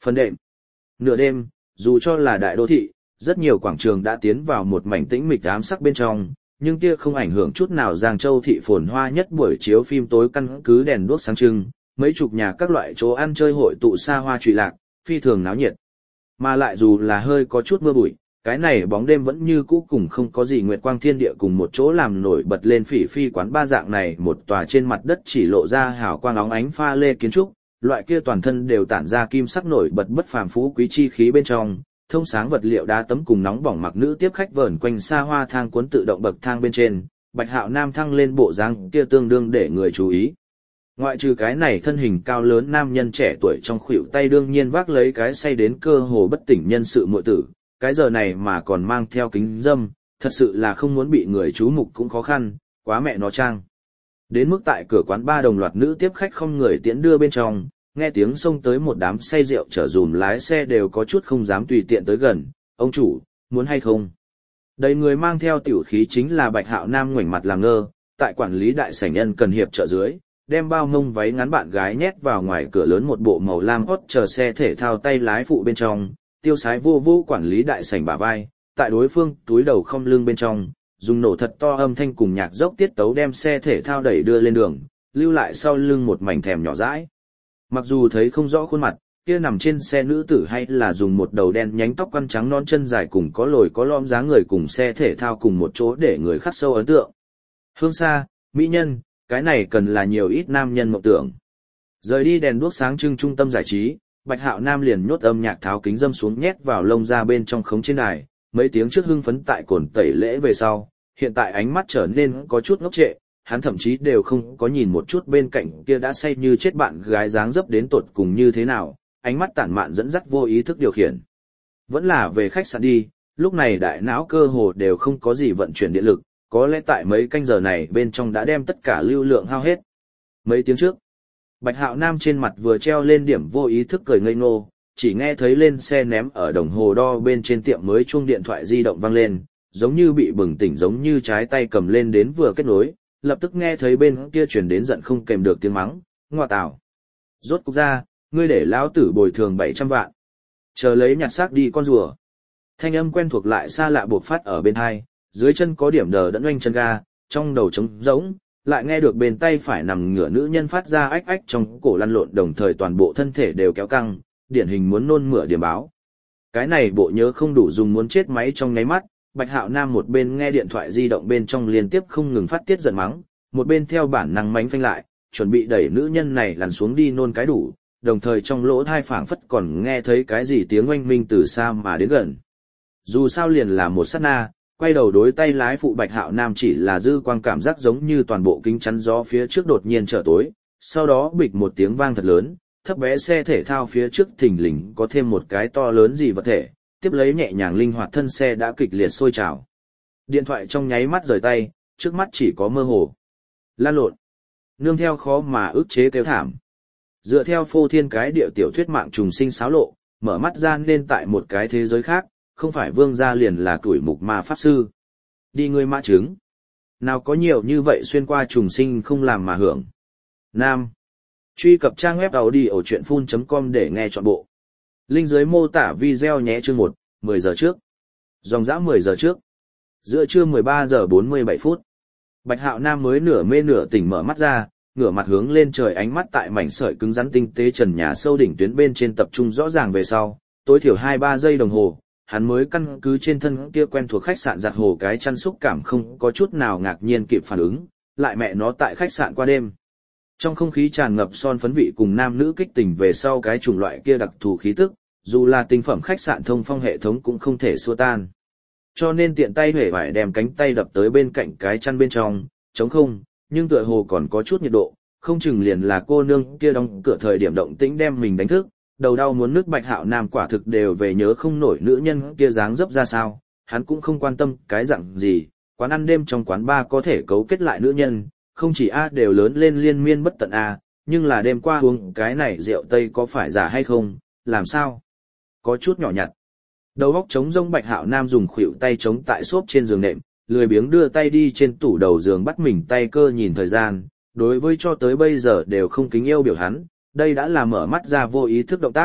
Phần đệm. Nửa đêm, dù cho là đại đô thị, rất nhiều quảng trường đã tiến vào một mảnh tĩnh mịch ám sắc bên trong, nhưng kia không ảnh hưởng chút nào Giang Châu thị phồn hoa nhất buổi chiếu phim tối căn cứ đèn đuốc sáng trưng, mấy chục nhà các loại chỗ ăn chơi hội tụ xa hoa trụy lạc, phi thường náo nhiệt. Mà lại dù là hơi có chút mưa bụi, cái này bóng đêm vẫn như cũ cùng không có gì nguyệt quang thiên địa cùng một chỗ làm nổi bật lên phỉ phi quán ba dạng này một tòa trên mặt đất chỉ lộ ra hào quang óng ánh pha lê kiến trúc, loại kia toàn thân đều tản ra kim sắc nổi bật bất phàm phú quý chi khí bên trong, thông sáng vật liệu đá tấm cùng nóng bỏng mặc nữ tiếp khách vờn quanh xa hoa thang cuốn tự động bậc thang bên trên, Bạch Hạo Nam thăng lên bộ dáng kia tương đương để người chú ý. Ngoại trừ cái này thân hình cao lớn nam nhân trẻ tuổi trong khuỷu tay đương nhiên vác lấy cái say đến cơ hồ bất tỉnh nhân sự muội tử, cái giờ này mà còn mang theo kính dâm, thật sự là không muốn bị người chú mục cũng khó khăn, quá mẹ nó trang. Đến mức tại cửa quán ba đồng loạt nữ tiếp khách không người tiễn đưa bên trong, nghe tiếng xông tới một đám say rượu chở dùm lái xe đều có chút không dám tùy tiện tới gần, ông chủ, muốn hay không? Đầy người mang theo tiểu khí chính là Bạch Hạo Nam ngoảnh mặt làm ngơ, tại quản lý đại sảnh nhân cần hiệp trợ dưới, đem bao mông váy ngắn bạn gái nhét vào ngoài cửa lớn một bộ màu lam hot chờ xe thể thao tay lái phụ bên trong, tiêu sái vô vô quản lý đại sảnh bả vai, tại đối phương túi đầu không lưng bên trong, dùng nổ thật to âm thanh cùng nhạc dốc tiết tấu đem xe thể thao đẩy đưa lên đường, lưu lại sau lưng một mảnh thèm nhỏ dãi. Mặc dù thấy không rõ khuôn mặt, kia nằm trên xe nữ tử hay là dùng một đầu đen nhánh tóc quăn trắng non chân dài cùng có lồi có lõm dáng người cùng xe thể thao cùng một chỗ để người khắc sâu ấn tượng. Hương xa, mỹ nhân, cái này cần là nhiều ít nam nhân mộng tưởng. Rời đi đèn đuốc sáng trưng trung tâm giải trí, Bạch Hạo Nam liền nhốt âm nhạc tháo kính dâm xuống nhét vào lông ra bên trong khống trên đài, mấy tiếng trước hưng phấn tại cồn tẩy lễ về sau, hiện tại ánh mắt trở nên có chút ngốc trệ, hắn thậm chí đều không có nhìn một chút bên cạnh kia đã say như chết bạn gái dáng dấp đến tột cùng như thế nào, ánh mắt tản mạn dẫn dắt vô ý thức điều khiển. Vẫn là về khách sạn đi, lúc này đại não cơ hồ đều không có gì vận chuyển điện lực, có lẽ tại mấy canh giờ này bên trong đã đem tất cả lưu lượng hao hết. Mấy tiếng trước, Bạch Hạo Nam trên mặt vừa treo lên điểm vô ý thức cười ngây ngô, chỉ nghe thấy lên xe ném ở đồng hồ đo bên trên tiệm mới chuông điện thoại di động vang lên, giống như bị bừng tỉnh giống như trái tay cầm lên đến vừa kết nối, lập tức nghe thấy bên kia truyền đến giận không kèm được tiếng mắng, ngoa tào. Rốt cục ra, ngươi để lão tử bồi thường 700 vạn. Chờ lấy nhặt xác đi con rùa. Thanh âm quen thuộc lại xa lạ buộc phát ở bên hai, dưới chân có điểm đờ đẫn oanh chân ga, trong đầu trống rỗng, lại nghe được bên tay phải nằm ngửa nữ nhân phát ra ách ách trong cổ lăn lộn đồng thời toàn bộ thân thể đều kéo căng, điển hình muốn nôn mửa điểm báo. Cái này bộ nhớ không đủ dùng muốn chết máy trong nháy mắt, Bạch Hạo Nam một bên nghe điện thoại di động bên trong liên tiếp không ngừng phát tiết giận mắng, một bên theo bản năng mánh phanh lại, chuẩn bị đẩy nữ nhân này lăn xuống đi nôn cái đủ, đồng thời trong lỗ thai phảng phất còn nghe thấy cái gì tiếng oanh minh từ xa mà đến gần. Dù sao liền là một sát na, quay đầu đối tay lái phụ Bạch Hạo Nam chỉ là dư quang cảm giác giống như toàn bộ kính chắn gió phía trước đột nhiên trở tối, sau đó bịch một tiếng vang thật lớn, thấp bé xe thể thao phía trước thình lình có thêm một cái to lớn gì vật thể, tiếp lấy nhẹ nhàng linh hoạt thân xe đã kịch liệt sôi trào. Điện thoại trong nháy mắt rời tay, trước mắt chỉ có mơ hồ. Lan lộn. Nương theo khó mà ức chế kêu thảm. Dựa theo phô thiên cái địa tiểu thuyết mạng trùng sinh xáo lộ, mở mắt ra nên tại một cái thế giới khác, không phải vương gia liền là tuổi mục ma pháp sư. Đi ngươi mã trứng. Nào có nhiều như vậy xuyên qua trùng sinh không làm mà hưởng. Nam. Truy cập trang web audiochuyenphun.com để nghe trọn bộ. Link dưới mô tả video nhé chương 1, 10 giờ trước. Dòng dã 10 giờ trước. Giữa trưa 13 giờ 47 phút. Bạch Hạo Nam mới nửa mê nửa tỉnh mở mắt ra, ngửa mặt hướng lên trời ánh mắt tại mảnh sợi cứng rắn tinh tế trần nhà sâu đỉnh tuyến bên trên tập trung rõ ràng về sau, tối thiểu 2-3 giây đồng hồ, hắn mới căn cứ trên thân kia quen thuộc khách sạn giặt hồ cái chăn xúc cảm không có chút nào ngạc nhiên kịp phản ứng, lại mẹ nó tại khách sạn qua đêm. Trong không khí tràn ngập son phấn vị cùng nam nữ kích tình về sau cái chủng loại kia đặc thù khí tức, dù là tinh phẩm khách sạn thông phong hệ thống cũng không thể xua tan. Cho nên tiện tay huệ vải đem cánh tay đập tới bên cạnh cái chăn bên trong, trống không, nhưng tựa hồ còn có chút nhiệt độ, không chừng liền là cô nương kia đóng cửa thời điểm động tĩnh đem mình đánh thức, đầu đau muốn nước Bạch Hạo Nam quả thực đều về nhớ không nổi nữ nhân kia dáng dấp ra sao, hắn cũng không quan tâm cái dạng gì, quán ăn đêm trong quán bar có thể cấu kết lại nữ nhân, không chỉ A đều lớn lên liên miên bất tận A, nhưng là đêm qua uống cái này rượu Tây có phải giả hay không, làm sao? Có chút nhỏ nhặt. Đầu óc trống rỗng Bạch Hạo Nam dùng khuỷu tay chống tại xốp trên giường nệm, lười biếng đưa tay đi trên tủ đầu giường bắt mình tay cơ nhìn thời gian, đối với cho tới bây giờ đều không kính yêu biểu hắn, đây đã là mở mắt ra vô ý thức động tác,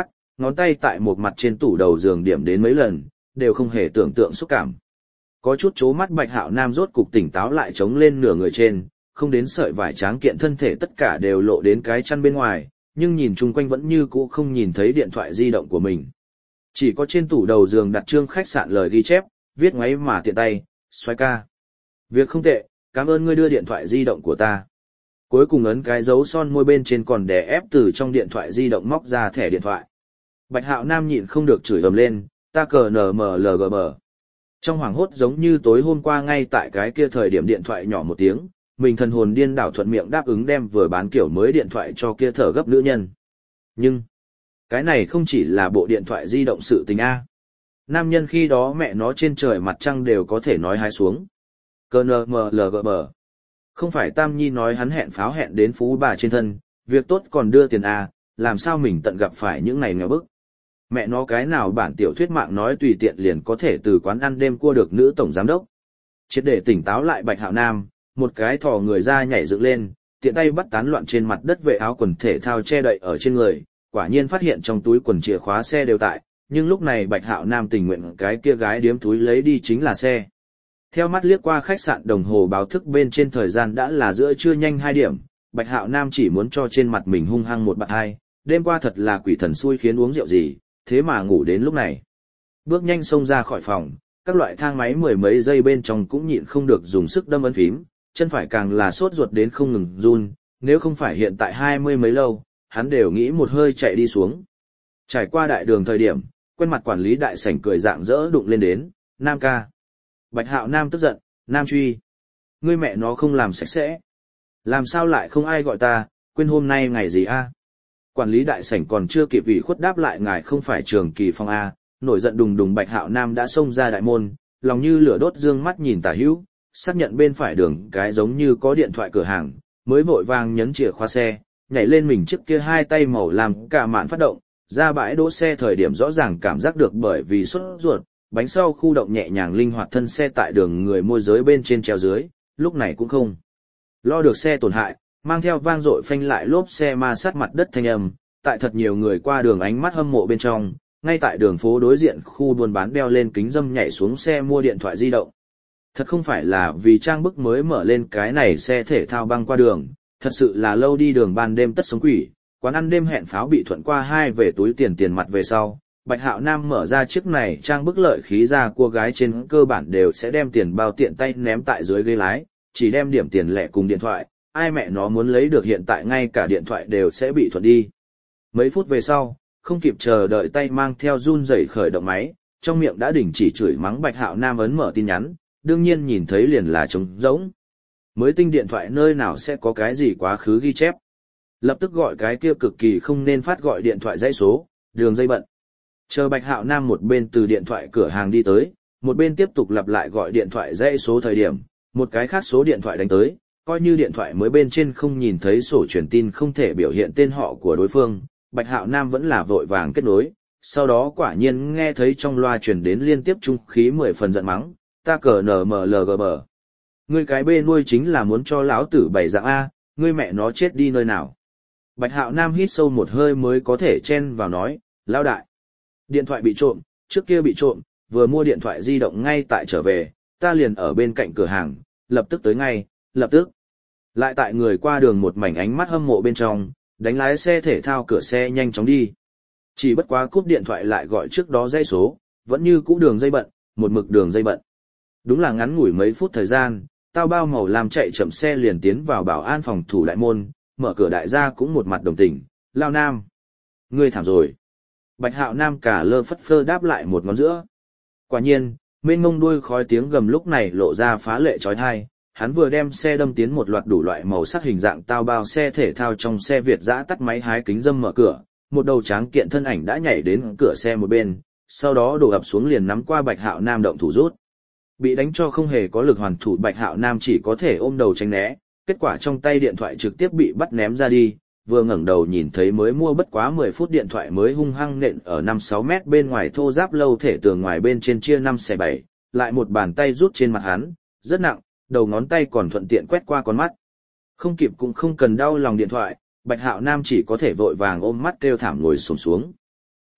ngón tay tại một mặt trên tủ đầu giường điểm đến mấy lần, đều không hề tưởng tượng xúc cảm. Có chút chố mắt Bạch Hạo Nam rốt cục tỉnh táo lại chống lên nửa người trên, không đến sợi vải tráng kiện thân thể tất cả đều lộ đến cái chăn bên ngoài, nhưng nhìn chung quanh vẫn như cũ không nhìn thấy điện thoại di động của mình. Chỉ có trên tủ đầu giường đặt trương khách sạn lời ghi chép, viết ngoáy mà tiện tay, xoay ca. Việc không tệ, cảm ơn ngươi đưa điện thoại di động của ta. Cuối cùng ấn cái dấu son môi bên trên còn đè ép từ trong điện thoại di động móc ra thẻ điện thoại. Bạch Hạo Nam nhịn không được chửi ầm lên, ta cờ NMLGB. Trong hoảng hốt giống như tối hôm qua ngay tại cái kia thời điểm điện thoại nhỏ một tiếng, mình thần hồn điên đảo thuận miệng đáp ứng đem vừa bán kiểu mới điện thoại cho kia thở gấp nữ nhân. Nhưng, cái này không chỉ là bộ điện thoại di động sự tình A. Nam nhân khi đó mẹ nó trên trời mặt trăng đều có thể nói hái xuống. Cờ NMLGB. Không phải Tam Nhi nói hắn hẹn pháo hẹn đến phú bà trên thân, việc tốt còn đưa tiền A, làm sao mình tận gặp phải những ngày nghèo bức. Mẹ nó cái nào bản tiểu thuyết mạng nói tùy tiện liền có thể từ quán ăn đêm cua được nữ tổng giám đốc. Triệt để tỉnh táo lại Bạch Hạo Nam, một cái thò người ra nhảy dựng lên, tiện tay bắt tán loạn trên mặt đất vệ áo quần thể thao che đậy ở trên người, quả nhiên phát hiện trong túi quần chìa khóa xe đều tại, nhưng lúc này Bạch Hạo Nam tình nguyện cái kia gái điếm túi lấy đi chính là xe. Theo mắt liếc qua khách sạn đồng hồ báo thức bên trên thời gian đã là giữa trưa nhanh 2 điểm, Bạch Hạo Nam chỉ muốn cho trên mặt mình hung hăng một bạt hai, đêm qua thật là quỷ thần xui khiến uống rượu gì, thế mà ngủ đến lúc này. Bước nhanh xông ra khỏi phòng, các loại thang máy mười mấy giây bên trong cũng nhịn không được dùng sức đâm ấn phím, chân phải càng là sốt ruột đến không ngừng run, nếu không phải hiện tại 20 mấy lâu, hắn đều nghĩ một hơi chạy đi xuống. Trải qua đại đường thời điểm, quen mặt quản lý đại sảnh cười rạng rỡ đụng lên đến, Nam ca. Bạch Hạo Nam tức giận, Nam truy. Ngươi mẹ nó không làm sạch sẽ. Làm sao lại không ai gọi ta, quên hôm nay ngày gì a? Quản lý đại sảnh còn chưa kịp ủy khuất đáp lại ngài không phải Trường Kỳ Phong a, nổi giận đùng đùng Bạch Hạo Nam đã xông ra đại môn, lòng như lửa đốt dương mắt nhìn tả hữu, xác nhận bên phải đường cái giống như có điện thoại cửa hàng, mới vội vàng nhấn chìa khóa xe, nhảy lên mình chiếc kia hai tay màu làm cả mạn phát động, ra bãi đỗ xe thời điểm rõ ràng cảm giác được bởi vì sốt ruột, bánh sau khu động nhẹ nhàng linh hoạt thân xe tại đường người môi giới bên trên treo dưới, lúc này cũng không lo được xe tổn hại, mang theo vang dội phanh lại lốp xe ma sát mặt đất thanh âm, tại thật nhiều người qua đường ánh mắt hâm mộ bên trong, ngay tại đường phố đối diện khu buôn bán đeo lên kính dâm nhảy xuống xe mua điện thoại di động. Thật không phải là vì trang bức mới mở lên cái này xe thể thao băng qua đường, thật sự là lâu đi đường ban đêm tất sống quỷ, quán ăn đêm hẹn pháo bị thuận qua hai về túi tiền mặt về sau. Bạch Hạo Nam mở ra chiếc này trang bức lợi khí ra cua gái trên cơ bản đều sẽ đem tiền bao tiện tay ném tại dưới ghế lái, chỉ đem điểm tiền lẻ cùng điện thoại, ai mẹ nó muốn lấy được hiện tại ngay cả điện thoại đều sẽ bị thuận đi. Mấy phút về sau, không kịp chờ đợi tay mang theo run rẩy khởi động máy, trong miệng đã đình chỉ chửi mắng Bạch Hạo Nam ấn mở tin nhắn, đương nhiên nhìn thấy liền là trống rỗng. Mới tinh điện thoại nơi nào sẽ có cái gì quá khứ ghi chép. Lập tức gọi cái kia cực kỳ không nên phát gọi điện thoại dãy số, đường dây bận. Chờ Bạch Hạo Nam một bên từ điện thoại cửa hàng đi tới, một bên tiếp tục lặp lại gọi điện thoại dãy số thời điểm, một cái khác số điện thoại đánh tới, coi như điện thoại mới bên trên không nhìn thấy sổ truyền tin không thể biểu hiện tên họ của đối phương, Bạch Hạo Nam vẫn là vội vàng kết nối, sau đó quả nhiên nghe thấy trong loa truyền đến liên tiếp trung khí 10 phần giận mắng, ta cờ NMLGB. Ngươi cái bê nuôi chính là muốn cho lão tử bày dạng A, ngươi mẹ nó chết đi nơi nào. Bạch Hạo Nam hít sâu một hơi mới có thể chen vào nói, lão đại. Điện thoại bị trộm, trước kia bị trộm, vừa mua điện thoại di động ngay tại trở về, ta liền ở bên cạnh cửa hàng, lập tức tới ngay, lập tức. Lại tại người qua đường một mảnh ánh mắt hâm mộ bên trong, đánh lái xe thể thao cửa xe nhanh chóng đi. Chỉ bất quá cúp điện thoại lại gọi trước đó dây số, vẫn như cũ đường dây bận, một mực đường dây bận. Đúng là ngắn ngủi mấy phút thời gian, tao bao màu làm chạy chậm xe liền tiến vào bảo an phòng thủ đại môn, mở cửa đại gia cũng một mặt đồng tình, lao nam. Ngươi thảm rồi. Bạch Hạo Nam cả lơ phất phơ đáp lại một ngón giữa. Quả nhiên, mênh mông đuôi khói tiếng gầm lúc này lộ ra phá lệ chói tai, hắn vừa đem xe đâm tiến một loạt đủ loại màu sắc hình dạng tao bao xe thể thao trong xe Việt dã tắt máy hái kính dâm mở cửa, một đầu tráng kiện thân ảnh đã nhảy đến cửa xe một bên, sau đó đổ ập xuống liền nắm qua Bạch Hạo Nam động thủ rút. Bị đánh cho không hề có lực hoàn thủ Bạch Hạo Nam chỉ có thể ôm đầu tránh né, kết quả trong tay điện thoại trực tiếp bị bắt ném ra đi, vừa ngẩng đầu nhìn thấy mới mua bất quá 10 phút điện thoại mới hung hăng nện ở 5-6 mét bên ngoài thô ráp lâu thể tường ngoài bên trên chia 5/7, lại một bàn tay rút trên mặt hắn, rất nặng, đầu ngón tay còn thuận tiện quét qua con mắt. Không kịp cũng không cần đau lòng điện thoại, Bạch Hạo Nam chỉ có thể vội vàng ôm mắt kêu thảm ngồi xổm xuống.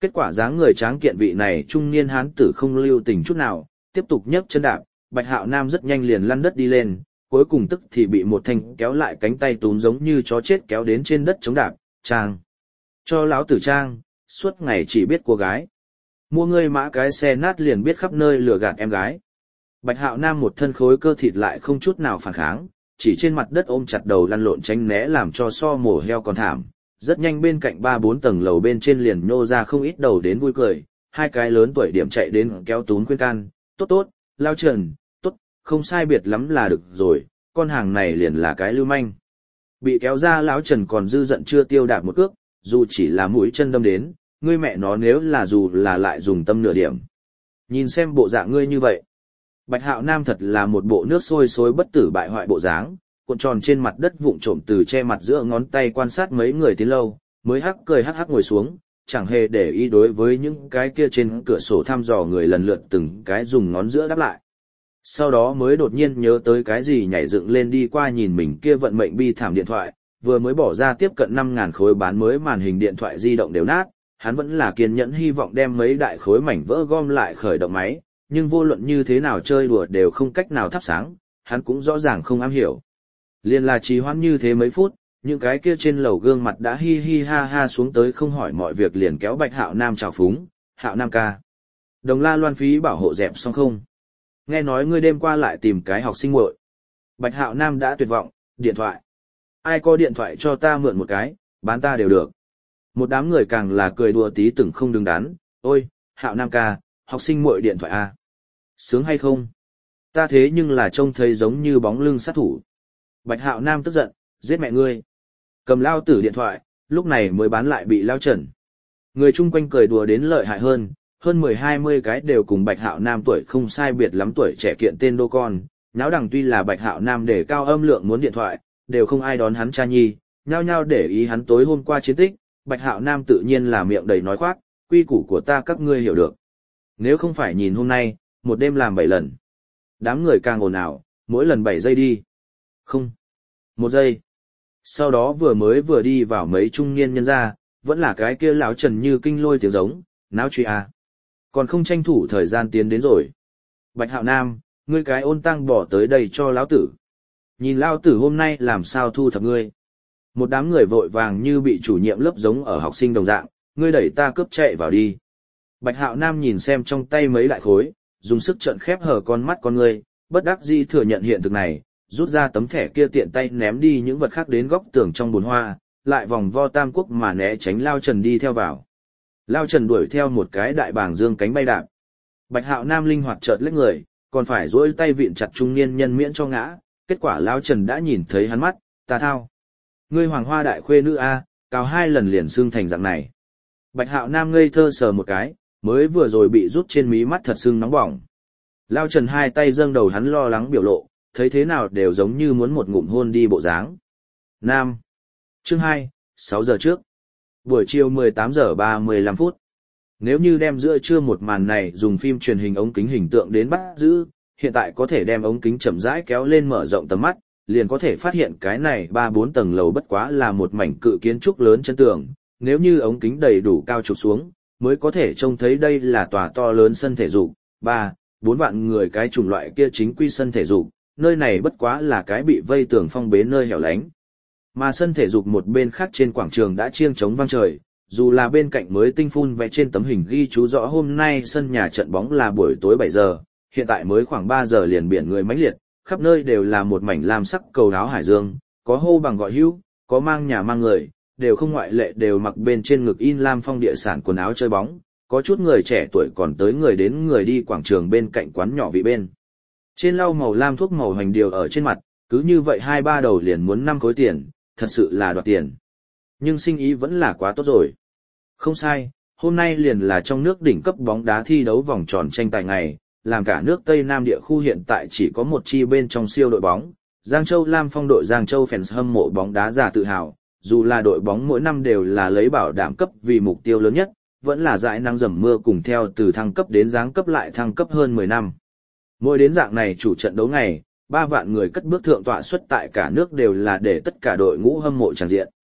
Kết quả dáng người tráng kiện vị này trung niên hán tử không lưu tình chút nào, tiếp tục nhấc chân đạp, Bạch Hạo Nam rất nhanh liền lăn đất đi lên, cuối cùng tức thì bị một thanh kéo lại cánh tay túm giống như chó chết kéo đến trên đất chống đạp, trang. Cho lão tử trang, suốt ngày chỉ biết cô gái. Mua ngươi mã cái xe nát liền biết khắp nơi lừa gạt em gái. Bạch Hạo Nam một thân khối cơ thịt lại không chút nào phản kháng, chỉ trên mặt đất ôm chặt đầu lăn lộn tránh né làm cho so mổ heo còn thảm. Rất nhanh bên cạnh 3-4 tầng lầu bên trên liền nhô ra không ít đầu đến vui cười, hai cái lớn tuổi điểm chạy đến kéo tún khuyên can, tốt tốt, Lao Trần, tốt, không sai biệt lắm là được rồi, con hàng này liền là cái lưu manh. Bị kéo ra Lão Trần còn dư giận chưa tiêu đạp một cước, dù chỉ là mũi chân đâm đến, ngươi mẹ nó nếu là dù là lại dùng tâm nửa điểm. Nhìn xem bộ dạng ngươi như vậy. Bạch Hạo Nam thật là một bộ nước sôi xối bất tử bại hoại bộ dáng, cuộn tròn trên mặt đất vụng trộm từ che mặt giữa ngón tay quan sát mấy người tiến lâu, mới hắc cười hắc hắc ngồi xuống, chẳng hề để ý đối với những cái kia trên cửa sổ thăm dò người lần lượt từng cái dùng ngón giữa đáp lại. Sau đó mới đột nhiên nhớ tới cái gì nhảy dựng lên đi qua nhìn mình kia vận mệnh bi thảm điện thoại, vừa mới bỏ ra tiếp cận 5.000 khối bán mới màn hình điện thoại di động đều nát, hắn vẫn là kiên nhẫn hy vọng đem mấy đại khối mảnh vỡ gom lại khởi động máy, nhưng vô luận như thế nào chơi đùa đều không cách nào thắp sáng, hắn cũng rõ ràng không am hiểu. Liên là trì hoãn như thế mấy phút, những cái kia trên lầu gương mặt đã hi hi ha ha xuống tới không hỏi mọi việc liền kéo Bạch Hạo Nam chào phúng, Hạo Nam ca. Đồng la loan phí bảo hộ dẹp xong không? Nghe nói ngươi đêm qua lại tìm cái học sinh muội. Bạch Hạo Nam đã tuyệt vọng, điện thoại. Ai có điện thoại cho ta mượn một cái, bán ta đều được. Một đám người càng là cười đùa tí từng không đứng đắn, ôi, Hạo Nam ca, học sinh muội điện thoại a, sướng hay không? Ta thế nhưng là trông thấy giống như bóng lưng sát thủ. Bạch Hạo Nam tức giận, giết mẹ ngươi. Cầm lao tử điện thoại, lúc này mới bán lại bị lao trần. Người chung quanh cười đùa đến lợi hại hơn 10-20 cái đều cùng Bạch Hạo Nam tuổi không sai biệt lắm tuổi trẻ kiện tên đô con, nháo đằng tuy là Bạch Hạo Nam để cao âm lượng muốn điện thoại, đều không ai đón hắn cha nhi, nhao nhao để ý hắn tối hôm qua chiến tích, Bạch Hạo Nam tự nhiên là miệng đầy nói khoác, quy củ của ta các ngươi hiểu được. Nếu không phải nhìn hôm nay, một đêm làm 7 lần. Đám người càng ồn ào, mỗi lần 7 giây đi. Không. 1 giây. Sau đó vừa đi vào mấy trung niên nhân ra, vẫn là cái kia lão Trần như kinh lôi tiếng giống, náo truy à. Còn không tranh thủ thời gian tiến đến rồi. Bạch Hạo Nam, ngươi cái ôn tăng bỏ tới đây cho lão tử. Nhìn lão tử hôm nay làm sao thu thập ngươi. Một đám người vội vàng như bị chủ nhiệm lớp giống ở học sinh đồng dạng, ngươi đẩy ta cướp chạy vào đi. Bạch Hạo Nam nhìn xem trong tay mấy đại khối, dùng sức trợn khép hở con mắt con ngươi, bất đắc dĩ thừa nhận hiện thực này, rút ra tấm thẻ kia tiện tay ném đi những vật khác đến góc tường trong bồn hoa, lại vòng vo tam quốc mà né tránh Lao Trần đi theo vào. Lao Trần đuổi theo một cái đại bàng dương cánh bay đạp. Bạch Hạo Nam linh hoạt chợt lách người, còn phải duỗi tay vịn chặt trung niên nhân miễn cho ngã, kết quả Lao Trần đã nhìn thấy hắn mắt, ta thao. Ngươi hoàng hoa đại khuê nữ A, cào 2 lần liền xương thành dạng này. Bạch Hạo Nam ngây thơ sờ một cái, mới vừa rồi bị rút trên mí mắt thật sưng nóng bỏng. Lao Trần hai tay dâng đầu hắn lo lắng biểu lộ, thấy thế nào đều giống như muốn một ngụm hôn đi bộ dáng. Nam. Chương 2, 6 giờ trước. Buổi chiều 18 giờ 35 phút. Nếu như đem giữa trưa một màn này dùng phim truyền hình ống kính hình tượng đến bắt giữ, hiện tại có thể đem ống kính chậm rãi kéo lên mở rộng tầm mắt, liền có thể phát hiện cái này 3-4 tầng lầu bất quá là một mảnh cự kiến trúc lớn chân tường, nếu như ống kính đầy đủ cao chụp xuống, mới có thể trông thấy đây là tòa to lớn sân thể dục, 3-4 vạn người cái chủng loại kia chính quy sân thể dục, nơi này bất quá là cái bị vây tường phong bế nơi hẻo lánh. Mà sân thể dục một bên khác trên quảng trường đã chiêng trống vang trời, dù là bên cạnh mới tinh phun vẽ trên tấm hình ghi chú rõ hôm nay sân nhà trận bóng là buổi tối 7 giờ, hiện tại mới khoảng 3 giờ liền biển người mãnh liệt, khắp nơi đều là một mảnh lam sắc cầu áo hải dương, có hô bằng gọi hữu, có mang nhà mang người, đều không ngoại lệ đều mặc bên trên ngực in lam phong địa sản quần áo chơi bóng, có chút người trẻ tuổi còn tới người đến người đi quảng trường bên cạnh quán nhỏ vị bên. Trên lau màu lam thuốc màu hoành điều ở trên mặt, cứ như vậy 2-3 đầu liền muốn 5 khối tiền, thật sự là đoạt tiền. Nhưng sinh ý vẫn là quá tốt rồi. Không sai, hôm nay liền là trong nước đỉnh cấp bóng đá thi đấu vòng tròn tranh tài ngày, làm cả nước Tây Nam địa khu hiện tại chỉ có một chi bên trong siêu đội bóng, Giang Châu Lam Phong đội Giang Châu fans hâm mộ bóng đá già tự hào, dù là đội bóng mỗi năm đều là lấy bảo đảm cấp vì mục tiêu lớn nhất, vẫn là dãi nắng dầm mưa cùng theo từ thăng cấp đến giáng cấp lại thăng cấp hơn 10 năm. Mỗi đến dạng này chủ trận đấu ngày, 3 vạn người cất bước thượng tọa xuất tại cả nước đều là để tất cả đội ngũ hâm mộ tràn diện.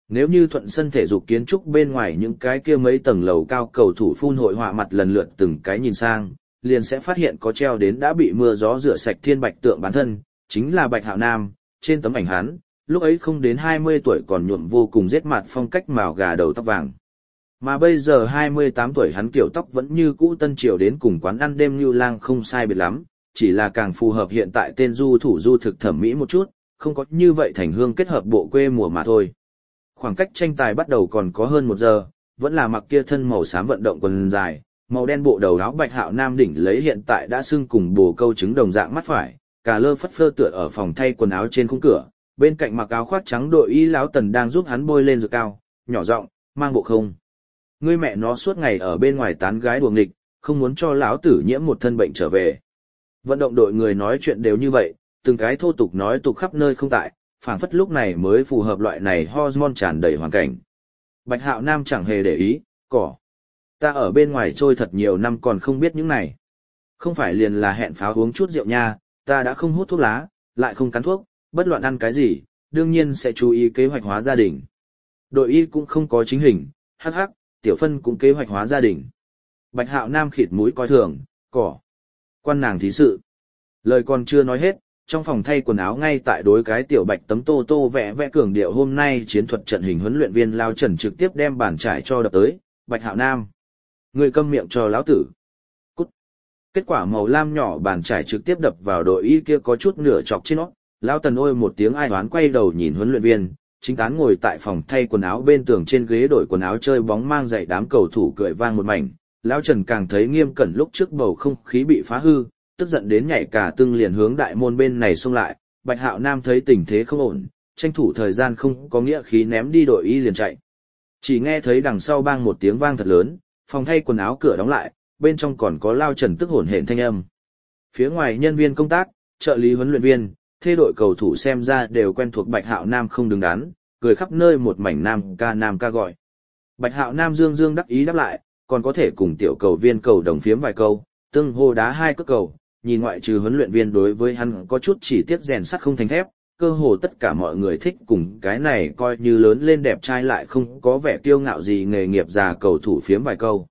Nếu như thuận sân thể dục kiến trúc bên ngoài những cái kia mấy tầng lầu cao cầu thủ phun hội họa mặt lần lượt từng cái nhìn sang, liền sẽ phát hiện có treo đến đã bị mưa gió rửa sạch thiên bạch tượng bản thân, chính là Bạch Hạo Nam, trên tấm ảnh hắn, lúc ấy không đến 20 tuổi còn nhuộm vô cùng rét mặt phong cách màu gà đầu tóc vàng. Mà bây giờ 28 tuổi hắn kiểu tóc vẫn như cũ tân triều đến cùng quán ăn đêm như lang không sai biệt lắm, chỉ là càng phù hợp hiện tại tên du thủ du thực thẩm mỹ một chút, không có như vậy thành hương kết hợp bộ quê mùa mà thôi. Khoảng cách tranh tài bắt đầu còn có hơn 1 giờ, vẫn là mặc kia thân màu xám vận động quần dài, màu đen bộ đầu áo Bạch Hạo Nam đỉnh lấy hiện tại đã sưng cùng bồ câu trứng đồng dạng mắt phải, cà lơ phất phơ tựa ở phòng thay quần áo trên khung cửa, bên cạnh mặc áo khoác trắng đội y lão Tần đang giúp hắn bôi lên dược cao, nhỏ giọng, mang bộ không. Ngươi mẹ nó suốt ngày ở bên ngoài tán gái đùa nghịch, không muốn cho lão tử nhiễm một thân bệnh trở về. Vận động đội người nói chuyện đều như vậy, từng cái thô tục nói tục khắp nơi không tại, phảng phất lúc này mới phù hợp loại này hormone tràn đầy hoàn cảnh. Bạch Hạo Nam chẳng hề để ý, cỏ. Ta ở bên ngoài trôi thật nhiều năm còn không biết những này. Không phải liền là hẹn pháo uống chút rượu nha, ta đã không hút thuốc lá, lại không cắn thuốc, bất loạn ăn cái gì, đương nhiên sẽ chú ý kế hoạch hóa gia đình. Đội y cũng không có chính hình, hắc hắc, tiểu phân cũng kế hoạch hóa gia đình. Bạch Hạo Nam khịt mũi coi thường, cỏ. Quan nàng thí sự. Lời còn chưa nói hết, trong phòng thay quần áo ngay tại đối cái tiểu bạch tấm tô tô vẽ vẽ cường điệu hôm nay chiến thuật trận hình huấn luyện viên Lao Trần trực tiếp đem bàn trải cho đập tới, Bạch Hạo Nam. Người câm miệng cho lão tử. Cút. Kết quả màu lam nhỏ bàn trải trực tiếp đập vào đội y kia có chút nửa chọc trên nó. Lao Tần ôi một tiếng ai oán quay đầu nhìn huấn luyện viên, chính tán ngồi tại phòng thay quần áo bên tường trên ghế đổi quần áo chơi bóng mang giày đám cầu thủ cười vang một mảnh. Lão Trần càng thấy nghiêm cẩn lúc trước bầu không khí bị phá hư, tức giận đến nhảy cả tưng liền hướng đại môn bên này xông lại. Bạch Hạo Nam thấy tình thế không ổn, tranh thủ thời gian không có nghĩa khí ném đi đội y liền chạy. Chỉ nghe thấy đằng sau bang một tiếng vang thật lớn, phòng thay quần áo cửa đóng lại, bên trong còn có Lao Trần tức hổn hển thanh âm. Phía ngoài nhân viên công tác, trợ lý huấn luyện viên, thê đội cầu thủ xem ra đều quen thuộc Bạch Hạo Nam không đứng đắn, cười khắp nơi một mảnh nam ca gọi. Bạch Hạo Nam dương dương đắc ý đáp lại, còn có thể cùng tiểu cầu viên cầu đồng phiếm vài câu, tương hô đá 2 cước cầu, nhìn ngoại trừ huấn luyện viên đối với hắn có chút chỉ tiếc rèn sắt không thành thép, cơ hồ tất cả mọi người thích cùng cái này coi như lớn lên đẹp trai lại không có vẻ kiêu ngạo gì nghề nghiệp già cầu thủ phiếm vài câu.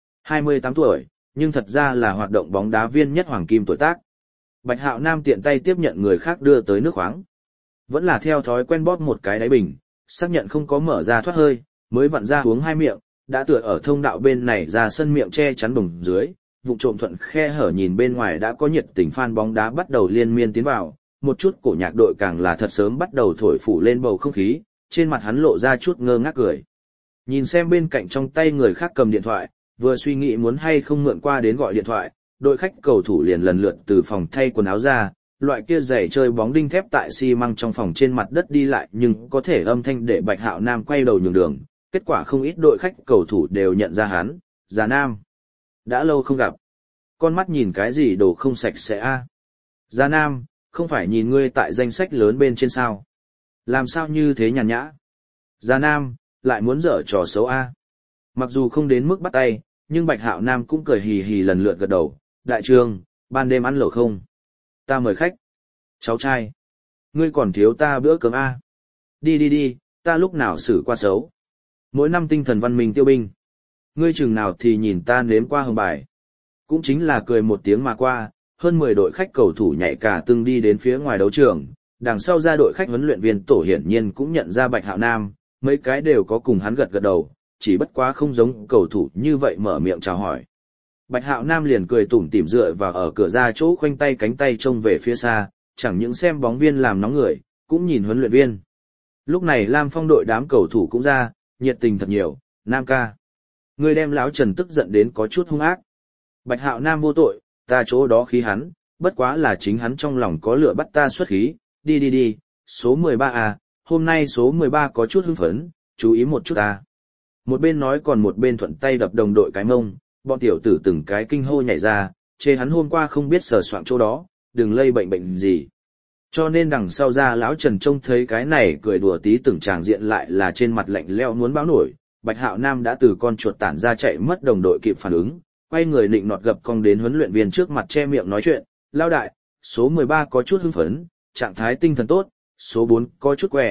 28 tuổi, nhưng thật ra là hoạt động bóng đá viên nhất hoàng kim tuổi tác. Bạch Hạo Nam tiện tay tiếp nhận người khác đưa tới nước khoáng. Vẫn là theo thói quen bóp một cái đáy bình, xác nhận không có mở ra thoát hơi, mới vặn ra uống 2 miệng, đã tựa ở thông đạo bên này ra sân miệng che chắn bùng dưới, vụng trộm thuận khe hở nhìn bên ngoài đã có nhiệt tình fan bóng đá bắt đầu liên miên tiến vào, một chút cổ nhạc đội càng là thật sớm bắt đầu thổi phủ lên bầu không khí, trên mặt hắn lộ ra chút ngơ ngác cười. Nhìn xem bên cạnh trong tay người khác cầm điện thoại, vừa suy nghĩ muốn hay không mượn qua đến gọi điện thoại, đội khách cầu thủ liền lần lượt từ phòng thay quần áo ra, loại kia giày chơi bóng đinh thép tại xi măng trong phòng trên mặt đất đi lại nhưng có thể âm thanh để Bạch Hạo Nam quay đầu nhường đường, kết quả không ít đội khách cầu thủ đều nhận ra hắn, Già Nam. Đã lâu không gặp. Con mắt nhìn cái gì đồ không sạch sẽ a? Già Nam, không phải nhìn ngươi tại danh sách lớn bên trên sao? Làm sao như thế nhàn nhã? Già Nam, lại muốn dở trò xấu a? Mặc dù không đến mức bắt tay, nhưng Bạch Hạo Nam cũng cười hì hì lần lượt gật đầu. Đại trường, ban đêm ăn lẩu không? Ta mời khách. Cháu trai, ngươi còn thiếu ta bữa cơm a? Đi, ta lúc nào xử qua xấu. Mỗi năm tinh thần văn minh tiêu binh. Ngươi chừng nào thì nhìn ta nếm qua hồng bài. Cũng chính là cười một tiếng mà qua, hơn 10 đội khách cầu thủ nhảy cả tưng đi đến phía ngoài đấu trường, đằng sau ra đội khách huấn luyện viên Tổ hiển nhiên cũng nhận ra Bạch Hạo Nam, mấy cái đều có cùng hắn gật gật đầu, chỉ bất quá không giống cầu thủ như vậy mở miệng chào hỏi. Bạch Hạo Nam liền cười tủm tỉm dựa vào ở cửa ra chỗ khoanh tay cánh tay trông về phía xa, chẳng những xem bóng viên làm nóng người, cũng nhìn huấn luyện viên. Lúc này Lam Phong đội đám cầu thủ cũng ra, nhiệt tình thật nhiều, Nam ca. Ngươi đem lão Trần tức giận đến có chút hung ác. Bạch Hạo Nam vô tội, ta chỗ đó khí hắn, bất quá là chính hắn trong lòng có lửa bắt ta xuất khí, đi, số 13 à, hôm nay số 13 có chút hưng phấn, chú ý một chút à. Một bên nói còn một bên thuận tay đập đồng đội cái mông, bọn tiểu tử từng cái kinh hô nhảy ra, chê hắn hôm qua không biết sờ soạng chỗ đó, đừng lây bệnh gì. Cho nên đằng sau ra lão Trần trông thấy cái này cười đùa tí từng tràng diện lại là trên mặt lạnh lẽo muốn báo nổi, Bạch Hạo Nam đã từ con chuột tản ra chạy mất đồng đội kịp phản ứng, quay người nịnh nọt gập cong đến huấn luyện viên trước mặt che miệng nói chuyện, lao đại, số 13 có chút hưng phấn, trạng thái tinh thần tốt, số 4 có chút què,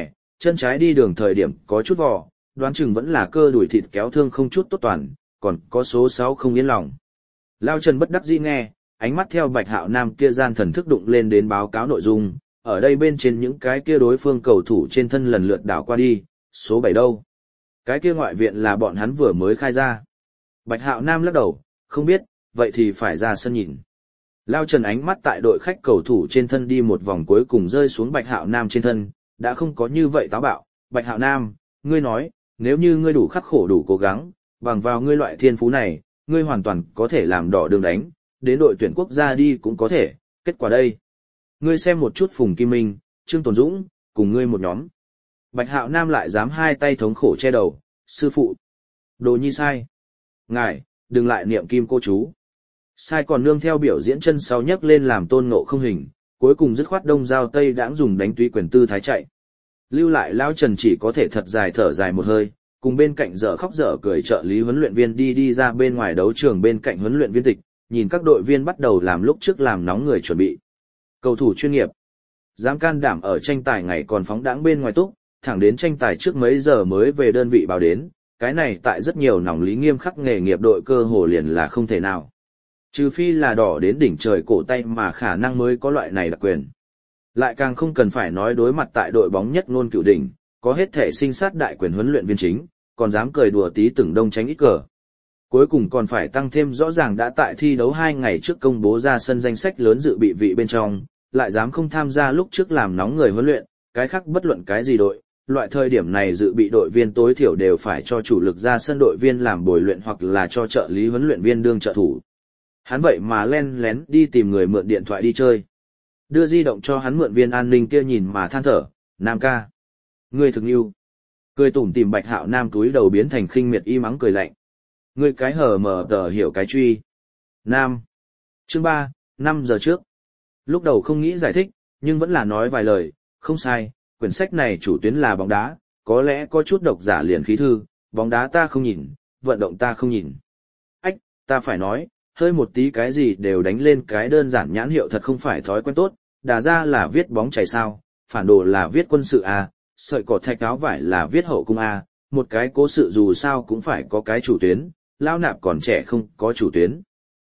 chân trái đi đường thời điểm có chút vò, đoán chừng vẫn là cơ đùi thịt kéo thương không chút tốt toàn, còn có số 6 không yên lòng. Lao Trần bất đắc dĩ nghe, ánh mắt theo Bạch Hạo Nam kia gian thần thức đụng lên đến báo cáo nội dung, ở đây bên trên những cái kia đối phương cầu thủ trên thân lần lượt đảo qua đi, số 7 đâu? Cái kia ngoại viện là bọn hắn vừa mới khai ra. Bạch Hạo Nam lắc đầu, không biết, vậy thì phải ra sân nhìn. Lao Trần ánh mắt tại đội khách cầu thủ trên thân đi một vòng cuối cùng rơi xuống Bạch Hạo Nam trên thân, đã không có như vậy táo bạo. Bạch Hạo Nam, ngươi nói, nếu như ngươi đủ khắc khổ đủ cố gắng, bằng vào ngươi loại thiên phú này, ngươi hoàn toàn có thể làm đỏ đường đánh, đến đội tuyển quốc gia đi cũng có thể, kết quả đây. Ngươi xem một chút Phùng Kim Minh, Trương Tồn Dũng, cùng ngươi một nhóm. Bạch Hạo Nam lại dám hai tay thống khổ che đầu, sư phụ. Đồ nhi sai. Ngài, đừng lại niệm kim cô chú. Sai còn nương theo biểu diễn chân sau nhấc lên làm Tôn Ngộ không hình, cuối cùng dứt khoát đông giao tây đãng dùng đánh túy quyền tư thái chạy. Lưu lại Lão Trần chỉ có thể thật dài thở dài một hơi, cùng bên cạnh dở khóc dở cười trợ lý huấn luyện viên đi ra bên ngoài đấu trường bên cạnh huấn luyện viên tịch, nhìn các đội viên bắt đầu làm lúc trước làm nóng người chuẩn bị. Cầu thủ chuyên nghiệp, dám can đảm ở tranh tài ngày còn phóng đãng bên ngoài túc, thẳng đến tranh tài trước mấy giờ mới về đơn vị báo đến, cái này tại rất nhiều nòng lý nghiêm khắc nghề nghiệp đội cơ hồ liền là không thể nào. Trừ phi là đỏ đến đỉnh trời cổ tay mà khả năng mới có loại này đặc quyền. Lại càng không cần phải nói đối mặt tại đội bóng nhất ngôn cựu đỉnh, có hết thể sinh sát đại quyền huấn luyện viên chính, còn dám cười đùa tí từng đông tránh ít cờ. Cuối cùng còn phải tăng thêm rõ ràng đã tại thi đấu 2 ngày trước công bố ra sân danh sách lớn dự bị vị bên trong, lại dám không tham gia lúc trước làm nóng người huấn luyện, cái khác bất luận cái gì đội, loại thời điểm này dự bị đội viên tối thiểu đều phải cho chủ lực ra sân đội viên làm bồi luyện hoặc là cho trợ lý huấn luyện viên đương trợ thủ. Hắn vậy mà len lén đi tìm người mượn điện thoại đi chơi. Đưa di động cho hắn mượn viên an ninh kia nhìn mà than thở, Nam ca. Ngươi thực yêu. Cười tủm tìm Bạch Hạo Nam túi đầu biến thành khinh miệt y mắng cười lạnh. Ngươi cái hờ mờ tờ hiểu cái truy. Nam. Chương 3, 5 giờ trước. Lúc đầu không nghĩ giải thích, nhưng vẫn là nói vài lời, không sai, quyển sách này chủ tuyến là bóng đá, có lẽ có chút độc giả liền khí thư, bóng đá ta không nhìn, vận động ta không nhìn. Ách, ta phải nói, hơi một tí cái gì đều đánh lên cái đơn giản nhãn hiệu thật không phải thói quen tốt, đà ra là viết bóng chảy sao, phản đồ là viết quân sự A, sợi cỏ thạch áo vải là viết hậu cung A, một cái cố sự dù sao cũng phải có cái chủ tuyến, lao nạp còn trẻ không có chủ tuyến.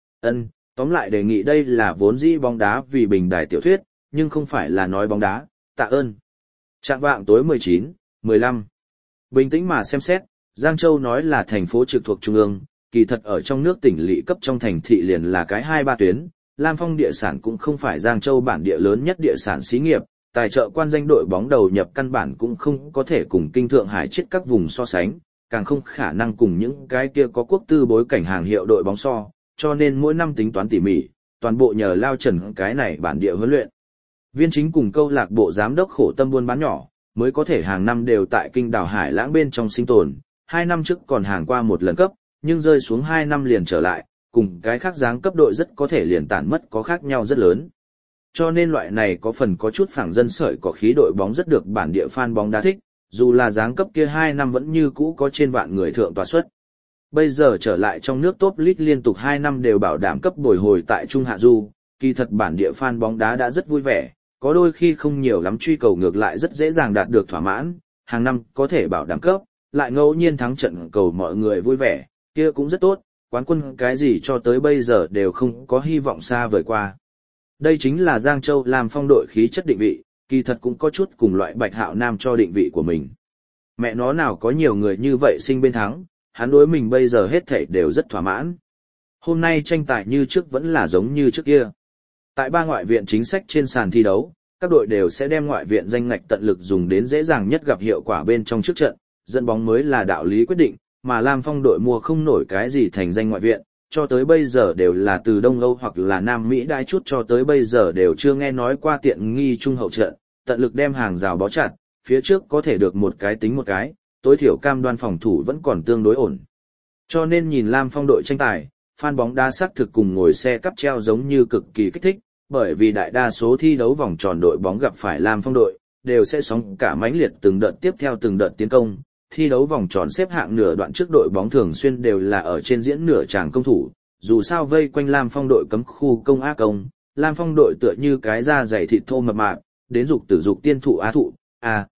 Tóm lại đề nghị đây là vốn dĩ bóng đá vì bình đài tiểu thuyết, nhưng không phải là nói bóng đá, tạ ơn. Trạng vạng tối 19, 15. Bình tĩnh mà xem xét, Giang Châu nói là thành phố trực thuộc trung ương, kỳ thật ở trong nước tỉnh lỵ cấp trong thành thị liền là cái 2-3 tuyến, Lam Phong địa sản cũng không phải Giang Châu bản địa lớn nhất địa sản xí nghiệp, tài trợ quan danh đội bóng đầu nhập căn bản cũng không có thể cùng kinh Thượng Hải chết các vùng so sánh, càng không khả năng cùng những cái kia có quốc tư bối cảnh hàng hiệu đội bóng so, cho nên mỗi năm tính toán tỉ mỉ, toàn bộ nhờ Lao Trần cái này bản địa huấn luyện. Viên chính cùng câu lạc bộ giám đốc khổ tâm buôn bán nhỏ, mới có thể hàng năm đều tại kinh đảo Hải Lãng bên trong sinh tồn, 2 năm trước còn hàng qua một lần cấp, nhưng rơi xuống 2 năm liền trở lại, cùng cái khác dáng cấp đội rất có thể liền tản mất có khác nhau rất lớn. Cho nên loại này có phần có chút phẳng dân sợi có khí đội bóng rất được bản địa fan bóng đá thích, dù là dáng cấp kia 2 năm vẫn như cũ có trên vạn người thượng tòa suất. Bây giờ trở lại trong nước top league liên tục 2 năm đều bảo đảm cấp bồi hồi tại Trung Hạ Du, kỳ thật bản địa fan bóng đá đã rất vui vẻ, có đôi khi không nhiều lắm truy cầu ngược lại rất dễ dàng đạt được thỏa mãn, hàng năm có thể bảo đảm cấp, lại ngẫu nhiên thắng trận cầu mọi người vui vẻ, kia cũng rất tốt, quán quân cái gì cho tới bây giờ đều không có hy vọng xa vời qua. Đây chính là Giang Châu Lam Phong đội khí chất định vị, kỳ thật cũng có chút cùng loại Bạch Hạo Nam cho định vị của mình. Mẹ nó nào có nhiều người như vậy sinh bên thắng, hắn đối mình bây giờ hết thảy đều rất thỏa mãn. Hôm nay tranh tài như trước vẫn là giống như trước kia. Tại 3 ngoại viện chính sách trên sàn thi đấu, các đội đều sẽ đem ngoại viện danh ngạch tận lực dùng đến dễ dàng nhất gặp hiệu quả bên trong trước trận, dẫn bóng mới là đạo lý quyết định, mà Lam Phong đội mua không nổi cái gì thành danh ngoại viện, cho tới bây giờ đều là từ Đông Âu hoặc là Nam Mỹ đai chút cho tới bây giờ đều chưa nghe nói qua tiện nghi trung hậu trận, tận lực đem hàng rào bó chặt, phía trước có thể được một cái tính một cái, tối thiểu cam đoan phòng thủ vẫn còn tương đối ổn. Cho nên nhìn Lam Phong đội tranh tài, fan bóng đá xác thực cùng ngồi xe cắp treo giống như cực kỳ kích thích, bởi vì đại đa số thi đấu vòng tròn đội bóng gặp phải Lam Phong đội, đều sẽ sóng cả mãnh liệt từng đợt tiếp theo từng đợt tiến công. Thi đấu vòng tròn xếp hạng nửa đoạn trước đội bóng thường xuyên đều là ở trên diễn nửa tràng công thủ, dù sao vây quanh Lam Phong đội cấm khu công á công, Lam Phong đội tựa như cái da dày thịt thô mập mạp, đến dục tử dục tiên thụ á thụ,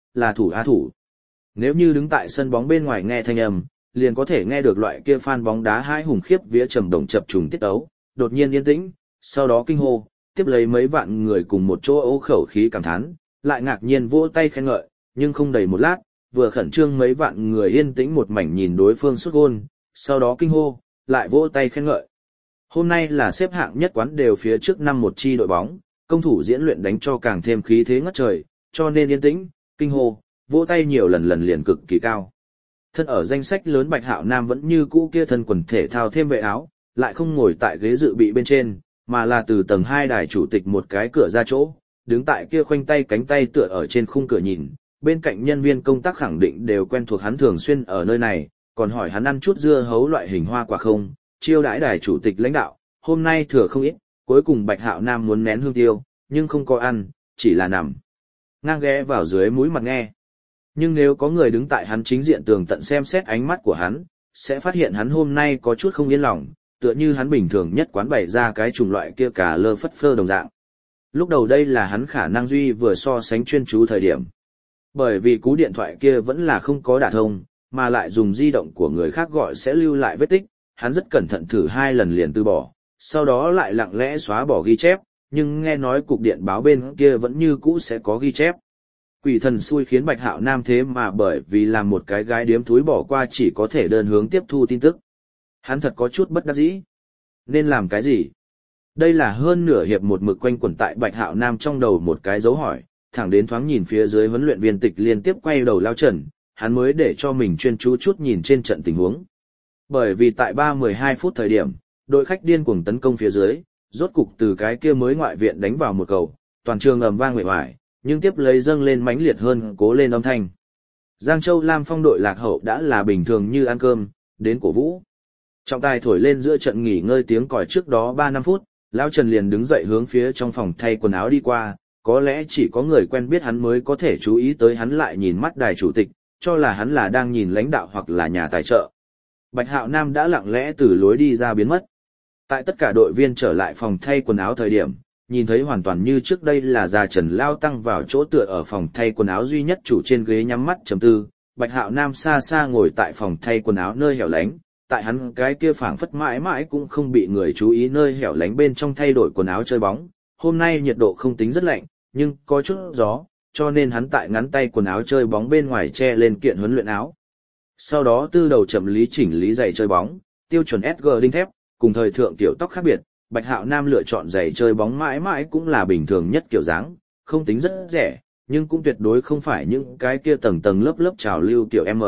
là thủ á thủ. Nếu như đứng tại sân bóng bên ngoài nghe thanh âm, liền có thể nghe được loại kia fan bóng đá hai hùng khiếp vía trầm đồng chập trùng tiết ấu, đột nhiên yên tĩnh, sau đó kinh hô, tiếp lấy mấy vạn người cùng một chỗ ố khẩu khí cảm thán, lại ngạc nhiên vỗ tay khen ngợi, nhưng không đầy một lát, vừa khẩn trương mấy vạn người yên tĩnh một mảnh nhìn đối phương sút gôn, sau đó kinh hô, lại vỗ tay khen ngợi. Hôm nay là xếp hạng nhất quán đều phía trước năm một chi đội bóng, công thủ diễn luyện đánh cho càng thêm khí thế ngất trời, cho nên yên tĩnh, kinh hô, vỗ tay nhiều lần liền cực kỳ cao. Thân ở danh sách lớn Bạch Hạo Nam vẫn như cũ kia thân quần thể thao thêm vệ áo, lại không ngồi tại ghế dự bị bên trên, mà là từ tầng 2 đài chủ tịch một cái cửa ra chỗ, đứng tại kia khoanh tay cánh tay tựa ở trên khung cửa nhìn, bên cạnh nhân viên công tác khẳng định đều quen thuộc hắn thường xuyên ở nơi này, còn hỏi hắn ăn chút dưa hấu loại hình hoa quả không, chiêu đãi đài chủ tịch lãnh đạo, hôm nay thừa không ít, cuối cùng Bạch Hạo Nam muốn nén hương tiêu, nhưng không có ăn, chỉ là nằm ngang ghé vào dưới mũi mặt nghe. Nhưng nếu có người đứng tại hắn chính diện tường tận xem xét ánh mắt của hắn, sẽ phát hiện hắn hôm nay có chút không yên lòng, tựa như hắn bình thường nhất quán bày ra cái chủng loại kia cả lơ phất phơ đồng dạng. Lúc đầu đây là hắn khả năng duy vừa so sánh chuyên chú thời điểm. Bởi vì cú điện thoại kia vẫn là không có đả thông, mà lại dùng di động của người khác gọi sẽ lưu lại vết tích, hắn rất cẩn thận thử 2 lần liền từ bỏ, sau đó lại lặng lẽ xóa bỏ ghi chép, nhưng nghe nói cục điện báo bên kia vẫn như cũ sẽ có ghi chép. Quỷ thần xui khiến Bạch Hạo Nam thế mà bởi vì làm một cái gái điếm thúi bỏ qua chỉ có thể đơn hướng tiếp thu tin tức. Hắn thật có chút bất đắc dĩ. Nên làm cái gì? Đây là hơn nửa hiệp một mực quanh quẩn tại Bạch Hạo Nam trong đầu một cái dấu hỏi, thẳng đến thoáng nhìn phía dưới huấn luyện viên Tịch liên tiếp quay đầu lao trần, hắn mới để cho mình chuyên chú chút nhìn trên trận tình huống. Bởi vì tại 3-12 phút thời điểm, đội khách điên cuồng tấn công phía dưới, rốt cục từ cái kia mới ngoại viện đánh vào một cầu, toàn trường ầm vang uể oải, nhưng tiếp lấy dâng lên mãnh liệt hơn cố lên âm thanh. Giang Châu Lam Phong đội lạc hậu đã là bình thường như ăn cơm, đến cổ vũ. Trọng tài thổi lên giữa trận nghỉ ngơi tiếng còi trước đó 3-5 phút, Lão Trần liền đứng dậy hướng phía trong phòng thay quần áo đi qua, có lẽ chỉ có người quen biết hắn mới có thể chú ý tới hắn lại nhìn mắt đài chủ tịch, cho là hắn là đang nhìn lãnh đạo hoặc là nhà tài trợ. Bạch Hạo Nam đã lặng lẽ từ lối đi ra biến mất. Tại tất cả đội viên trở lại phòng thay quần áo thời điểm, nhìn thấy hoàn toàn như trước đây là già Trần Lao Tăng vào chỗ tựa ở phòng thay quần áo duy nhất chủ trên ghế nhắm mắt trầm tư, Bạch Hạo Nam xa xa ngồi tại phòng thay quần áo nơi hẻo lánh, tại hắn cái kia phảng phất mãi mãi cũng không bị người chú ý nơi hẻo lánh bên trong thay đổi quần áo chơi bóng. Hôm nay nhiệt độ không tính rất lạnh, nhưng có chút gió, cho nên hắn tại ngắn tay quần áo chơi bóng bên ngoài che lên kiện huấn luyện áo. Sau đó tư đầu chậm lý chỉnh lý giày chơi bóng, tiêu chuẩn SG đinh thép, cùng thời thượng tiểu tóc khác biệt, Bạch Hạo Nam lựa chọn giày chơi bóng mãi mãi cũng là bình thường nhất kiểu dáng, không tính rất rẻ, nhưng cũng tuyệt đối không phải những cái kia tầng tầng lớp lớp trào lưu kiểu M.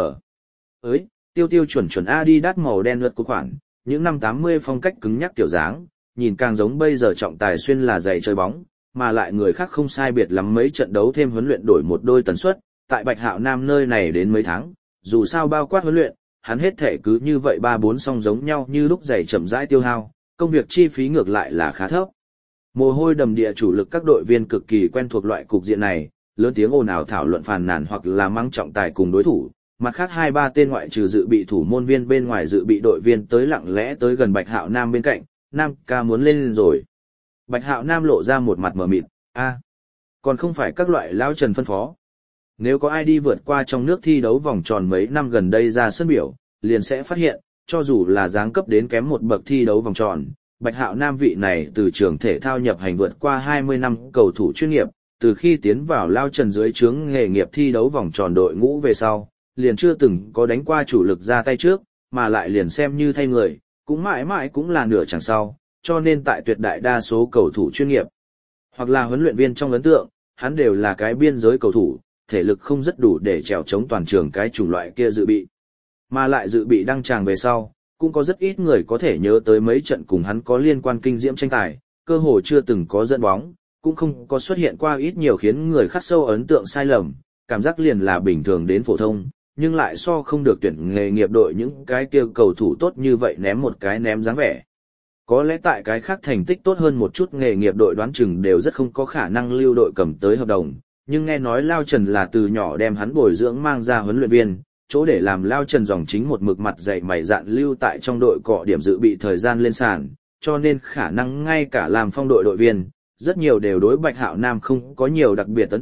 Tiêu chuẩn Adidas màu đen lượt của khoản, những năm 80 phong cách cứng nhắc kiểu dáng, nhìn càng giống bây giờ trọng tài xuyên là giày chơi bóng, mà lại người khác không sai biệt lắm mấy trận đấu thêm huấn luyện đổi một đôi tần suất, tại Bạch Hạo Nam nơi này đến mấy tháng, dù sao bao quát huấn luyện, hắn hết thể cứ như vậy 3-4 song giống nhau như lúc giày chậm rãi tiêu hao, công việc chi phí ngược lại là khá thấp. Mồ hôi đầm địa chủ lực các đội viên cực kỳ quen thuộc loại cục diện này, lớn tiếng ồn ào thảo luận phàn nàn hoặc là mắng trọng tài cùng đối thủ, mặt khác 2-3 tên ngoại trừ dự bị thủ môn viên bên ngoài dự bị đội viên tới lặng lẽ tới gần Bạch Hạo Nam bên cạnh, Nam ca muốn lên rồi. Bạch Hạo Nam lộ ra một mặt mờ mịt, còn không phải các loại lão Trần phân phó. Nếu có ai đi vượt qua trong nước thi đấu vòng tròn mấy năm gần đây ra sân biểu, liền sẽ phát hiện, cho dù là giáng cấp đến kém một bậc thi đấu vòng tròn, Bạch Hạo Nam vị này từ trường thể thao nhập hành vượt qua 20 năm cầu thủ chuyên nghiệp, từ khi tiến vào Lao Trần dưới trướng nghề nghiệp thi đấu vòng tròn đội ngũ về sau, liền chưa từng có đánh qua chủ lực ra tay trước, mà lại liền xem như thay người, cũng mãi mãi cũng là nửa chẳng sau, cho nên tại tuyệt đại đa số cầu thủ chuyên nghiệp, hoặc là huấn luyện viên trong ấn tượng, hắn đều là cái biên giới cầu thủ, thể lực không rất đủ để trèo chống toàn trường cái chủng loại kia dự bị. Mà lại dự bị đăng tràng về sau, cũng có rất ít người có thể nhớ tới mấy trận cùng hắn có liên quan kinh diễm tranh tài, cơ hồ chưa từng có dẫn bóng, cũng không có xuất hiện qua ít nhiều khiến người khắc sâu ấn tượng sai lầm, cảm giác liền là bình thường đến phổ thông, nhưng lại so không được tuyển nghề nghiệp đội những cái kia cầu thủ tốt như vậy ném một cái ném dáng vẻ. Có lẽ tại cái khác thành tích tốt hơn một chút nghề nghiệp đội đoán chừng đều rất không có khả năng lưu đội cầm tới hợp đồng, nhưng nghe nói Lao Trần là từ nhỏ đem hắn bồi dưỡng mang ra huấn luyện viên, chỗ để làm Lao Trần dòng chính một mực mặt dày mày dạn lưu tại trong đội cọ điểm dự bị thời gian lên sàn, cho nên khả năng ngay cả làm phong đội đội viên, rất nhiều đều đối Bạch Hạo Nam không có nhiều đặc biệt ấn tượng,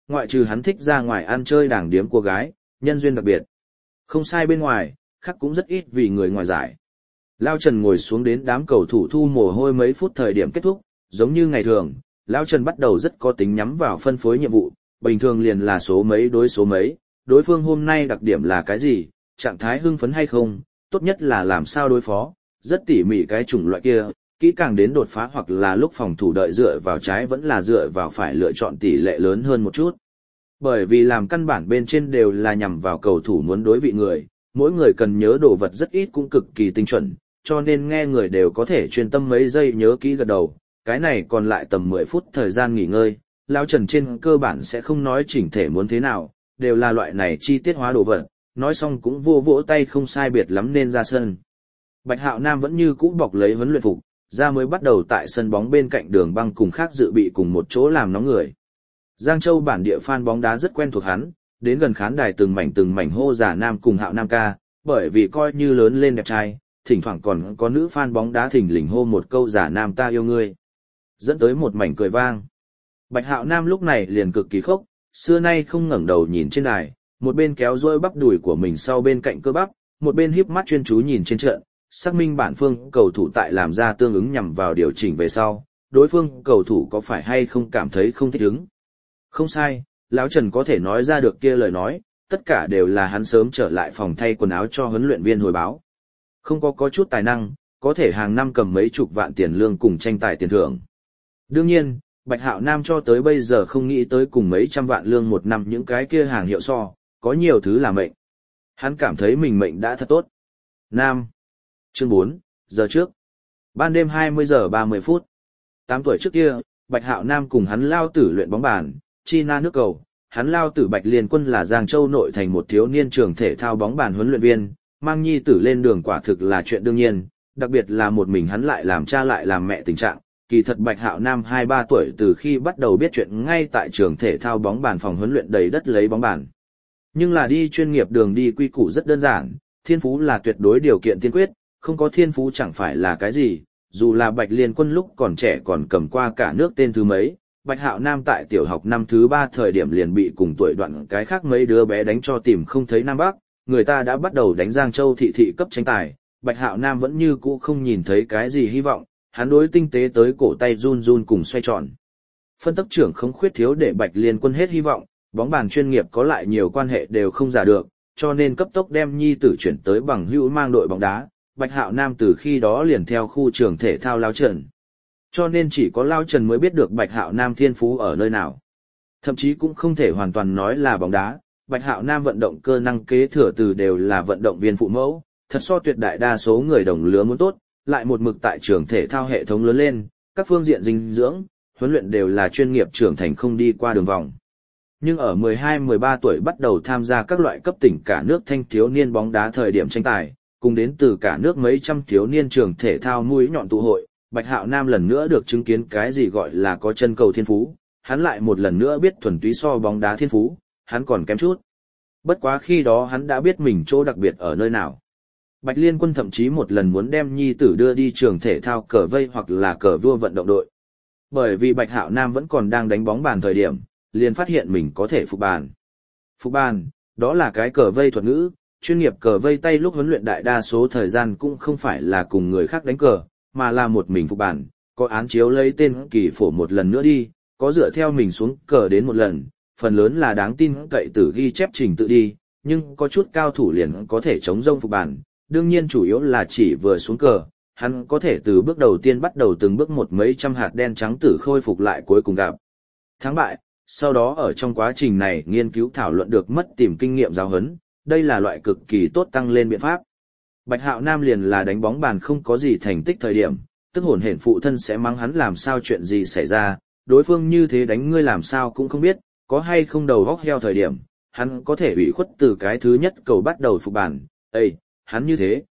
ngoại trừ hắn thích ra ngoài ăn chơi đảng điếm cô gái, nhân duyên đặc biệt. Không sai bên ngoài, khác cũng rất ít vì người ngoài giải. Lao Trần ngồi xuống đến đám cầu thủ thu mồ hôi mấy phút thời điểm kết thúc, giống như ngày thường, Lao Trần bắt đầu rất có tính nhắm vào phân phối nhiệm vụ, bình thường liền là số mấy đối số mấy, đối phương hôm nay đặc điểm là cái gì, trạng thái hưng phấn hay không, tốt nhất là làm sao đối phó, rất tỉ mỉ cái chủng loại kia, kỹ càng đến đột phá hoặc là lúc phòng thủ đợi dựa vào trái vẫn là dựa vào phải lựa chọn tỷ lệ lớn hơn một chút. Bởi vì làm căn bản bên trên đều là nhằm vào cầu thủ muốn đối vị người, mỗi người cần nhớ đồ vật rất ít cũng cực kỳ tinh chuẩn, cho nên nghe người đều có thể chuyên tâm mấy giây nhớ kỹ gật đầu, cái này còn lại tầm 10 phút thời gian nghỉ ngơi, Lão Trần trên cơ bản sẽ không nói chỉnh thể muốn thế nào, đều là loại này chi tiết hóa đồ vật, nói xong cũng vô vỗ tay không sai biệt lắm nên ra sân. Bạch Hạo Nam vẫn như cũ bọc lấy huấn luyện phục, ra mới bắt đầu tại sân bóng bên cạnh đường băng cùng khác dự bị cùng một chỗ làm nóng người. Giang Châu bản địa fan bóng đá rất quen thuộc hắn, đến gần khán đài từng mảnh hô giả Nam cùng Hạo Nam ca, bởi vì coi như lớn lên đẹp trai, thỉnh thoảng còn có nữ fan bóng đá thỉnh lình hô một câu giả Nam ta yêu ngươi. Dẫn tới một mảnh cười vang. Bạch Hạo Nam lúc này liền cực kỳ khốc, xưa nay không ngẩng đầu nhìn trên đài, một bên kéo duỗi bắp đùi của mình sau bên cạnh cơ bắp, một bên híp mắt chuyên chú nhìn trên trận, xác minh bản phương cầu thủ tại làm ra tương ứng nhằm vào điều chỉnh về sau, đối phương cầu thủ có phải hay không cảm thấy không thích ứng. Không sai, Lão Trần có thể nói ra được kia lời nói, tất cả đều là hắn sớm trở lại phòng thay quần áo cho huấn luyện viên hồi báo. Không có chút tài năng, có thể hàng năm cầm mấy chục vạn tiền lương cùng tranh tài tiền thưởng. Đương nhiên, Bạch Hạo Nam cho tới bây giờ không nghĩ tới cùng mấy trăm vạn lương một năm những cái kia hàng hiệu so, có nhiều thứ là mệnh. Hắn cảm thấy mình mệnh đã thật tốt. Nam. Chương 4, giờ trước. Ban đêm 20 giờ 30 phút. 8 tuổi trước kia, Bạch Hạo Nam cùng hắn lao tử luyện bóng bàn, chi na nước cầu. Hắn lao tử Bạch Liên Quân là Giang Châu nội thành một thiếu niên trường thể thao bóng bàn huấn luyện viên, mang nhi tử lên đường quả thực là chuyện đương nhiên, đặc biệt là một mình hắn lại làm cha lại làm mẹ tình trạng. Kỳ thật Bạch Hạo Nam 2-3 tuổi từ khi bắt đầu biết chuyện ngay tại trường thể thao bóng bàn phòng huấn luyện đầy đất lấy bóng bàn. Nhưng là đi chuyên nghiệp đường đi quy củ rất đơn giản, thiên phú là tuyệt đối điều kiện tiên quyết, không có thiên phú chẳng phải là cái gì, dù là Bạch Liên Quân lúc còn trẻ còn cầm qua cả nước tên thứ mấy, Bạch Hạo Nam tại tiểu học năm thứ 3 thời điểm liền bị cùng tuổi đoạn cái khác mấy đứa bé đánh cho tìm không thấy Nam Bắc, người ta đã bắt đầu đánh Giang Châu thị thị cấp tranh tài, Bạch Hạo Nam vẫn như cũ không nhìn thấy cái gì hy vọng, hắn đối tinh tế tới cổ tay run run cùng xoay tròn. Phân tích trưởng không khuyết thiếu để Bạch Liên Quân hết hy vọng, bóng bàn chuyên nghiệp có lại nhiều quan hệ đều không giả được, cho nên cấp tốc đem nhi tử chuyển tới bằng hữu mang đội bóng đá. Bạch Hạo Nam từ khi đó liền theo khu trường thể thao Lao Trần. Cho nên chỉ có Lao Trần mới biết được Bạch Hạo Nam thiên phú ở nơi nào. Thậm chí cũng không thể hoàn toàn nói là bóng đá, Bạch Hạo Nam vận động cơ năng kế thừa từ đều là vận động viên phụ mẫu, thật so tuyệt đại đa số người đồng lứa muốn tốt, lại một mực tại trường thể thao hệ thống lớn lên, các phương diện dinh dưỡng, huấn luyện đều là chuyên nghiệp trưởng thành không đi qua đường vòng. Nhưng ở 12-13 tuổi bắt đầu tham gia các loại cấp tỉnh cả nước thanh thiếu niên bóng đá thời điểm tranh tài, cùng đến từ cả nước mấy trăm thiếu niên trường thể thao mũi nhọn tụ hội, Bạch Hạo Nam lần nữa được chứng kiến cái gì gọi là có chân cầu thiên phú, hắn lại một lần nữa biết thuần túy so bóng đá thiên phú, hắn còn kém chút. Bất quá khi đó hắn đã biết mình chỗ đặc biệt ở nơi nào. Bạch Liên Quân thậm chí một lần muốn đem nhi tử đưa đi trường thể thao cờ vây hoặc là cờ vua vận động đội. Bởi vì Bạch Hạo Nam vẫn còn đang đánh bóng bàn thời điểm, liền phát hiện mình có thể phục bàn. Phục bàn, đó là cái cờ vây thuật ngữ, chuyên nghiệp cờ vây tay lúc huấn luyện đại đa số thời gian cũng không phải là cùng người khác đánh cờ, mà là một mình phục bàn, có án chiếu lấy tên kỳ phổ một lần nữa đi, có dựa theo mình xuống cờ đến một lần, phần lớn là đáng tin cậy từ ghi chép trình tự đi, nhưng có chút cao thủ liền có thể chống rông phục bàn, đương nhiên chủ yếu là chỉ vừa xuống cờ, hắn có thể từ bước đầu tiên bắt đầu từng bước một mấy trăm hạt đen trắng tử khôi phục lại cuối cùng gặp thắng bại, sau đó ở trong quá trình này nghiên cứu thảo luận được mất tìm kinh nghiệm giáo huấn, đây là loại cực kỳ tốt tăng lên biện pháp. Bạch Hạo Nam liền là đánh bóng bàn không có gì thành tích thời điểm, tức hồn hển phụ thân sẽ mắng hắn làm sao chuyện gì xảy ra, đối phương như thế đánh ngươi làm sao cũng không biết, có hay không đầu góc heo thời điểm, hắn có thể ủy khuất từ cái thứ nhất cầu bắt đầu phục bàn, ê, hắn như thế,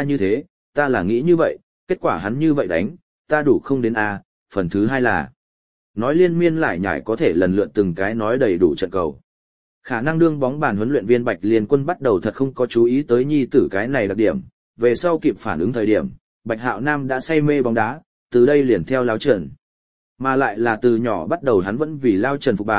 ta là nghĩ như vậy, kết quả hắn như vậy đánh, ta đủ không đến A, phần thứ hai là nói liên miên lại nhải có thể lần lượt từng cái nói đầy đủ trận cầu. Khả năng đương bóng bàn huấn luyện viên Bạch Liên Quân bắt đầu thật không có chú ý tới nhi tử cái này đặc điểm, về sau kịp phản ứng thời điểm, Bạch Hạo Nam đã say mê bóng đá, từ đây liền theo Lao Trần. Mà lại là từ nhỏ bắt đầu hắn vẫn vì Lao Trần phục bàn,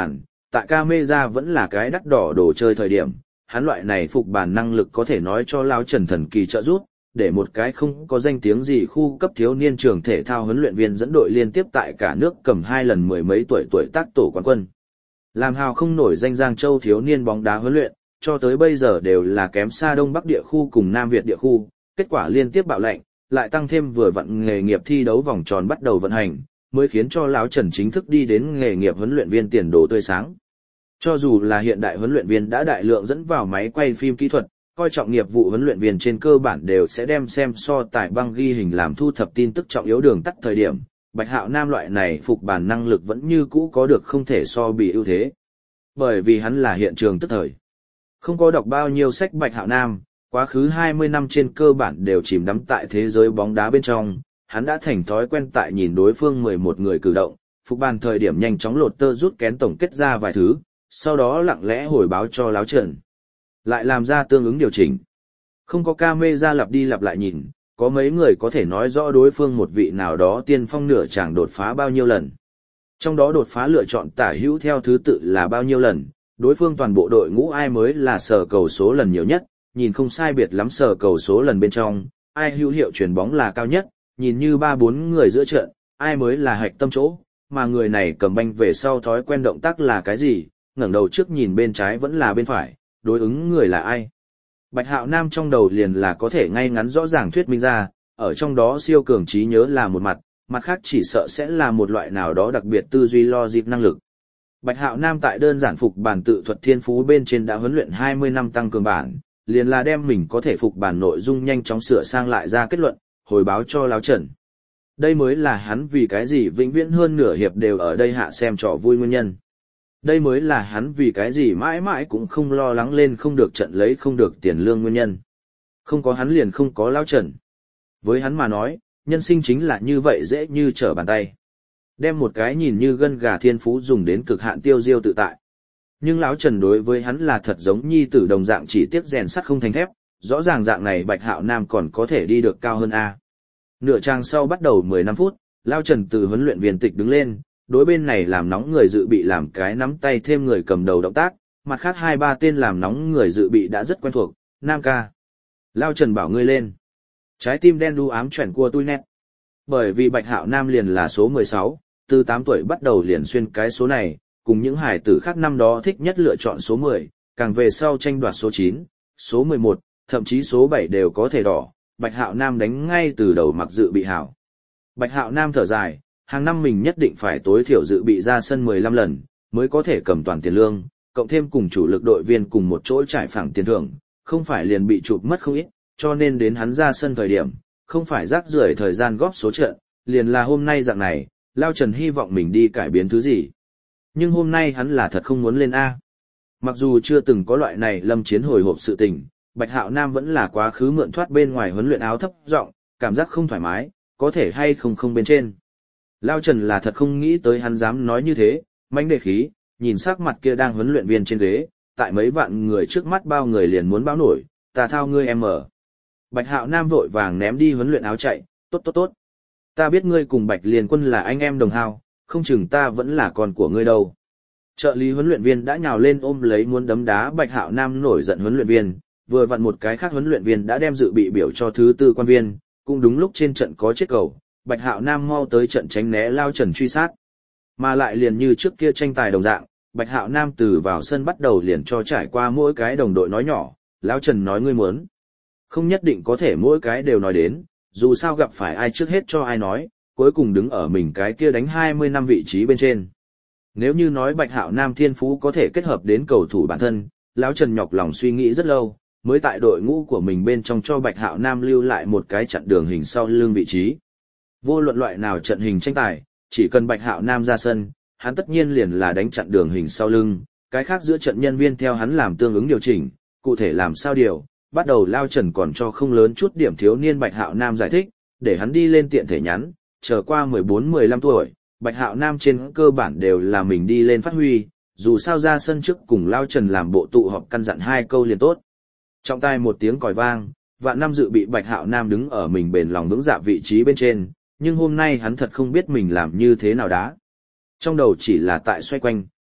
tại camera vẫn là cái đắt đỏ đồ chơi thời điểm, hắn loại này phục bản năng lực có thể nói cho Lão Trần thần kỳ trợ giúp, để một cái không có danh tiếng gì khu cấp thiếu niên trường thể thao huấn luyện viên dẫn đội liên tiếp tại cả nước cầm 2 lần 10 mấy tuổi tác tổ quán quân. Làm hào không nổi danh Giang Châu thiếu niên bóng đá huấn luyện, cho tới bây giờ đều là kém xa Đông Bắc địa khu cùng Nam Việt địa khu, kết quả liên tiếp bạo lệnh, lại tăng thêm vừa vận nghề nghiệp thi đấu vòng tròn bắt đầu vận hành, mới khiến cho Lão Trần chính thức đi đến nghề nghiệp huấn luyện viên tiền đồ tươi sáng. Cho dù là hiện đại huấn luyện viên đã đại lượng dẫn vào máy quay phim kỹ thuật, coi trọng nghiệp vụ huấn luyện viên trên cơ bản đều sẽ đem xem so tài băng ghi hình làm thu thập tin tức trọng yếu đường tắt thời điểm, Bạch Hạo Nam loại này phục bản năng lực vẫn như cũ có được không thể so bị ưu thế. Bởi vì hắn là hiện trường tức thời. Không có đọc bao nhiêu sách Bạch Hạo Nam, quá khứ 20 năm trên cơ bản đều chìm đắm tại thế giới bóng đá bên trong, hắn đã thành thói quen tại nhìn đối phương 11 người cử động, phục bàn thời điểm nhanh chóng lột tơ rút kén tổng kết ra vài thứ, sau đó lặng lẽ hồi báo cho Lão Trần. Lại làm ra tương ứng điều chỉnh. Không có camera lặp đi lặp lại nhìn, có mấy người có thể nói rõ đối phương một vị nào đó tiên phong nửa chàng đột phá bao nhiêu lần. Trong đó đột phá lựa chọn tả hữu theo thứ tự là bao nhiêu lần, đối phương toàn bộ đội ngũ ai mới là sở cầu số lần nhiều nhất, nhìn không sai biệt lắm sở cầu số lần bên trong, ai hữu hiệu chuyền bóng là cao nhất, nhìn như 3-4 người giữa trận, ai mới là hạch tâm chỗ, mà người này cầm banh về sau thói quen động tác là cái gì, ngẩng đầu trước nhìn bên trái vẫn là bên phải, đối ứng người là ai. Bạch Hạo Nam trong đầu liền là có thể ngay ngắn rõ ràng thuyết minh ra, ở trong đó siêu cường trí nhớ là một mặt, mặt khác chỉ sợ sẽ là một loại nào đó đặc biệt tư duy logic năng lực. Bạch Hạo Nam tại đơn giản phục bản tự thuật thiên phú bên trên đã huấn luyện 20 năm tăng cường bản, liền là đem mình có thể phục bản nội dung nhanh chóng sửa sang lại ra kết luận, hồi báo cho Lão Trần. Đây mới là hắn vì cái gì vĩnh viễn hơn nửa hiệp đều ở đây hạ xem trò vui nguyên nhân. Đây mới là hắn vì cái gì mãi mãi cũng không lo lắng lên không được trận lấy không được tiền lương nguyên nhân. Không có hắn liền không có Lão Trần. Với hắn mà nói, nhân sinh chính là như vậy dễ như trở bàn tay. Đem một cái nhìn như gân gà thiên phú dùng đến cực hạn tiêu diêu tự tại. Nhưng Lão Trần đối với hắn là thật giống nhi tử đồng dạng chỉ tiếc rèn sắt không thành thép, rõ ràng dạng này Bạch Hạo Nam còn có thể đi được cao hơn A. Nửa trang sau bắt đầu 15 phút, Lão Trần từ huấn luyện viên tịch đứng lên, đối bên này làm nóng người dự bị làm cái nắm tay thêm người cầm đầu động tác, mặt khác 2-3 tên làm nóng người dự bị đã rất quen thuộc, Nam ca. Lão Trần bảo ngươi lên. Trái tim đen đu ám chuyển của tôi nét. Bởi vì Bạch Hạo Nam liền là số 16, từ 8 tuổi bắt đầu liền xuyên cái số này, cùng những hải tử khác năm đó thích nhất lựa chọn số 10, càng về sau tranh đoạt số 9, số 11, thậm chí số 7 đều có thể đỏ, Bạch Hạo Nam đánh ngay từ đầu mặc dự bị hảo. Bạch Hạo Nam thở dài, hàng năm mình nhất định phải tối thiểu dự bị ra sân 15 lần, mới có thể cầm toàn tiền lương, cộng thêm cùng chủ lực đội viên cùng một chỗ trải phẳng tiền thưởng, không phải liền bị chụp mất không ít, cho nên đến hắn ra sân thời điểm, không phải rác rưởi thời gian góp số trận, liền là hôm nay dạng này, Lão Trần hy vọng mình đi cải biến thứ gì. Nhưng hôm nay hắn là thật không muốn lên A. Mặc dù chưa từng có loại này lâm chiến hồi hộp sự tình, Bạch Hạo Nam vẫn là quá khứ mượn thoát bên ngoài huấn luyện áo thấp giọng, cảm giác không thoải mái, có thể hay không bên trên. Lão Trần là thật không nghĩ tới hắn dám nói như thế, mãnh đề khí, nhìn sắc mặt kia đang huấn luyện viên trên ghế, tại mấy vạn người trước mắt bao người liền muốn báo nổi, ta thao ngươi em ở. Bạch Hạo Nam vội vàng ném đi huấn luyện áo chạy, tốt. Ta biết ngươi cùng Bạch Liên Quân là anh em đồng hao, không chừng ta vẫn là con của ngươi đâu. Trợ lý huấn luyện viên đã nhào lên ôm lấy muốn đấm đá Bạch Hạo Nam nổi giận huấn luyện viên, vừa vặn một cái khác huấn luyện viên đã đem dự bị biểu cho thứ tư quan viên, cũng đúng lúc trên trận có chết cầu, Bạch Hạo Nam mau tới trận tránh né Lão Trần truy sát. Mà lại liền như trước kia tranh tài đồng dạng, Bạch Hạo Nam từ vào sân bắt đầu liền cho trải qua mỗi cái đồng đội nói nhỏ, Lão Trần nói ngươi muốn. Không nhất định có thể mỗi cái đều nói đến, dù sao gặp phải ai trước hết cho ai nói, cuối cùng đứng ở mình cái kia đánh 20 năm vị trí bên trên. Nếu như nói Bạch Hạo Nam thiên phú có thể kết hợp đến cầu thủ bản thân, Lão Trần nhọc lòng suy nghĩ rất lâu, mới tại đội ngũ của mình bên trong cho Bạch Hạo Nam lưu lại một cái chặn đường hình sau lưng vị trí. Vô luận loại nào trận hình tranh tài, chỉ cần Bạch Hạo Nam ra sân, hắn tất nhiên liền là đánh chặn đường hình sau lưng, cái khác giữa trận nhân viên theo hắn làm tương ứng điều chỉnh, cụ thể làm sao điều, bắt đầu Lão Trần còn cho không lớn chút điểm thiếu niên Bạch Hạo Nam giải thích, để hắn đi lên tiện thể nhắn, trở qua 14-15 tuổi, Bạch Hạo Nam trên cơ bản đều là mình đi lên phát huy, dù sao ra sân trước cùng Lão Trần làm bộ tụ họp căn dặn 2 câu liền tốt. Trong tai một tiếng còi vang, vạn năm dự bị Bạch Hạo Nam đứng ở mình bền lòng vững dạ vị trí bên trên, nhưng hôm nay hắn thật không biết mình làm như thế nào đá. Trong đầu chỉ là tại xoay quanh,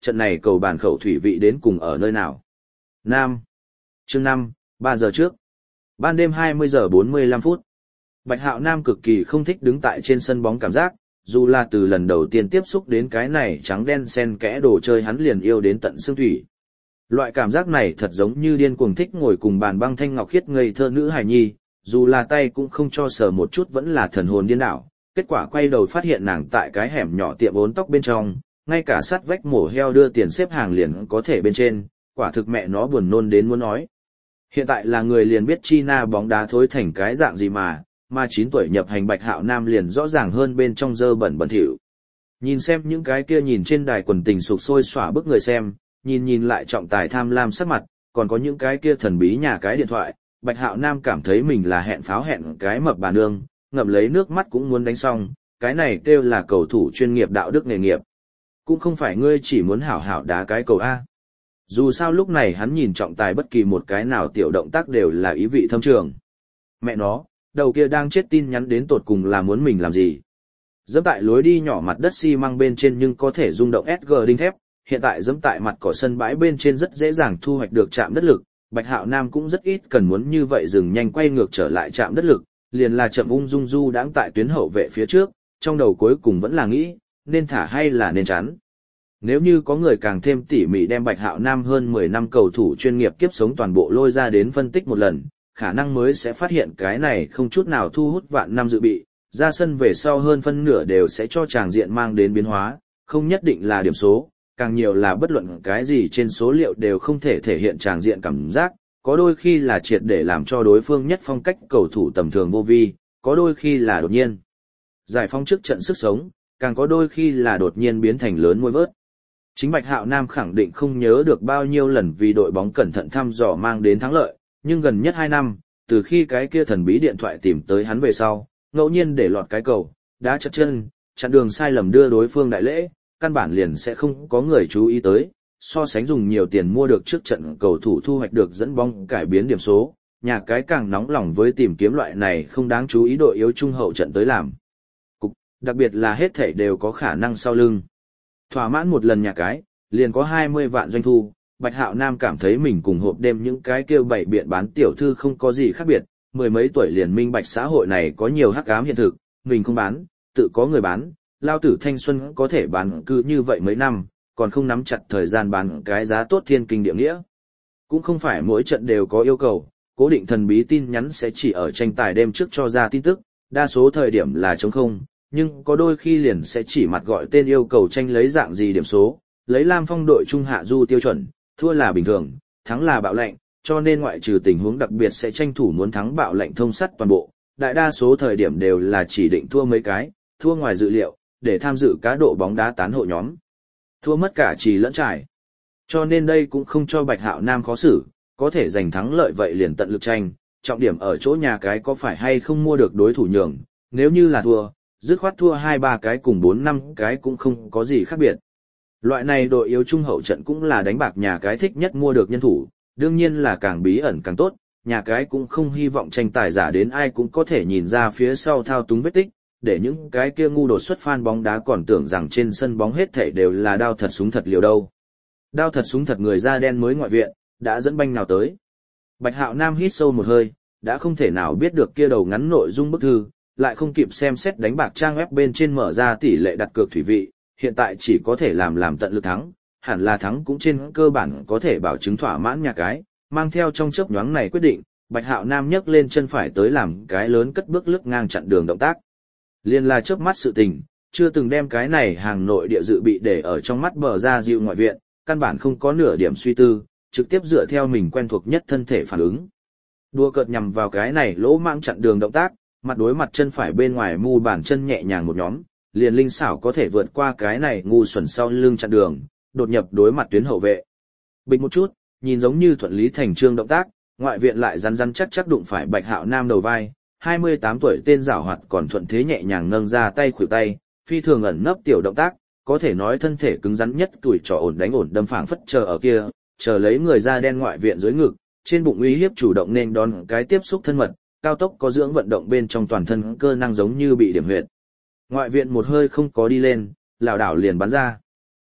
trận này cầu bàn khẩu thủy vị đến cùng ở nơi nào. Nam. Chương 5, 3 giờ trước. Ban đêm 20 giờ 45 phút. Bạch Hạo Nam cực kỳ không thích đứng tại trên sân bóng cảm giác, dù là từ lần đầu tiên tiếp xúc đến cái này trắng đen xen kẽ đồ chơi hắn liền yêu đến tận xương thủy. Loại cảm giác này thật giống như điên cuồng thích ngồi cùng bàn băng thanh ngọc khiết ngây thơ nữ hài nhi, dù là tay cũng không cho sờ một chút vẫn là thần hồn điên đảo. Kết quả quay đầu phát hiện nàng tại cái hẻm nhỏ tiệm bốn tóc bên trong, ngay cả sát vách mổ heo đưa tiền xếp hàng liền có thể bên trên, quả thực mẹ nó buồn nôn đến muốn nói. Hiện tại là người liền biết China bóng đá thối thành cái dạng gì mà 9 tuổi nhập hành Bạch Hạo Nam liền rõ ràng hơn bên trong dơ bẩn bẩn thỉu. Nhìn xem những cái kia nhìn trên đài quần tình sục sôi xỏa bức người xem, nhìn lại trọng tài tham lam sắc mặt, còn có những cái kia thần bí nhà cái điện thoại, Bạch Hạo Nam cảm thấy mình là hẹn pháo hẹn cái mập bà nương, ngậm lấy nước mắt cũng muốn đánh xong, cái này kêu là cầu thủ chuyên nghiệp đạo đức nghề nghiệp. Cũng không phải ngươi chỉ muốn hảo hảo đá cái cầu A. Dù sao lúc này hắn nhìn trọng tài bất kỳ một cái nào tiểu động tác đều là ý vị thâm trường. Mẹ nó, đầu kia đang chết tin nhắn đến tột cùng là muốn mình làm gì. Dẫm tại lối đi nhỏ mặt đất xi măng bên trên nhưng có thể rung động SG đinh thép, hiện tại dẫm tại mặt cỏ sân bãi bên trên rất dễ dàng thu hoạch được chạm đất lực, Bạch Hạo Nam cũng rất ít cần muốn như vậy dừng nhanh quay ngược trở lại chạm đất lực, liền là chậm ung dung du đãng tại tuyến hậu vệ phía trước, trong đầu cuối cùng vẫn là nghĩ, nên thả hay là nên chắn. Nếu như có người càng thêm tỉ mỉ đem Bạch Hạo Nam hơn 10 năm cầu thủ chuyên nghiệp kiếp sống toàn bộ lôi ra đến phân tích một lần, khả năng mới sẽ phát hiện cái này không chút nào thu hút vạn năm dự bị, ra sân về sau hơn phân nửa đều sẽ cho tràng diện mang đến biến hóa, không nhất định là điểm số, càng nhiều là bất luận cái gì trên số liệu đều không thể thể hiện tràng diện cảm giác, có đôi khi là triệt để làm cho đối phương nhất phong cách cầu thủ tầm thường vô vi, có đôi khi là đột nhiên giải phóng trước trận sức sống, càng có đôi khi là đột nhiên biến thành lớn môi vớt. Chính Bạch Hạo Nam khẳng định không nhớ được bao nhiêu lần vì đội bóng cẩn thận thăm dò mang đến thắng lợi, nhưng gần nhất 2 năm, từ khi cái kia thần bí điện thoại tìm tới hắn về sau, ngẫu nhiên để lọt cái cầu, đá chật chân, chặn đường sai lầm đưa đối phương đại lễ, căn bản liền sẽ không có người chú ý tới, so sánh dùng nhiều tiền mua được trước trận cầu thủ thu hoạch được dẫn bóng cải biến điểm số, nhà cái càng nóng lòng với tìm kiếm loại này không đáng chú ý đội yếu trung hậu trận tới làm. Đặc biệt là hết thảy đều có khả năng sau lưng. Thỏa mãn một lần nhà cái, liền có 20 vạn doanh thu, Bạch Hạo Nam cảm thấy mình cùng hộp đêm những cái kêu bảy biện bán tiểu thư không có gì khác biệt, mười mấy tuổi liền minh bạch xã hội này có nhiều hắc ám hiện thực, mình không bán, tự có người bán, lao tử thanh xuân có thể bán cứ như vậy mấy năm, còn không nắm chặt thời gian bán cái giá tốt thiên kinh địa nghĩa. Cũng không phải mỗi trận đều có yêu cầu, cố định thần bí tin nhắn sẽ chỉ ở tranh tài đêm trước cho ra tin tức, đa số thời điểm là trống không, nhưng có đôi khi liền sẽ chỉ mặt gọi tên yêu cầu tranh lấy dạng gì điểm số, lấy Lam Phong đội trung hạ du tiêu chuẩn, thua là bình thường, thắng là bạo lệnh, cho nên ngoại trừ tình huống đặc biệt sẽ tranh thủ muốn thắng bạo lệnh thông sắt toàn bộ, đại đa số thời điểm đều là chỉ định thua mấy cái, thua ngoài dự liệu, để tham dự cá độ bóng đá tán hộ nhóm. Thua mất cả trì lẫn trải. Cho nên đây cũng không cho Bạch Hạo Nam khó xử, có thể giành thắng lợi vậy liền tận lực tranh, trọng điểm ở chỗ nhà cái có phải hay không mua được đối thủ nhường, nếu như là thua, dứt khoát thua 2-3 cái cùng 4-5 cái cũng không có gì khác biệt. Loại này đội yếu trung hậu trận cũng là đánh bạc nhà cái thích nhất mua được nhân thủ, đương nhiên là càng bí ẩn càng tốt, nhà cái cũng không hy vọng tranh tài giả đến ai cũng có thể nhìn ra phía sau thao túng vết tích, để những cái kia ngu đột xuất fan bóng đá còn tưởng rằng trên sân bóng hết thảy đều là đao thật súng thật liều đâu. Đao thật súng thật người da đen mới ngoại viện, đã dẫn banh nào tới. Bạch Hạo Nam hít sâu một hơi, đã không thể nào biết được kia đầu ngắn nội dung bức thư, lại không kịp xem xét đánh bạc trang web bên trên mở ra tỷ lệ đặt cược thủy vị, hiện tại chỉ có thể làm tận lực thắng, hẳn là thắng cũng trên cơ bản có thể bảo chứng thỏa mãn nhà cái, mang theo trong chớp nhoáng này quyết định, Bạch Hạo Nam nhấc lên chân phải tới làm cái lớn cất bước lướt ngang chặn đường động tác. Liên là chớp mắt sự tình, chưa từng đem cái này hàng nội địa dự bị để ở trong mắt bờ ra dịu ngoại viện, căn bản không có nửa điểm suy tư, trực tiếp dựa theo mình quen thuộc nhất thân thể phản ứng. Đua cợt nhằm vào cái này lỗ mãng chặn đường động tác, mặt đối mặt chân phải bên ngoài mu bàn chân nhẹ nhàng một nhóm, liền linh xảo có thể vượt qua cái này ngu xuẩn sau lưng chặn đường, đột nhập đối mặt tuyến hậu vệ. Bình một chút, nhìn giống như thuận lý thành trương động tác, ngoại viện lại rắn chắc đụng phải Bạch Hạo Nam đầu vai, 28 tuổi tên giảo hoạt còn thuận thế nhẹ nhàng nâng ra tay khuỷu tay, phi thường ẩn nấp tiểu động tác, có thể nói thân thể cứng rắn nhất tuổi trò ổn đánh ổn đâm phảng phất chờ ở kia, chờ lấy người da đen ngoại viện dưới ngực, trên bụng uy hiếp chủ động nên đón cái tiếp xúc thân mật, cao tốc có dưỡng vận động bên trong toàn thân cơ năng giống như bị điểm huyệt. Ngoại viện một hơi không có đi lên, lảo đảo liền bắn ra.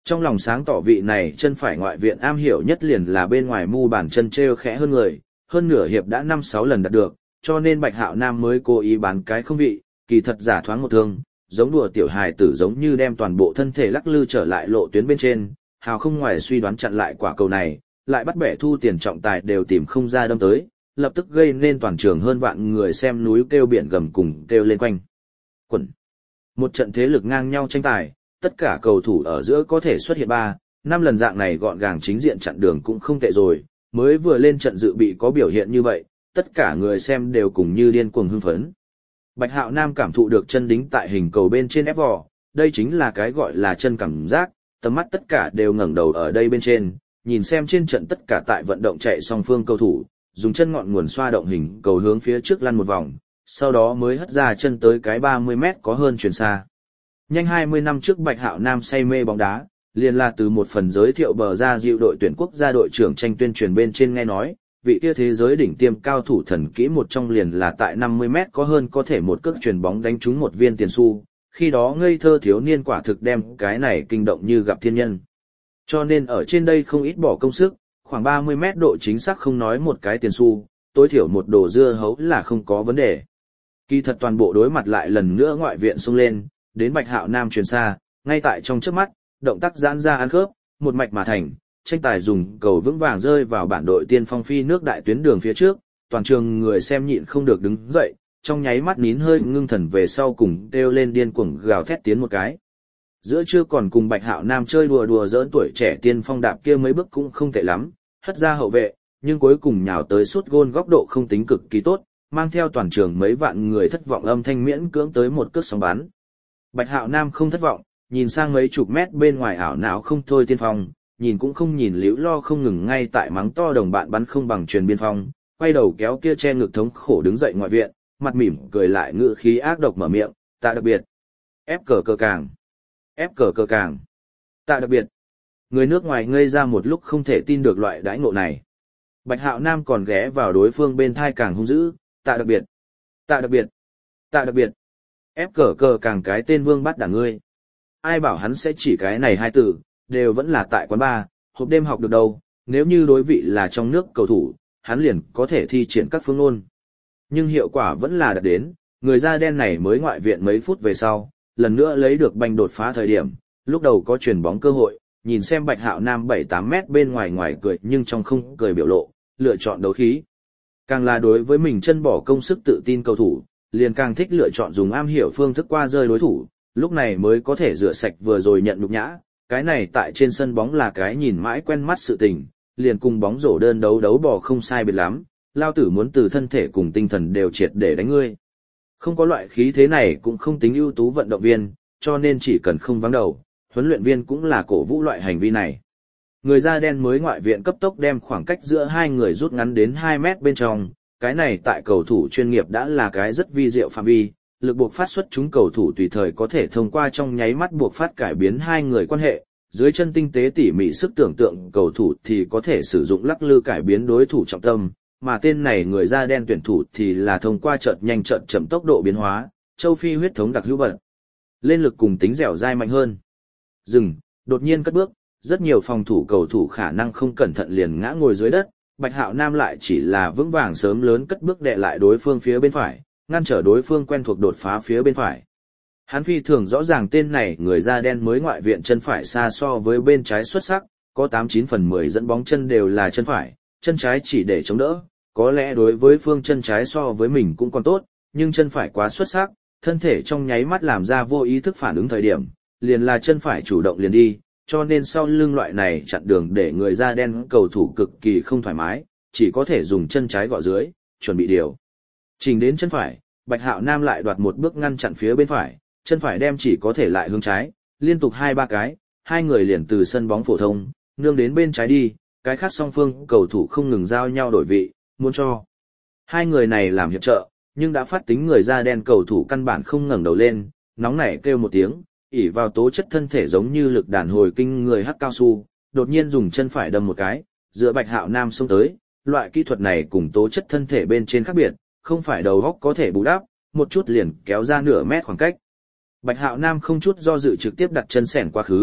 Trong lòng sáng tỏ vị này chân phải ngoại viện am hiểu nhất liền là bên ngoài mu bàn chân treo khẽ hơn người, hơn nửa hiệp đã 5-6 lần đạt được, cho nên Bạch Hạo Nam mới cố ý bán cái không vị, kỳ thật giả thoáng một thương, giống đùa tiểu hài tử giống như đem toàn bộ thân thể lắc lư trở lại lộ tuyến bên trên, hào không ngoài suy đoán chặn lại quả cầu này, lại bắt bẻ thu tiền trọng tài đều tìm không ra đâm tới, lập tức gây nên toàn trường hơn vạn người xem núi kêu biển gầm cùng kêu lên quanh quẩn. Một trận thế lực ngang nhau tranh tài, tất cả cầu thủ ở giữa có thể xuất hiện 3-5 lần dạng này gọn gàng chính diện chặn đường cũng không tệ rồi, mới vừa lên trận dự bị có biểu hiện như vậy, tất cả người xem đều cùng như điên cuồng hưng phấn. Bạch Hạo Nam cảm thụ được chân đính tại hình cầu bên trên ép vỏ, đây chính là cái gọi là chân cảm giác, tầm mắt tất cả đều ngẩng đầu ở đây bên trên, nhìn xem trên trận tất cả tại vận động chạy song phương cầu thủ, dùng chân ngọn nguồn xoa động hình cầu hướng phía trước lăn một vòng, sau đó mới hất ra chân tới cái 30 mét có hơn chuyển xa. Nhanh 20 năm trước Bạch Hạo Nam say mê bóng đá, liền là từ một phần giới thiệu bờ ra dịu đội tuyển quốc gia đội trưởng tranh tuyên truyền bên trên nghe nói, vị kia thế giới đỉnh tiêm cao thủ thần kỹ một trong liền là tại 50 mét có hơn có thể một cước chuyền bóng đánh trúng một viên tiền xu, khi đó ngây thơ thiếu niên quả thực đem cái này kinh động như gặp thiên nhân. Cho nên ở trên đây không ít bỏ công sức, khoảng 30 mét độ chính xác không nói một cái tiền xu, tối thiểu một đồ dưa hấu là không có vấn đề. Kỳ thật toàn bộ đối mặt lại lần nữa ngoại viện xông lên, đến Bạch Hạo Nam truyền xa, ngay tại trong trước mắt, động tác giãn ra ăn khớp, một mạch mà thành, tranh tài dùng cầu vững vàng rơi vào bản đội tiên phong phi nước đại tuyến đường phía trước, toàn trường người xem nhịn không được đứng dậy, trong nháy mắt nín hơi ngưng thần về sau cùng kêu lên điên cuồng gào thét tiến một cái. Giữa trưa còn cùng Bạch Hạo Nam chơi đùa đùa giỡn tuổi trẻ tiên phong đạp kia mấy bước cũng không tệ lắm, hất ra hậu vệ, nhưng cuối cùng nhào tới sút gôn góc độ không tính cực kỳ tốt, mang theo toàn trường mấy vạn người thất vọng âm thanh miễn cưỡng tới một cước sóng bắn. Bạch Hạo Nam không thất vọng, nhìn sang mấy chục mét bên ngoài ảo não không thôi tiên phong, nhìn cũng không nhìn liễu lo không ngừng ngay tại mắng to đồng bạn bắn không bằng truyền biên phong, quay đầu kéo kia che ngực thống khổ đứng dậy ngoại viện, mặt mỉm cười lại ngữ khí ác độc mở miệng, tạ đặc biệt. Ép cờ cờ càng. Ép cờ cờ càng. Tạ đặc biệt. Người nước ngoài ngây ra một lúc không thể tin được loại đãi ngộ này. Bạch Hạo Nam còn ghé vào đối phương bên thai càng hung dữ, tạ đặc biệt. Tạ đặc biệt. Tạ đặc biệt. Ép cờ cờ càng cái tên vương bắt đả ngươi. Ai bảo hắn sẽ chỉ cái này hai từ, đều vẫn là tại quán bar, hộp đêm học được đâu, nếu như đối vị là trong nước cầu thủ, hắn liền có thể thi triển các phương ngôn. Nhưng hiệu quả vẫn là đạt đến, người da đen này mới ngoại viện mấy phút về sau, lần nữa lấy được banh đột phá thời điểm, lúc đầu có chuyền bóng cơ hội, nhìn xem Bạch Hạo Nam 7-8 mét bên ngoài ngoài cười nhưng trong không cười biểu lộ, lựa chọn đấu khí. Càng là đối với mình chân bỏ công sức tự tin cầu thủ, liền càng thích lựa chọn dùng am hiểu phương thức qua rơi đối thủ, lúc này mới có thể rửa sạch vừa rồi nhận nhục nhã, cái này tại trên sân bóng là cái nhìn mãi quen mắt sự tình, liền cùng bóng rổ đơn đấu bò không sai biệt lắm, lao tử muốn từ thân thể cùng tinh thần đều triệt để đánh ngươi. Không có loại khí thế này cũng không tính ưu tú vận động viên, cho nên chỉ cần không vắng đầu, huấn luyện viên cũng là cổ vũ loại hành vi này. Người da đen mới ngoại viện cấp tốc đem khoảng cách giữa hai người rút ngắn đến 2 mét bên trong, cái này tại cầu thủ chuyên nghiệp đã là cái rất vi diệu phạm vi, lực buộc phát xuất chúng cầu thủ tùy thời có thể thông qua trong nháy mắt buộc phát cải biến hai người quan hệ, dưới chân tinh tế tỉ mỉ sức tưởng tượng cầu thủ thì có thể sử dụng lắc lư cải biến đối thủ trọng tâm, mà tên này người da đen tuyển thủ thì là thông qua chợt nhanh chợt chậm tốc độ biến hóa, châu Phi huyết thống đặc hữu bật lên lực cùng tính dẻo dai mạnh hơn. Dừng, đột nhiên cất bước, rất nhiều phòng thủ cầu thủ khả năng không cẩn thận liền ngã ngồi dưới đất, Bạch Hạo Nam lại chỉ là vững vàng sớm lớn cất bước đè lại đối phương phía bên phải, ngăn trở đối phương quen thuộc đột phá phía bên phải. Hắn phi thường rõ ràng tên này người da đen mới ngoại viện chân phải xa so với bên trái xuất sắc, có 89/10 dẫn bóng chân đều là chân phải, chân trái chỉ để chống đỡ, có lẽ đối với phương chân trái so với mình cũng còn tốt, nhưng chân phải quá xuất sắc, thân thể trong nháy mắt làm ra vô ý thức phản ứng thời điểm, liền là chân phải chủ động liền đi, cho nên sau lưng loại này chặn đường để người da đen cầu thủ cực kỳ không thoải mái, chỉ có thể dùng chân trái gõ dưới, chuẩn bị điều chỉnh đến chân phải, Bạch Hạo Nam lại đoạt một bước ngăn chặn phía bên phải, chân phải đem chỉ có thể lại hướng trái, liên tục 2-3 cái, hai người liền từ sân bóng phổ thông, nương đến bên trái đi, cái khác song phương cầu thủ không ngừng giao nhau đổi vị, muốn cho hai người này làm hiệp trợ, nhưng đã phát tính người da đen cầu thủ căn bản không ngẩng đầu lên, nóng nảy kêu một tiếng, ỉ vào tố chất thân thể giống như lực đàn hồi kinh người hắc cao su, đột nhiên dùng chân phải đâm một cái, giữa Bạch Hạo Nam xông tới, loại kỹ thuật này cùng tố chất thân thể bên trên khác biệt, không phải đầu góc có thể bù đắp, một chút liền kéo ra nửa mét khoảng cách. Bạch Hạo Nam không chút do dự trực tiếp đặt chân sẻn quá khứ,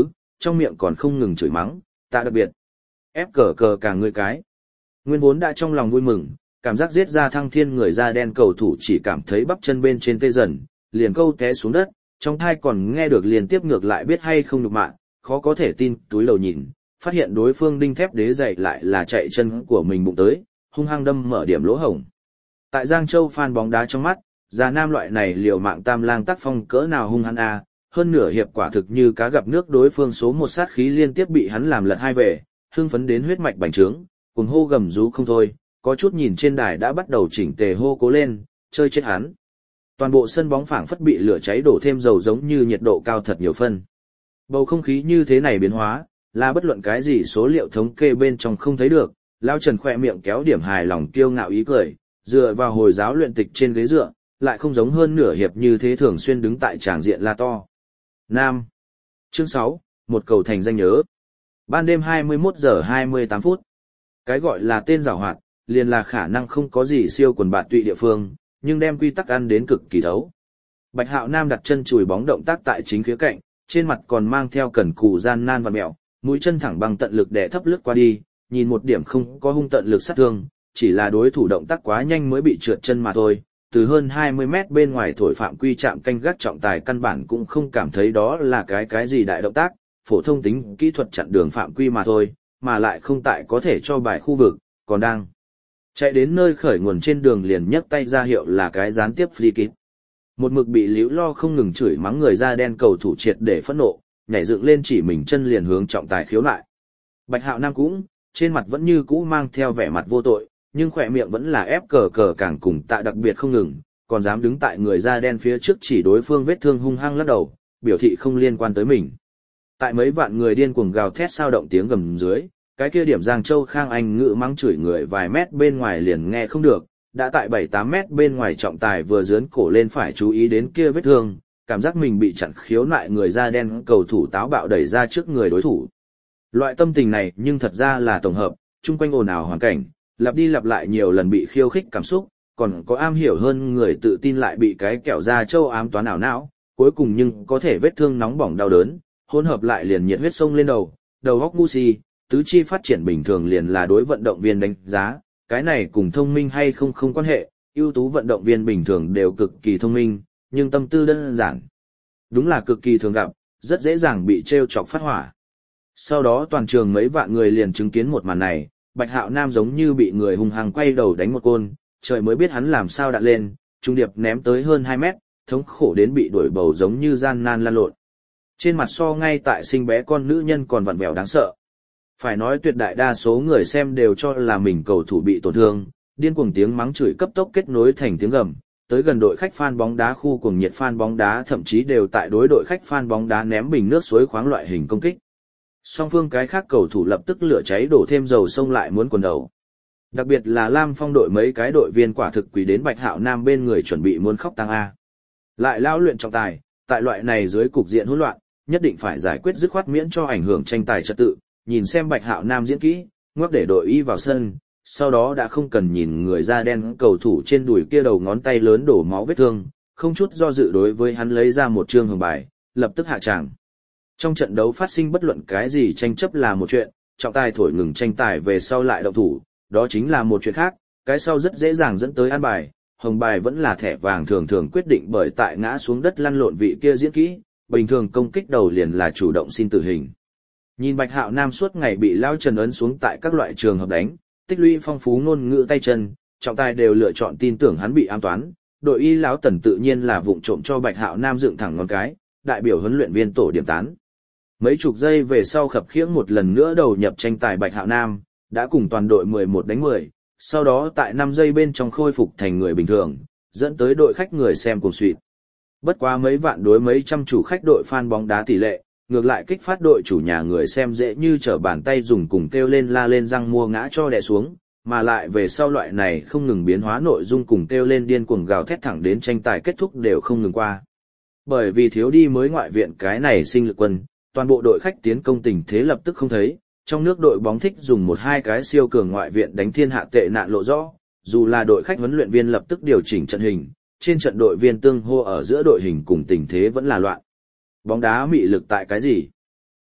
trong miệng còn không ngừng chửi mắng, tạ đặc biệt. Ép cờ cờ cả người cái. Nguyên vốn đã trong lòng vui mừng, cảm giác giết ra thăng thiên người da đen cầu thủ chỉ cảm thấy bắp chân bên trên tê dần, liền câu té xuống đất, trong thai còn nghe được liên tiếp ngược lại biết hay không nhục mạ, khó có thể tin, túi đầu nhìn, phát hiện đối phương đinh thép đế dậy lại là chạy chân của mình bụng tới, hung hăng đâm mở điểm lỗ hổng. Tại Giang Châu fan bóng đá trong mắt, già nam loại này liều mạng tam lang tác phong cỡ nào hung hăng a, hơn nửa hiệp quả thực như cá gặp nước, đối phương số một sát khí liên tiếp bị hắn làm lật hai về, hưng phấn đến huyết mạch bành trướng, cùng hô gầm rú không thôi, có chút nhìn trên đài đã bắt đầu chỉnh tề hô cố lên, chơi chết hắn. Toàn bộ sân bóng phảng phất bị lửa cháy đổ thêm dầu, giống như nhiệt độ cao thật nhiều phân. Bầu không khí như thế này biến hóa, là bất luận cái gì số liệu thống kê bên trong không thấy được. Lao Trần khỏe miệng kéo điểm hài lòng kiêu ngạo ý cười, dựa vào hồi giáo luyện tịch trên ghế dựa, lại không giống hơn nửa hiệp như thế thường xuyên đứng tại tràng diện la to. Nam. Chương 6, một cầu thành danh nhớ. Ban đêm 21 giờ 28 phút. Cái gọi là tên giàu hoạt, liền là khả năng không có gì siêu quần bạt tụy địa phương, nhưng đem quy tắc ăn đến cực kỳ thấu. Bạch Hạo Nam đặt chân chùi bóng động tác tại chính khía cạnh, trên mặt còn mang theo cẩn cù gian nan và mẹo, mũi chân thẳng bằng tận lực đè thấp lướt qua đi, nhìn một điểm không có hung tận lực sát thương, chỉ là đối thủ động tác quá nhanh mới bị trượt chân mà thôi. Từ hơn 20 mét bên ngoài thổi phạm quy chạm canh gác trọng tài căn bản cũng không cảm thấy đó là cái gì đại động tác, phổ thông tính kỹ thuật chặn đường phạm quy mà thôi, mà lại không tại có thể cho bài khu vực, còn đang chạy đến nơi khởi nguồn trên đường liền nhấc tay ra hiệu là cái gián tiếp free kick. Một mực bị liễu lo không ngừng chửi mắng người da đen cầu thủ triệt để phẫn nộ, nhảy dựng lên chỉ mình chân liền hướng trọng tài khiếu nại. Bạch Hạo Nam cũng, trên mặt vẫn như cũ mang theo vẻ mặt vô tội, nhưng khỏe miệng vẫn là ép cờ cờ càng cùng tạ đặc biệt không ngừng, còn dám đứng tại người da đen phía trước chỉ đối phương vết thương hung hăng lắc đầu, biểu thị không liên quan tới mình. Tại mấy vạn người điên cuồng gào thét sao động tiếng gầm dưới, cái kia điểm Giang Châu Khang Anh ngự mắng chửi người vài mét bên ngoài liền nghe không được, đã tại 7-8 mét bên ngoài trọng tài vừa dướn cổ lên phải chú ý đến kia vết thương, cảm giác mình bị chặn khiếu nại người da đen cầu thủ táo bạo đẩy ra trước người đối thủ. Loại tâm tình này nhưng thật ra là tổng hợp, chung quanh ồn ào hoàn cảnh, lặp đi lặp lại nhiều lần bị khiêu khích cảm xúc, còn có am hiểu hơn người tự tin lại bị cái kẹo da châu ám toán ảo não, cuối cùng nhưng có thể vết thương nóng bỏng đau đớn, hỗn hợp lại liền nhiệt huyết sông lên đầu óc ngu si, tứ chi phát triển bình thường liền là đối vận động viên đánh giá, cái này cùng thông minh hay không quan hệ, ưu tú vận động viên bình thường đều cực kỳ thông minh, nhưng tâm tư đơn giản. Đúng là cực kỳ thường gặp, rất dễ dàng bị trêu chọc phát hỏa. Sau đó toàn trường mấy vạn người liền chứng kiến một màn này, Bạch Hạo Nam giống như bị người hung hăng quay đầu đánh một côn, trời mới biết hắn làm sao đạn lên, trung điệp ném tới hơn 2 mét, thống khổ đến bị đuổi bầu giống như gian nan lăn lộn. Trên mặt so ngay tại sinh bé con nữ nhân còn vặn vẹo đáng sợ. Phải nói tuyệt đại đa số người xem đều cho là mình cầu thủ bị tổn thương, điên cuồng tiếng mắng chửi cấp tốc kết nối thành tiếng gầm, tới gần đội khách fan bóng đá khu cuồng nhiệt fan bóng đá thậm chí đều tại đối đội khách fan bóng đá ném bình nước suối khoáng loại hình công kích. Song phương cái khác cầu thủ lập tức lửa cháy đổ thêm dầu xông lại muốn quần đầu. Đặc biệt là Lam Phong đội mấy cái đội viên quả thực quỳ đến Bạch Hạo Nam bên người chuẩn bị muốn khóc tăng A. Lại lao luyện trọng tài, tại loại này dưới cục diện hỗn loạn, nhất định phải giải quyết dứt khoát miễn cho ảnh hưởng tranh tài trật tự, nhìn xem Bạch Hạo Nam diễn kỹ, ngoắc để đội y vào sân, sau đó đã không cần nhìn người da đen cầu thủ trên đùi kia đầu ngón tay lớn đổ máu vết thương, không chút do dự đối với hắn lấy ra một trương hồng bài, lập tức hạ tràng. Trong trận đấu phát sinh bất luận cái gì tranh chấp là một chuyện, trọng tài thổi ngừng tranh tài về sau lại động thủ, đó chính là một chuyện khác, cái sau rất dễ dàng dẫn tới ăn bài, hồng bài vẫn là thẻ vàng thường thường quyết định bởi tại ngã xuống đất lăn lộn vị kia diễn kỹ, bình thường công kích đầu liền là chủ động xin tử hình. Nhìn Bạch Hạo Nam suốt ngày bị Lao Trần ấn xuống tại các loại trường hợp đánh, tích lũy phong phú ngôn ngữ tay chân, trọng tài đều lựa chọn tin tưởng hắn bị ám toán, đội y Lão Tần tự nhiên là vụng trộm cho Bạch Hạo Nam dựng thẳng ngón cái, đại biểu huấn luyện viên tổ điểm tán. Mấy chục giây về sau khập khiễng một lần nữa đầu nhập tranh tài Bạch Hạo Nam, đã cùng toàn đội 11 đánh 10, sau đó tại 5 giây bên trong khôi phục thành người bình thường, dẫn tới đội khách người xem cuồng suýt. Bất quá mấy vạn đối mấy trăm chủ khách đội fan bóng đá tỷ lệ, ngược lại kích phát đội chủ nhà người xem dễ như trở bàn tay dùng cùng kêu lên la lên răng mua ngã cho đè xuống, mà lại về sau loại này không ngừng biến hóa nội dung cùng kêu lên điên cuồng gào thét thẳng đến tranh tài kết thúc đều không ngừng qua. Bởi vì thiếu đi mới ngoại viện cái này sinh lực quân, toàn bộ đội khách tiến công tình thế lập tức không thấy, trong nước đội bóng thích dùng 1-2 cái siêu cường ngoại viện đánh thiên hạ tệ nạn lộ rõ, dù là đội khách huấn luyện viên lập tức điều chỉnh trận hình, trên trận đội viên tương hô ở giữa đội hình cùng tình thế vẫn là loạn. Bóng đá mị lực tại cái gì?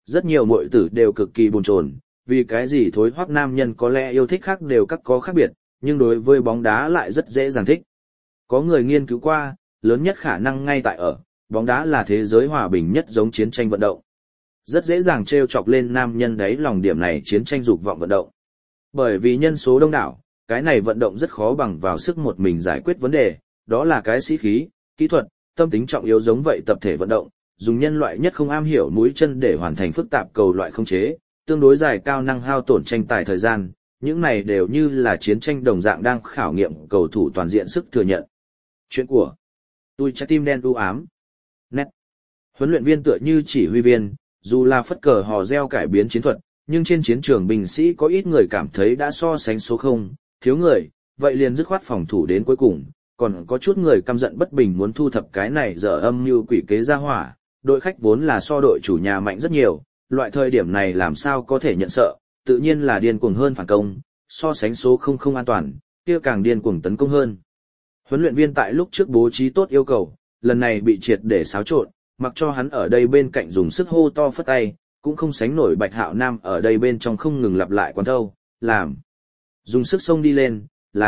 Rất nhiều muội tử đều cực kỳ bồn chồn, vì cái gì thối hoắc nam nhân có lẽ yêu thích khác đều có khác biệt, nhưng đối với bóng đá lại rất dễ dàng thích. Có người nghiên cứu qua, lớn nhất khả năng ngay tại ở, bóng đá là thế giới hòa bình nhất giống chiến tranh vận động. Rất dễ dàng trêu chọc lên nam nhân đấy lòng điểm này chiến tranh dục vọng vận động. Bởi vì nhân số đông đảo, cái này vận động rất khó bằng vào sức một mình giải quyết vấn đề, đó là cái sĩ khí, kỹ thuật, tâm tính trọng yếu giống vậy tập thể vận động, dùng nhân loại nhất không am hiểu mũi chân để hoàn thành phức tạp cầu loại không chế, tương đối dài cao năng hao tổn tranh tài thời gian, những này đều như là chiến tranh đồng dạng đang khảo nghiệm cầu thủ toàn diện sức thừa nhận. Chuyện của tôi trái tim đen u ám. Nét. Huấn luyện viên tựa như chỉ huy viên, dù là phất cờ hò reo cải biến chiến thuật, nhưng trên chiến trường binh sĩ có ít người cảm thấy đã so sánh số không, thiếu người, vậy liền dứt khoát phòng thủ đến cuối cùng, còn có chút người căm giận bất bình muốn thu thập cái này dở âm mưu quỷ kế ra hỏa, đội khách vốn là so đội chủ nhà mạnh rất nhiều, loại thời điểm này làm sao có thể nhận sợ, tự nhiên là điên cuồng hơn phản công, so sánh số không an toàn, kia càng điên cuồng tấn công hơn. Huấn luyện viên tại lúc trước bố trí tốt yêu cầu, lần này bị triệt để xáo trộn, mặc cho hắn ở đây bên cạnh dùng sức hô to phất tay, cũng không sánh nổi Bạch Hạo Nam ở đây bên trong không ngừng lặp lại quán thâu, làm. Dùng sức xông đi lên,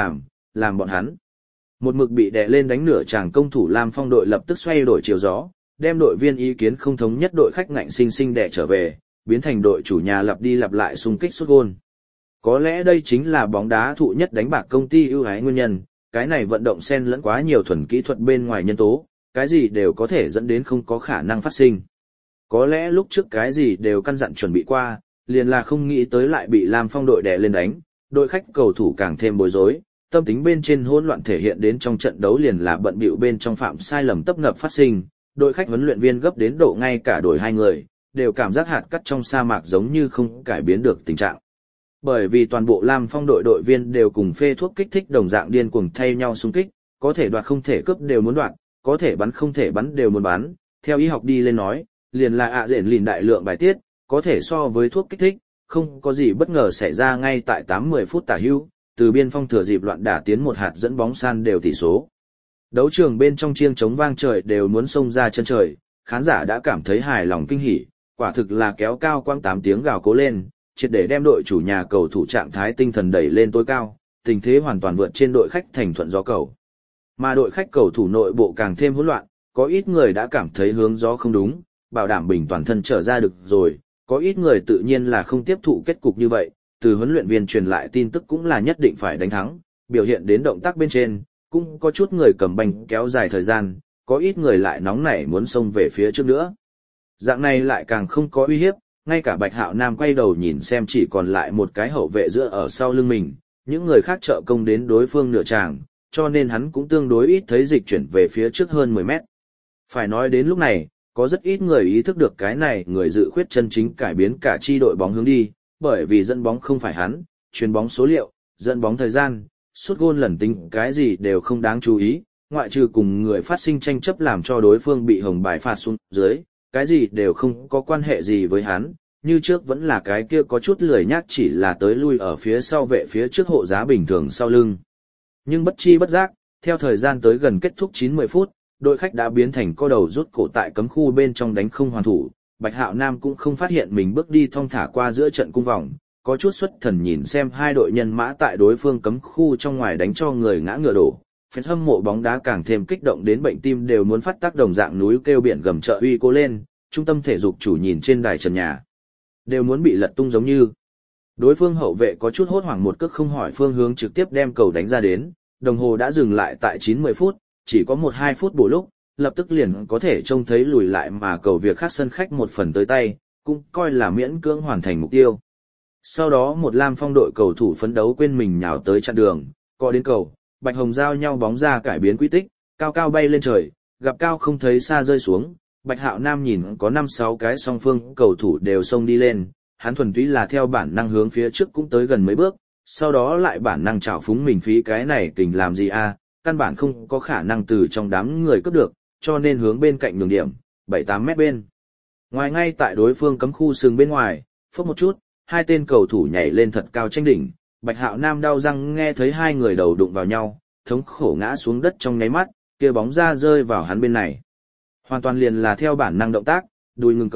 làm bọn hắn. Một mực bị đè lên đánh nửa chàng công thủ Lam Phong đội lập tức xoay đổi chiều gió, đem đội viên ý kiến không thống nhất đội khách ngạnh sinh sinh đè trở về, biến thành đội chủ nhà lặp đi lặp lại xung kích sút gôn. Có lẽ đây chính là bóng đá thụ nhất đánh bạc công ty ưu ái nguyên nhân, cái này vận động xen lẫn quá nhiều thuần kỹ thuật bên ngoài nhân tố, cái gì đều có thể dẫn đến không có khả năng phát sinh. Có lẽ lúc trước cái gì đều căn dặn chuẩn bị qua, liền là không nghĩ tới lại bị Lam Phong đội đè lên đánh, đội khách cầu thủ càng thêm bối rối, tâm tính bên trên hỗn loạn thể hiện đến trong trận đấu liền là bận bịu bên trong phạm sai lầm tấp nập phát sinh, đội khách huấn luyện viên gấp đến độ ngay cả đổi hai người, đều cảm giác hạt cát trong sa mạc giống như không cải biến được tình trạng. Bởi vì toàn bộ Lam Phong đội đội viên đều cùng phê thuốc kích thích đồng dạng điên cuồng thay nhau xung kích, có thể đoạt không thể cướp đều muốn đoạt, có thể bắn không thể bắn đều muốn bắn, theo y học đi lên nói, liền là ạ dện lìn đại lượng bài tiết, có thể so với thuốc kích thích, không có gì bất ngờ xảy ra ngay tại 80 phút tả hữu, từ biên phong thừa dịp loạn đả tiến một hạt dẫn bóng san đều tỷ số. Đấu trường bên trong chiêng trống vang trời đều muốn xông ra chân trời, khán giả đã cảm thấy hài lòng kinh hỉ, quả thực là kéo cao quang 8 tiếng gào cố lên, triệt để đem đội chủ nhà cầu thủ trạng thái tinh thần đẩy lên tối cao, tình thế hoàn toàn vượt trên đội khách thành thuận gió cầu. Mà đội khách cầu thủ nội bộ càng thêm hỗn loạn, có ít người đã cảm thấy hướng gió không đúng, bảo đảm bình toàn thân trở ra được rồi, có ít người tự nhiên là không tiếp thụ kết cục như vậy, từ huấn luyện viên truyền lại tin tức cũng là nhất định phải đánh thắng, biểu hiện đến động tác bên trên, cũng có chút người cầm banh kéo dài thời gian, có ít người lại nóng nảy muốn xông về phía trước nữa. Dạng này lại càng không có uy hiếp, ngay cả Bạch Hạo Nam quay đầu nhìn xem chỉ còn lại một cái hậu vệ giữa ở sau lưng mình, những người khác trợ công đến đối phương nửa tràng, cho nên hắn cũng tương đối ít thấy dịch chuyển về phía trước hơn 10 mét. Phải nói đến lúc này, có rất ít người ý thức được cái này người dự khuyết chân chính cải biến cả chi đội bóng hướng đi, bởi vì dẫn bóng không phải hắn, chuyền bóng số liệu, dẫn bóng thời gian, sút gôn lần tính cái gì đều không đáng chú ý, ngoại trừ cùng người phát sinh tranh chấp làm cho đối phương bị hồng bài phạt xuống dưới, cái gì đều không có quan hệ gì với hắn, như trước vẫn là cái kia có chút lười nhác chỉ là tới lui ở phía sau vệ phía trước hộ giá bình thường sau lưng. Nhưng bất chi bất giác, theo thời gian tới gần kết thúc 90 phút, đội khách đã biến thành co đầu rút cổ tại cấm khu bên trong đánh không hoàn thủ, Bạch Hạo Nam cũng không phát hiện mình bước đi thong thả qua giữa trận cung vòng, có chút xuất thần nhìn xem hai đội nhân mã tại đối phương cấm khu trong ngoài đánh cho người ngã ngựa đổ. Fan hâm mộ bóng đá càng thêm kích động đến bệnh tim đều muốn phát tác đồng dạng núi kêu biển gầm trợ uy cô lên, trung tâm thể dục chủ nhìn trên đài trần nhà đều muốn bị lật tung giống như. Đối phương hậu vệ có chút hốt hoảng một cước không hỏi phương hướng trực tiếp đem cầu đánh ra đến, đồng hồ đã dừng lại tại 90 phút, chỉ có 1-2 phút bổ lúc, lập tức liền có thể trông thấy lùi lại mà cầu việc khác sân khách một phần tới tay, cũng coi là miễn cưỡng hoàn thành mục tiêu. Sau đó một Lam Phong đội cầu thủ phấn đấu quên mình nhào tới chặn đường, co đến cầu, Bạch Hồng giao nhau bóng ra cải biến quy tích, cao cao bay lên trời, gặp cao không thấy xa rơi xuống, Bạch Hạo Nam nhìn có 5-6 cái song phương cầu thủ đều xông đi lên, hắn thuần túy là theo bản năng hướng phía trước cũng tới gần mấy bước, sau đó lại bản năng trào phúng mình phí cái này kình làm gì a, căn bản không có khả năng từ trong đám người cướp được, cho nên hướng bên cạnh đường điểm, 7-8 mét bên. Ngoài ngay tại đối phương cấm khu sừng bên ngoài, phốc một chút, hai tên cầu thủ nhảy lên thật cao tranh đỉnh, Bạch Hạo Nam đau răng nghe thấy hai người đầu đụng vào nhau, thống khổ ngã xuống đất trong nháy mắt, kia bóng ra rơi vào hắn bên này. Hoàn toàn liền là theo bản năng động tác, đùi ngừng cầu,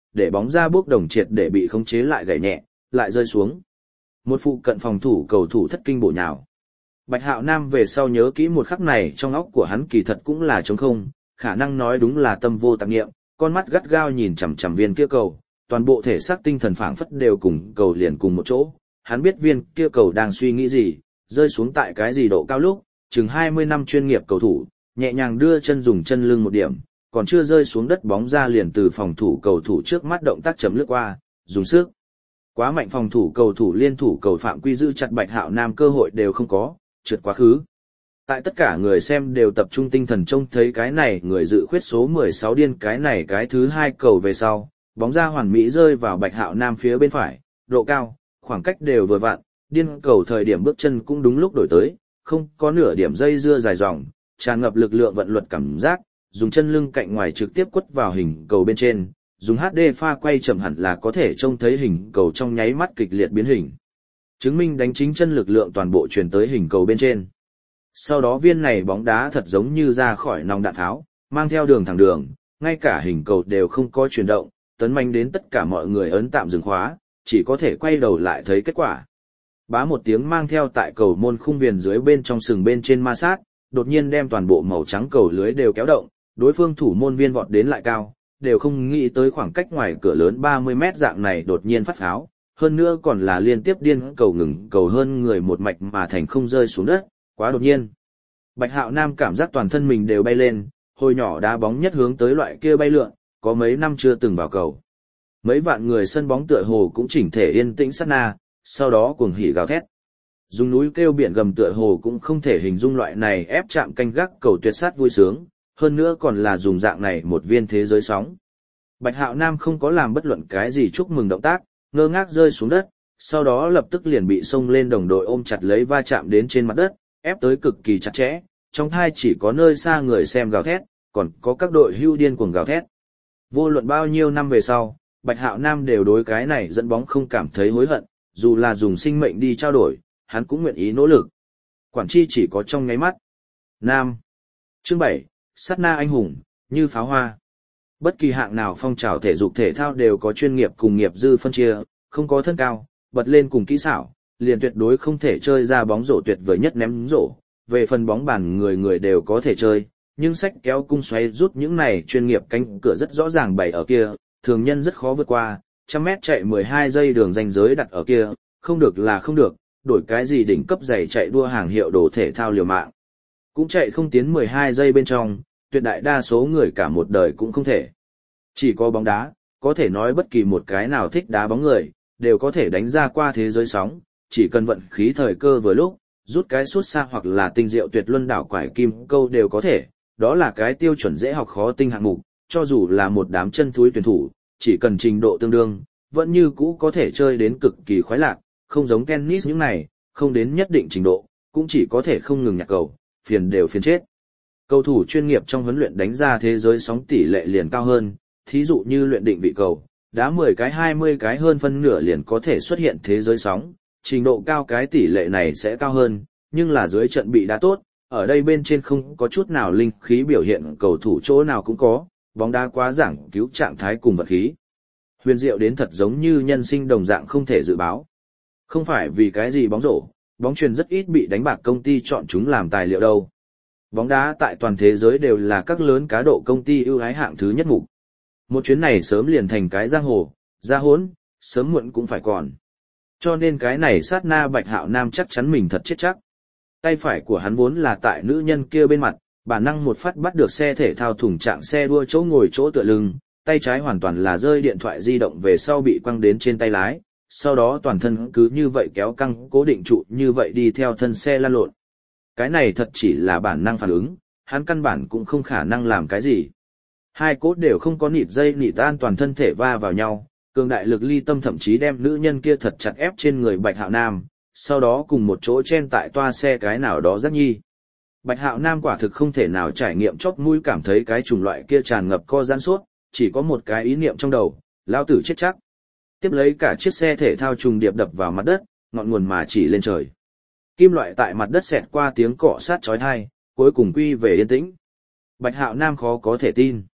để bóng ra bước đồng triệt để bị khống chế lại gảy nhẹ, lại rơi xuống. Một phụ cận phòng thủ cầu thủ thất kinh bổ nhào. Bạch Hạo Nam về sau nhớ kỹ một khắc này trong óc của hắn kỳ thật cũng là trống không, khả năng nói đúng là tâm vô tạp niệm, con mắt gắt gao nhìn chằm chằm viên kia cầu, toàn bộ thể xác tinh thần phảng phất đều cùng cầu liền cùng một chỗ. Hắn biết viên kia cầu đang suy nghĩ gì, rơi xuống tại cái gì độ cao lúc, chừng 20 năm chuyên nghiệp cầu thủ, nhẹ nhàng đưa chân dùng chân lưng một điểm, còn chưa rơi xuống đất bóng ra liền từ phòng thủ cầu thủ trước mắt động tác chấm lướt qua, dùng sức. Quá mạnh phòng thủ cầu thủ liên thủ cầu phạm quy giữ chặt Bạch Hạo Nam cơ hội đều không có, trượt quá khứ. Tại tất cả người xem đều tập trung tinh thần trông thấy cái này người dự khuyết số 16 điên cái này cái thứ hai cầu về sau, bóng ra hoàn mỹ rơi vào Bạch Hạo Nam phía bên phải, độ cao, khoảng cách đều vừa vặn, điên cầu thời điểm bước chân cũng đúng lúc đổi tới, không có nửa điểm dây dưa dài dòng, tràn ngập lực lượng vận luật cảm giác, dùng chân lưng cạnh ngoài trực tiếp quất vào hình cầu bên trên, dùng HD pha quay chậm hẳn là có thể trông thấy hình cầu trong nháy mắt kịch liệt biến hình. Chứng minh đánh chính chân lực lượng toàn bộ truyền tới hình cầu bên trên. Sau đó viên này bóng đá thật giống như ra khỏi nòng đạn tháo, mang theo đường thẳng đường, ngay cả hình cầu đều không có chuyển động, tấn manh đến tất cả mọi người ấn tạm dừng khóa, chỉ có thể quay đầu lại thấy kết quả. Bá một tiếng mang theo tại cầu môn khung viền dưới bên trong sừng bên trên ma sát, đột nhiên đem toàn bộ màu trắng cầu lưới đều kéo động, đối phương thủ môn viên vọt đến lại cao, đều không nghĩ tới khoảng cách ngoài cửa lớn 30 mét dạng này đột nhiên phát pháo, hơn nữa còn là liên tiếp điên cầu ngừng cầu hơn người một mạch mà thành không rơi xuống đất, quá đột nhiên. Bạch Hạo Nam cảm giác toàn thân mình đều bay lên, hồi nhỏ đá bóng nhất hướng tới loại kia bay lượn, có mấy năm chưa từng vào cầu. Mấy vạn người sân bóng tựa hồ cũng chỉnh thể yên tĩnh sát na, sau đó cuồng hỉ gào thét. Dùng núi kêu biển gầm tựa hồ cũng không thể hình dung loại này ép chạm canh gác cầu tuyệt sát vui sướng, hơn nữa còn là dùng dạng này một viên thế giới sóng. Bạch Hạo Nam không có làm bất luận cái gì chúc mừng động tác, ngơ ngác rơi xuống đất, sau đó lập tức liền bị xông lên đồng đội ôm chặt lấy va chạm đến trên mặt đất, ép tới cực kỳ chặt chẽ, trong thai chỉ có nơi xa người xem gào thét, còn có các đội hưu điên cuồng gào thét. Vô luận bao nhiêu năm về sau, Bạch Hạo Nam đều đối cái này dẫn bóng không cảm thấy hối hận, dù là dùng sinh mệnh đi trao đổi, hắn cũng nguyện ý nỗ lực. Quản chi chỉ có trong ngáy mắt. Nam. Chương 7, sát na anh hùng, như pháo hoa. Bất kỳ hạng nào phong trào thể dục thể thao đều có chuyên nghiệp cùng nghiệp dư phân chia, không có thân cao, bật lên cùng kỹ xảo, liền tuyệt đối không thể chơi ra bóng rổ tuyệt vời nhất ném rổ. Về phần bóng bàn người người đều có thể chơi, nhưng sách kéo cung xoáy rút những này chuyên nghiệp cánh cửa rất rõ ràng bày ở kia, thường nhân rất khó vượt qua, 100 mét chạy 12 giây đường ranh giới đặt ở kia, không được là không được, đổi cái gì đỉnh cấp giày chạy đua hàng hiệu đồ thể thao liều mạng. Cũng chạy không tiến 12 giây bên trong, tuyệt đại đa số người cả một đời cũng không thể. Chỉ có bóng đá, có thể nói bất kỳ một cái nào thích đá bóng người, đều có thể đánh ra qua thế giới sóng, chỉ cần vận khí thời cơ vừa lúc, rút cái sút xa hoặc là tinh diệu tuyệt luân đảo quải kim câu đều có thể, đó là cái tiêu chuẩn dễ học khó tinh hạng mục, cho dù là một đám chân thúi tuyển thủ, chỉ cần trình độ tương đương, vẫn như cũ có thể chơi đến cực kỳ khoái lạc, không giống tennis những này, không đến nhất định trình độ, cũng chỉ có thể không ngừng nhặt cầu, phiền đều phiền chết. Cầu thủ chuyên nghiệp trong huấn luyện đánh ra thế giới sóng tỷ lệ liền cao hơn, thí dụ như luyện định vị cầu, đá 10 cái 20 cái hơn phân nửa liền có thể xuất hiện thế giới sóng, trình độ cao cái tỷ lệ này sẽ cao hơn, nhưng là dưới trận bị đá tốt, ở đây bên trên không có chút nào linh khí biểu hiện cầu thủ chỗ nào cũng có, bóng đá quá giảng cứu trạng thái cùng vật khí. Huyền diệu đến thật giống như nhân sinh đồng dạng không thể dự báo. Không phải vì cái gì bóng rổ, bóng chuyền rất ít bị đánh bạc công ty chọn chúng làm tài liệu đâu. Bóng đá tại toàn thế giới đều là các lớn cá độ công ty ưu ái hạng thứ nhất mục. Một chuyến này sớm liền thành cái giang hồ, ra hỗn, sớm muộn cũng phải còn. Cho nên cái này sát na Bạch Hạo Nam chắc chắn mình thật chết chắc. Tay phải của hắn vốn là tại nữ nhân kia bên mặt, bản năng một phát bắt được xe thể thao thùng trạng xe đua chỗ ngồi chỗ tựa lưng, tay trái hoàn toàn là rơi điện thoại di động về sau bị quăng đến trên tay lái, sau đó toàn thân cứ như vậy kéo căng cố định trụ như vậy đi theo thân xe lăn lộn. Cái này thật chỉ là bản năng phản ứng, hắn căn bản cũng không khả năng làm cái gì. Hai cốt đều không có nịt dây nịt an toàn thân thể va vào nhau, cường đại lực ly tâm thậm chí đem nữ nhân kia thật chặt ép trên người Bạch Hạo Nam, sau đó cùng một chỗ chen tại toa xe cái nào đó rất nhi. Bạch Hạo Nam quả thực không thể nào trải nghiệm chóp mũi cảm thấy cái chủng loại kia tràn ngập co giãn suốt, chỉ có một cái ý niệm trong đầu, lao tử chết chắc. Tiếp lấy cả chiếc xe thể thao trùng điệp đập vào mặt đất, ngọn nguồn mà chỉ lên trời. Kim loại tại mặt đất xẹt qua tiếng cọ sát chói tai, cuối cùng quy về yên tĩnh. Bạch Hạo Nam khó có thể tin.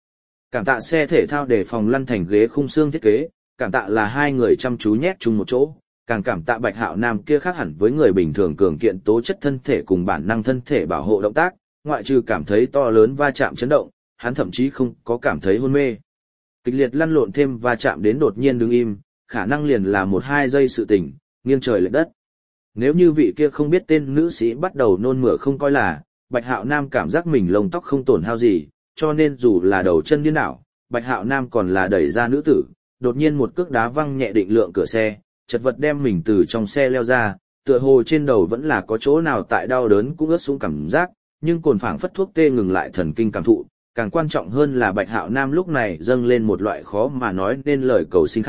Cảm tạ xe thể thao để phòng lăn thành ghế khung xương thiết kế, cảm tạ là hai người chăm chú nhét chung một chỗ, càng cảm tạ Bạch Hạo Nam kia khác hẳn với người bình thường cường kiện tố chất thân thể cùng bản năng thân thể bảo hộ động tác, ngoại trừ cảm thấy to lớn va chạm chấn động, hắn thậm chí không có cảm thấy hôn mê. Kịch liệt lăn lộn thêm va chạm đến đột nhiên đứng im, khả năng liền là 1-2 giây sự tình, nghiêng trời lệch đất. Nếu như vị kia không biết tên nữ sĩ bắt đầu nôn mửa không coi là, Bạch Hạo Nam cảm giác mình lông tóc không tổn hao gì, cho nên dù là đầu chân điên đảo, Bạch Hạo Nam còn là đẩy ra nữ tử, đột nhiên một cước đá văng nhẹ định lượng cửa xe, chật vật đem mình từ trong xe leo ra, tựa hồ trên đầu vẫn là có chỗ nào tại đau đớn cũng ướt sũng cảm giác, nhưng cồn phảng phất thuốc tê ngừng lại thần kinh cảm thụ, càng quan trọng hơn là Bạch Hạo Nam lúc này dâng lên một loại khó mà nói nên lời cầu sinh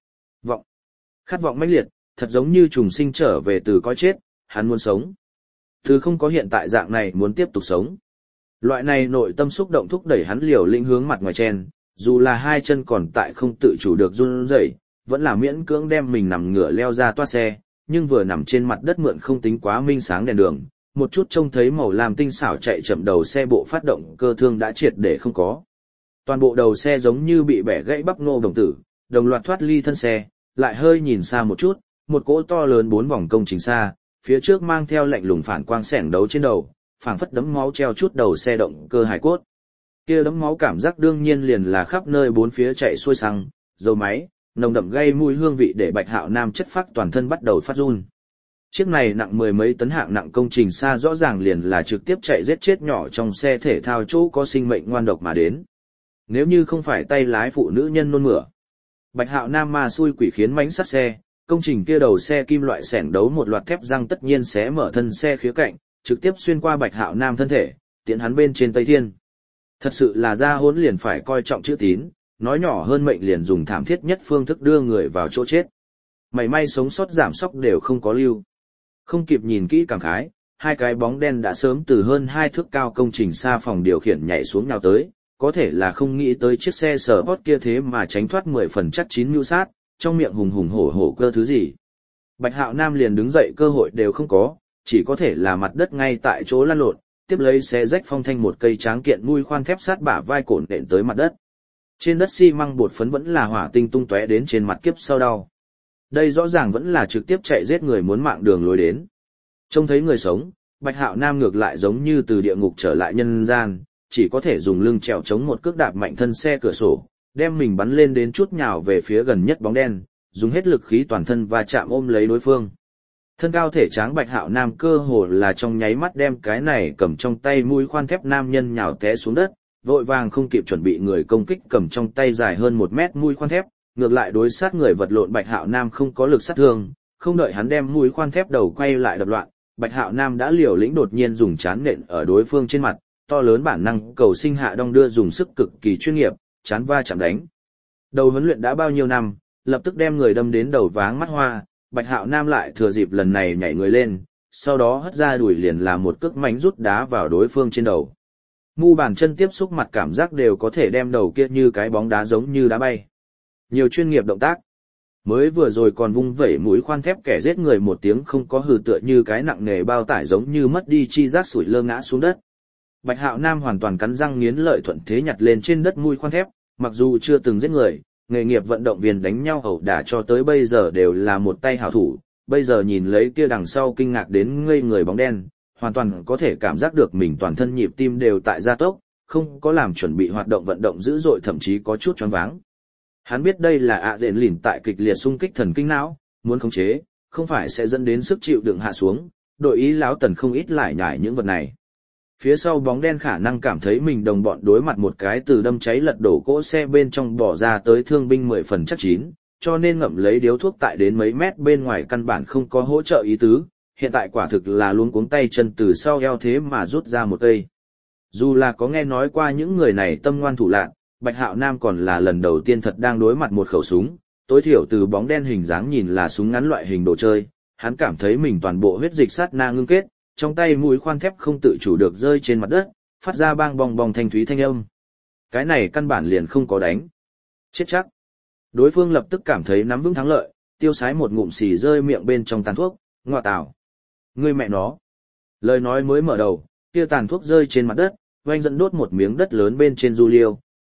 khát vọng mãnh liệt, thật giống như trùng sinh trở về từ cõi chết, hắn muốn sống. Từ không có hiện tại dạng này muốn tiếp tục sống. Loại này nội tâm xúc động thúc đẩy hắn liều lĩnh hướng mặt ngoài chen, dù là hai chân còn tại không tự chủ được run rẩy, vẫn là miễn cưỡng đem mình nằm ngửa leo ra toa xe, nhưng vừa nằm trên mặt đất mượn không tính quá minh sáng đèn đường, một chút trông thấy màu lam tinh xảo chạy chậm đầu xe bộ phát động cơ thương đã triệt để không có. Toàn bộ đầu xe giống như bị bẻ gãy bắp ngô đồng tử, đồng loạt thoát ly thân xe, lại hơi nhìn xa một chút, một cỗ to lớn 4 vòng công trình xa, phía trước mang theo lạnh lùng phản quang xẻng đấu trên đầu, phảng phất đấm máu treo chút đầu xe động cơ hài cốt. Kia đấm máu cảm giác đương nhiên liền là khắp nơi bốn phía chạy xuôi xăng, dầu máy, nồng đậm gây mùi hương vị để Bạch Hạo Nam chất phác toàn thân bắt đầu phát run. Chiếc này nặng 10 mấy tấn hạng nặng công trình xa rõ ràng liền là trực tiếp chạy giết chết nhỏ trong xe thể thao chỗ có sinh mệnh ngoan độc mà đến. Nếu như không phải tay lái phụ nữ nhân nôn mửa, Bạch Hạo Nam ma xui quỷ khiến mánh sát xe, công trình kia đầu xe kim loại xẻng đấu một loạt thép răng tất nhiên sẽ mở thân xe khía cạnh, trực tiếp xuyên qua Bạch Hạo Nam thân thể, tiện hắn bên trên Tây Thiên. Thật sự là ra hỗn liền phải coi trọng chữ tín, nói nhỏ hơn mệnh liền dùng thảm thiết nhất phương thức đưa người vào chỗ chết. Mày may sống sót giảm sóc đều không có lưu. Không kịp nhìn kỹ cảm khái, hai cái bóng đen đã sớm từ hơn 2 thước cao công trình xa phòng điều khiển nhảy xuống nhào tới, có thể là không nghĩ tới chiếc xe Sport kia thế mà tránh thoát 10 phần chắc chín mưu sát, trong miệng hùng hùng hổ hổ cơ thứ gì. Bạch Hạo Nam liền đứng dậy cơ hội đều không có, chỉ có thể là mặt đất ngay tại chỗ lăn lộn, tiếp lấy xé rách phong thanh một cây tráng kiện mũi khoan thép sát bả vai cổn đện tới mặt đất. Trên đất xi măng bột phấn vẫn là hỏa tinh tung tóe đến trên mặt kiếp sau đau. Đây rõ ràng vẫn là trực tiếp chạy giết người muốn mạng đường lối đến. Trông thấy người sống, Bạch Hạo Nam ngược lại giống như từ địa ngục trở lại nhân gian, chỉ có thể dùng lưng trèo chống một cước đạp mạnh thân xe cửa sổ, đem mình bắn lên đến chút nhào về phía gần nhất bóng đen, dùng hết lực khí toàn thân và chạm ôm lấy đối phương. Thân cao thể tráng Bạch Hạo Nam cơ hồ là trong nháy mắt đem cái này cầm trong tay mũi khoan thép nam nhân nhào té xuống đất, vội vàng không kịp chuẩn bị người công kích cầm trong tay dài hơn 1 mét mũi khoan thép, ngược lại đối sát người vật lộn Bạch Hạo Nam không có lực sát thương, không đợi hắn đem mũi khoan thép đầu quay lại đập loạn, Bạch Hạo Nam đã liều lĩnh đột nhiên dùng chán nện ở đối phương trên mặt, to lớn bản năng cầu sinh hạ đong đưa dùng sức cực kỳ chuyên nghiệp, chán va chạm đánh. Đầu huấn luyện đã bao nhiêu năm, lập tức đem người đâm đến đầu váng mắt hoa, Bạch Hạo Nam lại thừa dịp lần này nhảy người lên, sau đó hất ra đùi liền làm một cước mánh rút đá vào đối phương trên đầu. Mu bàn chân tiếp xúc mặt cảm giác đều có thể đem đầu kia như cái bóng đá giống như đá bay. Nhiều chuyên nghiệp động tác. Mới vừa rồi còn vung vẩy mũi khoan thép kẻ giết người một tiếng không có hừ tựa như cái nặng nề bao tải giống như mất đi chi giác sủi lơ ngã xuống đất. Bạch Hạo Nam hoàn toàn cắn răng nghiến lợi thuận thế nhặt lên trên đất mũi khoan thép, mặc dù chưa từng giết người, nghề nghiệp vận động viên đánh nhau ẩu đả cho tới bây giờ đều là một tay hảo thủ, bây giờ nhìn lấy kia đằng sau kinh ngạc đến ngây người bóng đen, hoàn toàn có thể cảm giác được mình toàn thân nhịp tim đều tại gia tốc, không có làm chuẩn bị hoạt động vận động dữ dội thậm chí có chút choáng váng. Hắn biết đây là ạ đền lìn tại kịch liệt xung kích thần kinh não, muốn khống chế, không phải sẽ dẫn đến sức chịu đựng hạ xuống, đội ý láo tần không ít lại nhải những vật này. Phía sau bóng đen khả năng cảm thấy mình đồng bọn đối mặt một cái từ đâm cháy lật đổ cỗ xe bên trong bỏ ra tới thương binh 10 phần chắc chín, cho nên ngậm lấy điếu thuốc tại đến mấy mét bên ngoài căn bản không có hỗ trợ ý tứ, hiện tại quả thực là luống cuống tay chân từ sau eo thế mà rút ra một cây. Dù là có nghe nói qua những người này tâm ngoan thủ lạn, Bạch Hạo Nam còn là lần đầu tiên thật đang đối mặt một khẩu súng, tối thiểu từ bóng đen hình dáng nhìn là súng ngắn loại hình đồ chơi, hắn cảm thấy mình toàn bộ huyết dịch sát na ngưng kết, trong tay mũi khoan thép không tự chủ được rơi trên mặt đất, phát ra bang bong bong thanh thúy thanh âm. Cái này căn bản liền không có đánh. Chết chắc. Đối phương lập tức cảm thấy nắm vững thắng lợi, tiêu sái một ngụm xì rơi miệng bên trong tàn thuốc, ngọa tảo. Ngươi mẹ nó. Lời nói mới mở đầu, kia tàn thuốc rơi trên mặt đất, oanh dẫn đốt một miếng đất lớn bên trên du liêu,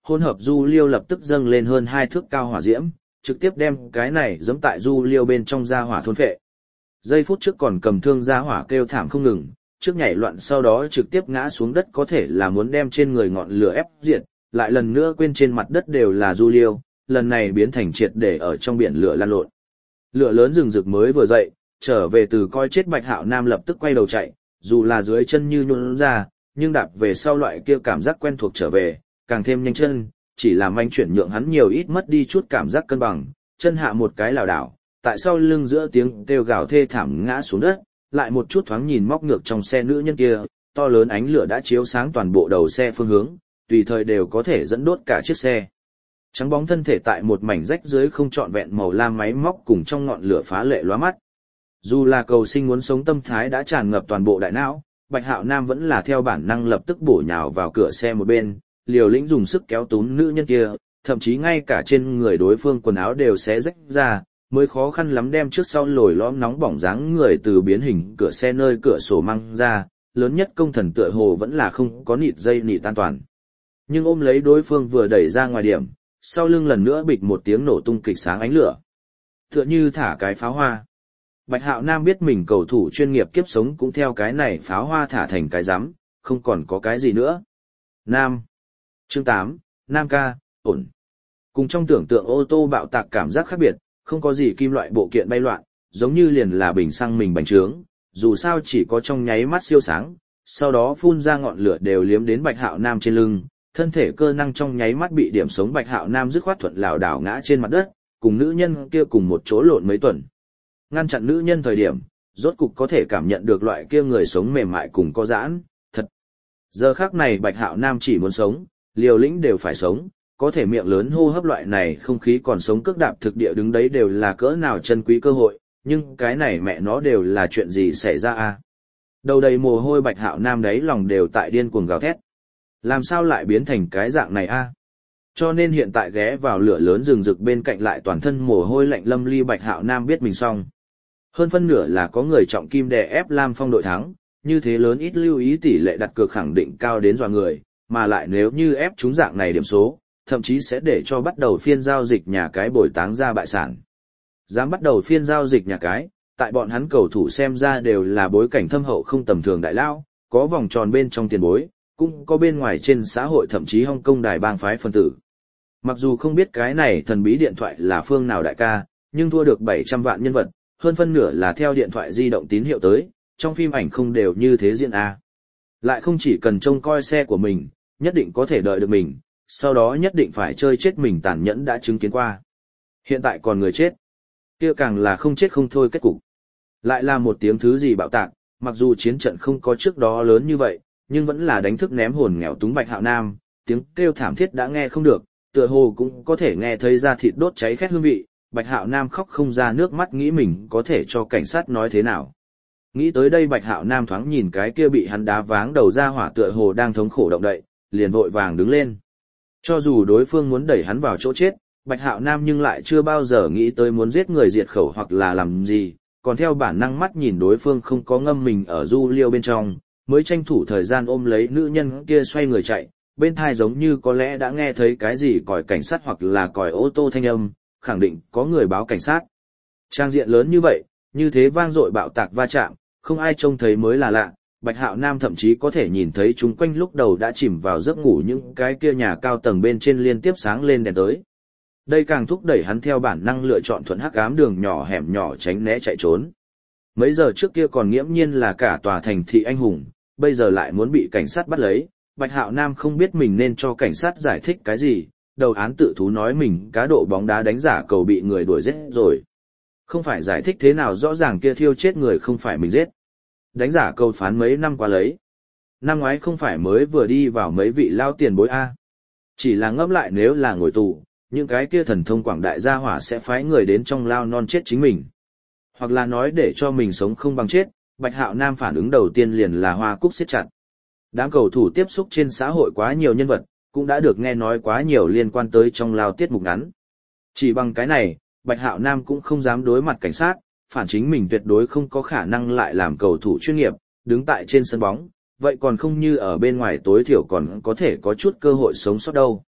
hỗn hợp du liêu lập tức dâng lên hơn 2 thước cao hỏa diễm, trực tiếp đem cái này giẫm tại du liêu bên trong ra hỏa thôn phệ. Giây phút trước còn cầm thương ra hỏa kêu thảm không ngừng, trước nhảy loạn sau đó trực tiếp ngã xuống đất có thể là muốn đem trên người ngọn lửa ép diệt, lại lần nữa quên trên mặt đất đều là du liêu, lần này biến thành triệt để ở trong biển lửa lan lộn. Lửa lớn rừng rực mới vừa dậy, trở về từ coi chết Bạch Hạo Nam lập tức quay đầu chạy, dù là dưới chân như nhũn ra, nhưng đạp về sau loại kia cảm giác quen thuộc trở về, càng thêm nhanh chân, chỉ làm anh chuyển nhượng hắn nhiều ít mất đi chút cảm giác cân bằng, chân hạ một cái lảo đảo, tại sau lưng giữa tiếng kêu gào thê thảm ngã xuống đất, lại một chút thoáng nhìn móc ngược trong xe nữ nhân kia, to lớn ánh lửa đã chiếu sáng toàn bộ đầu xe phương hướng, tùy thời đều có thể dẫn đốt cả chiếc xe. Trắng bóng thân thể tại một mảnh rách dưới không trọn vẹn màu lam máy móc cùng trong ngọn lửa phá lệ lóa mắt. Dù là cầu sinh muốn sống tâm thái đã tràn ngập toàn bộ đại não, Bạch Hạo Nam vẫn là theo bản năng lập tức bổ nhào vào cửa xe một bên, liều lĩnh dùng sức kéo túm nữ nhân kia, thậm chí ngay cả trên người đối phương quần áo đều xé rách ra, mới khó khăn lắm đem trước sau lồi lõm nóng bỏng dáng người từ biến hình cửa xe nơi cửa sổ mang ra, lớn nhất công thần tựa hồ vẫn là không có nịt dây nịt an toàn. Nhưng ôm lấy đối phương vừa đẩy ra ngoài điểm, sau lưng lần nữa bịch một tiếng nổ tung kịch sáng ánh lửa. Tựa như thả cái pháo hoa. Bạch Hạo Nam biết mình cầu thủ chuyên nghiệp kiếp sống cũng theo cái này pháo hoa thả thành cái rắm, không còn có cái gì nữa. Nam. Chương 8, Nam ca, ổn. Cùng trong tưởng tượng ô tô bạo tạc cảm giác khác biệt, không có gì kim loại bộ kiện bay loạn, giống như liền là bình xăng mình bành trướng, dù sao chỉ có trong nháy mắt siêu sáng, sau đó phun ra ngọn lửa đều liếm đến Bạch Hạo Nam trên lưng, thân thể cơ năng trong nháy mắt bị điểm sống Bạch Hạo Nam dứt khoát thuận lảo đảo ngã trên mặt đất, cùng nữ nhân kia cùng một chỗ lộn mấy tuần. Ngăn chặn nữ nhân thời điểm, rốt cục có thể cảm nhận được loại kia người sống mềm mại cùng có giãn, thật. Giờ khắc này Bạch Hạo Nam chỉ muốn sống, liều lĩnh đều phải sống, có thể miệng lớn hô hấp loại này không khí còn sống cước đạp thực địa đứng đấy đều là cỡ nào chân quý cơ hội, nhưng cái này mẹ nó đều là chuyện gì xảy ra a? Đầu đầy mồ hôi Bạch Hạo Nam đấy lòng đều tại điên cuồng gào thét. Làm sao lại biến thành cái dạng này a? Cho nên hiện tại ghé vào lửa lớn rừng rực bên cạnh lại toàn thân mồ hôi lạnh lâm ly Bạch Hạo Nam biết mình xong. Hơn phân nửa là có người trọng kim đè ép Lam Phong đội thắng, như thế lớn ít lưu ý tỷ lệ đặt cược khẳng định cao đến dọa người, mà lại nếu như ép chúng dạng này điểm số, thậm chí sẽ để cho bắt đầu phiên giao dịch nhà cái bồi táng ra bại sản. Dám bắt đầu phiên giao dịch nhà cái, tại bọn hắn cầu thủ xem ra đều là bối cảnh thâm hậu không tầm thường đại lao, có vòng tròn bên trong tiền bối, cũng có bên ngoài trên xã hội thậm chí Hong Kong đài bang phái phân tử. Mặc dù không biết cái này thần bí điện thoại là phương nào đại ca, nhưng thua được 700 vạn nhân vật, hơn phân nửa là theo điện thoại di động tín hiệu tới, trong phim ảnh không đều như thế diễn a. Lại không chỉ cần trông coi xe của mình, nhất định có thể đợi được mình, sau đó nhất định phải chơi chết mình tàn nhẫn đã chứng kiến qua. Hiện tại còn người chết, kia càng là không chết không thôi kết cục. Lại là một tiếng thứ gì bạo tạc, mặc dù chiến trận không có trước đó lớn như vậy, nhưng vẫn là đánh thức ném hồn nghèo túng Bạch Hạo Nam, tiếng kêu thảm thiết đã nghe không được, tựa hồ cũng có thể nghe thấy da thịt đốt cháy khét hương vị. Bạch Hạo Nam khóc không ra nước mắt nghĩ mình có thể cho cảnh sát nói thế nào. Nghĩ tới đây Bạch Hạo Nam thoáng nhìn cái kia bị hắn đá váng đầu ra hỏa tựa hồ đang thống khổ động đậy, liền vội vàng đứng lên. Cho dù đối phương muốn đẩy hắn vào chỗ chết, Bạch Hạo Nam nhưng lại chưa bao giờ nghĩ tới muốn giết người diệt khẩu hoặc là làm gì, còn theo bản năng mắt nhìn đối phương không có ngâm mình ở du liêu bên trong, mới tranh thủ thời gian ôm lấy nữ nhân kia xoay người chạy, bên thai giống như có lẽ đã nghe thấy cái gì còi cảnh sát hoặc là còi ô tô thanh âm, khẳng định có người báo cảnh sát. Trang diện lớn như vậy, như thế vang dội bạo tạc va chạm, không ai trông thấy mới là lạ. Bạch Hạo Nam thậm chí có thể nhìn thấy chúng quanh lúc đầu đã chìm vào giấc ngủ những cái kia nhà cao tầng bên trên liên tiếp sáng lên đèn tới. Đây càng thúc đẩy hắn theo bản năng lựa chọn thuận hắc ám đường nhỏ hẻm nhỏ tránh né chạy trốn. Mấy giờ trước kia còn nghiễm nhiên là cả tòa thành thị anh hùng, bây giờ lại muốn bị cảnh sát bắt lấy. Bạch Hạo Nam không biết mình nên cho cảnh sát giải thích cái gì, đầu án tự thú nói mình cá độ bóng đá đánh giả cầu bị người đuổi giết rồi. Không phải giải thích thế nào rõ ràng kia thiêu chết người không phải mình giết. Đánh giả cầu phán mấy năm qua lấy. Năm ngoái không phải mới vừa đi vào mấy vị lao tiền bối A. Chỉ là ngẫm lại nếu là ngồi tù, những cái kia thần thông quảng đại gia hỏa sẽ phái người đến trong lao non chết chính mình. Hoặc là nói để cho mình sống không bằng chết, Bạch Hạo Nam phản ứng đầu tiên liền là hoa cúc siết chặt. Đám cầu thủ tiếp xúc trên xã hội quá nhiều nhân vật, cũng đã được nghe nói quá nhiều liên quan tới trong lao tiết mục ngắn. Chỉ bằng cái này, Bạch Hạo Nam cũng không dám đối mặt cảnh sát, phản chính mình tuyệt đối không có khả năng lại làm cầu thủ chuyên nghiệp, đứng tại trên sân bóng, vậy còn không như ở bên ngoài tối thiểu còn có thể có chút cơ hội sống sót đâu.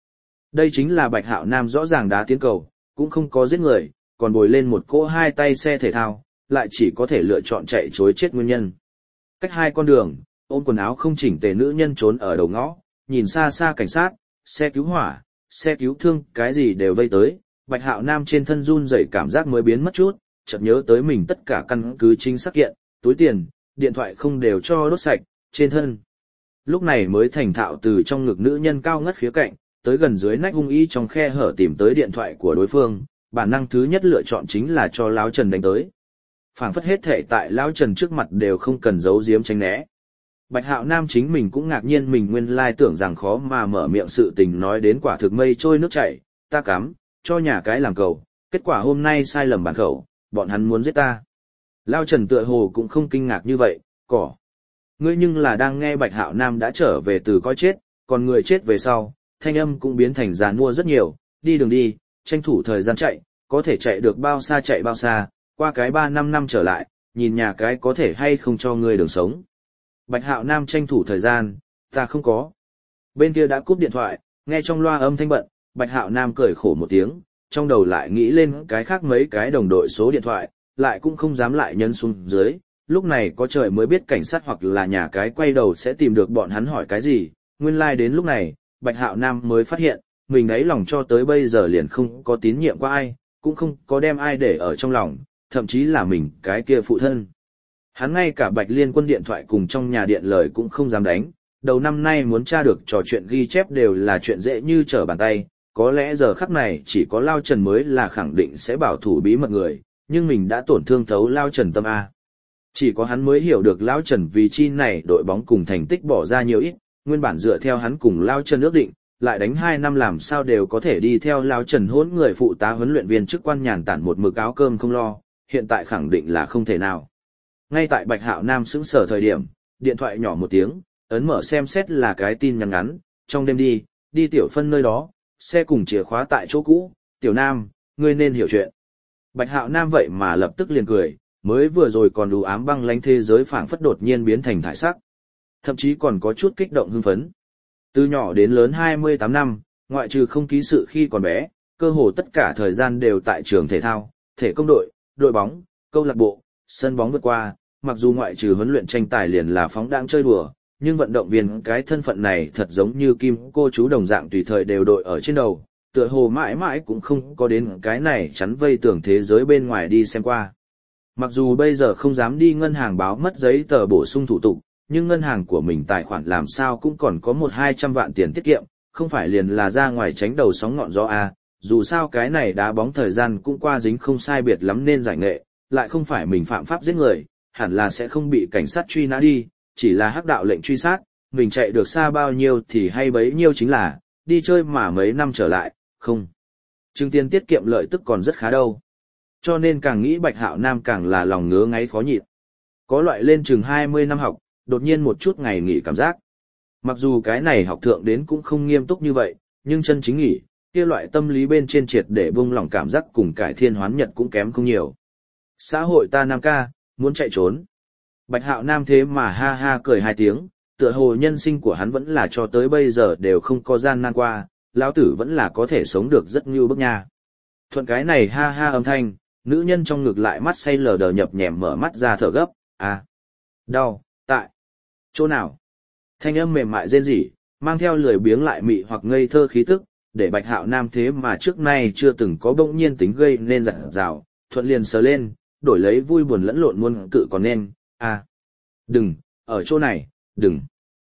Đây chính là Bạch Hạo Nam rõ ràng đá tiến cầu, cũng không có giết người, còn bồi lên một cỗ hai tay xe thể thao, lại chỉ có thể lựa chọn chạy chối chết nguyên nhân. Cách hai con đường, ôm quần áo không chỉnh tề nữ nhân trốn ở đầu ngõ, nhìn xa xa cảnh sát, xe cứu hỏa, xe cứu thương, cái gì đều vây tới, Bạch Hạo Nam trên thân run rẩy cảm giác mới biến mất chút, chợt nhớ tới mình tất cả căn cứ chính xác kiện, túi tiền, điện thoại không đều cho đốt sạch, trên thân. Lúc này mới thành thạo từ trong ngực nữ nhân cao ngất khía cạnh, tới gần dưới nách hung ý trong khe hở tìm tới điện thoại của đối phương, bản năng thứ nhất lựa chọn chính là cho Lão Trần đánh tới. Phảng phất hết thể tại Lão Trần trước mặt đều không cần giấu giếm tránh né. Bạch Hạo Nam chính mình cũng ngạc nhiên mình nguyên lai tưởng rằng khó mà mở miệng sự tình nói đến quả thực mây trôi nước chảy, ta cắm, cho nhà cái làm cầu, kết quả hôm nay sai lầm bản khẩu, bọn hắn muốn giết ta. Lão Trần tựa hồ cũng không kinh ngạc như vậy, cỏ. Ngươi nhưng là đang nghe Bạch Hạo Nam đã trở về từ coi chết, còn người chết về sau, thanh âm cũng biến thành giàn mua rất nhiều, đi đường đi, tranh thủ thời gian chạy, có thể chạy được bao xa chạy bao xa, qua cái 3-5 năm trở lại, nhìn nhà cái có thể hay không cho ngươi đường sống. Bạch Hạo Nam tranh thủ thời gian, ta không có. Bên kia đã cúp điện thoại, nghe trong loa âm thanh bận, Bạch Hạo Nam cười khổ một tiếng, trong đầu lại nghĩ lên cái khác mấy cái đồng đội số điện thoại, lại cũng không dám lại nhấn xuống dưới. Lúc này có trời mới biết cảnh sát hoặc là nhà cái quay đầu sẽ tìm được bọn hắn hỏi cái gì, nguyên lai đến lúc này, Bạch Hạo Nam mới phát hiện, mình ấy lòng cho tới bây giờ liền không có tín nhiệm qua ai, cũng không có đem ai để ở trong lòng, thậm chí là mình cái kia phụ thân. Hắn ngay cả Bạch Liên Quân điện thoại cùng trong nhà điện lời cũng không dám đánh, đầu năm nay muốn tra được trò chuyện ghi chép đều là chuyện dễ như trở bàn tay, có lẽ giờ khắc này chỉ có Lao Trần mới là khẳng định sẽ bảo thủ bí mật người, nhưng mình đã tổn thương thấu Lao Trần tâm A. Chỉ có hắn mới hiểu được Lao Trần vì chi này đội bóng cùng thành tích bỏ ra nhiều ít, nguyên bản dựa theo hắn cùng Lao Trần ước định, lại đánh 2 năm làm sao đều có thể đi theo Lao Trần hỗn người phụ tá huấn luyện viên chức quan nhàn tản một mực áo cơm không lo, hiện tại khẳng định là không thể nào. Ngay tại Bạch Hạo Nam sững sờ thời điểm, điện thoại nhỏ một tiếng, ấn mở xem xét là cái tin nhắn ngắn, trong đêm đi Tiểu Phân nơi đó, xe cùng chìa khóa tại chỗ cũ, Tiểu Nam, ngươi nên hiểu chuyện. Bạch Hạo Nam vậy mà lập tức liền cười, mới vừa rồi còn đủ ám băng lánh thế giới phảng phất đột nhiên biến thành thải sắc. Thậm chí còn có chút kích động hưng phấn. Từ nhỏ đến lớn 28 năm, ngoại trừ không ký sự khi còn bé, cơ hồ tất cả thời gian đều tại trường thể thao, thể công đội, đội bóng, câu lạc bộ, sân bóng vượt qua, mặc dù ngoại trừ huấn luyện tranh tài liền là phóng đãng chơi đùa, nhưng vận động viên cái thân phận này thật giống như kim cô chú đồng dạng tùy thời đều đội ở trên đầu, tựa hồ mãi mãi cũng không có đến cái này chắn vây tưởng thế giới bên ngoài đi xem qua. Mặc dù bây giờ không dám đi ngân hàng báo mất giấy tờ bổ sung thủ tục, nhưng ngân hàng của mình tài khoản làm sao cũng còn có 100-200 vạn tiền tiết kiệm, không phải liền là ra ngoài tránh đầu sóng ngọn gió à, dù sao cái này đá bóng thời gian cũng qua dính không sai biệt lắm nên giải nghệ, lại không phải mình phạm pháp giết người, hẳn là sẽ không bị cảnh sát truy nã đi, chỉ là hắc đạo lệnh truy sát, mình chạy được xa bao nhiêu thì hay bấy nhiêu chính là, đi chơi mà mấy năm trở lại, không. Trừng tiền tiết kiệm lợi tức còn rất khá đâu. Cho nên càng nghĩ Bạch Hạo Nam càng là lòng ngứa ngáy khó nhịn. Có loại lên chừng 20 năm học, đột nhiên một chút ngày nghỉ cảm giác. Mặc dù cái này học thượng đến cũng không nghiêm túc như vậy, nhưng chân chính nghỉ, kia loại tâm lý bên trên triệt để buông lỏng cảm giác cùng cải thiên hoán nhật cũng kém không nhiều. Xã hội ta Nam ca, muốn chạy trốn. Bạch Hạo Nam thế mà ha ha cười 2 tiếng, tựa hồ nhân sinh của hắn vẫn là cho tới bây giờ đều không có gian nan qua, lão tử vẫn là có thể sống được rất như bức nha. Thuận cái này ha ha âm thanh, nữ nhân trong ngực lại mắt say lờ đờ nhập nhèm mở mắt ra thở gấp, à, đau, tại, chỗ nào? Thanh âm mềm mại rên rỉ, mang theo lười biếng lại mị hoặc ngây thơ khí tức, để Bạch Hạo Nam thế mà trước nay chưa từng có bỗng nhiên tính gây nên giận dào, thuận liền sờ lên, đổi lấy vui buồn lẫn lộn muôn cự còn nên, à, đừng, ở chỗ này, đừng,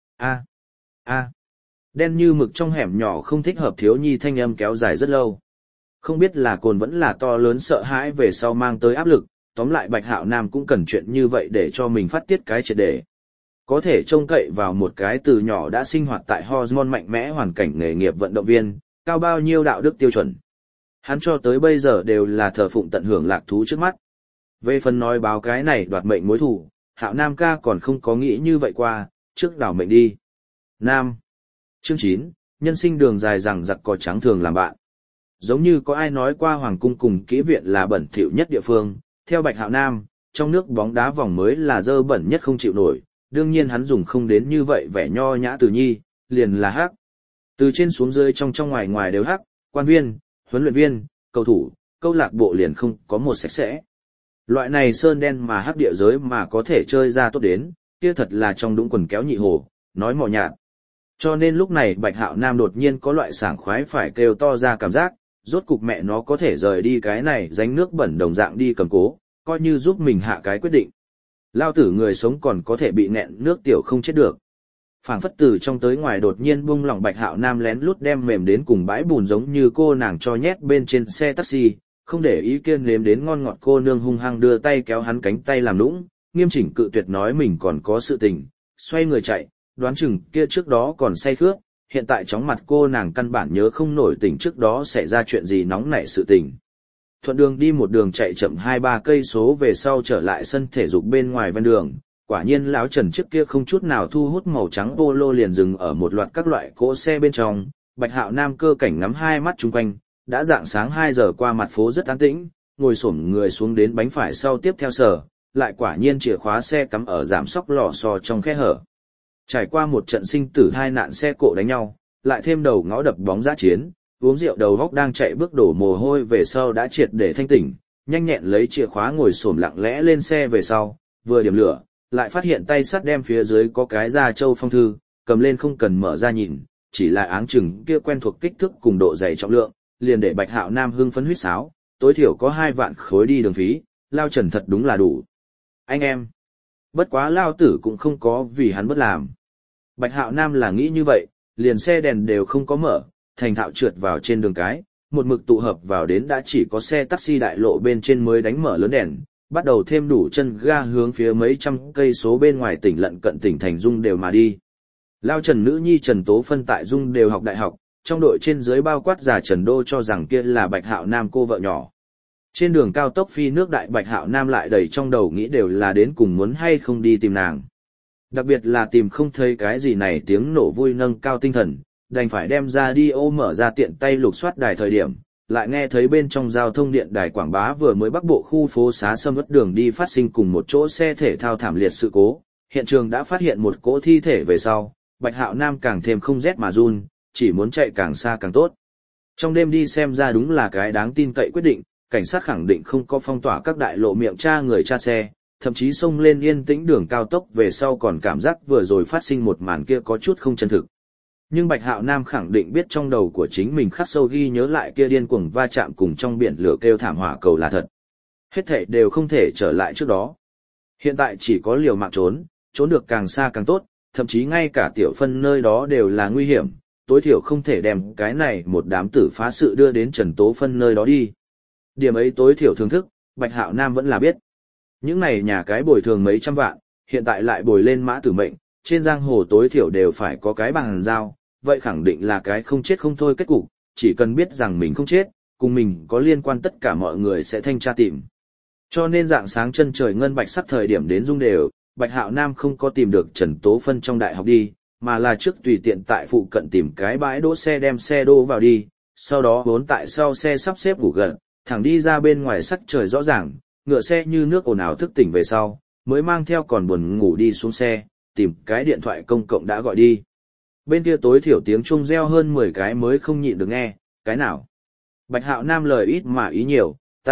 a, đen như mực trong hẻm nhỏ không thích hợp thiếu nhi thanh âm kéo dài rất lâu. Không biết là cồn vẫn là to lớn sợ hãi về sau mang tới áp lực, tóm lại Bạch Hạo Nam cũng cần chuyện như vậy để cho mình phát tiết cái triệt để. Có thể trông cậy vào một cái từ nhỏ đã sinh hoạt tại hormone mạnh mẽ hoàn cảnh nghề nghiệp vận động viên, cao bao nhiêu đạo đức tiêu chuẩn. Hắn cho tới bây giờ đều là thờ phụng tận hưởng lạc thú trước mắt. Về phần nói báo cái này đoạt mệnh mối thù, Hạo Nam ca còn không có nghĩ như vậy qua, trước đảo mệnh đi. Nam. Chương 9, nhân sinh đường dài rằng giặc cỏ trắng thường làm bạn. Giống như có ai nói qua Hoàng cung cùng Kỹ viện là bẩn thỉu nhất địa phương, theo Bạch Hạo Nam, trong nước bóng đá vòng mới là dơ bẩn nhất không chịu nổi, đương nhiên hắn dùng không đến như vậy vẻ nho nhã từ nhi, liền là hắc. Từ trên xuống dưới trong trong ngoài ngoài đều hắc, quan viên, huấn luyện viên, cầu thủ, câu lạc bộ liền không có một sạch sẽ. Loại này sơn đen mà hắc địa giới mà có thể chơi ra tốt đến, kia thật là trong đũng quần kéo nhị hồ, nói mò nhạt. Cho nên lúc này Bạch Hạo Nam đột nhiên có loại sảng khoái phải kêu to ra cảm giác, rốt cục mẹ nó có thể rời đi cái này dánh nước bẩn đồng dạng đi cầm cố, coi như giúp mình hạ cái quyết định. Lao tử người sống còn có thể bị nghẹn nước tiểu không chết được. Phảng phất từ trong tới ngoài đột nhiên buông lỏng Bạch Hạo Nam lén lút đem mềm đến cùng bãi bùn giống như cô nàng cho nhét bên trên xe taxi, không để ý kiên nếm đến ngon ngọt cô nương hung hăng đưa tay kéo hắn cánh tay làm nũng, nghiêm chỉnh cự tuyệt nói mình còn có sự tình, xoay người chạy, đoán chừng kia trước đó còn say khước, hiện tại chóng mặt cô nàng căn bản nhớ không nổi tình trước đó xảy ra chuyện gì nóng nảy sự tình. Thuận đường đi một đường chạy chậm 2-3 cây số về sau trở lại sân thể dục bên ngoài ven đường, quả nhiên lão Trần trước kia không chút nào thu hút màu trắng polo liền dừng ở một loạt các loại cỗ xe bên trong, Bạch Hạo Nam cơ cảnh ngắm hai mắt chung quanh, đã dạng sáng 2 giờ qua mặt phố rất an tĩnh, ngồi xổm người xuống đến bánh phải sau tiếp theo sở, lại quả nhiên chìa khóa xe cắm ở giảm sóc lò xo trong khe hở. Trải qua một trận sinh tử hai nạn xe cộ đánh nhau, lại thêm đầu ngõ đập bóng giã chiến, uống rượu đầu góc đang chạy bước đổ mồ hôi về sau đã triệt để thanh tỉnh, nhanh nhẹn lấy chìa khóa ngồi xổm lặng lẽ lên xe về sau, vừa điểm lửa, lại phát hiện tay sắt đem phía dưới có cái da châu phong thư, cầm lên không cần mở ra nhìn, chỉ là áng chừng kia quen thuộc kích thước cùng độ dày trọng lượng, liền để Bạch Hạo Nam hưng phấn huýt sáo, tối thiểu có 2 vạn khối đi đường phí, Lao Trần thật đúng là đủ. Anh em, bất quá Lao Tử cũng không có vì hắn bất làm. Bạch Hạo Nam là nghĩ như vậy, liền xe đèn đều không có mở, thành thạo trượt vào trên đường cái, một mực tụ hợp vào đến đã chỉ có xe taxi đại lộ bên trên mới đánh mở lớn đèn, bắt đầu thêm đủ chân ga hướng phía mấy trăm cây số bên ngoài tỉnh lận cận tỉnh thành Dung đều mà đi. Lao Trần nữ nhi Trần Tố Phân tại Dung đều học đại học, trong đội trên dưới bao quát già Trần Đô cho rằng kia là Bạch Hạo Nam cô vợ nhỏ. Trên đường cao tốc phi nước đại Bạch Hạo Nam lại đầy trong đầu nghĩ đều là đến cùng muốn hay không đi tìm nàng. Đặc biệt là tìm không thấy cái gì này tiếng nổ vui nâng cao tinh thần, đành phải đem ra đi ô mở ra tiện tay lục soát đài thời điểm, lại nghe thấy bên trong giao thông điện đài quảng bá vừa mới bắc bộ khu phố xá sâm ớt đường đi phát sinh cùng một chỗ xe thể thao thảm liệt sự cố, hiện trường đã phát hiện một cỗ thi thể về sau, Bạch Hạo Nam càng thêm không rét mà run, chỉ muốn chạy càng xa càng tốt. Trong đêm đi xem ra đúng là cái đáng tin cậy quyết định, cảnh sát khẳng định không có phong tỏa các đại lộ miệng tra người tra xe, thậm chí xông lên yên tĩnh đường cao tốc về sau còn cảm giác vừa rồi phát sinh một màn kia có chút không chân thực. Nhưng Bạch Hạo Nam khẳng định biết trong đầu của chính mình khắc sâu ghi nhớ lại kia điên cuồng va chạm cùng trong biển lửa kêu thảm hỏa cầu là thật. Hết thảy đều không thể trở lại trước đó. Hiện tại chỉ có liều mạng trốn, trốn được càng xa càng tốt, thậm chí ngay cả tiểu phân nơi đó đều là nguy hiểm, tối thiểu không thể đem cái này một đám tử phá sự đưa đến Trần Tố Phân nơi đó đi. Điểm ấy tối thiểu thưởng thức, Bạch Hạo Nam vẫn là biết. Những này nhà cái bồi thường mấy trăm vạn, hiện tại lại bồi lên mã tử mệnh, trên giang hồ tối thiểu đều phải có cái bằng giao, vậy khẳng định là cái không chết không thôi kết cục, chỉ cần biết rằng mình không chết, cùng mình có liên quan tất cả mọi người sẽ thanh tra tìm. Cho nên dạng sáng chân trời ngân bạch sắc thời điểm đến Dung đều, Bạch Hạo Nam không có tìm được Trần Tố Phân trong đại học đi, mà là trước tùy tiện tại phụ cận tìm cái bãi đỗ xe đem xe đỗ vào đi, sau đó vốn tại sau xe sắp xếp ngủ gần, thẳng đi ra bên ngoài sắc trời rõ ràng, ngựa xe như nước ồn ào thức tỉnh về sau, mới mang theo còn buồn ngủ đi xuống xe, tìm cái điện thoại công cộng đã gọi đi. Bên kia tối thiểu tiếng chuông reo hơn 10 cái mới không nhịn được nghe, cái nào? Bạch Hạo Nam lời ít mà ý nhiều,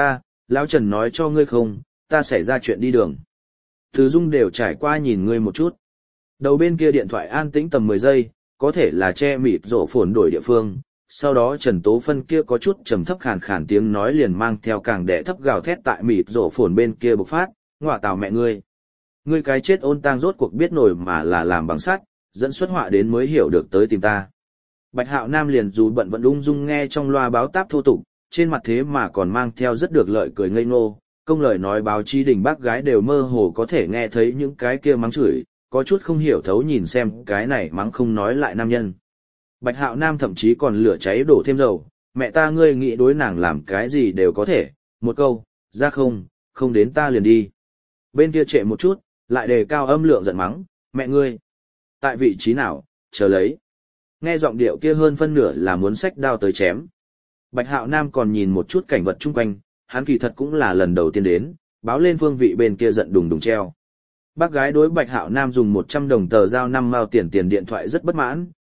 Lão Trần nói cho ngươi không, ta xảy ra chuyện đi đường. Từ Dung đều trải qua nhìn ngươi một chút. Đầu bên kia điện thoại an tĩnh tầm 10 giây, có thể là che mịt rộ phồn đổi địa phương. Sau đó Trần Tố Phân kia có chút trầm thấp khàn khàn tiếng nói liền mang theo càng đẻ thấp gào thét tại mịt rộ phồn bên kia bộc phát, ngọa tào mẹ ngươi. Ngươi cái chết ôn tang rốt cuộc biết nổi mà là làm bằng sắt, dẫn xuất họa đến mới hiểu được tới tìm ta. Bạch Hạo Nam liền dù bận vẫn ung dung nghe trong loa báo táp thô tục, trên mặt thế mà còn mang theo rất được lợi cười ngây ngô, công lời nói báo chí đình bác gái đều mơ hồ có thể nghe thấy những cái kia mắng chửi, có chút không hiểu thấu nhìn xem cái này mắng không nói lại nam nhân. Bạch Hạo Nam thậm chí còn lửa cháy đổ thêm dầu, mẹ ta ngươi nghĩ đối nàng làm cái gì đều có thể, một câu, ra không đến ta liền đi. Bên kia trệ một chút, lại đề cao âm lượng giận mắng, mẹ ngươi. Tại vị trí nào, chờ lấy. Nghe giọng điệu kia hơn phân nửa là muốn xách đao tới chém. Bạch Hạo Nam còn nhìn một chút cảnh vật chung quanh, hắn kỳ thật cũng là lần đầu tiên đến, báo lên phương vị bên kia giận đùng đùng treo. Bác gái đối Bạch Hạo Nam dùng 100 đồng tờ giao 5 mao tiền điện thoại rất bất mãn,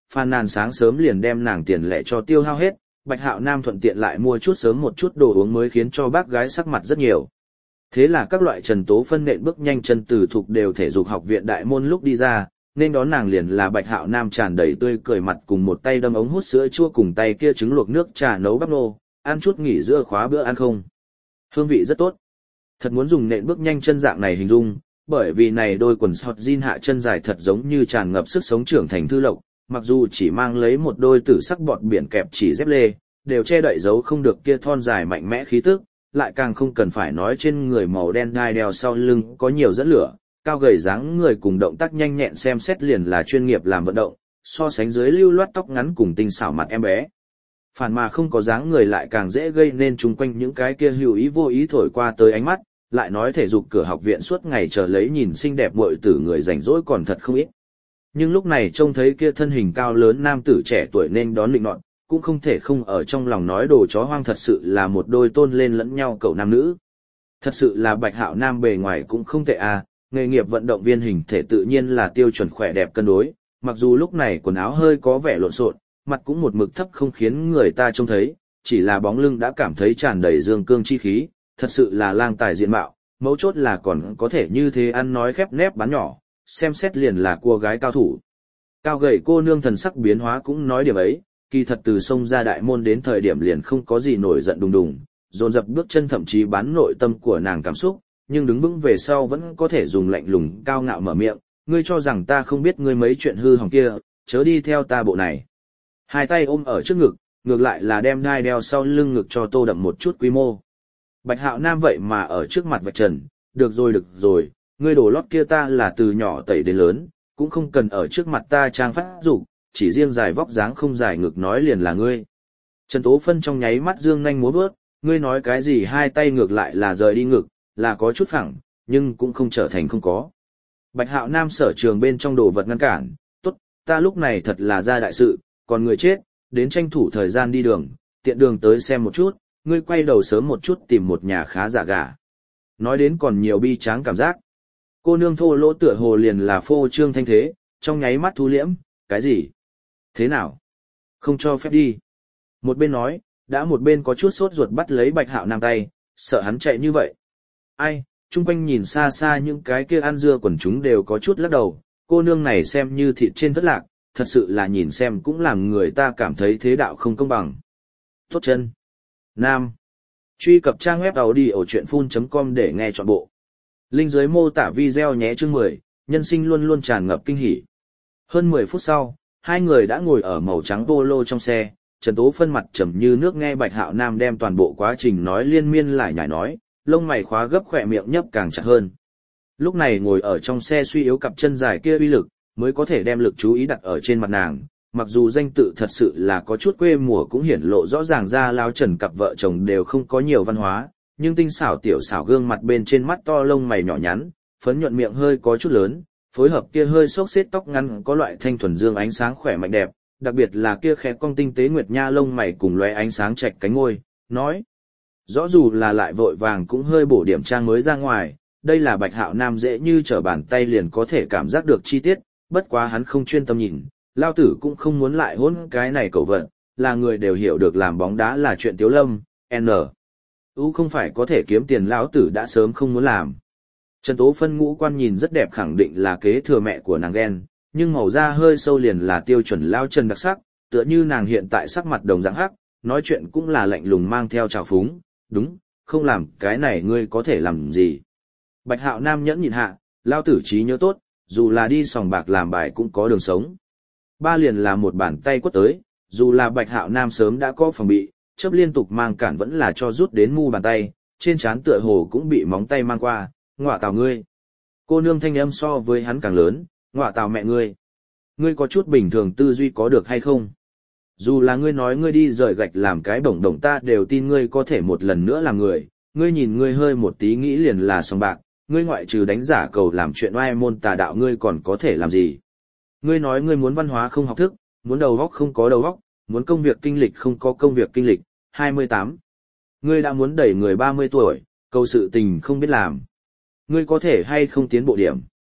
phàn nàn sáng sớm liền đem nàng tiền lẻ cho tiêu hao hết, Bạch Hạo Nam thuận tiện lại mua chút sớm một chút đồ uống mới khiến cho bác gái sắc mặt rất nhiều. Thế là các loại Trần Tố Phân nện bước nhanh chân từ thuộc đều thể dục học viện đại môn lúc đi ra, nên đón nàng liền là Bạch Hạo Nam tràn đầy tươi cười mặt cùng một tay đâm ống hút sữa chua cùng tay kia trứng luộc nước trà nấu bắp nô, ăn chút nghỉ giữa khóa bữa ăn không. Hương vị rất tốt. Thật muốn dùng nện bước nhanh chân dạng này hình dung, bởi vì này đôi quần sọt jean hạ chân dài thật giống như tràn ngập sức sống trưởng thành thư lộc, mặc dù chỉ mang lấy một đôi tử sắc bọt biển kẹp chỉ dép lê, đều che đậy dấu không được kia thon dài mạnh mẽ khí tức, lại càng không cần phải nói trên người màu đen đai đeo sau lưng có nhiều dẫn lửa, cao gầy dáng người cùng động tác nhanh nhẹn xem xét liền là chuyên nghiệp làm vận động, so sánh dưới lưu loát tóc ngắn cùng tinh xảo mặt em bé. Phản mà không có dáng người lại càng dễ gây nên chung quanh những cái kia hữu ý vô ý thổi qua tới ánh mắt, lại nói thể dục cửa học viện suốt ngày chờ lấy nhìn xinh đẹp muội tử người rảnh rỗi còn thật không ít. Nhưng lúc này trông thấy kia thân hình cao lớn nam tử trẻ tuổi nên đón định nọt, cũng không thể không ở trong lòng nói đồ chó hoang thật sự là một đôi tôn lên lẫn nhau cậu nam nữ. Thật sự là Bạch Hạo Nam bề ngoài cũng không tệ à, nghề nghiệp vận động viên hình thể tự nhiên là tiêu chuẩn khỏe đẹp cân đối, mặc dù lúc này quần áo hơi có vẻ lộn xộn, mặt cũng một mực thấp không khiến người ta trông thấy, chỉ là bóng lưng đã cảm thấy tràn đầy dương cương chi khí, thật sự là lang tài diện mạo, mấu chốt là còn có thể như thế ăn nói khép nép bán nhỏ, xem xét liền là cua gái cao thủ. Cao gầy cô nương thần sắc biến hóa cũng nói điểm ấy, kỳ thật từ sông ra đại môn đến thời điểm liền không có gì nổi giận đùng đùng, dồn dập bước chân thậm chí bán nội tâm của nàng cảm xúc, nhưng đứng vững về sau vẫn có thể dùng lạnh lùng cao ngạo mở miệng, ngươi cho rằng ta không biết ngươi mấy chuyện hư hỏng kia, chớ đi theo ta bộ này. Hai tay ôm ở trước ngực, ngược lại là đem đai đeo sau lưng ngực cho tô đậm một chút quy mô. Bạch Hạo Nam vậy mà ở trước mặt vạch trần, được rồi, ngươi đồ lót kia ta là từ nhỏ tẩy đến lớn, cũng không cần ở trước mặt ta trang phát dục, chỉ riêng dài vóc dáng không dài ngực nói liền là ngươi. Trần Tố Phân trong nháy mắt dương nhanh múa vớt, ngươi nói cái gì hai tay ngược lại là rời đi ngực, là có chút phẳng, nhưng cũng không trở thành không có. Bạch Hạo Nam sở trường bên trong đồ vật ngăn cản, tốt, ta lúc này thật là ra đại sự, còn người chết, đến tranh thủ thời gian đi đường, tiện đường tới xem một chút, ngươi quay đầu sớm một chút tìm một nhà khá giả gà. Nói đến còn nhiều bi tráng cảm giác. Cô nương thô lỗ tựa hồ liền là phô trương thanh thế, trong nháy mắt thu liễm, cái gì? Thế nào? Không cho phép đi. Một bên nói, đã một bên có chút sốt ruột bắt lấy Bạch Hạo Nam tay, sợ hắn chạy như vậy. Ai, chung quanh nhìn xa xa những cái kia ăn dưa quần chúng đều có chút lắc đầu, cô nương này xem như thịt trên thất lạc, thật sự là nhìn xem cũng làm người ta cảm thấy thế đạo không công bằng. Tốt chân. Nam. Truy cập trang web audiochuyenphun.com để nghe trọn bộ. Link dưới mô tả video nhé chương 10, nhân sinh luôn luôn tràn ngập kinh hỉ. Hơn 10 phút sau, hai người đã ngồi ở màu trắng polo trong xe, Trần Tố Phân mặt trầm như nước nghe Bạch Hạo Nam đem toàn bộ quá trình nói liên miên lại nhải nói, lông mày khóa gấp khỏe miệng nhấp càng chặt hơn. Lúc này ngồi ở trong xe suy yếu cặp chân dài kia uy lực, mới có thể đem lực chú ý đặt ở trên mặt nàng, mặc dù danh tự thật sự là có chút quê mùa cũng hiển lộ rõ ràng ra Lao Trần cặp vợ chồng đều không có nhiều văn hóa, nhưng tinh xảo tiểu xảo gương mặt bên trên mắt to lông mày nhỏ nhắn, phấn nhuận miệng hơi có chút lớn, phối hợp kia hơi xốc xếp tóc ngắn có loại thanh thuần dương ánh sáng khỏe mạnh đẹp, đặc biệt là kia khẽ cong tinh tế nguyệt nha lông mày cùng lóe ánh sáng chạch cánh môi, nói rõ dù là lại vội vàng cũng hơi bổ điểm trang mới ra ngoài, đây là Bạch Hạo Nam dễ như trở bàn tay liền có thể cảm giác được chi tiết, bất quá hắn không chuyên tâm nhìn, Lao tử cũng không muốn lại hôn cái này cẩu vận, là người đều hiểu được làm bóng đá là chuyện tiếu lâm, n. Không phải có thể kiếm tiền lão tử đã sớm không muốn làm. Trần Tố Phân ngũ quan nhìn rất đẹp khẳng định là kế thừa mẹ của nàng ghen, nhưng màu da hơi sâu liền là tiêu chuẩn Lao Trần đặc sắc, tựa như nàng hiện tại sắc mặt đồng dạng hắc, nói chuyện cũng là lạnh lùng mang theo trào phúng, đúng, không làm cái này ngươi có thể làm gì. Bạch Hạo Nam nhẫn nhịn hạ, Lao tử trí nhớ tốt, dù là đi sòng bạc làm bài cũng có đường sống. Ba liền là một bàn tay quất tới, dù là Bạch Hạo Nam sớm đã có phòng bị, chấp liên tục mang cản vẫn là cho rút đến mu bàn tay, trên trán tựa hồ cũng bị móng tay mang qua, ngọa tào ngươi. Cô nương thanh âm so với hắn càng lớn, ngọa tào mẹ ngươi. Ngươi có chút bình thường tư duy có được hay không? Dù là ngươi nói ngươi đi rời gạch làm cái bổng đồng ta đều tin ngươi có thể một lần nữa làm người, ngươi nhìn ngươi hơi một tí nghĩ liền là sòng bạc, ngươi ngoại trừ đánh giả cầu làm chuyện oai môn tà đạo ngươi còn có thể làm gì? Ngươi nói ngươi muốn văn hóa không học thức, muốn đầu óc không có đầu óc, muốn công việc kinh lịch không có công việc kinh lịch, 28. Ngươi đã muốn đẩy người 30 tuổi, cầu sự tình không biết làm. Ngươi có thể hay không tiến bộ điểm.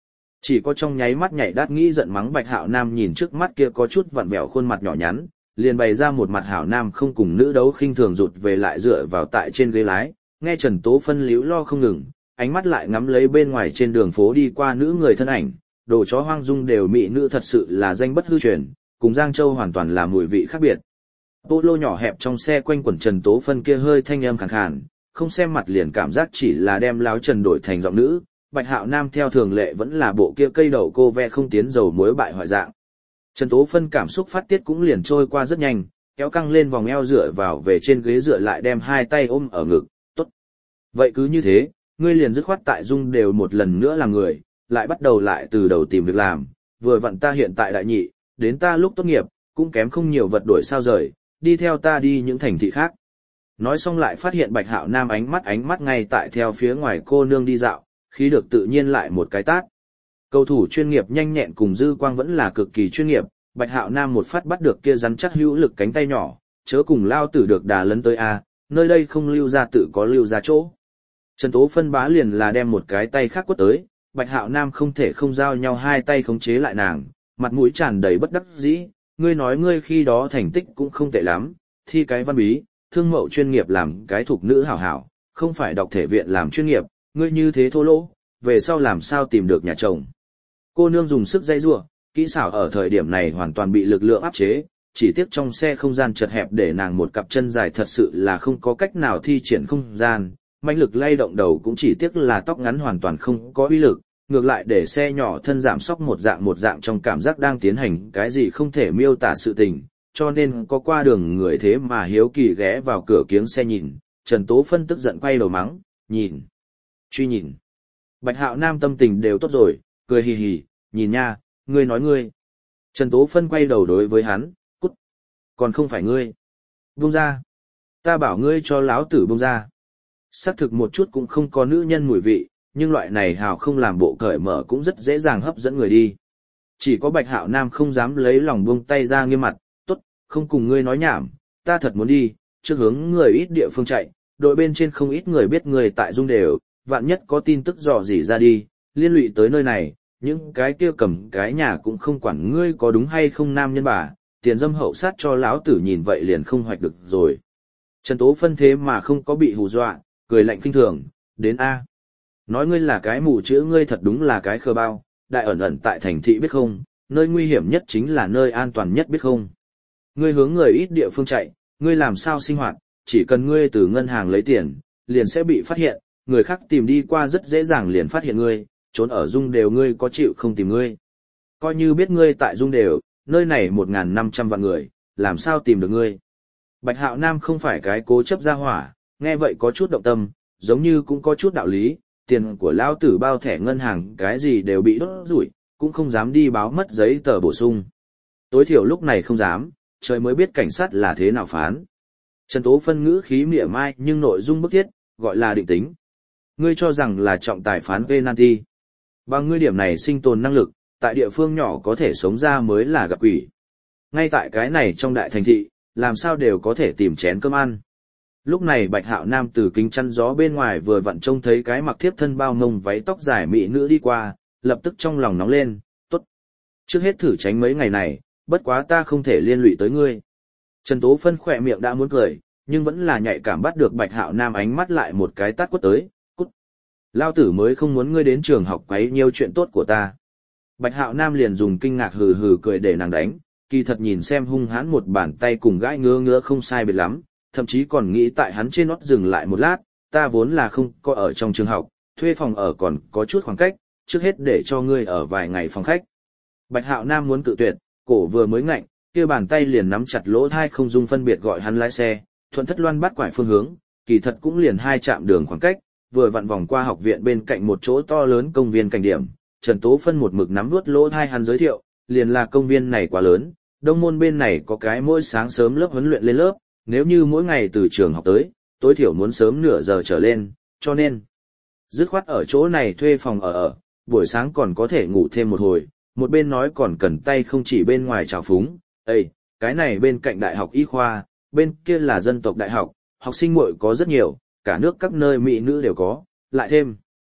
Chỉ có trong nháy mắt nhảy đát nghĩ giận mắng Bạch Hạo Nam nhìn trước mắt kia có chút vặn vẹo khuôn mặt nhỏ nhắn, liền bày ra một mặt hảo nam không cùng nữ đấu khinh thường rụt về lại dựa vào tại trên ghế lái, nghe Trần Tố Phân líu lo không ngừng, ánh mắt lại ngắm lấy bên ngoài trên đường phố đi qua nữ người thân ảnh, đồ chó hoang dung đều mỹ nữ thật sự là danh bất hư truyền, cùng Giang Châu hoàn toàn là mùi vị khác biệt. Polo nhỏ hẹp trong xe quanh quẩn Trần Tố Phân kia hơi thanh âm khàn khàn, không xem mặt liền cảm giác chỉ là đem láo Trần đổi thành giọng nữ, Bạch Hạo Nam theo thường lệ vẫn là bộ kia cây đầu cô ve không tiến dầu muối bại hoại dạng. Trần Tố Phân cảm xúc phát tiết cũng liền trôi qua rất nhanh, kéo căng lên vòng eo dựa vào về trên ghế dựa lại đem hai tay ôm ở ngực, tốt. Vậy cứ như thế, ngươi liền dứt khoát tại dung đều một lần nữa là người, lại bắt đầu lại từ đầu tìm việc làm, vừa vặn ta hiện tại đại nhị, đến ta lúc tốt nghiệp, cũng kém không nhiều vật đổi sao rời, đi theo ta đi những thành thị khác. Nói xong lại phát hiện Bạch Hạo Nam ánh mắt ngay tại theo phía ngoài cô nương đi dạo, khí được tự nhiên lại một cái tát. Cầu thủ chuyên nghiệp nhanh nhẹn cùng dư quang vẫn là cực kỳ chuyên nghiệp, Bạch Hạo Nam một phát bắt được kia rắn chắc hữu lực cánh tay nhỏ, chớ cùng lao tử được đà lấn tới a, nơi đây không lưu ra tự có lưu ra chỗ. Trần Tố Phân bá liền là đem một cái tay khác quất tới, Bạch Hạo Nam không thể không giao nhau hai tay khống chế lại nàng, mặt mũi tràn đầy bất đắc dĩ, ngươi nói ngươi khi đó thành tích cũng không tệ lắm, thi cái văn bí, thương mậu chuyên nghiệp làm cái thuộc nữ hảo hảo, không phải đọc thể viện làm chuyên nghiệp, ngươi như thế thô lỗ, về sau làm sao tìm được nhà chồng. Cô nương dùng sức dây rủa, kỹ xảo ở thời điểm này hoàn toàn bị lực lượng áp chế, chỉ tiếc trong xe không gian chật hẹp để nàng một cặp chân dài thật sự là không có cách nào thi triển không gian, mãnh lực lay động đầu cũng chỉ tiếc là tóc ngắn hoàn toàn không có uy lực, ngược lại để xe nhỏ thân giảm sóc một dạng trong cảm giác đang tiến hành cái gì không thể miêu tả sự tình, cho nên có qua đường người thế mà hiếu kỳ ghé vào cửa kiếng xe nhìn, Trần Tố Phân tức giận quay đầu mắng, nhìn, truy nhìn. Bạch Hạo Nam tâm tình đều tốt rồi, cười hì hì, nhìn nha, ngươi nói ngươi. Trần Tố Phân quay đầu đối với hắn, cút, còn không phải ngươi. Buông ra. Ta bảo ngươi cho láo tử buông ra. Xác thực một chút cũng không có nữ nhân mùi vị, nhưng loại này hào không làm bộ cởi mở cũng rất dễ dàng hấp dẫn người đi. Chỉ có Bạch Hạo Nam không dám lấy lòng buông tay ra nghiêm mặt, tốt, không cùng ngươi nói nhảm, ta thật muốn đi, trước hướng người ít địa phương chạy, đội bên trên không ít người biết người tại dung đều, vạn nhất có tin tức dò dỉ ra đi, liên lụy tới nơi này, những cái kia cầm cái nhà cũng không quản ngươi có đúng hay không nam nhân bà, tiền dâm hậu sát cho lão tử nhìn vậy liền không hoạch được rồi. Trần Tố Phân thế mà không có bị hù dọa, cười lạnh khinh thường, đến A. Nói ngươi là cái mù chữ ngươi thật đúng là cái khờ bao, đại ẩn ẩn tại thành thị biết không, nơi nguy hiểm nhất chính là nơi an toàn nhất biết không. Ngươi hướng người ít địa phương chạy, ngươi làm sao sinh hoạt, chỉ cần ngươi từ ngân hàng lấy tiền, liền sẽ bị phát hiện, người khác tìm đi qua rất dễ dàng liền phát hiện ngươi, trốn ở dung đều ngươi có chịu không tìm ngươi. Coi như biết ngươi tại dung đều, nơi này 1.500 vạn người, làm sao tìm được ngươi. Bạch Hạo Nam không phải cái cố chấp gia hỏa, nghe vậy có chút động tâm, giống như cũng có chút đạo lý, tiền của lão tử bao thẻ ngân hàng cái gì đều bị đốt rủi, cũng không dám đi báo mất giấy tờ bổ sung. Tối thiểu lúc này không dám, trời mới biết cảnh sát là thế nào phán. Trần Tố Phân ngữ khí mỉa mai nhưng nội dung bức thiết, gọi là định tính. Ngươi cho rằng là trọng tài phán penalty. Bằng ngươi điểm này sinh tồn năng lực, tại địa phương nhỏ có thể sống ra mới là gặp quỷ. Ngay tại cái này trong đại thành thị, làm sao đều có thể tìm chén cơm ăn. Lúc này Bạch Hạo Nam từ kính chắn gió bên ngoài vừa vặn trông thấy cái mặc thiếp thân bao mông váy tóc dài mỹ nữ đi qua, lập tức trong lòng nóng lên, tốt. Trước hết thử tránh mấy ngày này, bất quá ta không thể liên lụy tới ngươi. Trần Tố Phân khỏe miệng đã muốn cười, nhưng vẫn là nhạy cảm bắt được Bạch Hạo Nam ánh mắt lại một cái tát quất tới, cút. Lao tử mới không muốn ngươi đến trường học quấy nhiều chuyện tốt của ta. Bạch Hạo Nam liền dùng kinh ngạc hừ hừ cười để nàng đánh, kỳ thật nhìn xem hung hãn một bàn tay cùng gãi ngứa ngứa không sai biệt lắm, thậm chí còn nghĩ tại hắn trên nót dừng lại một lát, ta vốn là không có ở trong trường học, thuê phòng ở còn có chút khoảng cách, trước hết để cho ngươi ở vài ngày phòng khách. Bạch Hạo Nam muốn cự tuyệt, cổ vừa mới ngạnh, kia bàn tay liền nắm chặt lỗ tai không dung phân biệt gọi hắn lái xe, thuận thất loan bắt quải phương hướng, kỳ thật cũng liền 2 trạm đường khoảng cách, vừa vặn vòng qua học viện bên cạnh một chỗ to lớn công viên cảnh điểm, Trần Tố Phân một mực nắm vuốt lỗ tai hắn giới thiệu, liền là công viên này quá lớn, đông môn bên này có cái mỗi sáng sớm lớp huấn luyện lên lớp, nếu như mỗi ngày từ trường học tới, tối thiểu muốn sớm nửa giờ trở lên, cho nên dứt khoát ở chỗ này thuê phòng ở, buổi sáng còn có thể ngủ thêm một hồi, một bên nói còn cần tay không chỉ bên ngoài trào phúng, ê, cái này bên cạnh đại học y khoa, bên kia là dân tộc đại học, học sinh muội có rất nhiều, cả nước các nơi mỹ nữ đều có, lại thêm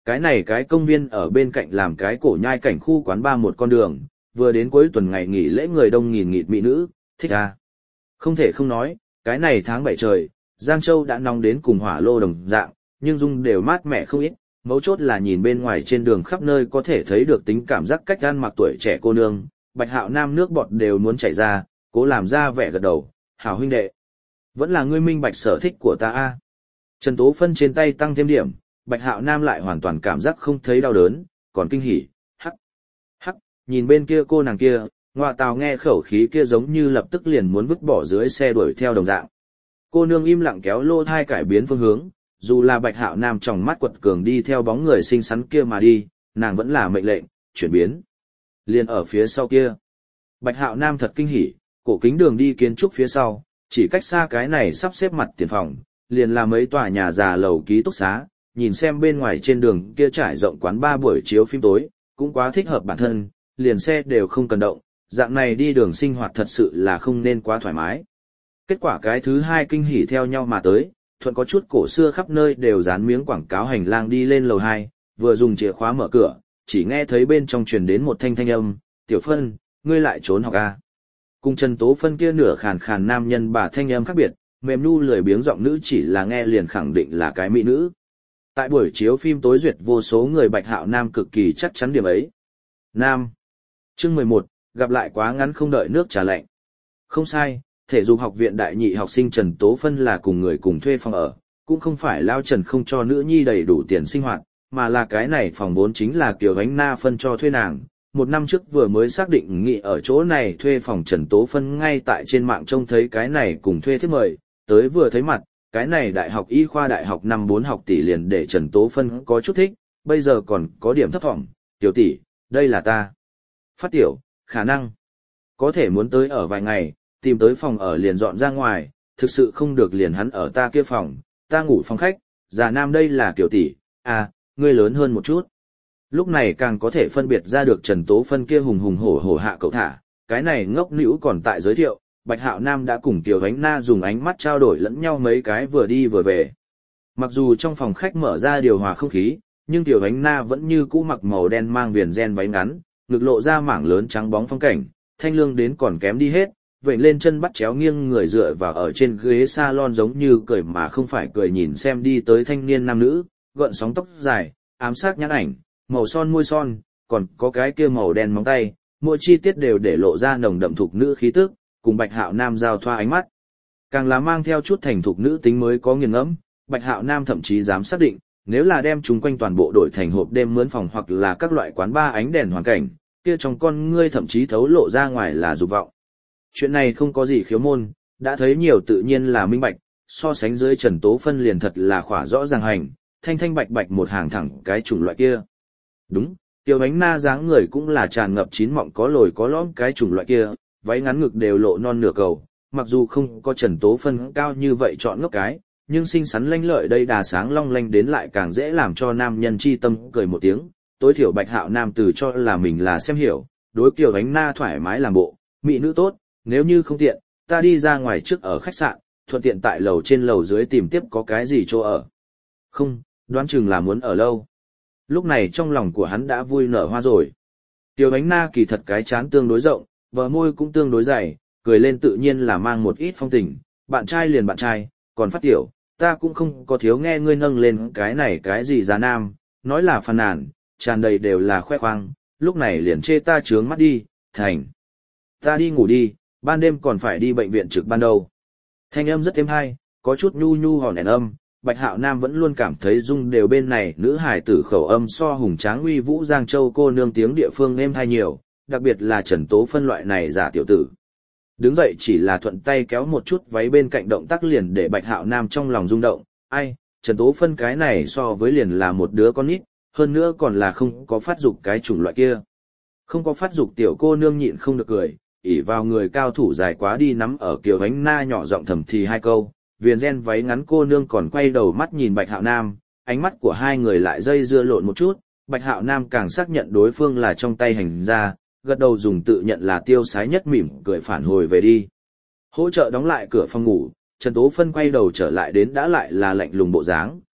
Cái này cái công viên ở bên cạnh làm cái cổ nhai cảnh khu quán bar một con đường, vừa đến cuối tuần ngày nghỉ lễ người đông nghìn nghịt mỹ nữ, thích à. Không thể không nói, cái này tháng 7 trời, Giang Châu đã nóng đến cùng hỏa lô đồng dạng, nhưng dung đều mát mẻ không ít, mấu chốt là nhìn bên ngoài trên đường khắp nơi có thể thấy được tính cảm giác cách ăn mặc tuổi trẻ cô nương, Bạch Hạo Nam nước bọt đều muốn chảy ra, cố làm ra vẻ gật đầu, hảo huynh đệ. Vẫn là ngươi minh bạch sở thích của ta a. Trần Tố Phân trên tay tăng thêm điểm, Bạch Hạo Nam lại hoàn toàn cảm giác không thấy đau đớn, còn kinh hỉ, hắc, hắc, nhìn bên kia cô nàng kia, ngoại tào nghe khẩu khí kia giống như lập tức liền muốn vứt bỏ dưới xe đuổi theo đồng dạng. Cô nương im lặng kéo lô thai cải biến phương hướng, dù là Bạch Hạo Nam trong mắt quật cường đi theo bóng người xinh xắn kia mà đi, nàng vẫn là mệnh lệnh, chuyển biến. Liền ở phía sau kia. Bạch Hạo Nam thật kinh hỉ, cổ kính đường đi kiến trúc phía sau, chỉ cách xa cái này sắp xếp mặt tiền phòng, liền là mấy tòa nhà già lầu ký túc xá, nhìn xem bên ngoài trên đường kia trải rộng quán ba buổi chiếu phim tối, cũng quá thích hợp bản thân, liền xe đều không cần động, dạng này đi đường sinh hoạt thật sự là không nên quá thoải mái. Kết quả cái thứ hai kinh hỉ theo nhau mà tới, thuận có chút cổ xưa khắp nơi đều dán miếng quảng cáo hành lang đi lên lầu 2, vừa dùng chìa khóa mở cửa, chỉ nghe thấy bên trong truyền đến một thanh âm, "Tiểu Phân, ngươi lại trốn học à?" Cùng Trần Tố Phân kia nửa khàn khàn nam nhân bà thanh âm khác biệt, mềm nu lười biếng giọng nữ chỉ là nghe liền khẳng định là cái mỹ nữ. Tại buổi chiếu phim tối duyệt vô số người Bạch Hạo Nam cực kỳ chắc chắn điểm ấy. Nam. Chương 11, gặp lại quá ngắn không đợi nước trà lạnh. Không sai, thể dục học viện đại nhị học sinh Trần Tố Phân là cùng người cùng thuê phòng ở, cũng không phải lao Trần không cho nữ nhi đầy đủ tiền sinh hoạt, mà là cái này phòng vốn chính là Kiều Ánh Na phân cho thuê nàng. Một năm trước vừa mới xác định nghị ở chỗ này thuê phòng Trần Tố Phân ngay tại trên mạng trông thấy cái này cùng thuê thiếp mời, tới vừa thấy mặt, cái này đại học y khoa đại học năm 4 học tỷ liền để Trần Tố Phân có chút thích, bây giờ còn có điểm thấp vọng, tiểu tỷ, đây là ta. Phát tiểu, khả năng, có thể muốn tới ở vài ngày, tìm tới phòng ở liền dọn ra ngoài, thực sự không được liền hắn ở ta kia phòng, ta ngủ phòng khách, già nam đây là tiểu tỷ, à, ngươi lớn hơn một chút. Lúc này càng có thể phân biệt ra được Trần Tố Phân kia hùng hùng hổ hổ hạ cậu thả, cái này ngốc nữu còn tại giới thiệu, Bạch Hạo Nam đã cùng Tiểu Ánh Na dùng ánh mắt trao đổi lẫn nhau mấy cái vừa đi vừa về. Mặc dù trong phòng khách mở ra điều hòa không khí, nhưng Tiểu Ánh Na vẫn như cũ mặc màu đen mang viền ren váy ngắn, ngực lộ ra mảng lớn trắng bóng phong cảnh, thanh lương đến còn kém đi hết, vểnh lên chân bắt chéo nghiêng người dựa vào ở trên ghế salon giống như cười mà không phải cười nhìn xem đi tới thanh niên nam nữ, gợn sóng tóc dài, ám sát nhãn ảnh, màu son môi son, còn có cái kia màu đen móng tay, mỗi chi tiết đều để lộ ra nồng đậm thục nữ khí tức, cùng Bạch Hạo Nam giao thoa ánh mắt. Càng là mang theo chút thành thục nữ tính mới có nghiền ngẫm, Bạch Hạo Nam thậm chí dám xác định, nếu là đem chúng quanh toàn bộ đổi thành hộp đêm mướn phòng hoặc là các loại quán bar ánh đèn hoàn cảnh, kia trong con ngươi thậm chí thấu lộ ra ngoài là dục vọng. Chuyện này không có gì khiếu môn, đã thấy nhiều tự nhiên là minh bạch, so sánh dưới Trần Tố Phân liền thật là khỏa rõ ràng hành, thanh thanh bạch bạch một hàng thẳng cái chủng loại kia. Đúng, Tiểu Ánh Na dáng người cũng là tràn ngập chín mọng có lồi có lõm cái chủng loại kia, váy ngắn ngực đều lộ non nửa cầu, mặc dù không có Trần Tố Phân cao như vậy chọn ngốc cái, nhưng xinh xắn lanh lợi đây đà sáng long lanh đến lại càng dễ làm cho nam nhân chi tâm cười một tiếng, tối thiểu Bạch Hạo Nam từ cho là mình là xem hiểu, đối Tiểu Ánh Na thoải mái làm bộ, mỹ nữ tốt, nếu như không tiện, ta đi ra ngoài trước ở khách sạn, thuận tiện tại lầu trên lầu dưới tìm tiếp có cái gì chỗ ở. Không, đoán chừng là muốn ở lâu. Lúc này trong lòng của hắn đã vui nở hoa rồi. Tiểu Ánh Na kỳ thật cái chán tương đối rộng, bờ môi cũng tương đối dày, cười lên tự nhiên là mang một ít phong tình, bạn trai liền bạn trai, còn Phát tiểu, ta cũng không có thiếu nghe ngươi nâng lên cái này cái gì già nam, nói là phàn nàn, tràn đầy đều là khoe khoang, lúc này liền chê ta trướng mắt đi, thành. Ta đi ngủ đi, ban đêm còn phải đi bệnh viện trực ban đầu. Thanh âm rất êm hay, có chút nhu nhu hòn đèn âm, Bạch Hạo Nam vẫn luôn cảm thấy dung đều bên này nữ hài tử khẩu âm so hùng tráng uy vũ Giang Châu cô nương tiếng địa phương êm hay nhiều, đặc biệt là Trần Tố Phân loại này giả tiểu tử. Đứng dậy chỉ là thuận tay kéo một chút váy bên cạnh động tác liền để Bạch Hạo Nam trong lòng rung động, ai, Trần Tố Phân cái này so với liền là một đứa con nít, hơn nữa còn là không có phát dục cái chủng loại kia. Không có phát dục tiểu cô nương nhịn không được cười, ỉ vào người cao thủ dài quá đi nắm ở Kiều Ánh Na nhỏ giọng thầm thì hai câu, viền ren váy ngắn cô nương còn quay đầu mắt nhìn Bạch Hạo Nam, ánh mắt của hai người lại dây dưa lộn một chút, Bạch Hạo Nam càng xác nhận đối phương là trong tay hành ra, gật đầu dùng tự nhận là tiêu sái nhất mỉm cười phản hồi về đi. Hỗ trợ đóng lại cửa phòng ngủ, Trần Tố Phân quay đầu trở lại đến đã lại là lạnh lùng bộ dáng,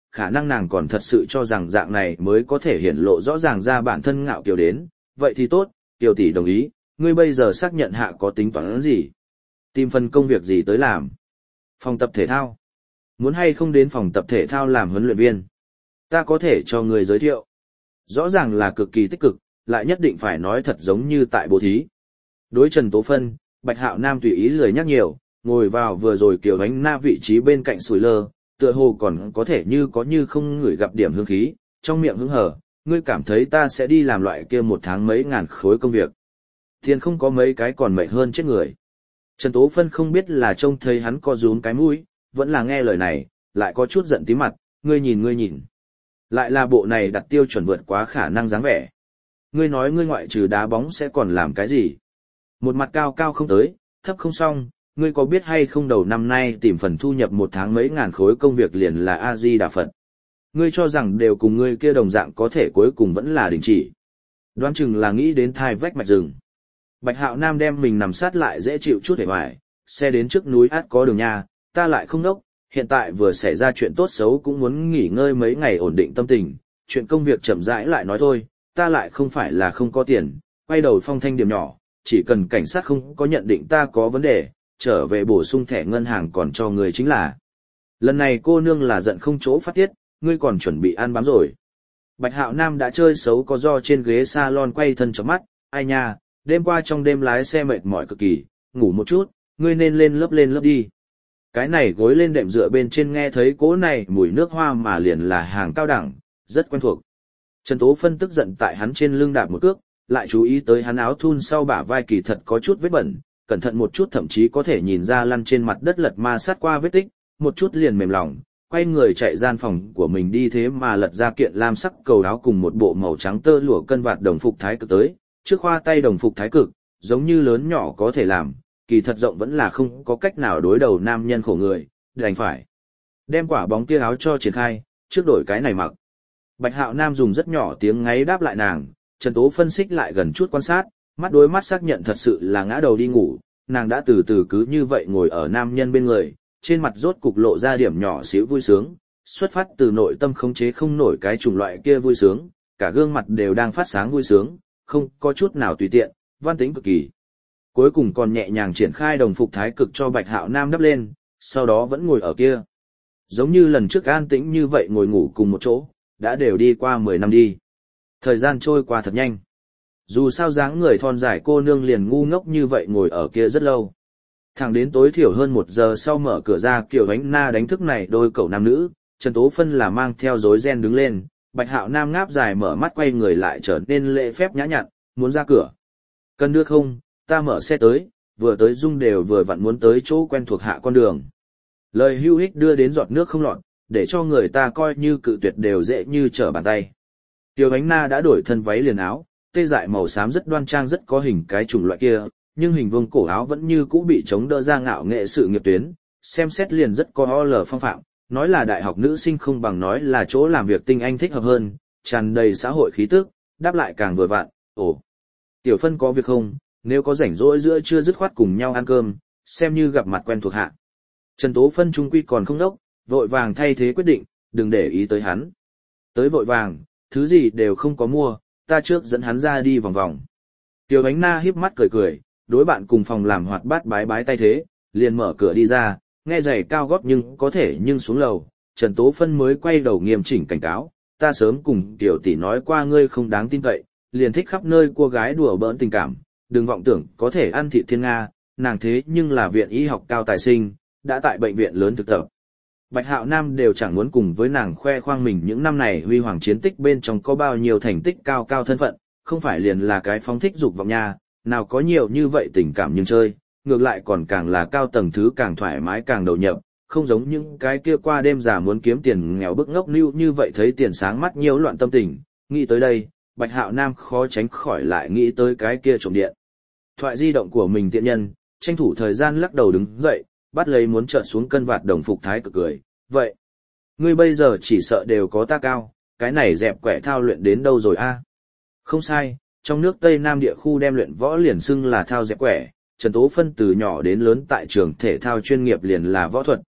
khả năng nàng còn thật sự cho rằng dạng này mới có thể hiển lộ rõ ràng ra bản thân ngạo kiều đến, vậy thì tốt, Kiều tỷ đồng ý, ngươi bây giờ xác nhận hạ có tính toán gì? Tìm phần công việc gì tới làm? Phòng tập thể thao. Muốn hay không đến phòng tập thể thao làm huấn luyện viên? Ta có thể cho ngươi giới thiệu. Rõ ràng là cực kỳ tích cực, lại nhất định phải nói thật giống như tại bố thí. Đối Trần Tố Phân, Bạch Hạo Nam tùy ý lười nhắc nhiều, ngồi vào vừa rồi Kiều Ánh Na vị trí bên cạnh sủi lơ, tựa hồ còn có thể như có như không ngửi gặp điểm hương khí, trong miệng hứng hở, ngươi cảm thấy ta sẽ đi làm loại kia một tháng mấy ngàn khối công việc. Tiền không có mấy cái còn mệt hơn chết người. Trần Tố Phân không biết là trông thấy hắn co rúm cái mũi, vẫn là nghe lời này, lại có chút giận tí mặt, ngươi nhìn. Lại là bộ này đặt tiêu chuẩn vượt quá khả năng dáng vẻ. Ngươi nói ngươi ngoại trừ đá bóng sẽ còn làm cái gì? Một mặt cao cao không tới, thấp không xong, ngươi có biết hay không đầu năm nay tìm phần thu nhập một tháng mấy ngàn khối công việc liền là A-di-đà Phật. Ngươi cho rằng đều cùng ngươi kia đồng dạng có thể cuối cùng vẫn là đình chỉ. Đoán chừng là nghĩ đến thai vách mạch rừng. Bạch Hạo Nam đem mình nằm sát lại dễ chịu chút hề hoài, xe đến trước núi át có đường nhà, ta lại không nốc, hiện tại vừa xảy ra chuyện tốt xấu cũng muốn nghỉ ngơi mấy ngày ổn định tâm tình, chuyện công việc chậm rãi lại nói thôi, ta lại không phải là không có tiền, quay đầu phong thanh điểm nhỏ, chỉ cần cảnh sát không có nhận định ta có vấn đề, trở về bổ sung thẻ ngân hàng còn cho người chính là. Lần này cô nương là giận không chỗ phát tiết, ngươi còn chuẩn bị ăn bám rồi. Bạch Hạo Nam đã chơi xấu có do trên ghế salon quay thân chớp mắt, ai nha, đêm qua trong đêm lái xe mệt mỏi cực kỳ, ngủ một chút, ngươi nên lên lớp đi. Cái này gối lên đệm dựa bên trên nghe thấy cỗ này mùi nước hoa mà liền là hàng cao đẳng, rất quen thuộc. Trần Tố Phân tức giận tại hắn trên lưng đạp một cước, lại chú ý tới hắn áo thun sau bả vai kỳ thật có chút vết bẩn, cẩn thận một chút thậm chí có thể nhìn ra lăn trên mặt đất lật ma sát qua vết tích, một chút liền mềm lòng, quay người chạy gian phòng của mình đi thế mà lật ra kiện lam sắc cầu áo cùng một bộ màu trắng tơ lụa cân vạt đồng phục thái cực tới, trước khoa tay đồng phục thái cực, giống như lớn nhỏ có thể làm, kỳ thật rộng vẫn là không có cách nào đối đầu nam nhân khổ người, đành phải đem quả bóng kia áo cho triển khai, trước đổi cái này mặc. Bạch Hạo Nam dùng rất nhỏ tiếng ngáy đáp lại nàng, Trần Tố phân xích lại gần chút quan sát, mắt đối mắt xác nhận thật sự là ngã đầu đi ngủ, nàng đã từ từ cứ như vậy ngồi ở nam nhân bên người, trên mặt rốt cục lộ ra điểm nhỏ xíu vui sướng, xuất phát từ nội tâm khống chế không nổi cái chủng loại kia vui sướng, cả gương mặt đều đang phát sáng vui sướng, không có chút nào tùy tiện, văn tính cực kỳ. Cuối cùng còn nhẹ nhàng triển khai đồng phục thái cực cho Bạch Hạo Nam đắp lên, sau đó vẫn ngồi ở kia. Giống như lần trước an tĩnh như vậy ngồi ngủ cùng một chỗ, đã đều đi qua 10 năm đi. Thời gian trôi qua thật nhanh. Dù sao dáng người thon dài cô nương liền ngu ngốc như vậy ngồi ở kia rất lâu. Thẳng đến tối thiểu hơn 1 giờ sau mở cửa ra Kiều Ánh Na đánh thức này đôi cậu nam nữ, Trần Tố Phân là mang theo rối ren đứng lên, Bạch Hạo Nam ngáp dài mở mắt quay người lại trở nên lễ phép nhã nhặn, muốn ra cửa. Cần đưa không, ta mở xe tới, vừa tới Dung đều vừa vặn muốn tới chỗ quen thuộc hạ con đường. Lời hưu hích đưa đến giọt nước không lọt, để cho người ta coi như cự tuyệt đều dễ như trở bàn tay. Kiều Ánh Na đã đổi thân váy liền áo, tê dại màu xám rất đoan trang rất có hình cái chủng loại kia, nhưng hình vuông cổ áo vẫn như cũ bị chống đỡ ra ngạo nghệ sự nghiệp tuyến, xem xét liền rất có OL phong phạm, nói là đại học nữ sinh không bằng nói là chỗ làm việc tinh anh thích hợp hơn, tràn đầy xã hội khí tức, đáp lại càng vừa vặn, ồ. Tiểu Phân có việc không, nếu có rảnh rỗi giữa trưa dứt khoát cùng nhau ăn cơm, xem như gặp mặt quen thuộc hạ. Trần Tố Phân trung quy còn không đốc, vội vàng thay thế quyết định, đừng để ý tới hắn. Tới vội vàng, thứ gì đều không có mua, ta trước dẫn hắn ra đi vòng vòng. Tiểu Ánh Na híp mắt cười cười, đối bạn cùng phòng làm hoạt bát bái bái tay thế, liền mở cửa đi ra, nghe giày cao gót nhưng có thể nhưng xuống lầu, Trần Tố Phân mới quay đầu nghiêm chỉnh cảnh cáo, ta sớm cùng Tiểu tỷ nói qua ngươi không đáng tin cậy, liền thích khắp nơi cua gái đùa bỡn tình cảm, đừng vọng tưởng có thể ăn thịt thiên Nga, nàng thế nhưng là viện y học cao tài sinh, đã tại bệnh viện lớn thực tập. Bạch Hạo Nam đều chẳng muốn cùng với nàng khoe khoang mình những năm này huy hoàng chiến tích bên trong có bao nhiêu thành tích cao cao thân phận, không phải liền là cái phóng thích dục vọng nha, nào có nhiều như vậy tình cảm nhưng chơi, ngược lại còn càng là cao tầng thứ càng thoải mái càng đầu nhập, không giống những cái kia qua đêm già muốn kiếm tiền nghèo bức ngốc nưu như vậy thấy tiền sáng mắt nhiễu loạn tâm tình, nghĩ tới đây, Bạch Hạo Nam khó tránh khỏi lại nghĩ tới cái kia trộm điện. Thoại di động của mình tiện nhân, tranh thủ thời gian lắc đầu đứng dậy, bắt lấy muốn trợn xuống cân vạt đồng phục thái cực cười, vậy, ngươi bây giờ chỉ sợ đều có ta cao, cái này dẹp quẻ thao luyện đến đâu rồi a? Không sai, trong nước Tây Nam địa khu đem luyện võ liền xưng là thao dẹp quẻ, Trần Tố Phân từ nhỏ đến lớn tại trường thể thao chuyên nghiệp liền là võ thuật,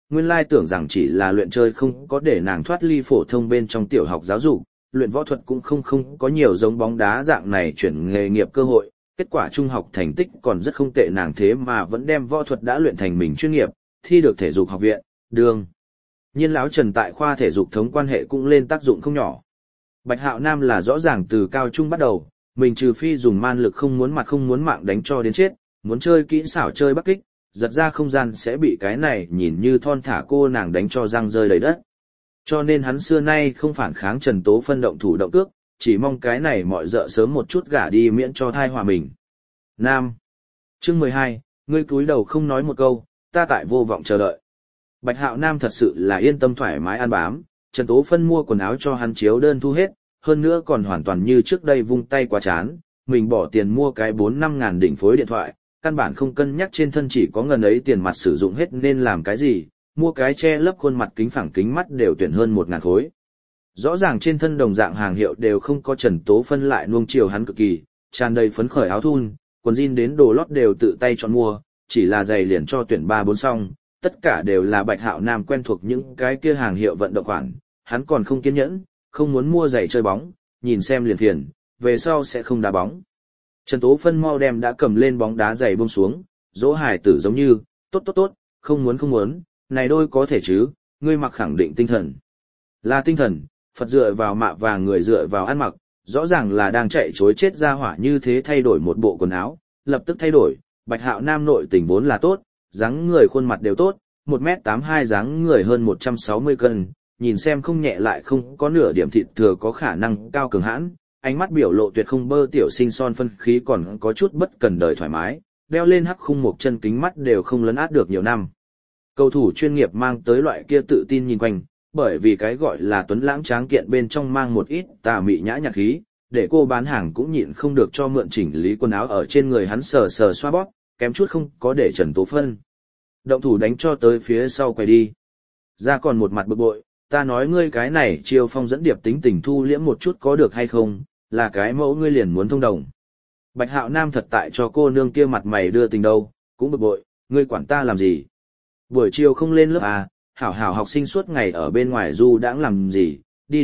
nguyên lai tưởng rằng chỉ là luyện chơi không có để nàng thoát ly phổ thông bên trong tiểu học giáo dục, luyện võ thuật cũng không có nhiều giống bóng đá dạng này chuyển nghề nghiệp cơ hội, kết quả trung học thành tích còn rất không tệ, nàng thế mà vẫn đem võ thuật đã luyện thành mình chuyên nghiệp, thi được thể dục học viện, đương nhiên lão Trần tại khoa thể dục thống quan hệ cũng lên tác dụng không nhỏ. Bạch Hạo Nam là rõ ràng từ cao trung bắt đầu, mình trừ phi dùng man lực không muốn mặt không muốn mạng đánh cho đến chết, muốn chơi kỹ xảo chơi bắc kích, giật ra không gian sẽ bị cái này nhìn như thon thả cô nàng đánh cho răng rơi đầy đất. Cho nên hắn xưa nay không phản kháng Trần Tố Phân động thủ động cước, chỉ mong cái này mọi dợ sớm một chút gả đi miễn cho thai hòa mình. Nam. Chương 12, ngươi cúi đầu không nói một câu, ta tại vô vọng chờ đợi. Bạch Hạo Nam thật sự là yên tâm thoải mái ăn bám, Trần Tố Phân mua quần áo cho hắn chiếu đơn thu hết, hơn nữa còn hoàn toàn như trước đây vung tay quá chán, mình bỏ tiền mua cái 4-5 ngàn đỉnh phối điện thoại, căn bản không cân nhắc trên thân chỉ có ngần ấy tiền mặt sử dụng hết nên làm cái gì, mua cái che lấp khuôn mặt kính phẳng kính mắt đều tuyển hơn 1.000 khối. Rõ ràng trên thân đồng dạng hàng hiệu đều không có, Trần Tố Phân lại nuông chiều hắn cực kỳ, tràn đầy phấn khởi áo thun, quần jean đến đồ lót đều tự tay chọn mua, chỉ là giày liền cho tuyển 3-4 xong, tất cả đều là Bạch Hạo Nam quen thuộc những cái kia hàng hiệu vận động khoản, hắn còn không kiên nhẫn, không muốn mua giày chơi bóng, nhìn xem liền phiền, về sau sẽ không đá bóng. Trần Tố Phân mau đem đã cầm lên bóng đá giày buông xuống, dỗ hài tử giống như, tốt, không muốn, này đôi có thể chứ, ngươi mặc khẳng định tinh thần. Là tinh thần, Phật dựa vào mạ và người dựa vào ăn mặc, rõ ràng là đang chạy chối chết ra hỏa như thế thay đổi một bộ quần áo, lập tức thay đổi, Bạch Hạo Nam nội tình vốn là tốt, dáng người khuôn mặt đều tốt, 1m82 dáng người hơn 160 cân, nhìn xem không nhẹ lại không có nửa điểm thịt thừa có khả năng cao cường hãn, ánh mắt biểu lộ tuyệt không bơ tiểu sinh son phân khí còn có chút bất cần đời thoải mái, đeo lên hắc khung một chân kính mắt đều không lấn át được nhiều năm. Cầu thủ chuyên nghiệp mang tới loại kia tự tin nhìn quanh, bởi vì cái gọi là tuấn lãng tráng kiện bên trong mang một ít tà mị nhã nhạc khí, để cô bán hàng cũng nhịn không được cho mượn chỉnh lý quần áo ở trên người hắn sờ sờ xoa bóp, kém chút không có để Trần Tố Phân động thủ đánh cho tới phía sau quay đi. Ra còn một mặt bực bội, ta nói ngươi cái này chiêu phong dẫn điệp tính tình thu liễm một chút có được hay không, là cái mẫu ngươi liền muốn thông đồng. Bạch Hạo Nam thật tại cho cô nương kia mặt mày đưa tình đâu, cũng bực bội, ngươi quản ta làm gì? Buổi chiều không lên lớp à, hảo hảo học sinh suốt ngày ở bên ngoài du đãng làm gì,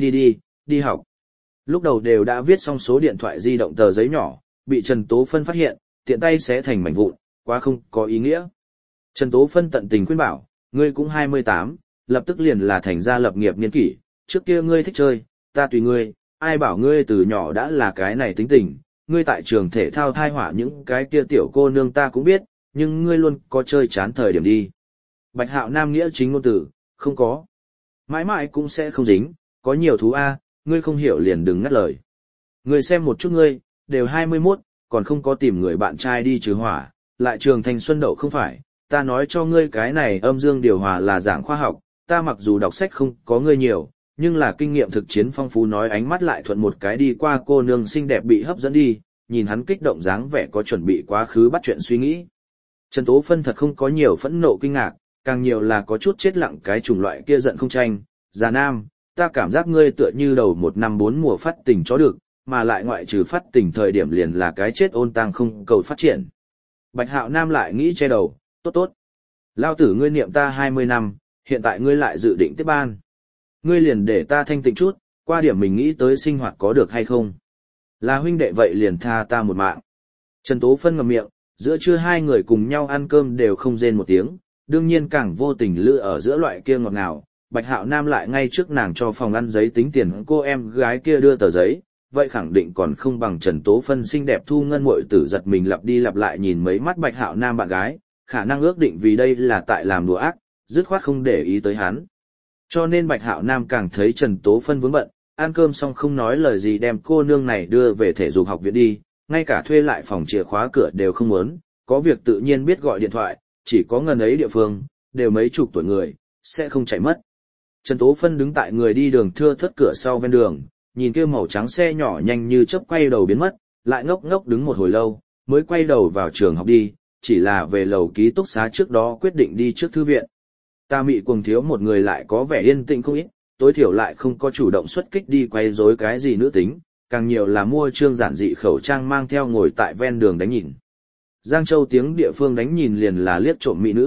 đi học. Lúc đầu đều đã viết xong số điện thoại di động tờ giấy nhỏ, bị Trần Tố Phân phát hiện, tiện tay xé thành mảnh vụn, quá không có ý nghĩa. Trần Tố Phân tận tình khuyên bảo, ngươi cũng 28, lập tức liền là thành gia lập nghiệp niên kỷ, trước kia ngươi thích chơi, ta tùy ngươi, ai bảo ngươi từ nhỏ đã là cái này tính tình, ngươi tại trường thể thao thai họa những cái kia tiểu cô nương ta cũng biết, nhưng ngươi luôn có chơi chán thời điểm đi. Bạch Hạo Nam nghĩa chính ngôn tử, không có. Mãi mãi cũng sẽ không dính, có nhiều thú a, ngươi không hiểu liền đừng ngắt lời. Ngươi xem một chút ngươi, đều 21, còn không có tìm người bạn trai đi trừ hỏa, lại trường thành xuân đậu không phải, ta nói cho ngươi cái này âm dương điều hòa là giảng khoa học, ta mặc dù đọc sách không có ngươi nhiều, nhưng là kinh nghiệm thực chiến phong phú, nói ánh mắt lại thuận một cái đi qua cô nương xinh đẹp bị hấp dẫn đi, nhìn hắn kích động dáng vẻ có chuẩn bị quá khứ bắt chuyện suy nghĩ. Trần Tố Phân thật không có nhiều phẫn nộ kinh ngạc, càng nhiều là có chút chết lặng cái chủng loại kia giận không tranh, già nam, ta cảm giác ngươi tựa như đầu 1 năm 4 mùa phát tình chó được, mà lại ngoại trừ phát tình thời điểm liền là cái chết ôn tang không cầu phát triển. Bạch Hạo Nam lại nghĩ che đầu, tốt. Lao tử ngươi niệm ta 20 năm, hiện tại ngươi lại dự định tiếp ban. Ngươi liền để ta thanh tịnh chút, qua điểm mình nghĩ tới sinh hoạt có được hay không. Là huynh đệ vậy liền tha ta một mạng. Trần Tố Phân ngậm miệng, giữa trưa hai người cùng nhau ăn cơm đều không rên một tiếng, đương nhiên càng vô tình lựa ở giữa loại kia ngọt ngào. Bạch Hạo Nam lại ngay trước nàng cho phòng ăn giấy tính tiền cô em gái kia đưa tờ giấy, vậy khẳng định còn không bằng Trần Tố Phân xinh đẹp thu ngân muội tử giật mình lặp đi lặp lại nhìn mấy mắt Bạch Hạo Nam bạn gái, khả năng ước định vì đây là tại làm đùa ác, dứt khoát không để ý tới hắn. Cho nên Bạch Hạo Nam càng thấy Trần Tố Phân vướng bận, ăn cơm xong không nói lời gì đem cô nương này đưa về thể dục học viện đi, ngay cả thuê lại phòng chìa khóa cửa đều không muốn, có việc tự nhiên biết gọi điện thoại, chỉ có ngần ấy địa phương, đều mấy chục tuổi người, sẽ không chạy mất. Trần Tố Phân đứng tại người đi đường thưa thớt cửa sau ven đường, nhìn kia màu trắng xe nhỏ nhanh như chớp quay đầu biến mất, lại ngốc ngốc đứng một hồi lâu, mới quay đầu vào trường học đi, chỉ là về lầu ký túc xá trước đó quyết định đi trước thư viện. Ta mị cuồng thiếu một người lại có vẻ yên tĩnh không ít, tối thiểu lại không có chủ động xuất kích đi quay rối cái gì nữ tính, càng nhiều là mua trương giản dị khẩu trang mang theo ngồi tại ven đường đánh nhìn. Giang Châu tiếng địa phương đánh nhìn liền là liếc trộm mỹ nữ,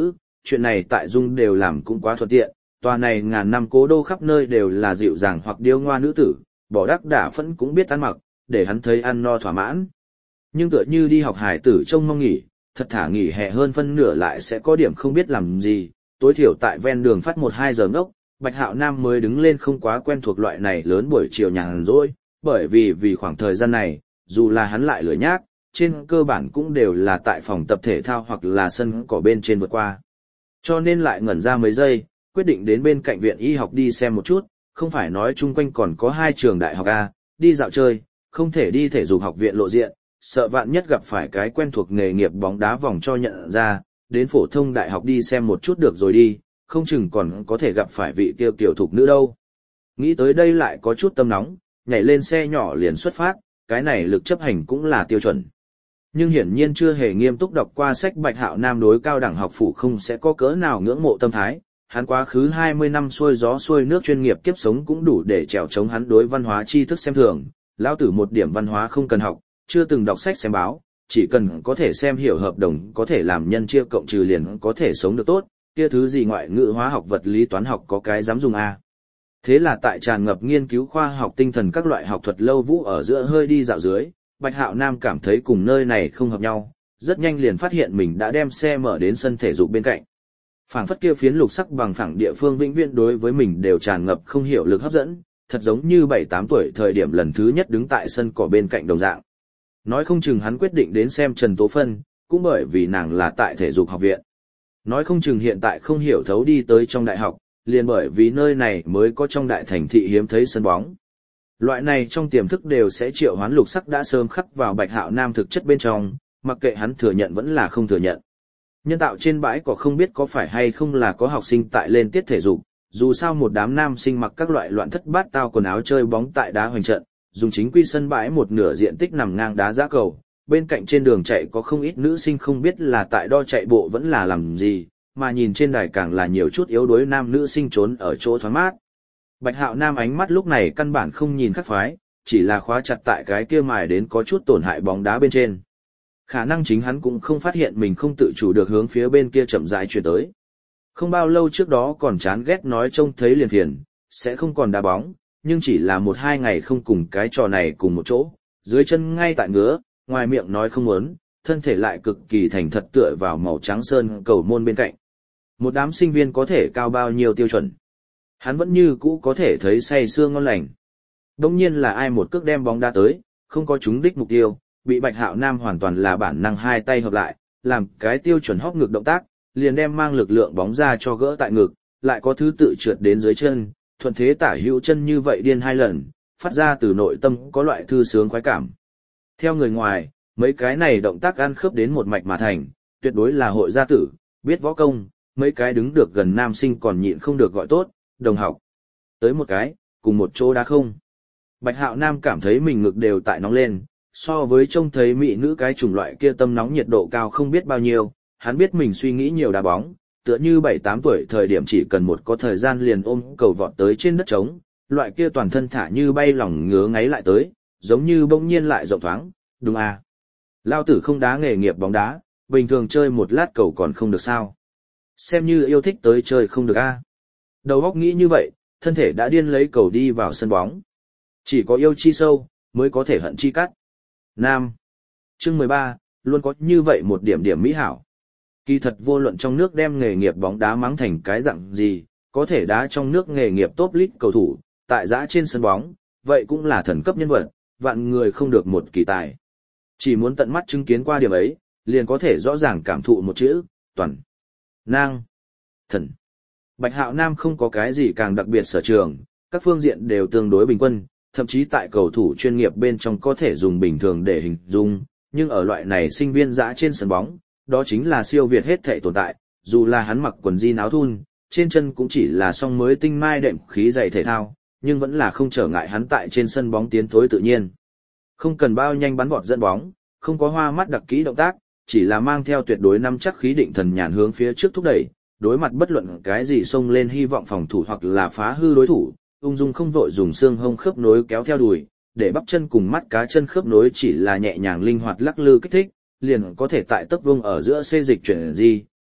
chuyện này tại Dung đều làm cũng quá thuận tiện, tòa này ngàn năm cố đô khắp nơi đều là dịu dàng hoặc điêu ngoa nữ tử, bỏ đắc đả phẫn cũng biết ăn mặc, để hắn thấy ăn no thỏa mãn. Nhưng tựa như đi học hải tử trông mong nghỉ, thật thả nghỉ hè hơn phân nửa lại sẽ có điểm không biết làm gì, tối thiểu tại ven đường phát 1-2 giờ ngốc, Bạch Hạo Nam mới đứng lên không quá quen thuộc loại này lớn buổi chiều nhàn rỗi, bởi vì khoảng thời gian này, dù là hắn lại lười nhác, trên cơ bản cũng đều là tại phòng tập thể thao hoặc là sân cỏ bên trên vượt qua. Cho nên lại ngẩn ra mấy giây, quyết định đến bên cạnh viện y học đi xem một chút, không phải nói chung quanh còn có 2 trường đại học A, đi dạo chơi, không thể đi thể dục học viện lộ diện, sợ vạn nhất gặp phải cái quen thuộc nghề nghiệp bóng đá vòng cho nhận ra, đến phổ thông đại học đi xem một chút được rồi đi, không chừng còn có thể gặp phải vị kia tiểu thục nữ đâu. Nghĩ tới đây lại có chút tâm nóng, nhảy lên xe nhỏ liền xuất phát, cái này lực chấp hành cũng là tiêu chuẩn. Nhưng hiển nhiên chưa hề nghiêm túc đọc qua sách Bạch Hạo Nam đối cao đẳng học phủ không sẽ có cỡ nào ngưỡng mộ tâm thái, hắn quá khứ 20 năm xuôi gió xuôi nước chuyên nghiệp kiếp sống cũng đủ để trèo chống hắn đối văn hóa tri thức xem thường, lão tử một điểm văn hóa không cần học, chưa từng đọc sách xem báo, chỉ cần có thể xem hiểu hợp đồng có thể làm nhân chia cộng trừ liền có thể sống được tốt, kia thứ gì ngoại ngữ hóa học vật lý toán học có cái dám dùng a. Thế là tại tràn ngập nghiên cứu khoa học tinh thần các loại học thuật lâu vũ ở giữa hơi đi dạo dưới, Bạch Hạo Nam cảm thấy cùng nơi này không hợp nhau, rất nhanh liền phát hiện mình đã đem xe mở đến sân thể dục bên cạnh. Phảng phất kia phiến lục sắc bằng phẳng địa phương vĩnh viễn đối với mình đều tràn ngập không hiểu lực hấp dẫn, thật giống như 7-8 tuổi thời điểm lần thứ nhất đứng tại sân cỏ bên cạnh đồng dạng. Nói không chừng hắn quyết định đến xem Trần Tố Phân, cũng bởi vì nàng là tại thể dục học viện. Nói không chừng hiện tại không hiểu thấu đi tới trong đại học, liền bởi vì nơi này mới có trong đại thành thị hiếm thấy sân bóng. Loại này trong tiềm thức đều sẽ triệu hoán lục sắc đã sớm khắc vào Bạch Hạo Nam thực chất bên trong, mặc kệ hắn thừa nhận vẫn là không thừa nhận. Nhân tạo trên bãi cỏ không biết có phải hay không là có học sinh tại lên tiết thể dục, dù sao một đám nam sinh mặc các loại loạn thất bát tao quần áo chơi bóng tại đá hoành trận, dùng chính quy sân bãi một nửa diện tích nằm ngang đá giã cầu, bên cạnh trên đường chạy có không ít nữ sinh không biết là tại đo chạy bộ vẫn là làm gì, mà nhìn trên đài càng là nhiều chút yếu đuối nam nữ sinh trốn ở chỗ thoáng mát. Bạch Hạo Nam ánh mắt lúc này căn bản không nhìn khác phái, chỉ là khóa chặt tại cái kia mài đến có chút tổn hại bóng đá bên trên. Khả năng chính hắn cũng không phát hiện mình không tự chủ được hướng phía bên kia chậm rãi chuyển tới. Không bao lâu trước đó còn chán ghét nói trông thấy liền phiền, sẽ không còn đá bóng, nhưng chỉ là 1-2 ngày không cùng cái trò này cùng một chỗ, dưới chân ngay tại ngứa, ngoài miệng nói không muốn, thân thể lại cực kỳ thành thật tựa vào màu trắng sơn cầu môn bên cạnh. Một đám sinh viên có thể cao bao nhiêu tiêu chuẩn. Hắn vẫn như cũ có thể thấy say sưa ngon lành. Đông nhiên là ai một cước đem bóng đá tới, không có trúng đích mục tiêu, bị Bạch Hạo Nam hoàn toàn là bản năng hai tay hợp lại, làm cái tiêu chuẩn hóc ngực động tác, liền đem mang lực lượng bóng ra cho gỡ tại ngực, lại có thứ tự trượt đến dưới chân, thuận thế tả hữu chân như vậy điên 2 lần, phát ra từ nội tâm có loại thư sướng khoái cảm. Theo người ngoài, mấy cái này động tác ăn khớp đến một mạch mà thành, tuyệt đối là hội gia tử, biết võ công, mấy cái đứng được gần nam sinh còn nhịn không được gọi tốt, đồng học. Tới một cái, cùng một chỗ đá không. Bạch Hạo Nam cảm thấy mình ngực đều tại nóng lên, so với trông thấy mỹ nữ cái chủng loại kia tâm nóng nhiệt độ cao không biết bao nhiêu, hắn biết mình suy nghĩ nhiều đá bóng, tựa như 7-8 tuổi thời điểm chỉ cần một có thời gian liền ôm cầu vọt tới trên đất trống, loại kia toàn thân thả như bay lòng ngứa ngáy lại tới, giống như bỗng nhiên lại rộng thoáng, đúng à. Lao tử không đá nghề nghiệp bóng đá, bình thường chơi một lát cầu còn không được sao. Xem như yêu thích tới chơi không được a. Đầu óc nghĩ như vậy, thân thể đã điên lấy cầu đi vào sân bóng. Chỉ có yêu chi sâu, mới có thể hận chi cắt. Nam. Chương 13, luôn có như vậy một điểm điểm mỹ hảo. Kỳ thật vô luận trong nước đem nghề nghiệp bóng đá mắng thành cái dạng gì, có thể đá trong nước nghề nghiệp top league cầu thủ, tại giã trên sân bóng, vậy cũng là thần cấp nhân vật, vạn người không được một kỳ tài. Chỉ muốn tận mắt chứng kiến qua điểm ấy, liền có thể rõ ràng cảm thụ một chữ, toàn. Nang. Thần. Bạch Hạo Nam không có cái gì càng đặc biệt sở trường, các phương diện đều tương đối bình quân, thậm chí tại cầu thủ chuyên nghiệp bên trong có thể dùng bình thường để hình dung, nhưng ở loại này sinh viên dã trên sân bóng, đó chính là siêu việt hết thảy tồn tại, dù là hắn mặc quần jean áo thun, trên chân cũng chỉ là song mới tinh mai đệm khí giày thể thao, nhưng vẫn là không trở ngại hắn tại trên sân bóng tiến thối tự nhiên. Không cần bao nhanh bắn vọt dẫn bóng, không có hoa mắt đặc kỹ động tác, chỉ là mang theo tuyệt đối nắm chắc khí định thần nhàn hướng phía trước thúc đẩy, đối mặt bất luận cái gì xông lên hy vọng phòng thủ hoặc là phá hư đối thủ, ung dung không vội dùng xương hông khớp nối kéo theo đùi, để bắp chân cùng mắt cá chân khớp nối chỉ là nhẹ nhàng linh hoạt lắc lư kích thích, liền có thể tại tấc vuông ở giữa xê dịch chuyển di,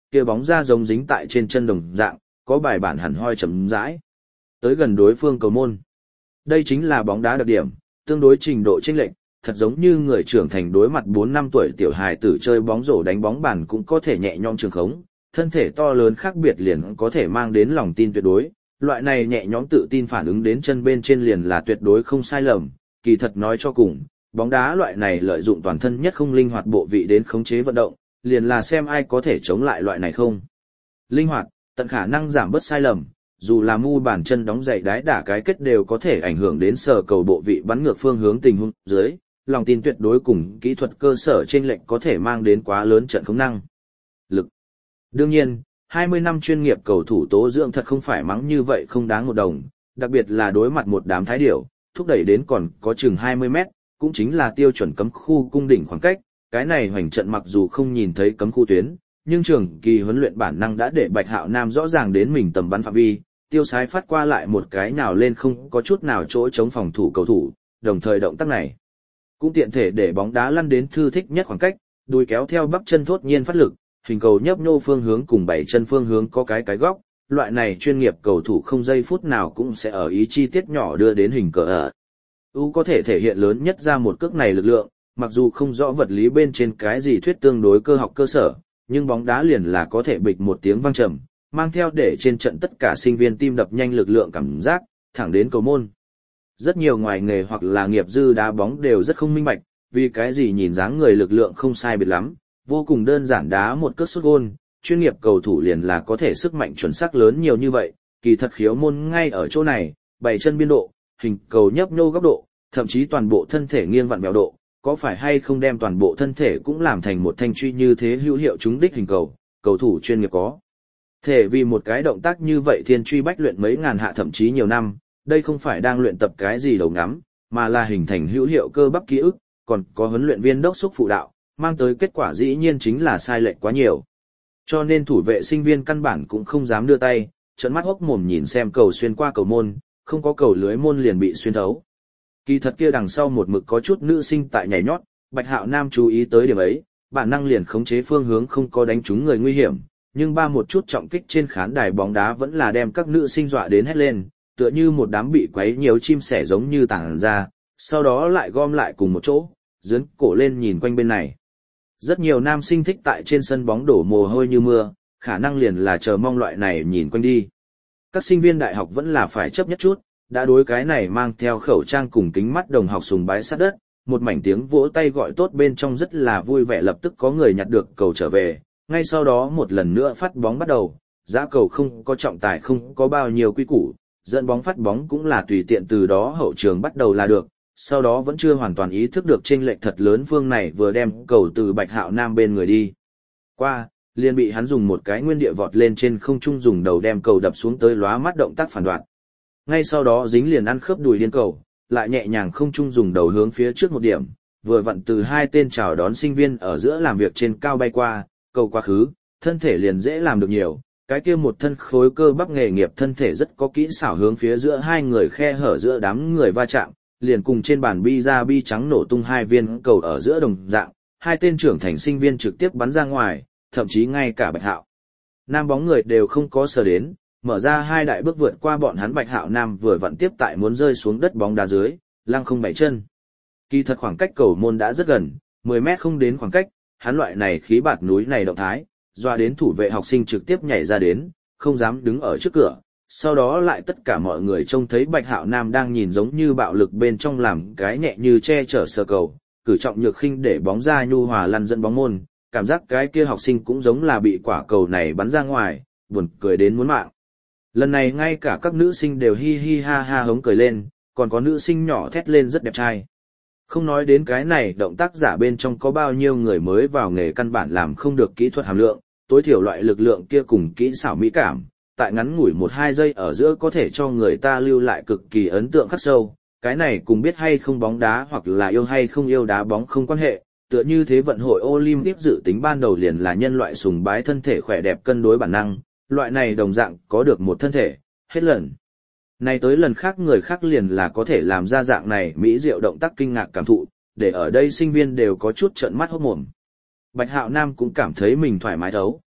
kia bóng ra giống dính tại trên chân đồng dạng, có bài bản hẳn hoi chấm rãi. Tới gần đối phương cầu môn. Đây chính là bóng đá đặc điểm, tương đối trình độ chênh lệch, thật giống như người trưởng thành đối mặt 4-5 tuổi tiểu hài tử chơi bóng rổ đánh bóng bàn cũng có thể nhẹ nhõm trường khống, thân thể to lớn khác biệt liền có thể mang đến lòng tin tuyệt đối, loại này nhẹ nhõm tự tin phản ứng đến chân bên trên liền là tuyệt đối không sai lầm, kỳ thật nói cho cùng, bóng đá loại này lợi dụng toàn thân nhất không linh hoạt bộ vị đến khống chế vận động, liền là xem ai có thể chống lại loại này không. Linh hoạt, tận khả năng giảm bớt sai lầm, dù là mu bàn chân đóng dậy đái đả cái kết đều có thể ảnh hưởng đến sở cầu bộ vị bắn ngược phương hướng tình huống dưới, lòng tin tuyệt đối cùng kỹ thuật cơ sở trên lệnh có thể mang đến quá lớn trận không năng lực. Đương nhiên, 20 năm chuyên nghiệp cầu thủ tố dưỡng thật không phải mắng như vậy không đáng một đồng, đặc biệt là đối mặt một đám thái điểu, thúc đẩy đến còn có chừng 20 mét, cũng chính là tiêu chuẩn cấm khu cung đỉnh khoảng cách, cái này hoành trận mặc dù không nhìn thấy cấm khu tuyến, nhưng trường kỳ huấn luyện bản năng đã để Bạch Hạo Nam rõ ràng đến mình tầm bắn phạm vi, tiêu sái phát qua lại một cái nào lên không có chút nào chỗ chống phòng thủ cầu thủ, đồng thời động tác này cũng tiện thể để bóng đá lăn đến thư thích nhất khoảng cách, đùi kéo theo bắp chân thốt nhiên phát lực, hình cầu nhấp nhô phương hướng cùng bảy chân phương hướng có cái góc, loại này chuyên nghiệp cầu thủ không giây phút nào cũng sẽ ở ý chi tiết nhỏ đưa đến hình cờ ở. Có thể thể hiện lớn nhất ra một cước này lực lượng, mặc dù không rõ vật lý bên trên cái gì thuyết tương đối cơ học cơ sở, nhưng bóng đá liền là có thể bịch một tiếng vang trầm, mang theo để trên trận tất cả sinh viên tim đập nhanh lực lượng cảm giác, thẳng đến cầu môn. Rất nhiều ngoài nghề hoặc là nghiệp dư đá bóng đều rất không minh bạch, vì cái gì nhìn dáng người lực lượng không sai biệt lắm, vô cùng đơn giản đá một cước sút gôn, chuyên nghiệp cầu thủ liền là có thể sức mạnh chuẩn xác lớn nhiều như vậy, kỳ thật khiếu môn ngay ở chỗ này, bảy chân biên độ, hình cầu nhấp nhô góc độ, thậm chí toàn bộ thân thể nghiêng vặn vẹo độ, có phải hay không đem toàn bộ thân thể cũng làm thành một thanh truy như thế hữu hiệu trúng đích hình cầu, cầu thủ chuyên nghiệp có thể vì một cái động tác như vậy thiên truy bách luyện mấy ngàn hạ thậm chí nhiều năm, đây không phải đang luyện tập cái gì đầu ngắm, mà là hình thành hữu hiệu cơ bắp ký ức, còn có huấn luyện viên đốc thúc phụ đạo, mang tới kết quả dĩ nhiên chính là sai lệch quá nhiều. Cho nên thủ vệ sinh viên căn bản cũng không dám đưa tay, trợn mắt hốc mồm nhìn xem cầu xuyên qua cầu môn, không có cầu lưới môn liền bị xuyên thấu. Kỳ thật kia đằng sau một mực có chút nữ sinh tại nhảy nhót, Bạch Hạo Nam chú ý tới điểm ấy, bản năng liền khống chế phương hướng không có đánh trúng người nguy hiểm, nhưng một chút trọng kích trên khán đài bóng đá vẫn là đem các nữ sinh dọa đến hét lên, tựa như một đám bị quấy nhiều chim sẻ giống như tản ra, sau đó lại gom lại cùng một chỗ, dướn cổ lên nhìn quanh bên này. Rất nhiều nam sinh thích tại trên sân bóng đổ mồ hôi như mưa, khả năng liền là chờ mong loại này nhìn quanh đi. Các sinh viên đại học vẫn là phải chấp nhất chút, đã đối cái này mang theo khẩu trang cùng kính mắt đồng học sùng bái sát đất, một mảnh tiếng vỗ tay gọi tốt bên trong rất là vui vẻ, lập tức có người nhặt được cầu trở về, ngay sau đó một lần nữa phát bóng bắt đầu, giã cầu không có trọng tài không có bao nhiêu quy củ, dẫn bóng phát bóng cũng là tùy tiện từ đó hậu trường bắt đầu là được, sau đó vẫn chưa hoàn toàn ý thức được chênh lệch thật lớn phương này vừa đem cầu từ Bạch Hạo Nam bên người đi qua, liền bị hắn dùng một cái nguyên địa vọt lên trên không trung dùng đầu đem cầu đập xuống tới lóa mắt động tác phản đoạn. Ngay sau đó dính liền ăn khớp đùi liên cầu, lại nhẹ nhàng không trung dùng đầu hướng phía trước một điểm, vừa vặn từ hai tên chào đón sinh viên ở giữa làm việc trên cao bay qua, cầu quá khứ, thân thể liền dễ làm được nhiều, cái kia một thân khối cơ bắp nghề nghiệp thân thể rất có kỹ xảo hướng phía giữa hai người khe hở giữa đám người va chạm, liền cùng trên bàn bi ra bi trắng nổ tung hai viên cầu ở giữa đồng dạng, hai tên trưởng thành sinh viên trực tiếp bắn ra ngoài, thậm chí ngay cả Bạch Hạo Nam bóng người đều không có sờ đến, mở ra hai đại bước vượt qua bọn hắn. Bạch Hạo Nam vừa vặn tiếp tại muốn rơi xuống đất bóng đá dưới, lăng không bảy chân. Kỳ thật khoảng cách cầu môn đã rất gần, 10 mét không đến khoảng cách, hắn loại này khí bạt núi này động thái, doa đến thủ vệ học sinh trực tiếp nhảy ra đến, không dám đứng ở trước cửa. Sau đó lại tất cả mọi người trông thấy Bạch Hạo Nam đang nhìn giống như bạo lực bên trong làm cái nhẹ như che chở sờ cầu, cử trọng nhược khinh để bóng ra nhu hòa lăn dẫn bóng môn, cảm giác cái kia học sinh cũng giống là bị quả cầu này bắn ra ngoài, buồn cười đến muốn mạng. Lần này ngay cả các nữ sinh đều hi hi ha ha hống cười lên, còn có nữ sinh nhỏ thét lên rất đẹp trai. Không nói đến cái này động tác giả bên trong có bao nhiêu người mới vào nghề căn bản làm không được kỹ thuật hàm lượng, tối thiểu loại lực lượng kia cùng kỹ xảo mỹ cảm, tại ngắn ngủi 1-2 giây ở giữa có thể cho người ta lưu lại cực kỳ ấn tượng khắc sâu. Cái này cùng biết hay không bóng đá hoặc là yêu hay không yêu đá bóng không quan hệ, tựa như thế vận hội Olympic dự tính ban đầu liền là nhân loại sùng bái thân thể khỏe đẹp cân đối bản năng, loại này đồng dạng có được một thân thể, hết lần này tới lần khác người khác liền là có thể làm ra dạng này mỹ diệu động tác kinh ngạc cảm thụ, để ở đây sinh viên đều có chút trợn mắt hốt mồm. Bạch Hạo Nam cũng cảm thấy mình thoải mái thấu.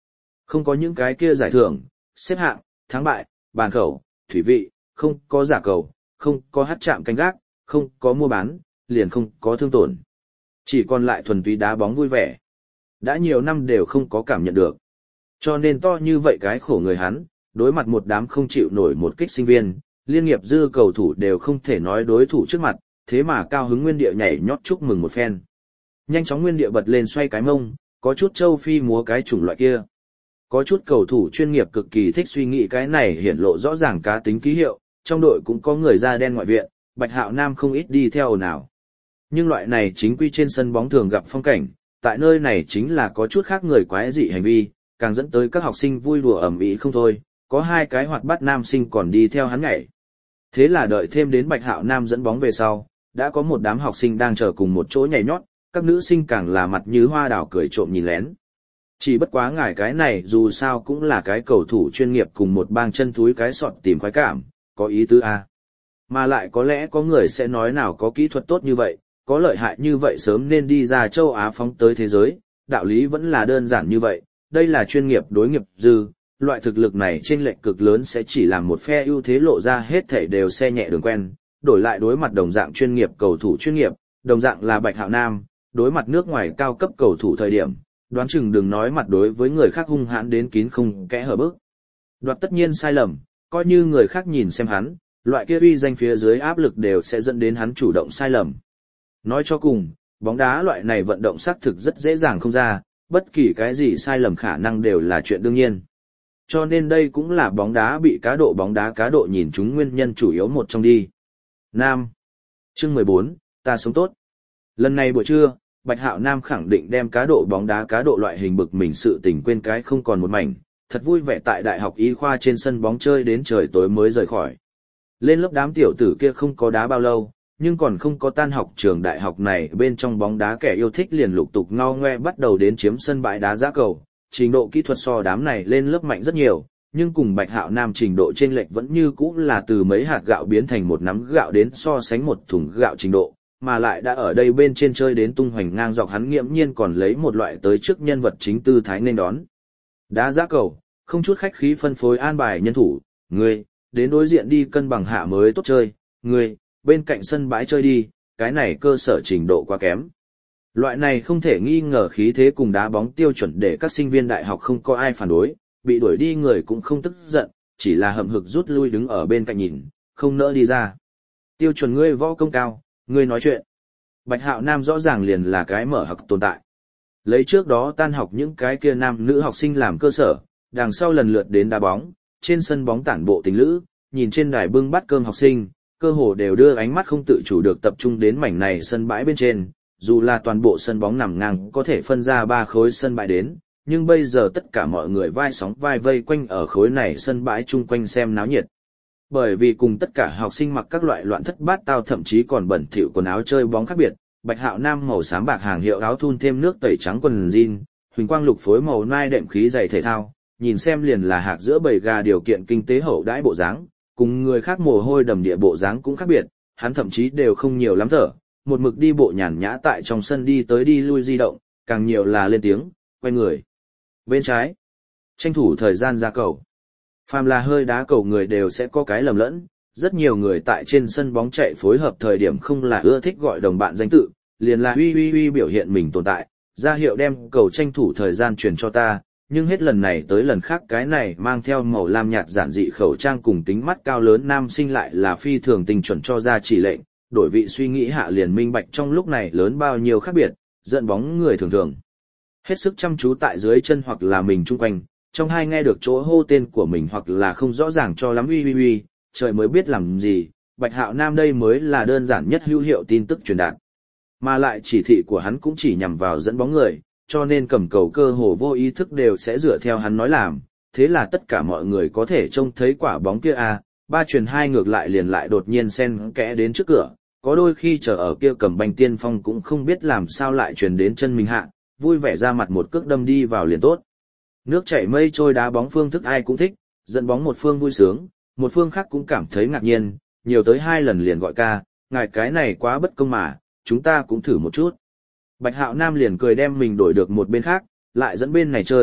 Không có những cái kia giải thưởng, xếp hạng, thắng bại, bàn khẩu, thủy vị, không có giả cầu, không có hát chạm canh gác, không có mua bán, liền không có thương tổn. Chỉ còn lại thuần túy đá bóng vui vẻ. Đã nhiều năm đều không có cảm nhận được. Cho nên to như vậy cái khổ người hắn, đối mặt một đám không chịu nổi một kích sinh viên, liên nghiệp dư cầu thủ đều không thể nói đối thủ trước mặt, thế mà cao hứng nguyên địa nhảy nhót chúc mừng một phen. Nhanh chóng nguyên địa bật lên xoay cái mông, có chút châu phi múa cái chủng loại kia. Có chút cầu thủ chuyên nghiệp cực kỳ thích suy nghĩ cái này hiển lộ rõ ràng cá tính ký hiệu, trong đội cũng có người da đen ngoại viện, Bạch Hạo Nam không ít đi theo ồn ào. Nhưng loại này chính quy trên sân bóng thường gặp phong cảnh, tại nơi này chính là có chút khác người quái dị hành vi, càng dẫn tới các học sinh vui đùa ầm ĩ không thôi, có hai cái hoạt bát nam sinh còn đi theo hắn nhảy. Thế là đợi thêm đến Bạch Hạo Nam dẫn bóng về sau, đã có một đám học sinh đang chờ cùng một chỗ nhảy nhót, các nữ sinh càng là mặt như hoa đào cười trộm nhìn lén. Chỉ bất quá ngài cái này dù sao cũng là cái cầu thủ chuyên nghiệp cùng một bang chân thúi cái sọt tìm khoái cảm, có ý tứ a. Mà lại có lẽ có người sẽ nói nào có kỹ thuật tốt như vậy, có lợi hại như vậy sớm nên đi ra châu Á phóng tới thế giới, đạo lý vẫn là đơn giản như vậy, đây là chuyên nghiệp đối nghiệp dư, loại thực lực này trên lệch cực lớn sẽ chỉ làm một phe ưu thế lộ ra hết thảy đều xe nhẹ đường quen, đổi lại đối mặt đồng dạng chuyên nghiệp cầu thủ chuyên nghiệp, đồng dạng là Bạch Hạo Nam, đối mặt nước ngoài cao cấp cầu thủ thời điểm, đoán chừng đừng nói mặt đối với người khác hung hãn đến kín không kẽ hở bước. Đoạt tất nhiên sai lầm, coi như người khác nhìn xem hắn, loại kia uy danh phía dưới áp lực đều sẽ dẫn đến hắn chủ động sai lầm. Nói cho cùng, bóng đá loại này vận động xác thực rất dễ dàng không ra, bất kỳ cái gì sai lầm khả năng đều là chuyện đương nhiên. Cho nên đây cũng là bóng đá bị bóng đá cá độ nhìn chúng nguyên nhân chủ yếu một trong đi. Nam. Chương 14, ta sống tốt. Lần này buổi trưa, Bạch Hạo Nam khẳng định đem bóng đá cá độ loại hình bực mình sự tình quên cái không còn một mảnh, thật vui vẻ tại Đại học Y khoa trên sân bóng chơi đến trời tối mới rời khỏi. Lên lớp đám tiểu tử kia không có đá bao lâu, nhưng còn không có tan học trường đại học này bên trong bóng đá kẻ yêu thích liền lục tục ngao ngoe bắt đầu đến chiếm sân bãi đá giã cầu, trình độ kỹ thuật so đám này lên lớp mạnh rất nhiều, nhưng cùng Bạch Hạo Nam trình độ chênh lệch vẫn như cũ là từ mấy hạt gạo biến thành một nắm gạo đến so sánh một thùng gạo trình độ, mà lại đã ở đây bên trên chơi đến tung hoành ngang dọc hắn nghiễm nhiên còn lấy một loại tới trước nhân vật chính tư thái nên đón. Đá giã cầu, không chút khách khí phân phối an bài nhân thủ, người, đến đối diện đi cân bằng hạ mới tốt chơi, người, bên cạnh sân bãi chơi đi, cái này cơ sở trình độ quá kém. Loại này không thể nghi ngờ khí thế cùng đá bóng tiêu chuẩn để các sinh viên đại học không có ai phản đối, bị đuổi đi người cũng không tức giận, chỉ là hậm hực rút lui đứng ở bên cạnh nhìn, không nỡ đi ra. Tiêu chuẩn ngươi võ công cao, ngươi nói chuyện. Bạch Hạo Nam rõ ràng liền là cái mở học tồn tại. Lấy trước đó tan học những cái kia nam nữ học sinh làm cơ sở, đằng sau lần lượt đến đá bóng, trên sân bóng tản bộ tình lữ, nhìn trên đài bưng bát cơm học sinh, cơ hồ đều đưa ánh mắt không tự chủ được tập trung đến mảnh này sân bãi bên trên, dù là toàn bộ sân bóng nằm ngang có thể phân ra 3 khối sân bãi đến, nhưng bây giờ tất cả mọi người vai sóng vai vây quanh ở khối này sân bãi chung quanh xem náo nhiệt. Bởi vì cùng tất cả học sinh mặc các loại loạn thất bát tao thậm chí còn bẩn thỉu quần áo chơi bóng khác biệt, Bạch Hạo Nam màu xám bạc hàng hiệu áo thun thêm nước tẩy trắng quần jean, huỳnh quang lục phối màu nai đệm khí giày thể thao, nhìn xem liền là hạc giữa bầy gà điều kiện kinh tế hậu đãi bộ dáng, cùng người khác mồ hôi đầm địa bộ dáng cũng khác biệt, hắn thậm chí đều không nhiều lắm thở, một mực đi bộ nhàn nhã tại trong sân đi tới đi lui di động, càng nhiều là lên tiếng, quay người. Bên trái, tranh thủ thời gian ra cầu. Phàm là hơi đá cầu người đều sẽ có cái lầm lẫn, rất nhiều người tại trên sân bóng chạy phối hợp thời điểm không là ưa thích gọi đồng bạn danh tự, liền là uy biểu hiện mình tồn tại, ra hiệu đem cầu tranh thủ thời gian truyền cho ta, nhưng hết lần này tới lần khác cái này mang theo màu lam nhạt giản dị khẩu trang cùng tính mắt cao lớn nam sinh lại là phi thường tình chuẩn cho ra chỉ lệnh, đổi vị suy nghĩ hạ liền minh bạch trong lúc này lớn bao nhiêu khác biệt, dẫn bóng người thường thường. Hết sức chăm chú tại dưới chân hoặc là mình chung quanh, trong hai nghe được chỗ hô tên của mình hoặc là không rõ ràng cho lắm uy, trời mới biết làm gì, Bạch Hạo Nam đây mới là đơn giản nhất hữu hiệu tin tức truyền đạt. Mà lại chỉ thị của hắn cũng chỉ nhằm vào dẫn bóng người, cho nên cầm cầu cơ hồ vô ý thức đều sẽ dựa theo hắn nói làm, thế là tất cả mọi người có thể trông thấy quả bóng kia 3-2 ngược lại liền lại đột nhiên xen kẽ đến trước cửa, có đôi khi chờ ở kia cầm banh tiên phong cũng không biết làm sao lại truyền đến chân mình hạ, vui vẻ ra mặt một cước đâm đi vào liền tốt. Nước chảy mây trôi đá bóng phương thức ai cũng thích, dẫn bóng một phương vui sướng, một phương khác cũng cảm thấy ngạc nhiên, nhiều tới 2 lần liền gọi ca, ngài cái này quá bất công mà, chúng ta cũng thử một chút. Bạch Hạo Nam liền cười đem mình đổi được một bên khác, lại dẫn bên này chơi,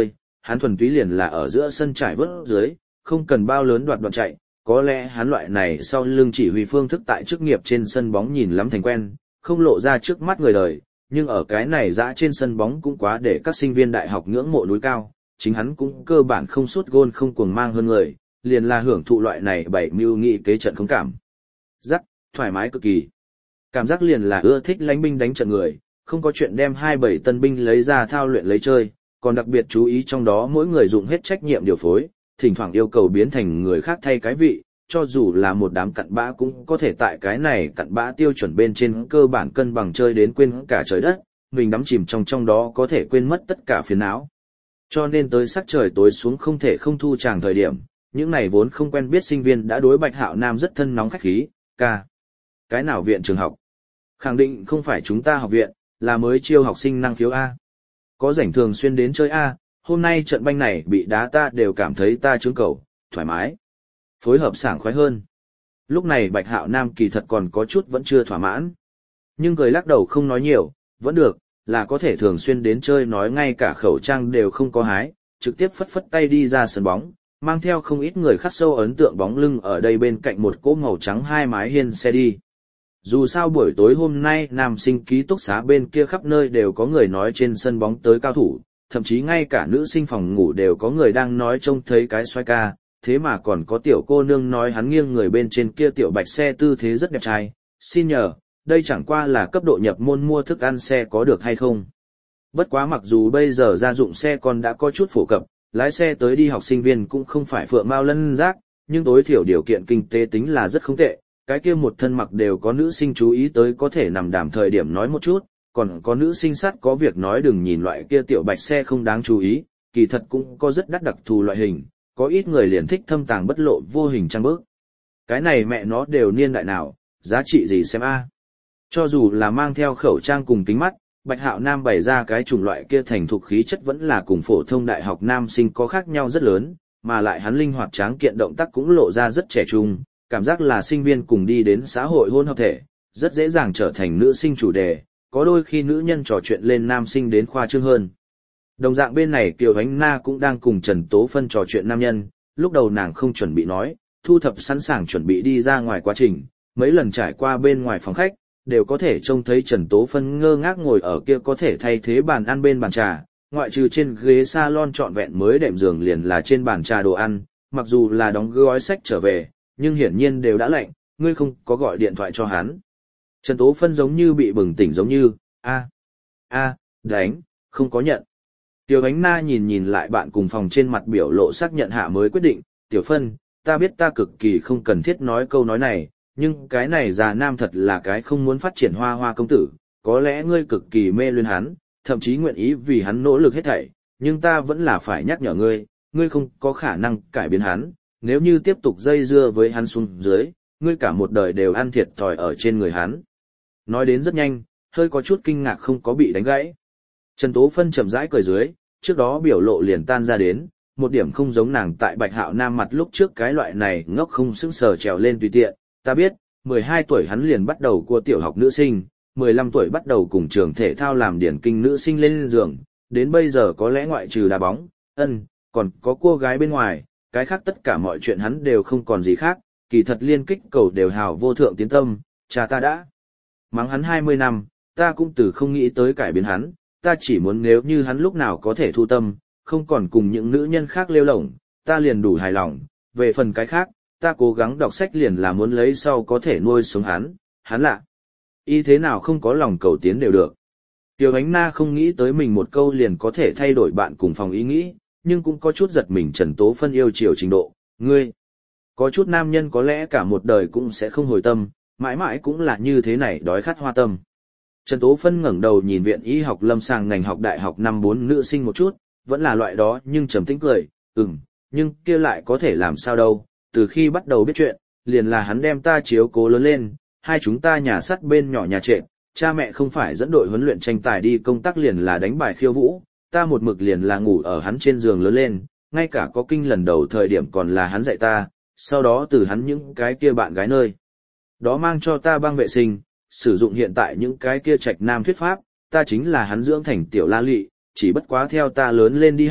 hắn thuần túy liền là ở giữa sân trải vớt dưới, không cần bao lớn đoạt đoạn chạy, có lẽ hắn loại này sau lưng chỉ huy phương thức tại chức nghiệp trên sân bóng nhìn lắm thành quen, không lộ ra trước mắt người đời, nhưng ở cái này dã trên sân bóng cũng quá để các sinh viên đại học ngưỡng mộ núi cao, chính hắn cũng cơ bản không sút gôn không cuồng mang hơn người, liền là hưởng thụ loại này bảy mưu nghị kế trận không cảm. Giác, thoải mái cực kỳ. Cảm giác liền là ưa thích lãnh binh đánh trận người, không có chuyện đem 27 tân binh lấy ra thao luyện lấy chơi, còn đặc biệt chú ý trong đó mỗi người dụng hết trách nhiệm điều phối, thỉnh thoảng yêu cầu biến thành người khác thay cái vị, cho dù là một đám cặn bã cũng có thể tại cái này cặn bã tiêu chuẩn bên trên cơ bản cân bằng chơi đến quên cả trời đất, mình đắm chìm trong đó có thể quên mất tất cả phiền não. Cho nên tới sắc trời tối xuống không thể không thu chàng thời điểm, những này vốn không quen biết sinh viên đã đối Bạch Hạo Nam rất thân nóng khách khí, ca. Cái nào viện trường học? Khẳng định không phải chúng ta học viện, là mới chiêu học sinh năng khiếu A. Có rảnh thường xuyên đến chơi A, hôm nay trận banh này bị đá ta đều cảm thấy ta trướng cầu, thoải mái. Phối hợp sảng khoái hơn. Lúc này Bạch Hạo Nam kỳ thật còn có chút vẫn chưa thỏa mãn. Nhưng cười lắc đầu không nói nhiều, vẫn được, là có thể thường xuyên đến chơi nói ngay cả khẩu trang đều không có hái, trực tiếp phất phất tay đi ra sân bóng, mang theo không ít người khắc sâu ấn tượng bóng lưng ở đây bên cạnh một cỗ màu trắng hai mái hiên xe đi. Dù sao buổi tối hôm nay nam sinh ký túc xá bên kia khắp nơi đều có người nói trên sân bóng tới cao thủ, thậm chí ngay cả nữ sinh phòng ngủ đều có người đang nói trông thấy cái xoay ca, thế mà còn có tiểu cô nương nói hắn nghiêng người bên trên kia tiểu bạch xe tư thế rất đẹp trai, xin nhờ, đây chẳng qua là cấp độ nhập môn mua thức ăn xe có được hay không. Bất quá mặc dù bây giờ gia dụng xe còn đã có chút phổ cập, lái xe tới đi học sinh viên cũng không phải phượng mao lân giác, nhưng tối thiểu điều kiện kinh tế tính là rất không tệ, cái kia một thân mặc đều có nữ sinh chú ý tới có thể nằm đảm thời điểm nói một chút, còn có nữ sinh sắt có việc nói đừng nhìn loại kia tiểu bạch xe không đáng chú ý, kỳ thật cũng có rất đắt đặc thù loại hình, có ít người liền thích thâm tàng bất lộ vô hình trang bước. Cái này mẹ nó đều niên đại nào, giá trị gì xem a. Cho dù là mang theo khẩu trang cùng kính mắt, Bạch Hạo Nam bày ra cái chủng loại kia thành thục khí chất vẫn là cùng phổ thông đại học nam sinh có khác nhau rất lớn, mà lại hắn linh hoạt tráng kiện động tác cũng lộ ra rất trẻ trung, cảm giác là sinh viên cùng đi đến xã hội hôn hợp thể, rất dễ dàng trở thành nữ sinh chủ đề, có đôi khi nữ nhân trò chuyện lên nam sinh đến khoa trương hơn. Đồng dạng bên này Kiều Ánh Na cũng đang cùng Trần Tố Phân trò chuyện nam nhân, lúc đầu nàng không chuẩn bị nói, thu thập sẵn sàng chuẩn bị đi ra ngoài quá trình, mấy lần trải qua bên ngoài phòng khách, đều có thể trông thấy Trần Tố Phân ngơ ngác ngồi ở kia có thể thay thế bàn ăn bên bàn trà, ngoại trừ trên ghế salon trọn vẹn mới đệm giường liền là trên bàn trà đồ ăn, mặc dù là đóng gói sách trở về, nhưng hiển nhiên đều đã lạnh, ngươi không có gọi điện thoại cho hắn. Trần Tố Phân giống như bị bừng tỉnh giống như, đánh, không có nhận. Tiểu Ánh Na nhìn lại bạn cùng phòng trên mặt biểu lộ xác nhận hạ mới quyết định, Tiểu Phân, ta biết ta cực kỳ không cần thiết nói câu nói này, nhưng cái này già nam thật là cái không muốn phát triển hoa hoa công tử, có lẽ ngươi cực kỳ mê luyến hắn, thậm chí nguyện ý vì hắn nỗ lực hết thảy, nhưng ta vẫn là phải nhắc nhở ngươi, ngươi không có khả năng cải biến hắn, nếu như tiếp tục dây dưa với hắn xuống dưới, ngươi cả một đời đều ăn thiệt thòi ở trên người hắn. Nói đến rất nhanh, hơi có chút kinh ngạc không có bị đánh gãy. Trần Tố Phân chậm rãi cười dưới, trước đó biểu lộ liền tan ra đến, một điểm không giống nàng tại Bạch Hạo Nam mặt lúc trước cái loại này ngốc không sững sờ trèo lên tùy tiện, ta biết, 12 tuổi hắn liền bắt đầu cua tiểu học nữ sinh, 15 tuổi bắt đầu cùng trường thể thao làm điển kinh nữ sinh lên giường, đến bây giờ có lẽ ngoại trừ đá bóng, còn có cô gái bên ngoài, cái khác tất cả mọi chuyện hắn đều không còn gì khác, kỳ thật liên kích cầu đều hào vô thượng tiến tâm, cha ta đã mắng hắn 20 năm, ta cũng từ không nghĩ tới cải biến hắn, ta chỉ muốn nếu như hắn lúc nào có thể thu tâm, không còn cùng những nữ nhân khác lêu lổng, ta liền đủ hài lòng, về phần cái khác, ta cố gắng đọc sách liền là muốn lấy sau có thể nuôi sống hắn lạ. Y thế nào không có lòng cầu tiến đều được. Tiểu Ánh Na không nghĩ tới mình một câu liền có thể thay đổi bạn cùng phòng ý nghĩ, nhưng cũng có chút giật mình Trần Tố Phân yêu chiều trình độ, ngươi. Có chút nam nhân có lẽ cả một đời cũng sẽ không hồi tâm, mãi mãi cũng là như thế này đói khát hoa tâm. Trần Tố Phân ngẩng đầu nhìn viện y học lâm sàng ngành học đại học năm 4 nữ sinh một chút, vẫn là loại đó nhưng trầm tĩnh cười, nhưng kia lại có thể làm sao đâu, từ khi bắt đầu biết chuyện, liền là hắn đem ta chiếu cố lớn lên, hai chúng ta nhà sắt bên nhỏ nhà trệt, cha mẹ không phải dẫn đội huấn luyện tranh tài đi công tác liền là đánh bài khiêu vũ, ta một mực liền là ngủ ở hắn trên giường lớn lên, ngay cả có kinh lần đầu thời điểm còn là hắn dạy ta, sau đó từ hắn những cái kia bạn gái nơi đó mang cho ta băng vệ sinh, sử dụng hiện tại những cái kia trạch nam thuyết pháp, ta chính là hắn dưỡng thành tiểu la lị, chỉ bất quá theo ta lớn lên đi học,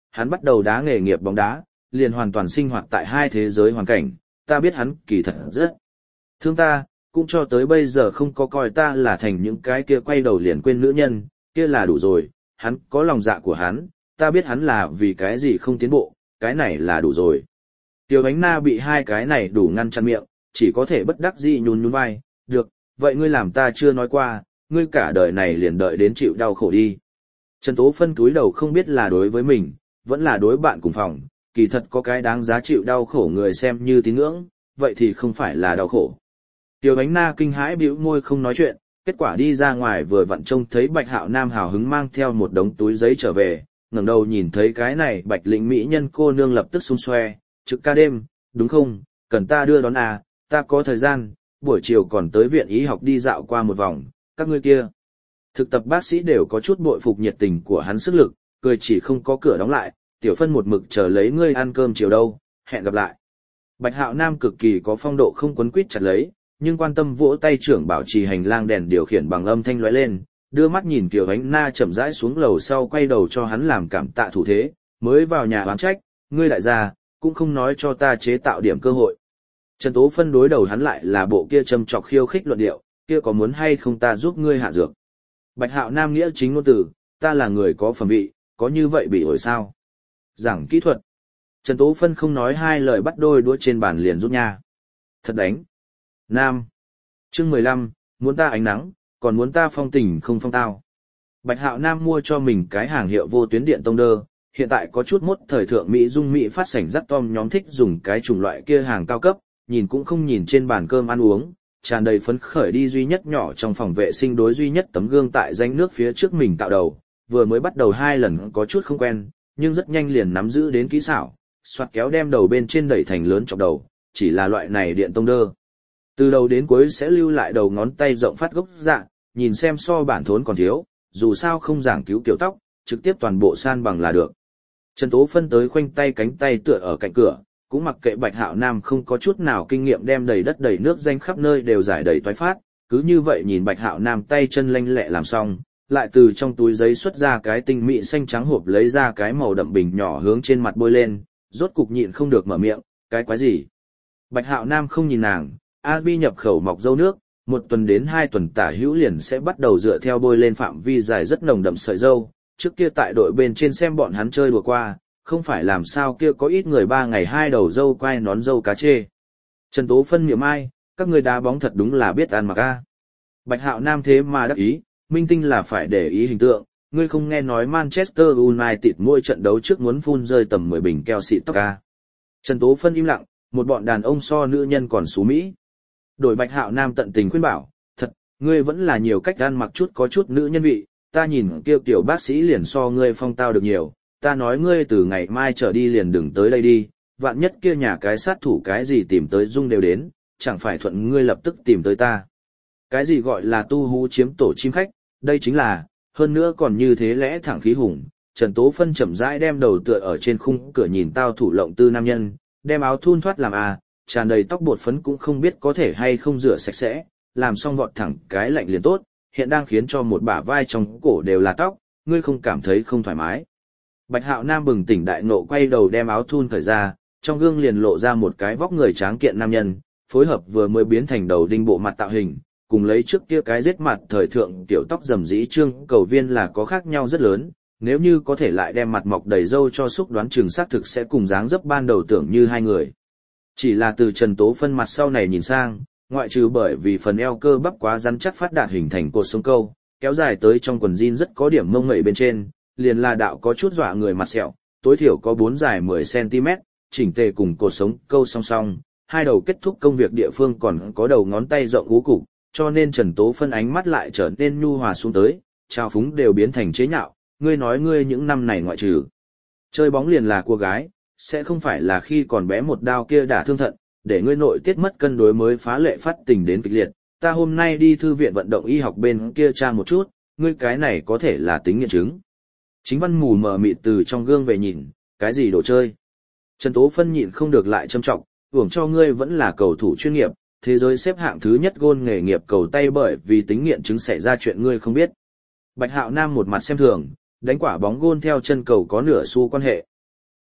hắn bắt đầu đá nghề nghiệp bóng đá, liền hoàn toàn sinh hoạt tại hai thế giới hoàn cảnh, ta biết hắn kỳ thật rất thương ta, cũng cho tới bây giờ không có coi ta là thành những cái kia quay đầu liền quên nữ nhân, kia là đủ rồi, hắn có lòng dạ của hắn, ta biết hắn là vì cái gì không tiến bộ, cái này là đủ rồi. Tiểu Ánh Na bị hai cái này đủ ngăn chặn miệng, chỉ có thể bất đắc dĩ nhún nhún vai, được, vậy ngươi làm ta chưa nói qua, ngươi cả đời này liền đợi đến chịu đau khổ đi. Trần Tố Phân cúi đầu không biết là đối với mình, vẫn là đối bạn cùng phòng, kỳ thật có cái đáng giá chịu đau khổ người xem như tín ngưỡng, vậy thì không phải là đau khổ. Tiểu Ánh Na kinh hãi bĩu môi không nói chuyện, kết quả đi ra ngoài vừa vặn trông thấy Bạch Hạo Nam hào hứng mang theo một đống túi giấy trở về, ngẩng đầu nhìn thấy cái này Bạch Lĩnh mỹ nhân cô nương lập tức xung xoe, trực ca đêm, đúng không, cần ta đưa đón à, ta có thời gian, buổi chiều còn tới viện y học đi dạo qua một vòng, các ngươi kia. Thực tập bác sĩ đều có chút bội phục nhiệt tình của hắn sức lực, cười chỉ không có cửa đóng lại, Tiểu Phân một mực chờ lấy ngươi ăn cơm chiều đâu, hẹn gặp lại. Bạch Hạo Nam cực kỳ có phong độ không quấn quýt chặt lấy, nhưng quan tâm vỗ tay trưởng bảo trì hành lang đèn điều khiển bằng âm thanh lóe lên, đưa mắt nhìn Kiều Ánh Na chậm rãi xuống lầu sau quay đầu cho hắn làm cảm tạ thủ thế, mới vào nhà oán trách, ngươi đại gia, cũng không nói cho ta chế tạo điểm cơ hội. Trần Tố Phân đối đầu hắn lại là bộ kia châm chọc khiêu khích luận điệu, kia có muốn hay không ta giúp ngươi hạ dược. Bạch Hạo Nam nghĩa chính ngôn từ, ta là người có phẩm vị, có như vậy bị ổi sao? Giảng kỹ thuật. Trần Tố Phân không nói hai lời bắt đôi đũa trên bàn liền rút nha. Thật đánh. Nam. Chương 15, muốn ta ánh nắng, còn muốn ta phong tình không phong tao. Bạch Hạo Nam mua cho mình cái hàng hiệu vô tuyến điện tông đơ, hiện tại có chút mốt thời thượng Mỹ dung Mỹ phát sảnh dắt tom nhóm thích dùng cái chủng loại kia hàng cao cấp, nhìn cũng không nhìn trên bàn cơm ăn uống, tràn đầy phấn khởi đi duy nhất nhỏ trong phòng vệ sinh đối duy nhất tấm gương tại danh nước phía trước mình tạo đầu, vừa mới bắt đầu 2 lần có chút không quen, nhưng rất nhanh liền nắm giữ đến kỹ xảo, xoạt kéo đem đầu bên trên đẩy thành lớn chọc đầu, chỉ là loại này điện tông đơ. Từ đầu đến cuối sẽ lưu lại đầu ngón tay rộng phát gốc dạng, nhìn xem so bản thốn còn thiếu, dù sao không giảng cứu kiểu tóc, trực tiếp toàn bộ san bằng là được. Trần Tố Phân tới khoanh tay cánh tay tựa ở cạnh cửa, cũng mặc kệ Bạch Hạo Nam không có chút nào kinh nghiệm đem đầy đất đầy nước danh khắp nơi đều giải đầy toái phát, cứ như vậy nhìn Bạch Hạo Nam tay chân lanh lẹ làm xong, lại từ trong túi giấy xuất ra cái tinh mỹ xanh trắng hộp lấy ra cái màu đậm bình nhỏ hướng trên mặt bôi lên, rốt cục nhịn không được mở miệng, cái quái gì? Bạch Hạo Nam không nhìn nàng, Abi nhập khẩu mọc dâu nước, 1 tuần đến 2 tuần tả hữu liền sẽ bắt đầu dựa theo bôi lên phạm vi dài rất nồng đậm sợi dâu, trước kia tại đội bên trên xem bọn hắn chơi đùa qua, không phải làm sao kia có ít người 3 ngày 2 đầu dâu quai nón dâu cá chê. Trần Tố Phân niệm ai, các người đá bóng thật đúng là biết ăn mặc a. Bạch Hạo Nam thế mà đắc ý, minh tinh là phải để ý hình tượng, ngươi không nghe nói Manchester United mỗi trận đấu trước muốn phun rơi tầm 10 bình keo xịt tóc a. Trần Tố Phân im lặng, một bọn đàn ông so nữ nhân còn xú mỹ. Đổi Bạch Hạo Nam tận tình khuyên bảo, thật, ngươi vẫn là nhiều cách ăn mặc chút có chút nữ nhân vị, ta nhìn kêu kiểu bác sĩ liền so ngươi phong tao được nhiều, ta nói ngươi từ ngày mai trở đi liền đừng tới đây đi, vạn nhất kia nhà cái sát thủ cái gì tìm tới dung đều đến, chẳng phải thuận ngươi lập tức tìm tới ta. Cái gì gọi là tu hú chiếm tổ chim khách, đây chính là, hơn nữa còn như thế lẽ thẳng khí hùng. Trần Tố Phân chậm rãi đem đầu tựa ở trên khung cửa nhìn tao thủ lộng tư nam nhân, đem áo thun thoát làm tràn đầy tóc bột phấn cũng không biết có thể hay không rửa sạch sẽ, làm xong vọt thẳng cái lạnh liền tốt, hiện đang khiến cho một bả vai trong cổ đều là tóc, ngươi không cảm thấy không thoải mái. Bạch Hạo Nam bừng tỉnh đại nộ quay đầu đem áo thun cởi ra, trong gương liền lộ ra một cái vóc người tráng kiện nam nhân, phối hợp vừa mới biến thành đầu đinh bộ mặt tạo hình, cùng lấy trước kia cái giết mặt thời thượng tiểu tóc rầm rĩ trương cầu viên là có khác nhau rất lớn, nếu như có thể lại đem mặt mọc đầy râu cho xúc đoán chừng xác thực sẽ cùng dáng dấp ban đầu tưởng như hai người. Chỉ là từ Trần Tố Phân mặt sau này nhìn sang, ngoại trừ bởi vì phần eo cơ bắp quá rắn chắc phát đạt hình thành cột sống câu, kéo dài tới trong quần jean rất có điểm mông ngậy bên trên, liền là đạo có chút dọa người mặt sẹo, tối thiểu có 4 dài 10cm, chỉnh tề cùng cột sống câu song song, hai đầu kết thúc công việc địa phương còn có đầu ngón tay rộng ú cục, cho nên Trần Tố Phân ánh mắt lại trở nên nhu hòa xuống tới, trao phúng đều biến thành chế nhạo, ngươi nói ngươi những năm này ngoại trừ chơi bóng liền là cô gái, sẽ không phải là khi còn bé một đao kia đả thương thận, để ngươi nội tiết mất cân đối mới phá lệ phát tình đến kịch liệt, ta hôm nay đi thư viện vận động y học bên kia tra một chút, ngươi cái này có thể là tính nghiện chứng. Chính Văn mù mờ mịt từ trong gương về nhìn, cái gì đồ chơi. Trần Tố Phân nhịn không được lại châm trọng, hưởng cho ngươi vẫn là cầu thủ chuyên nghiệp, thế giới xếp hạng thứ nhất gôn nghề nghiệp cầu tay bởi vì tính nghiện chứng xảy ra chuyện ngươi không biết. Bạch Hạo Nam một mặt xem thường, đánh quả bóng gôn theo chân cầu có nửa xu quan hệ,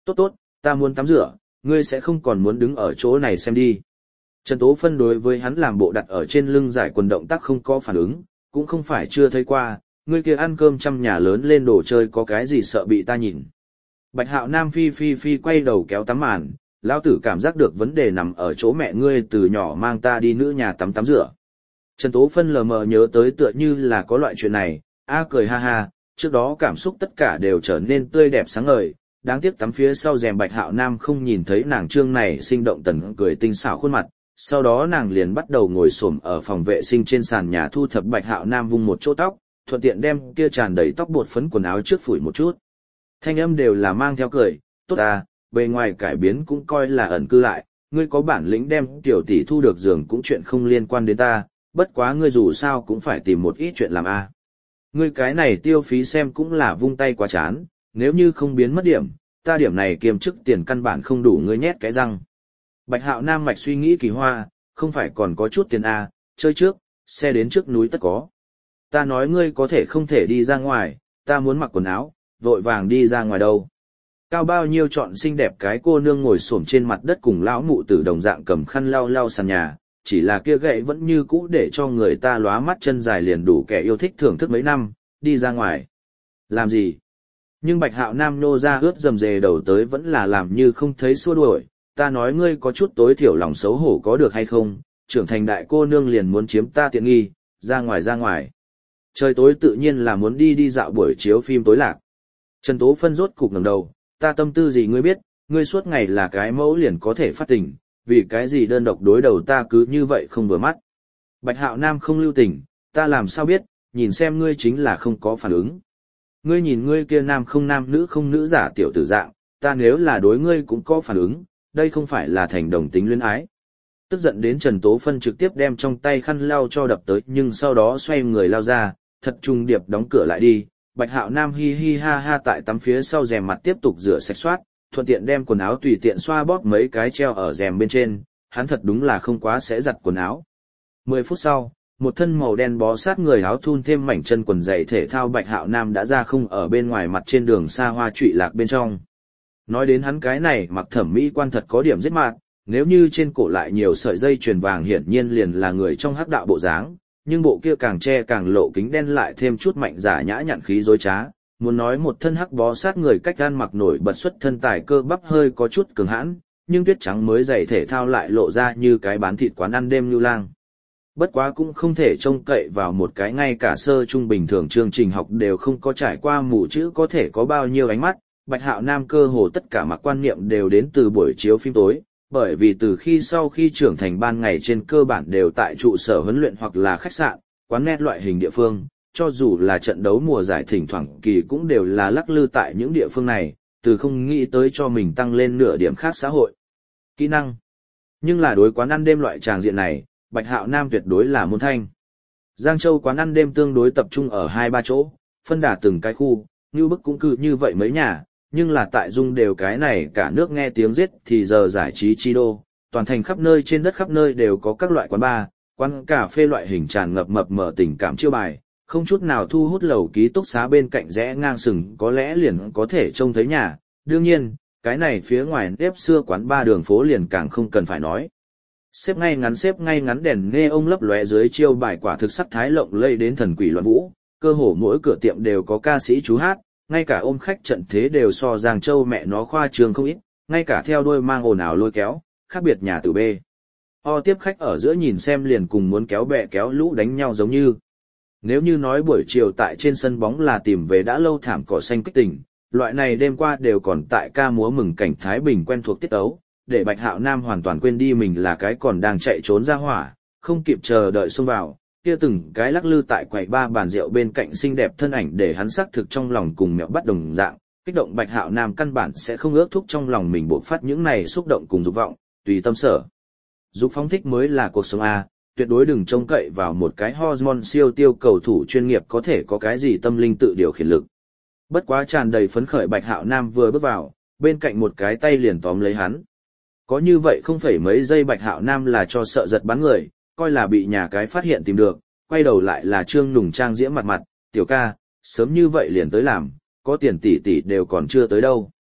Tốt tốt, ta muốn tắm rửa, ngươi sẽ không còn muốn đứng ở chỗ này xem đi. Trần Tố Phân đối với hắn làm bộ đặt ở trên lưng giải quần động tác không có phản ứng, cũng không phải chưa thấy qua, ngươi kia ăn cơm trăm nhà lớn lên đồ chơi có cái gì sợ bị ta nhìn. Bạch Hạo Nam phi quay đầu kéo tắm màn, lão tử cảm giác được vấn đề nằm ở chỗ mẹ ngươi từ nhỏ mang ta đi nữ nhà tắm rửa. Trần Tố Phân lờ mờ nhớ tới tựa như là có loại chuyện này, cười ha ha, trước đó cảm xúc tất cả đều trở nên tươi đẹp sáng ngời, đáng tiếc tắm phía sau rèm Bạch Hạo Nam không nhìn thấy nàng trương này sinh động tần cười tinh xảo khuôn mặt, sau đó nàng liền bắt đầu ngồi xổm ở phòng vệ sinh trên sàn nhà thu thập Bạch Hạo Nam vung một chỗ tóc, thuận tiện đem kia tràn đầy tóc bột phấn quần áo trước phủi một chút. Thanh âm đều là mang theo cười, tốt à, bề ngoài cải biến cũng coi là ẩn cư lại, ngươi có bản lĩnh đem tiểu tỷ thu được giường cũng chuyện không liên quan đến ta, bất quá ngươi dù sao cũng phải tìm một ít chuyện làm a. Ngươi cái này tiêu phí xem cũng là vung tay quá chán, nếu như không biến mất điểm, ta điểm này kiềm chức tiền căn bản không đủ ngươi nhét cái răng. Bạch Hạo Nam mạch suy nghĩ kỳ hoa, không phải còn có chút tiền a, chơi trước, xe đến trước núi tất có. Ta nói ngươi có thể không thể đi ra ngoài, ta muốn mặc quần áo, vội vàng đi ra ngoài đâu. Cao bao nhiêu chọn xinh đẹp cái cô nương ngồi xổm trên mặt đất cùng lão mụ tử đồng dạng cầm khăn lau lau sàn nhà, chỉ là kia gậy vẫn như cũ để cho người ta lóa mắt chân dài liền đủ kẻ yêu thích thưởng thức mấy năm, đi ra ngoài. Làm gì? Nhưng Bạch Hạo Nam nô ra ướt dầm dề đầu tới vẫn là làm như không thấy xua đuổi, ta nói ngươi có chút tối thiểu lòng xấu hổ có được hay không, trưởng thành đại cô nương liền muốn chiếm ta tiện nghi, ra ngoài. Trời tối tự nhiên là muốn đi dạo buổi chiếu phim tối lạc. Trần Tố Phân rốt cục ngẩng đầu, ta tâm tư gì ngươi biết, ngươi suốt ngày là cái mẫu liền có thể phát tình, vì cái gì đơn độc đối đầu ta cứ như vậy không vừa mắt. Bạch Hạo Nam không lưu tình, ta làm sao biết, nhìn xem ngươi chính là không có phản ứng. Ngươi nhìn ngươi kia nam không nữ giả tiểu tử dạng, ta nếu là đối ngươi cũng có phản ứng, đây không phải là thành đồng tính luyến ái. Tức giận đến Trần Tố Phân trực tiếp đem trong tay khăn lau cho đập tới nhưng sau đó xoay người lao ra, thật trùng điệp đóng cửa lại đi. Bạch Hạo Nam hi hi ha ha tại tắm phía sau rèm mặt tiếp tục rửa sạch soát, thuận tiện đem quần áo tùy tiện xoa bóp mấy cái treo ở rèm bên trên, hắn thật đúng là không quá sẽ giặt quần áo. 10 phút sau, một thân màu đen bó sát người áo thun thêm mảnh chân quần giày thể thao Bạch Hạo Nam đã ra không ở bên ngoài mặt trên đường xa hoa trụy lạc bên trong. Nói đến hắn cái này mặc thẩm mỹ quan thật có điểm giết mạt, nếu như trên cổ lại nhiều sợi dây chuyền vàng hiển nhiên liền là người trong hắc đạo bộ dáng, nhưng bộ kia càng che càng lộ kính đen lại thêm chút mạnh giả nhã nhặn khí dối trá, muốn nói một thân hắc bó sát người cách gan mặc nổi bật xuất thân tài cơ bắp hơi có chút cường hãn, nhưng tuyết trắng mới giày thể thao lại lộ ra như cái bán thịt quán ăn đêm lưu lang. Bất quá cũng không thể trông cậy vào một cái ngay cả sơ trung bình thường chương trình học đều không có trải qua mù chữ có thể có bao nhiêu ánh mắt, Bạch Hạo Nam cơ hồ tất cả mặc quan niệm đều đến từ buổi chiếu phim tối, bởi vì từ sau khi trưởng thành ban ngày trên cơ bản đều tại trụ sở huấn luyện hoặc là khách sạn, quán net loại hình địa phương, cho dù là trận đấu mùa giải thỉnh thoảng kỳ cũng đều là lắc lư tại những địa phương này, từ không nghĩ tới cho mình tăng lên nửa điểm khác xã hội. Kỹ năng. Nhưng là đối quán ăn đêm loại tràng diện này, Bạch Hạo Nam tuyệt đối là môn thanh. Giang Châu quán ăn đêm tương đối tập trung ở 2-3 chỗ, phân đà từng cái khu, như bức cũng cứ như vậy mấy nhà, nhưng là tại dung đều cái này cả nước nghe tiếng giết thì giờ giải trí chi đô, toàn thành khắp nơi trên đất khắp nơi đều có các loại quán bar, quán cà phê loại hình tràn ngập mập mờ tình cảm chiêu bài, không chút nào thu hút lầu ký túc xá bên cạnh rẽ ngang sừng có lẽ liền có thể trông thấy nhà, đương nhiên, cái này phía ngoài nếp xưa quán bar đường phố liền càng không cần phải nói. Xếp ngay ngắn đèn nghe ông lấp lóe dưới chiêu bài quả thực sắc thái lộng lây đến thần quỷ loạn vũ, cơ hồ mỗi cửa tiệm đều có ca sĩ chú hát, ngay cả ôm khách trận thế đều so Giang Châu mẹ nó khoa trương không ít, ngay cả theo đuôi mang ồn ào lôi kéo, khác biệt nhà từ B. O tiếp khách ở giữa nhìn xem liền cùng muốn kéo bè kéo lũ đánh nhau giống như. Nếu như nói buổi chiều tại trên sân bóng là tìm về đã lâu thảm cỏ xanh kích tình, loại này đêm qua đều còn tại ca múa mừng cảnh Thái Bình quen thuộc tiết ấu, để Bạch Hạo Nam hoàn toàn quên đi mình là cái còn đang chạy trốn ra hỏa, không kịp chờ đợi xông vào, kia từng cái lắc lư tại quầy ba bàn rượu bên cạnh xinh đẹp thân ảnh để hắn xác thực trong lòng cùng mẹo bắt đồng dạng, kích động Bạch Hạo Nam căn bản sẽ không ước thúc trong lòng mình bộc phát những này xúc động cùng dục vọng, tùy tâm sở. Dục phóng thích mới là cuộc sống a, tuyệt đối đừng trông cậy vào một cái hormone siêu tiêu cầu thủ chuyên nghiệp có thể có cái gì tâm linh tự điều khiển lực. Bất quá tràn đầy phấn khởi Bạch Hạo Nam vừa bước vào, bên cạnh một cái tay liền tóm lấy hắn. Có như vậy không phải mấy giây Bạch Hạo Nam là cho sợ giật bắn người, coi là bị nhà cái phát hiện tìm được, quay đầu lại là Trương Nùng Trang diễm mặt, tiểu ca, sớm như vậy liền tới làm, có tiền tỷ tỷ đều còn chưa tới đâu.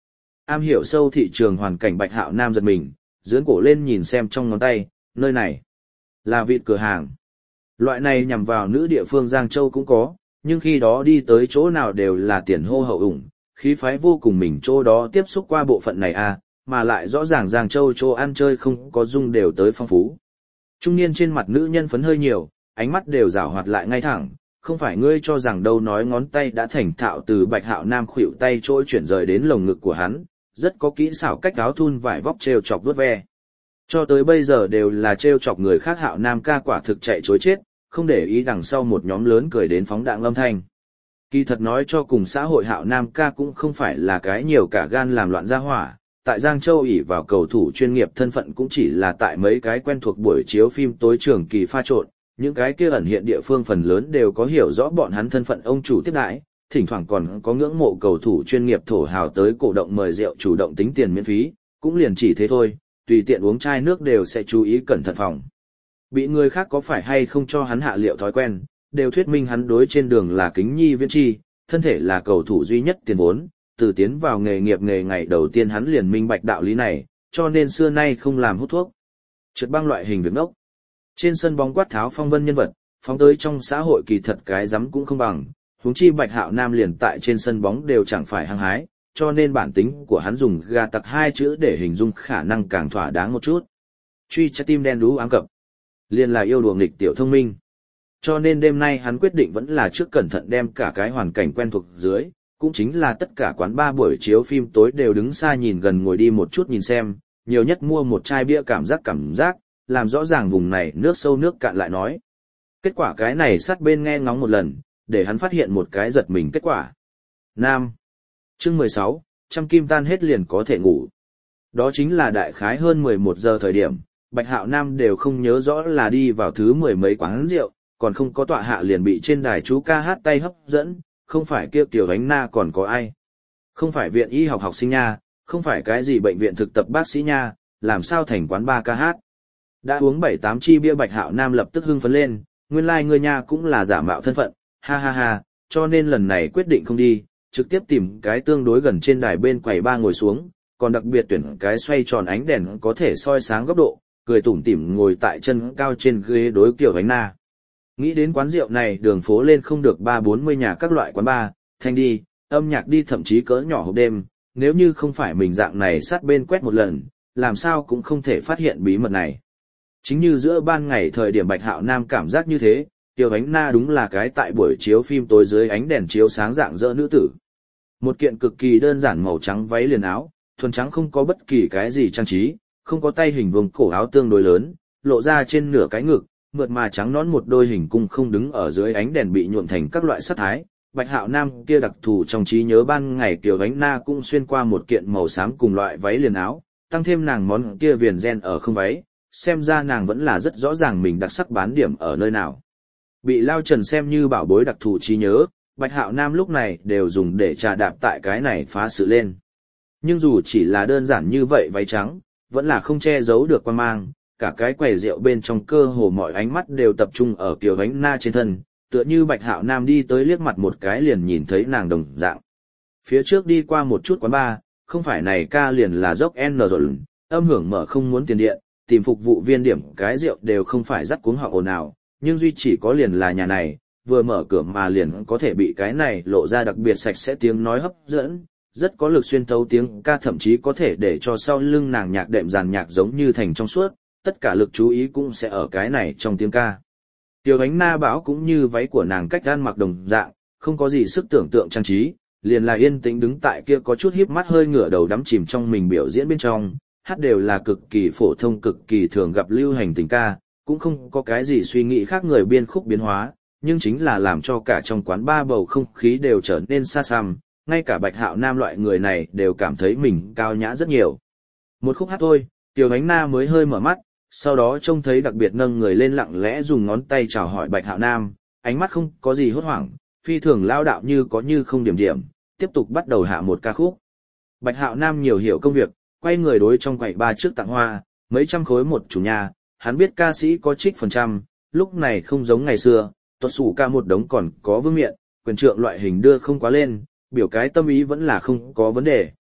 Am hiểu sâu thị trường hoàn cảnh Bạch Hạo Nam giật mình, dướn cổ lên nhìn xem trong ngón tay, nơi này là vịt cửa hàng. Loại này nhằm vào nữ địa phương Giang Châu cũng có, nhưng khi đó đi tới chỗ nào đều là tiền hô hậu ủng, khí phái vô cùng mình chỗ đó tiếp xúc qua bộ phận này à, mà lại rõ ràng Giang Châu chỗ ăn chơi không có dung đều tới phong phú. Trung niên trên mặt nữ nhân phấn hơi nhiều, ánh mắt đều rảo hoạt lại ngay thẳng, không phải ngươi cho rằng đâu nói ngón tay đã thành thạo từ Bạch Hạo Nam khuỷu tay trôi chuyển rời đến lồng ngực của hắn, rất có kỹ xảo cách áo thun vải vóc trêu chọc vuốt ve. Cho tới bây giờ đều là trêu chọc người khác Hạo Nam ca quả thực chạy chối chết, không để ý đằng sau một nhóm lớn cười đến phóng đạn âm thanh. Kỳ thật nói cho cùng xã hội Hạo Nam ca cũng không phải là cái nhiều cả gan làm loạn gia hỏa, tại Giang Châu ỷ vào cầu thủ chuyên nghiệp thân phận cũng chỉ là tại mấy cái quen thuộc buổi chiếu phim tối trường kỳ pha trộn, những cái kia ẩn hiện địa phương phần lớn đều có hiểu rõ bọn hắn thân phận ông chủ tiếp đãi, thỉnh thoảng còn có ngưỡng mộ cầu thủ chuyên nghiệp thổ hào tới cổ động mời rượu chủ động tính tiền miễn phí, cũng liền chỉ thế thôi, tùy tiện uống chai nước đều sẽ chú ý cẩn thận phòng. Bị người khác có phải hay không cho hắn hạ liệu thói quen, đều thuyết minh hắn đối trên đường là kính nhi viễn chi, thân thể là cầu thủ duy nhất tiền vốn, từ tiến vào nghề nghiệp nghề ngày đầu tiên hắn liền minh bạch đạo lý này, cho nên xưa nay không làm hút thuốc. Trượt băng loại hình việc ngốc. Trên sân bóng quát tháo phong vân nhân vật, phóng tới trong xã hội kỳ thật cái rắm cũng không bằng, huống chi Bạch Hạo Nam liền tại trên sân bóng đều chẳng phải hăng hái, cho nên bản tính của hắn dùng gà tặc hai chữ để hình dung khả năng càng thỏa đáng một chút. Truy trái tim đen đú ám cập, liền là yêu đùa nghịch tiểu thông minh. Cho nên đêm nay hắn quyết định vẫn là trước cẩn thận đem cả cái hoàn cảnh quen thuộc dưới, cũng chính là tất cả quán bar buổi chiếu phim tối đều đứng xa nhìn gần ngồi đi một chút nhìn xem, nhiều nhất mua một chai bia cảm giác, làm rõ ràng vùng này nước sâu nước cạn lại nói. Kết quả cái này sát bên nghe ngóng một lần, để hắn phát hiện một cái giật mình kết quả. Nam. Chương 16, trăm kim tan hết liền có thể ngủ. Đó chính là đại khái hơn 11 giờ thời điểm, Bạch Hạo Nam đều không nhớ rõ là đi vào thứ mười mấy quán rượu, còn không có tọa hạ liền bị trên đài chú ca hát tay hấp dẫn, không phải kia Tiểu Ánh Na còn có ai. Không phải viện y học học sinh nha, không phải cái gì bệnh viện thực tập bác sĩ nha, làm sao thành quán ba ca hát. Đã uống 7-8 chi bia Bạch Hạo Nam lập tức hưng phấn lên, nguyên lai người nha cũng là giả mạo thân phận, ha ha ha, cho nên lần này quyết định không đi, trực tiếp tìm cái tương đối gần trên đài bên quầy ba ngồi xuống, còn đặc biệt tuyển cái xoay tròn ánh đèn có thể soi sáng góc độ, cười tủm tỉm ngồi tại chân cao trên ghế đối Tiểu Ánh Na. Nghĩ đến quán rượu này đường phố lên không được 30-40 nhà các loại quán bar, thanh đi, âm nhạc đi thậm chí cỡ nhỏ hộp đêm, nếu như không phải mình dạng này sát bên quét một lần, làm sao cũng không thể phát hiện bí mật này. Chính như giữa ban ngày thời điểm Bạch Hạo Nam cảm giác như thế, Tiểu Ánh Na đúng là cái tại buổi chiếu phim tối dưới ánh đèn chiếu sáng dạng dỡ nữ tử. Một kiện cực kỳ đơn giản màu trắng váy liền áo, thuần trắng không có bất kỳ cái gì trang trí, không có tay hình vuông cổ áo tương đối lớn, lộ ra trên nửa cái ngực, mượt mà trắng nõn một đôi hình cung không đứng ở dưới ánh đèn bị nhuộm thành các loại sắc thái. Bạch Hạo Nam kia đặc thù trong trí nhớ ban ngày Tiểu Ánh Na cũng xuyên qua một kiện màu xám cùng loại váy liền áo, tăng thêm nàng món kia viền ren ở không váy, xem ra nàng vẫn là rất rõ ràng mình đặc sắc bán điểm ở nơi nào. Bị Lao Trần xem như bảo bối đặc thù trí nhớ, Bạch Hạo Nam lúc này đều dùng để trà đạp tại cái này phá sự lên. Nhưng dù chỉ là đơn giản như vậy váy trắng, vẫn là không che giấu được quan mang, cả cái quầy rượu bên trong cơ hồ mọi ánh mắt đều tập trung ở Tiểu Ánh Na trên thân, tựa như Bạch Hạo Nam đi tới liếc mặt một cái liền nhìn thấy nàng đồng dạng. Phía trước đi qua một chút quán bar, không phải này ca liền là dốc N rồi, âm hưởng mở không muốn tiền điện, tìm phục vụ viên điểm cái rượu đều không phải dắt cuống họ ồn ào, nhưng duy chỉ có liền là nhà này, vừa mở cửa mà liền có thể bị cái này lộ ra đặc biệt sạch sẽ tiếng nói hấp dẫn, rất có lực xuyên thấu tiếng ca thậm chí có thể để cho sau lưng nàng nhạc đệm dàn nhạc giống như thành trong suốt, tất cả lực chú ý cũng sẽ ở cái này trong tiếng ca. Tiểu Ánh Na bảo cũng như váy của nàng cách ăn mặc đồng dạng, không có gì sức tưởng tượng trang trí, liền là yên tĩnh đứng tại kia có chút híp mắt hơi ngửa đầu đắm chìm trong mình biểu diễn bên trong, hát đều là cực kỳ phổ thông cực kỳ thường gặp lưu hành tình ca, cũng không có cái gì suy nghĩ khác người biên khúc biến hóa, nhưng chính là làm cho cả trong quán ba bầu không khí đều trở nên xa xăm, ngay cả Bạch Hạo Nam loại người này đều cảm thấy mình cao nhã rất nhiều. Một khúc hát thôi, Tiểu Ánh Na mới hơi mở mắt, sau đó trông thấy đặc biệt nâng người lên lặng lẽ dùng ngón tay chào hỏi Bạch Hạo Nam, ánh mắt không có gì hốt hoảng, phi thường lao đạo như có như không điểm điểm, tiếp tục bắt đầu hạ một ca khúc. Bạch Hạo Nam nhiều hiểu công việc, quay người đối trong quầy ba trước tặng hoa, mấy trăm khối một chủ nhà, hắn biết ca sĩ có trích phần trăm, lúc này không giống ngày xưa, tuột sủ ca một đống còn có vương miện, quyền trượng loại hình đưa không quá lên, biểu cái tâm ý vẫn là không có vấn đề,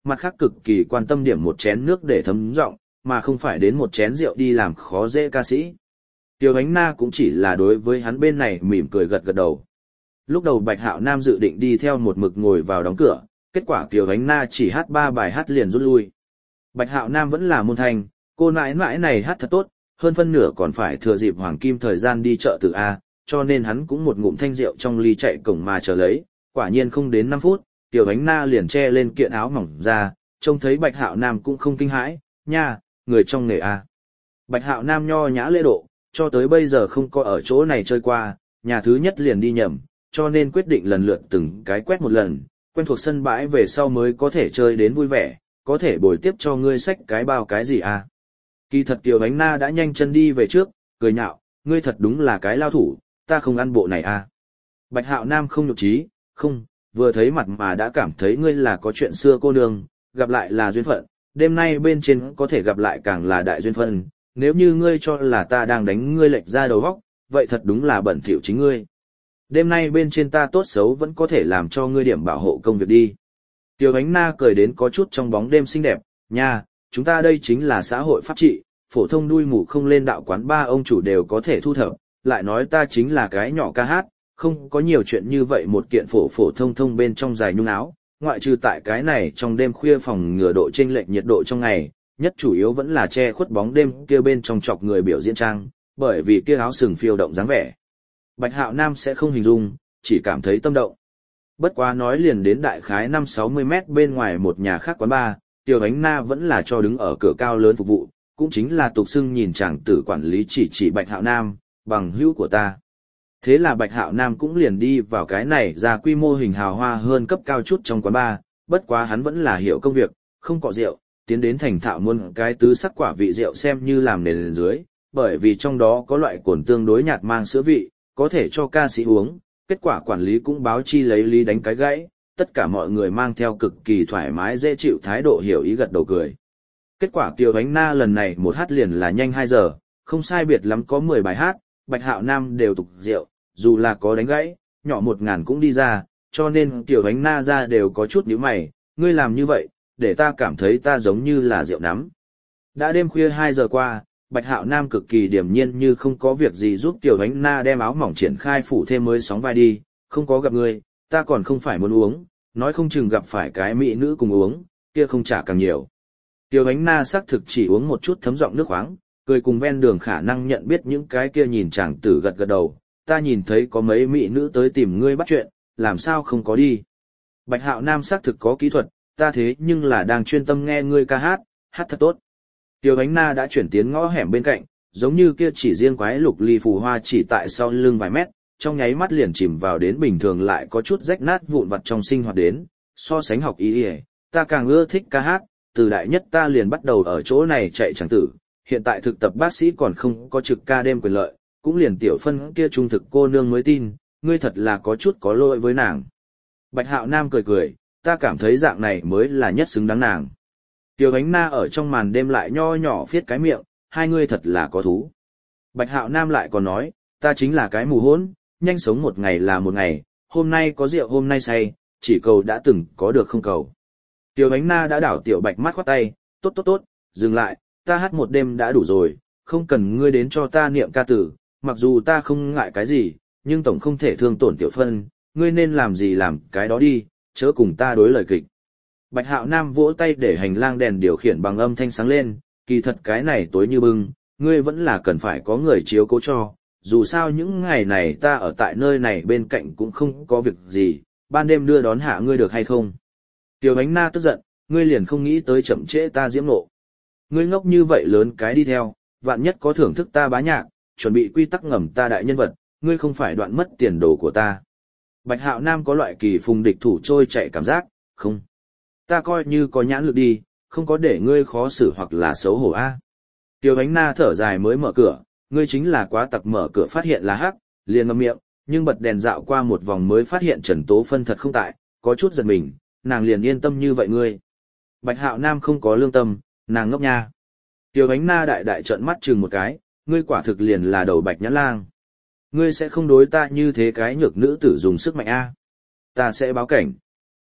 mặt khác cực kỳ quan tâm điểm một chén nước để thấm giọng, mà không phải đến một chén rượu đi làm khó dễ ca sĩ. Tiêu Ánh Na cũng chỉ là đối với hắn bên này mỉm cười gật gật đầu. Lúc đầu Bạch Hạo Nam dự định đi theo một mực ngồi vào đóng cửa, kết quả Tiêu Ánh Na chỉ hát 3 bài hát liền rút lui. Bạch Hạo Nam vẫn là môn thành, cô nãi nãi này hát thật tốt, hơn phân nửa còn phải thừa dịp hoàng kim thời gian đi chợ từ A, cho nên hắn cũng một ngụm thanh rượu trong ly chạy cổng mà chờ lấy, quả nhiên không đến 5 phút, Tiêu Ánh Na liền che lên kiện áo mỏng ra, trông thấy Bạch Hạo Nam cũng không kinh hãi, nha, người trong nghề A. Bạch Hạo Nam nho nhã lễ độ, cho tới bây giờ không có ở chỗ này chơi qua, nhà thứ nhất liền đi nhầm, cho nên quyết định lần lượt từng cái quét một lần, quen thuộc sân bãi về sau mới có thể chơi đến vui vẻ, có thể bồi tiếp cho ngươi xách cái bao cái gì à. Kỳ thật Tiêu Ánh Na đã nhanh chân đi về trước, cười nhạo, ngươi thật đúng là cái lao thủ, ta không ăn bộ này à. Bạch Hạo Nam không nhục trí, không, vừa thấy mặt mà đã cảm thấy ngươi là có chuyện xưa cô nương, gặp lại là duyên phận, đêm nay bên trên có thể gặp lại càng là đại duyên phận, nếu như ngươi cho là ta đang đánh ngươi lệch ra đầu óc, vậy thật đúng là bẩn thỉu chính ngươi. Đêm nay bên trên ta tốt xấu vẫn có thể làm cho ngươi điểm bảo hộ công việc đi. Tiêu Ánh Na cười đến có chút trong bóng đêm xinh đẹp, nha, chúng ta đây chính là xã hội pháp trị, phổ thông đuôi mù không lên đạo quán ba ông chủ đều có thể thu thập, lại nói ta chính là cái nhỏ ca hát, không có nhiều chuyện như vậy một kiện phổ phổ thông thông bên trong dài nhung áo, ngoại trừ tại cái này trong đêm khuya phòng ngừa độ chênh lệch nhiệt độ trong ngày, nhất chủ yếu vẫn là che khuất bóng đêm kia bên trong chọc người biểu diễn trang, bởi vì kia áo sừng phiêu động dáng vẻ. Bạch Hạo Nam sẽ không hình dung, chỉ cảm thấy tâm động. Bất quá nói liền đến đại khái 5-60 mét bên ngoài một nhà khác quán bar, Tiêu Ánh Na vẫn là cho đứng ở cửa cao lớn phục vụ, cũng chính là tục xưng nhìn chàng tử quản lý chỉ Bạch Hạo Nam, bằng hữu của ta. Thế là Bạch Hạo Nam cũng liền đi vào cái này ra quy mô hình hào hoa hơn cấp cao chút trong quán bar, bất quá hắn vẫn là hiểu công việc, không cọ rượu, tiến đến thành thạo muôn cái tứ sắc quả vị rượu xem như làm nền dưới, bởi vì trong đó có loại cồn tương đối nhạt mang sữa vị, có thể cho ca sĩ uống, kết quả quản lý cũng báo chi lấy lý đánh cái gãy, tất cả mọi người mang theo cực kỳ thoải mái dễ chịu thái độ hiểu ý gật đầu cười. Kết quả Tiêu Ánh Na lần này một hát liền là nhanh 2 giờ, không sai biệt lắm có 10 bài hát, Bạch Hạo Nam đều tục rượu, dù là có đánh gãy, nhỏ 1.000 cũng đi ra, cho nên Tiêu Ánh Na ra đều có chút nhíu mày, ngươi làm như vậy, để ta cảm thấy ta giống như là rượu nắm. Đã đêm khuya 2 giờ qua, Bạch Hạo Nam cực kỳ điềm nhiên như không có việc gì giúp Tiêu Ánh Na đem áo mỏng triển khai phủ thêm mới sóng vai đi, không có gặp ngươi, ta còn không phải muốn uống, nói không chừng gặp phải cái mỹ nữ cùng uống, kia không trả càng nhiều. Tiêu Ánh Na xác thực chỉ uống một chút thấm giọng nước khoáng, cười cùng ven đường khả năng nhận biết những cái kia nhìn chàng tử gật gật đầu, ta nhìn thấy có mấy mỹ nữ tới tìm ngươi bắt chuyện, làm sao không có đi. Bạch Hạo Nam xác thực có kỹ thuật, ta thế nhưng là đang chuyên tâm nghe ngươi ca hát, hát thật tốt. Tiêu Ánh Na đã chuyển tiến ngõ hẻm bên cạnh, giống như kia chỉ riêng quái lục ly phù hoa chỉ tại sau lưng vài mét, trong nháy mắt liền chìm vào đến bình thường lại có chút rách nát vụn vặt trong sinh hoạt đến, so sánh học ý ỉa, ta càng ưa thích ca hát, từ đại nhất ta liền bắt đầu ở chỗ này chạy chẳng tử, hiện tại thực tập bác sĩ còn không có trực ca đêm quyền lợi, cũng liền tiểu phân kia trung thực cô nương mới tin, ngươi thật là có chút có lỗi với nàng. Bạch Hạo Nam cười cười, ta cảm thấy dạng này mới là nhất xứng đáng nàng. Tiêu Ánh Na ở trong màn đêm lại nho nhỏ viết cái miệng, hai ngươi thật là có thú. Bạch Hạo Nam lại còn nói, ta chính là cái mù hỗn, nhanh sống một ngày là một ngày, hôm nay có rượu hôm nay say, chỉ cầu đã từng có được không cầu. Tiêu Ánh Na đã đảo Tiểu Bạch mắt khoát tay, tốt tốt tốt, dừng lại, ta hát một đêm đã đủ rồi, không cần ngươi đến cho ta niệm ca tử, mặc dù ta không ngại cái gì, nhưng tổng không thể thương tổn Tiểu Phân, ngươi nên làm gì làm cái đó đi, chớ cùng ta đối lời kịch. Bạch Hạo Nam vỗ tay để hành lang đèn điều khiển bằng âm thanh sáng lên, kỳ thật cái này tối như bưng, ngươi vẫn là cần phải có người chiếu cố cho, dù sao những ngày này ta ở tại nơi này bên cạnh cũng không có việc gì, ban đêm đưa đón hạ ngươi được hay không. Tiêu Ánh Na tức giận, ngươi liền không nghĩ tới chậm trễ ta diễm nộ. Ngươi ngốc như vậy lớn cái đi theo, vạn nhất có thưởng thức ta bá nhạc, chuẩn bị quy tắc ngầm ta đại nhân vật, ngươi không phải đoạn mất tiền đồ của ta. Bạch Hạo Nam có loại kỳ phùng địch thủ trôi chạy cảm giác, không. Ta coi như có nhãn lực đi, không có để ngươi khó xử hoặc là xấu hổ a. Tiêu Ánh Na thở dài mới mở cửa, ngươi chính là quá tặc mở cửa phát hiện là hắc, liền ngậm miệng, nhưng bật đèn dạo qua một vòng mới phát hiện Trần Tố Phân thật không tại, có chút giật mình, nàng liền yên tâm như vậy ngươi. Bạch Hạo Nam không có lương tâm, nàng ngốc nha. Tiêu Ánh Na đại đại trợn mắt chừng một cái, ngươi quả thực liền là đầu bạch nhãn lang. Ngươi sẽ không đối ta như thế cái nhược nữ tử dùng sức mạnh a? Ta sẽ báo cảnh.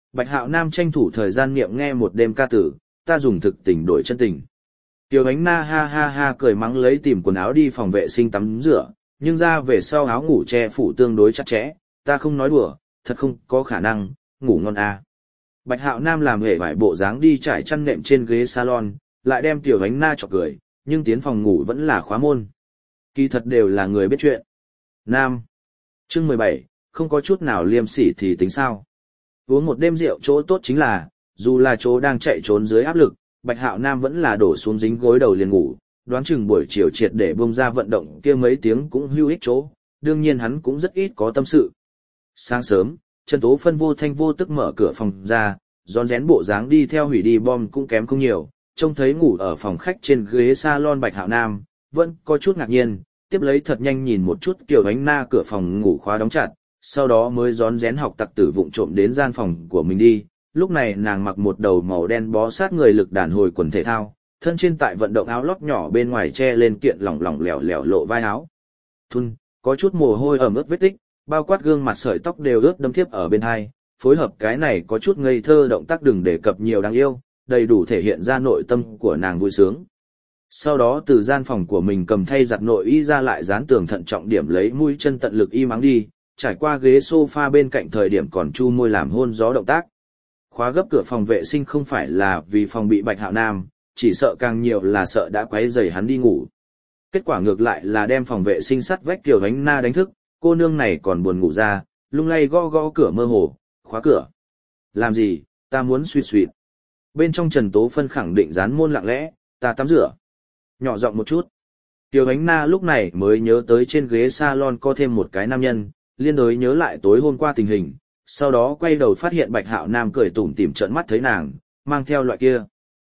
Bạch Hạo Nam tranh thủ thời gian niệm nghe một đêm ca tử, ta dùng thực tình đổi chân tình. Tiểu Ánh Na ha ha ha cười mắng lấy tìm quần áo đi phòng vệ sinh tắm rửa, nhưng ra về sau áo ngủ che phủ tương đối chặt chẽ, ta không nói đùa, thật không có khả năng, ngủ ngon à. Bạch Hạo Nam làm hề vải bộ dáng đi trải chăn nệm trên ghế salon, lại đem Tiểu Ánh Na chọc cười, nhưng tiến phòng ngủ vẫn là khóa môn. Kỳ thật đều là người biết chuyện. Nam. Chương 17, không có chút nào liêm sỉ thì tính sao. Uống một đêm rượu chỗ tốt chính là, dù là chỗ đang chạy trốn dưới áp lực, Bạch Hạo Nam vẫn là đổ xuống dính gối đầu liền ngủ, đoán chừng buổi chiều triệt để bông ra vận động kia mấy tiếng cũng hữu ích chỗ, đương nhiên hắn cũng rất ít có tâm sự. Sáng sớm, Trần Tố Phân vô thanh vô tức mở cửa phòng ra, rón rén bộ dáng đi theo hủy đi bom cũng kém không nhiều, trông thấy ngủ ở phòng khách trên ghế salon Bạch Hạo Nam, vẫn có chút ngạc nhiên, tiếp lấy thật nhanh nhìn một chút Kiều Ánh Na cửa phòng ngủ khóa đóng chặt, sau đó mới rón rén học tặc tử vụng trộm đến gian phòng của mình đi. Lúc này nàng mặc một đầu màu đen bó sát người lực đàn hồi quần thể thao, thân trên tại vận động áo lót nhỏ bên ngoài che lên kiện lỏng lỏng lẻo lẻo lộ vai áo thun, có chút mồ hôi ẩm ướt vết tích, bao quát gương mặt sợi tóc đều ướt đâm thiếp ở bên hai, phối hợp cái này có chút ngây thơ động tác đừng đề cập nhiều đáng yêu, đầy đủ thể hiện ra nội tâm của nàng vui sướng. Sau đó từ gian phòng của mình cầm thay giặt nội y ra lại dán tường thận trọng điểm lấy mũi chân tận lực y mắng đi, trải qua ghế sofa bên cạnh thời điểm còn chu môi làm hôn gió động tác. Khóa gấp cửa phòng vệ sinh không phải là vì phòng bị Bạch Hạo Nam, chỉ sợ càng nhiều là sợ đã quấy rầy hắn đi ngủ. Kết quả ngược lại là đem phòng vệ sinh sắt vách Kiều Ánh Na đánh thức, cô nương này còn buồn ngủ ra, lung lay gõ gõ cửa mơ hồ, khóa cửa. Làm gì, ta muốn suýt suýt. Bên trong Trần Tố Phân khẳng định dán môn lặng lẽ, ta tắm rửa. Nhỏ giọng một chút. Kiều Ánh Na lúc này mới nhớ tới trên ghế salon có thêm một cái nam nhân, liên đối nhớ lại tối hôm qua tình hình, sau đó quay đầu phát hiện Bạch Hạo Nam cười tủm tỉm trợn mắt thấy nàng, mang theo loại kia.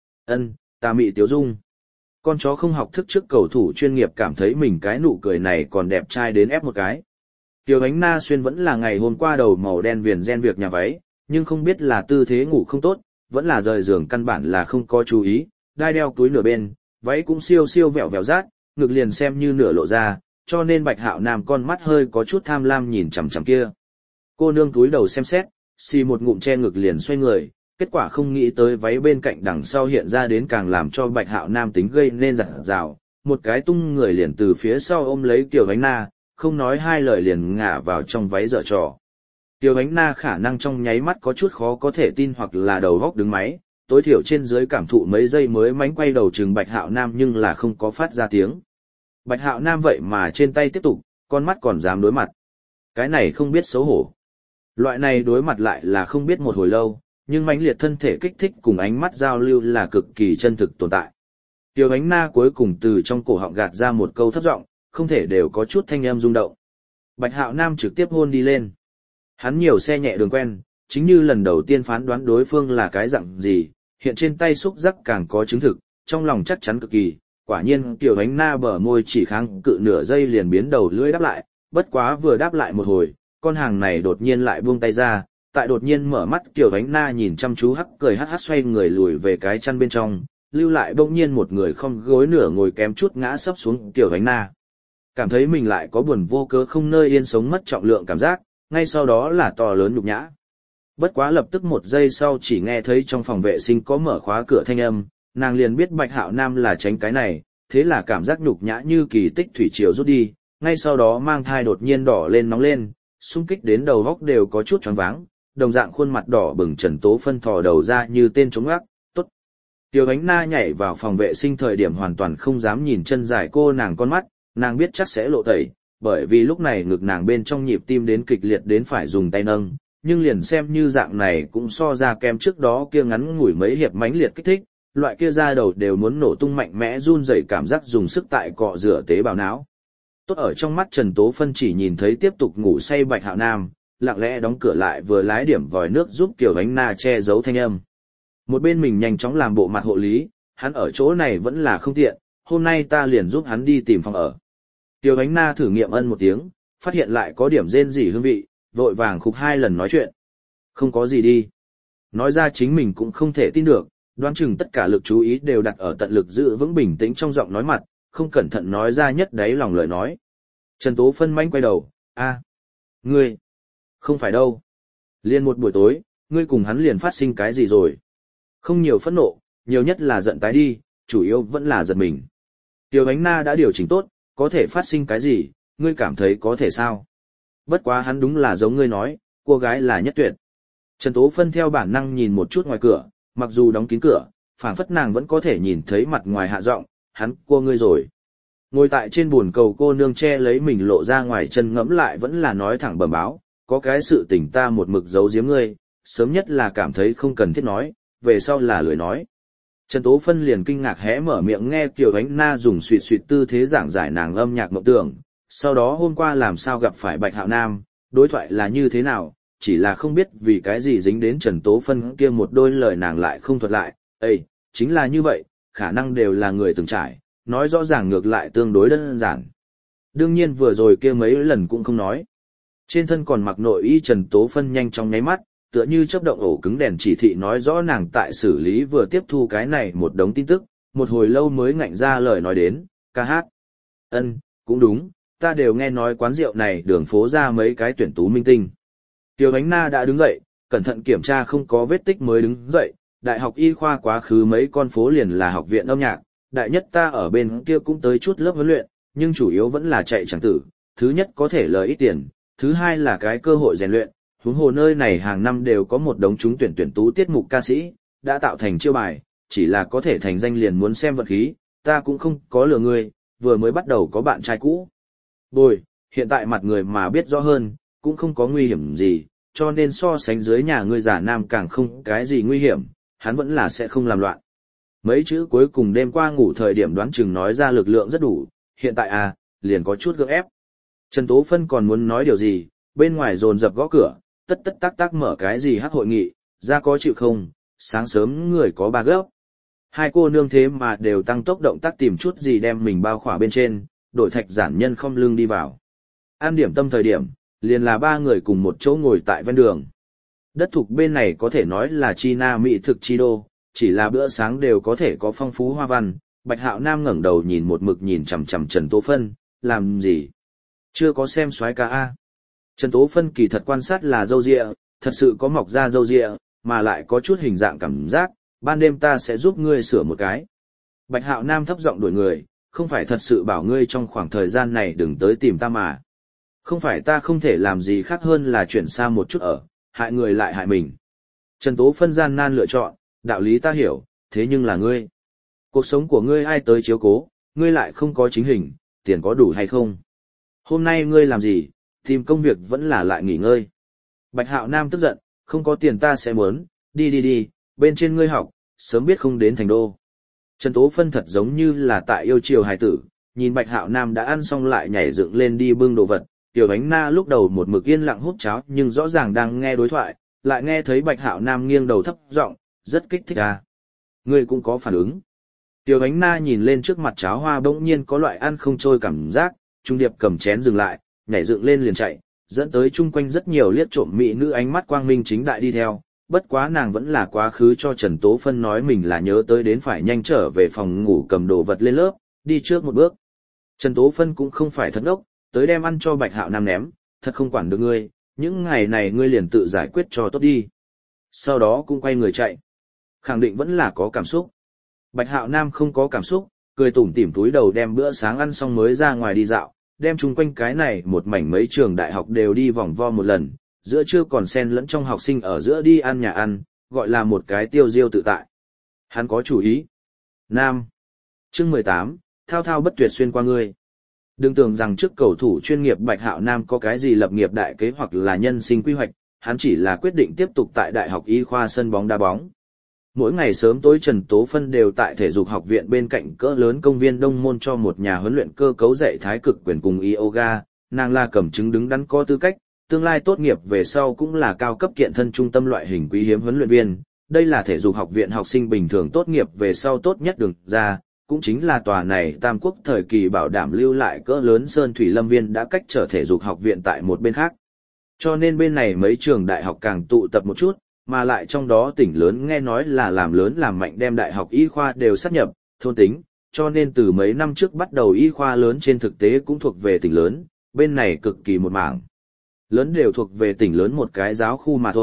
Ta mị tiếu dung. Con chó không học thức trước cầu thủ chuyên nghiệp cảm thấy mình cái nụ cười này còn đẹp trai đến ép một cái. Kiều Ánh Na xuyên vẫn là ngày hôm qua đầu màu đen viền ren việc nhà váy, nhưng không biết là tư thế ngủ không tốt, vẫn là rời giường căn bản là không có chú ý, đai đeo túi nửa bên, váy cũng siêu siêu vẹo vẹo rát, ngực liền xem như nửa lộ ra, cho nên Bạch Hạo Nam con mắt hơi có chút tham lam nhìn chằm chằm kia. Cô nương túi đầu xem xét, xì một ngụm che ngực liền xoay người, kết quả không nghĩ tới váy bên cạnh đằng sau hiện ra đến càng làm cho Bạch Hạo Nam tính gây nên giật rào, một cái tung người liền từ phía sau ôm lấy Kiều Ánh Na, không nói hai lời liền ngả vào trong váy dở trò. Kiều Ánh Na khả năng trong nháy mắt có chút khó có thể tin hoặc là đầu góc đứng máy, tối thiểu trên dưới cảm thụ mấy giây mới mánh quay đầu chừng Bạch Hạo Nam nhưng là không có phát ra tiếng. Bạch Hạo Nam vậy mà trên tay tiếp tục, con mắt còn dám đối mặt. Cái này không biết xấu hổ. Loại này đối mặt lại là không biết một hồi lâu, nhưng mãnh liệt thân thể kích thích cùng ánh mắt giao lưu là cực kỳ chân thực tồn tại. Kiều Ánh Na cuối cùng từ trong cổ họng gạt ra một câu thấp giọng, không thể đều có chút thanh âm rung động. Bạch Hạo Nam trực tiếp hôn đi lên. Hắn nhiều xe nhẹ đường quen, chính như lần đầu tiên phán đoán đối phương là cái dạng gì, hiện trên tay xúc giác càng có chứng thực, trong lòng chắc chắn cực kỳ. Quả nhiên Kiều Ánh Na bờ môi chỉ kháng cự nửa giây liền biến đầu lưỡi đáp lại, bất quá vừa đáp lại một hồi, con hàng này đột nhiên lại buông tay ra, tại đột nhiên mở mắt Kiều Ánh Na nhìn chăm chú hắc cười hắc hắc xoay người lùi về cái chăn bên trong, lưu lại bỗng nhiên một người không gối nửa ngồi kém chút ngã sấp xuống Kiều Ánh Na. Cảm thấy mình lại có buồn vô cớ không nơi yên sống mất trọng lượng cảm giác, ngay sau đó là to lớn nhục nhã. Bất quá lập tức một giây sau chỉ nghe thấy trong phòng vệ sinh có mở khóa cửa thanh âm, nàng liền biết Bạch Hạo Nam là tránh cái này, thế là cảm giác nhục nhã như kỳ tích thủy triều rút đi, ngay sau đó mang thai đột nhiên đỏ lên nóng lên, xung kích đến đầu góc đều có chút choáng váng, đồng dạng khuôn mặt đỏ bừng Trần Tố Phân thò đầu ra như tên trống ngoác, tốt. Kiều Ánh Na nhảy vào phòng vệ sinh thời điểm hoàn toàn không dám nhìn chân dài cô nàng con mắt, nàng biết chắc sẽ lộ tẩy, bởi vì lúc này ngực nàng bên trong nhịp tim đến kịch liệt đến phải dùng tay nâng, nhưng liền xem như dạng này cũng so ra kem trước đó kia ngắn ngủi mấy hiệp mãnh liệt kích thích, loại kia ra đầu đều muốn nổ tung mạnh mẽ run rẩy cảm giác dùng sức tại cọ rửa tế bào não. Tốt ở trong mắt Trần Tố Phân chỉ nhìn thấy tiếp tục ngủ say Bạch Hạo Nam, lặng lẽ đóng cửa lại vừa lái điểm vòi nước giúp Kiều Ánh Na che giấu thanh âm. Một bên mình nhanh chóng làm bộ mặt hộ lý, hắn ở chỗ này vẫn là không tiện, hôm nay ta liền giúp hắn đi tìm phòng ở. Kiều Ánh Na thử nghiệm ân một tiếng, phát hiện lại có điểm rên rỉ hương vị, vội vàng khục hai lần nói chuyện. Không có gì đi. Nói ra chính mình cũng không thể tin được, đoán chừng tất cả lực chú ý đều đặt ở tận lực giữ vững bình tĩnh trong giọng nói mặt, không cẩn thận nói ra nhất đáy lòng lời nói. Trần Tố Phân manh quay đầu, ngươi, không phải đâu. Liên một buổi tối, ngươi cùng hắn liền phát sinh cái gì rồi? Không nhiều phẫn nộ, nhiều nhất là giận tái đi, chủ yếu vẫn là giận mình. Tiêu Ánh Na đã điều chỉnh tốt, có thể phát sinh cái gì, ngươi cảm thấy có thể sao? Bất quá hắn đúng là giống ngươi nói, cô gái là nhất tuyệt. Trần Tố Phân theo bản năng nhìn một chút ngoài cửa, mặc dù đóng kín cửa, phảng phất nàng vẫn có thể nhìn thấy mặt ngoài hạ giọng, hắn cua ngươi rồi. Ngồi tại trên buồn cầu cô nương che lấy mình lộ ra ngoài chân ngẫm lại vẫn là nói thẳng bẩm báo, có cái sự tình ta một mực giấu giếm ngươi, sớm nhất là cảm thấy không cần thiết nói, về sau là lười nói. Trần Tố Phân liền kinh ngạc hé mở miệng nghe Kiều Ánh Na dùng suỵt suỵt tư thế giảng giải nàng âm nhạc mộng tưởng, sau đó hôm qua làm sao gặp phải Bạch Hạo Nam, đối thoại là như thế nào, chỉ là không biết vì cái gì dính đến Trần Tố Phân kia một đôi lời nàng lại không thuật lại, chính là như vậy, khả năng đều là người từng trải, nói rõ ràng ngược lại tương đối đơn giản. Đương nhiên vừa rồi kia mấy lần cũng không nói. Trên thân còn mặc nội y Trần Tố Phân nhanh trong nháy mắt, tựa như chớp động ổ cứng đèn chỉ thị nói rõ nàng tại xử lý vừa tiếp thu cái này một đống tin tức, một hồi lâu mới ngạnh ra lời nói đến, ca hát. Cũng đúng, ta đều nghe nói quán rượu này đường phố ra mấy cái tuyển tú minh tinh. Tiêu Ánh Na đã đứng dậy, cẩn thận kiểm tra không có vết tích mới đứng dậy, đại học y khoa quá khứ mấy con phố liền là học viện âm nhạc, đại nhất ta ở bên kia cũng tới chút lớp huấn luyện, nhưng chủ yếu vẫn là chạy chẳng tử, thứ nhất có thể lời ít tiền, thứ hai là cái cơ hội rèn luyện, huống hồ nơi này hàng năm đều có một đống trúng tuyển tú tiết mục ca sĩ, đã tạo thành chiêu bài, chỉ là có thể thành danh liền muốn xem vận khí, ta cũng không có lừa ngươi, vừa mới bắt đầu có bạn trai cũ. Bồi, hiện tại mặt người mà biết rõ hơn, cũng không có nguy hiểm gì, cho nên so sánh dưới nhà ngươi giả nam càng không cái gì nguy hiểm, hắn vẫn là sẽ không làm loạn. Mấy chữ cuối cùng đêm qua ngủ thời điểm đoán chừng nói ra lực lượng rất đủ, hiện tại liền có chút gượng ép. Trần Tố Phân còn muốn nói điều gì, bên ngoài dồn dập gõ cửa, tất tất tác tác mở cái gì hát hội nghị, ra có chịu không, sáng sớm người có ba gấp. Hai cô nương thế mà đều tăng tốc động tác tìm chút gì đem mình bao khỏa bên trên, đổi thạch giản nhân không lưng đi vào. An điểm tâm thời điểm, liền là ba người cùng một chỗ ngồi tại ven đường. Đất thục bên này có thể nói là China mỹ thực chi đô, chỉ là bữa sáng đều có thể có phong phú hoa văn. Bạch Hạo Nam ngẩng đầu nhìn một mực nhìn chằm chằm Trần Tố Phân, làm gì? Chưa có xem soái ca a. Trần Tố Phân kỳ thật quan sát là râu ria, thật sự có mọc ra râu ria, mà lại có chút hình dạng cảm giác, ban đêm ta sẽ giúp ngươi sửa một cái. Bạch Hạo Nam thấp giọng đuổi người, không phải thật sự bảo ngươi trong khoảng thời gian này đừng tới tìm ta mà. Không phải ta không thể làm gì khác hơn là chuyển xa một chút ở, hại người lại hại mình. Trần Tố Phân gian nan lựa chọn, đạo lý ta hiểu, thế nhưng là ngươi. Cuộc sống của ngươi ai tới chiếu cố, ngươi lại không có chính hình, tiền có đủ hay không? Hôm nay ngươi làm gì, tìm công việc vẫn là lại nghỉ ngơi. Bạch Hạo Nam tức giận, không có tiền ta sẽ muốn, đi, bên trên ngươi học, sớm biết không đến thành đô. Trần Tố Phân thật giống như là tại yêu chiều hài tử, nhìn Bạch Hạo Nam đã ăn xong lại nhảy dựng lên đi bưng đồ vật. Tiểu Ánh Na lúc đầu một mực yên lặng hút cháo nhưng rõ ràng đang nghe đối thoại, lại nghe thấy Bạch Hạo Nam nghiêng đầu thấp giọng, rất kích thích à. Ngươi cũng có phản ứng. Tiểu Ánh Na nhìn lên trước mặt cháo hoa bỗng nhiên có loại ăn không trôi cảm giác, Trung Điệp cầm chén dừng lại, nhảy dựng lên liền chạy, dẫn tới chung quanh rất nhiều liếc trộm mỹ nữ ánh mắt quang minh chính đại đi theo, bất quá nàng vẫn là quá khứ cho Trần Tố Phân nói mình là nhớ tới đến phải nhanh trở về phòng ngủ cầm đồ vật lên lớp, đi trước một bước. Trần Tố Phân cũng không phải thật ốc, tới đem ăn cho Bạch Hạo Nam ném, thật không quản được ngươi, những ngày này ngươi liền tự giải quyết cho tốt đi. Sau đó cũng quay người chạy. Khẳng định vẫn là có cảm xúc. Bạch Hạo Nam không có cảm xúc, cười tủm tỉm túi đầu đem bữa sáng ăn xong mới ra ngoài đi dạo, đem chung quanh cái này một mảnh mấy trường đại học đều đi vòng vo một lần, giữa trưa còn xen lẫn trong học sinh ở giữa đi ăn nhà ăn, gọi là một cái tiêu diêu tự tại. Hắn có chủ ý. Nam. Chương 18, thao thao bất tuyệt xuyên qua ngươi. Đừng tưởng rằng trước cầu thủ chuyên nghiệp Bạch Hạo Nam có cái gì lập nghiệp đại kế hoặc là nhân sinh quy hoạch, hắn chỉ là quyết định tiếp tục tại Đại học Y khoa sân bóng đá bóng. Mỗi ngày sớm tối Trần Tố Phân đều tại thể dục học viện bên cạnh cỡ lớn công viên Đông Môn cho một nhà huấn luyện cơ cấu dạy thái cực quyền cùng yoga, nàng là cầm chứng đứng đắn có tư cách, tương lai tốt nghiệp về sau cũng là cao cấp kiện thân trung tâm loại hình quý hiếm huấn luyện viên. Đây là thể dục học viện học sinh bình thường tốt nghiệp về sau tốt nhất đường ra, cũng chính là tòa này Tam Quốc thời kỳ bảo đảm lưu lại cỡ lớn Sơn Thủy Lâm Viên đã cách trở thể dục học viện tại một bên khác. Cho nên bên này mấy trường đại học càng tụ tập một chút, mà lại trong đó tỉnh lớn nghe nói là làm lớn làm mạnh đem đại học y khoa đều sát nhập, thôn tính, cho nên từ mấy năm trước bắt đầu y khoa lớn trên thực tế cũng thuộc về tỉnh lớn, bên này cực kỳ một mảng. Lớn đều thuộc về tỉnh lớn một cái giáo khu mà thôi,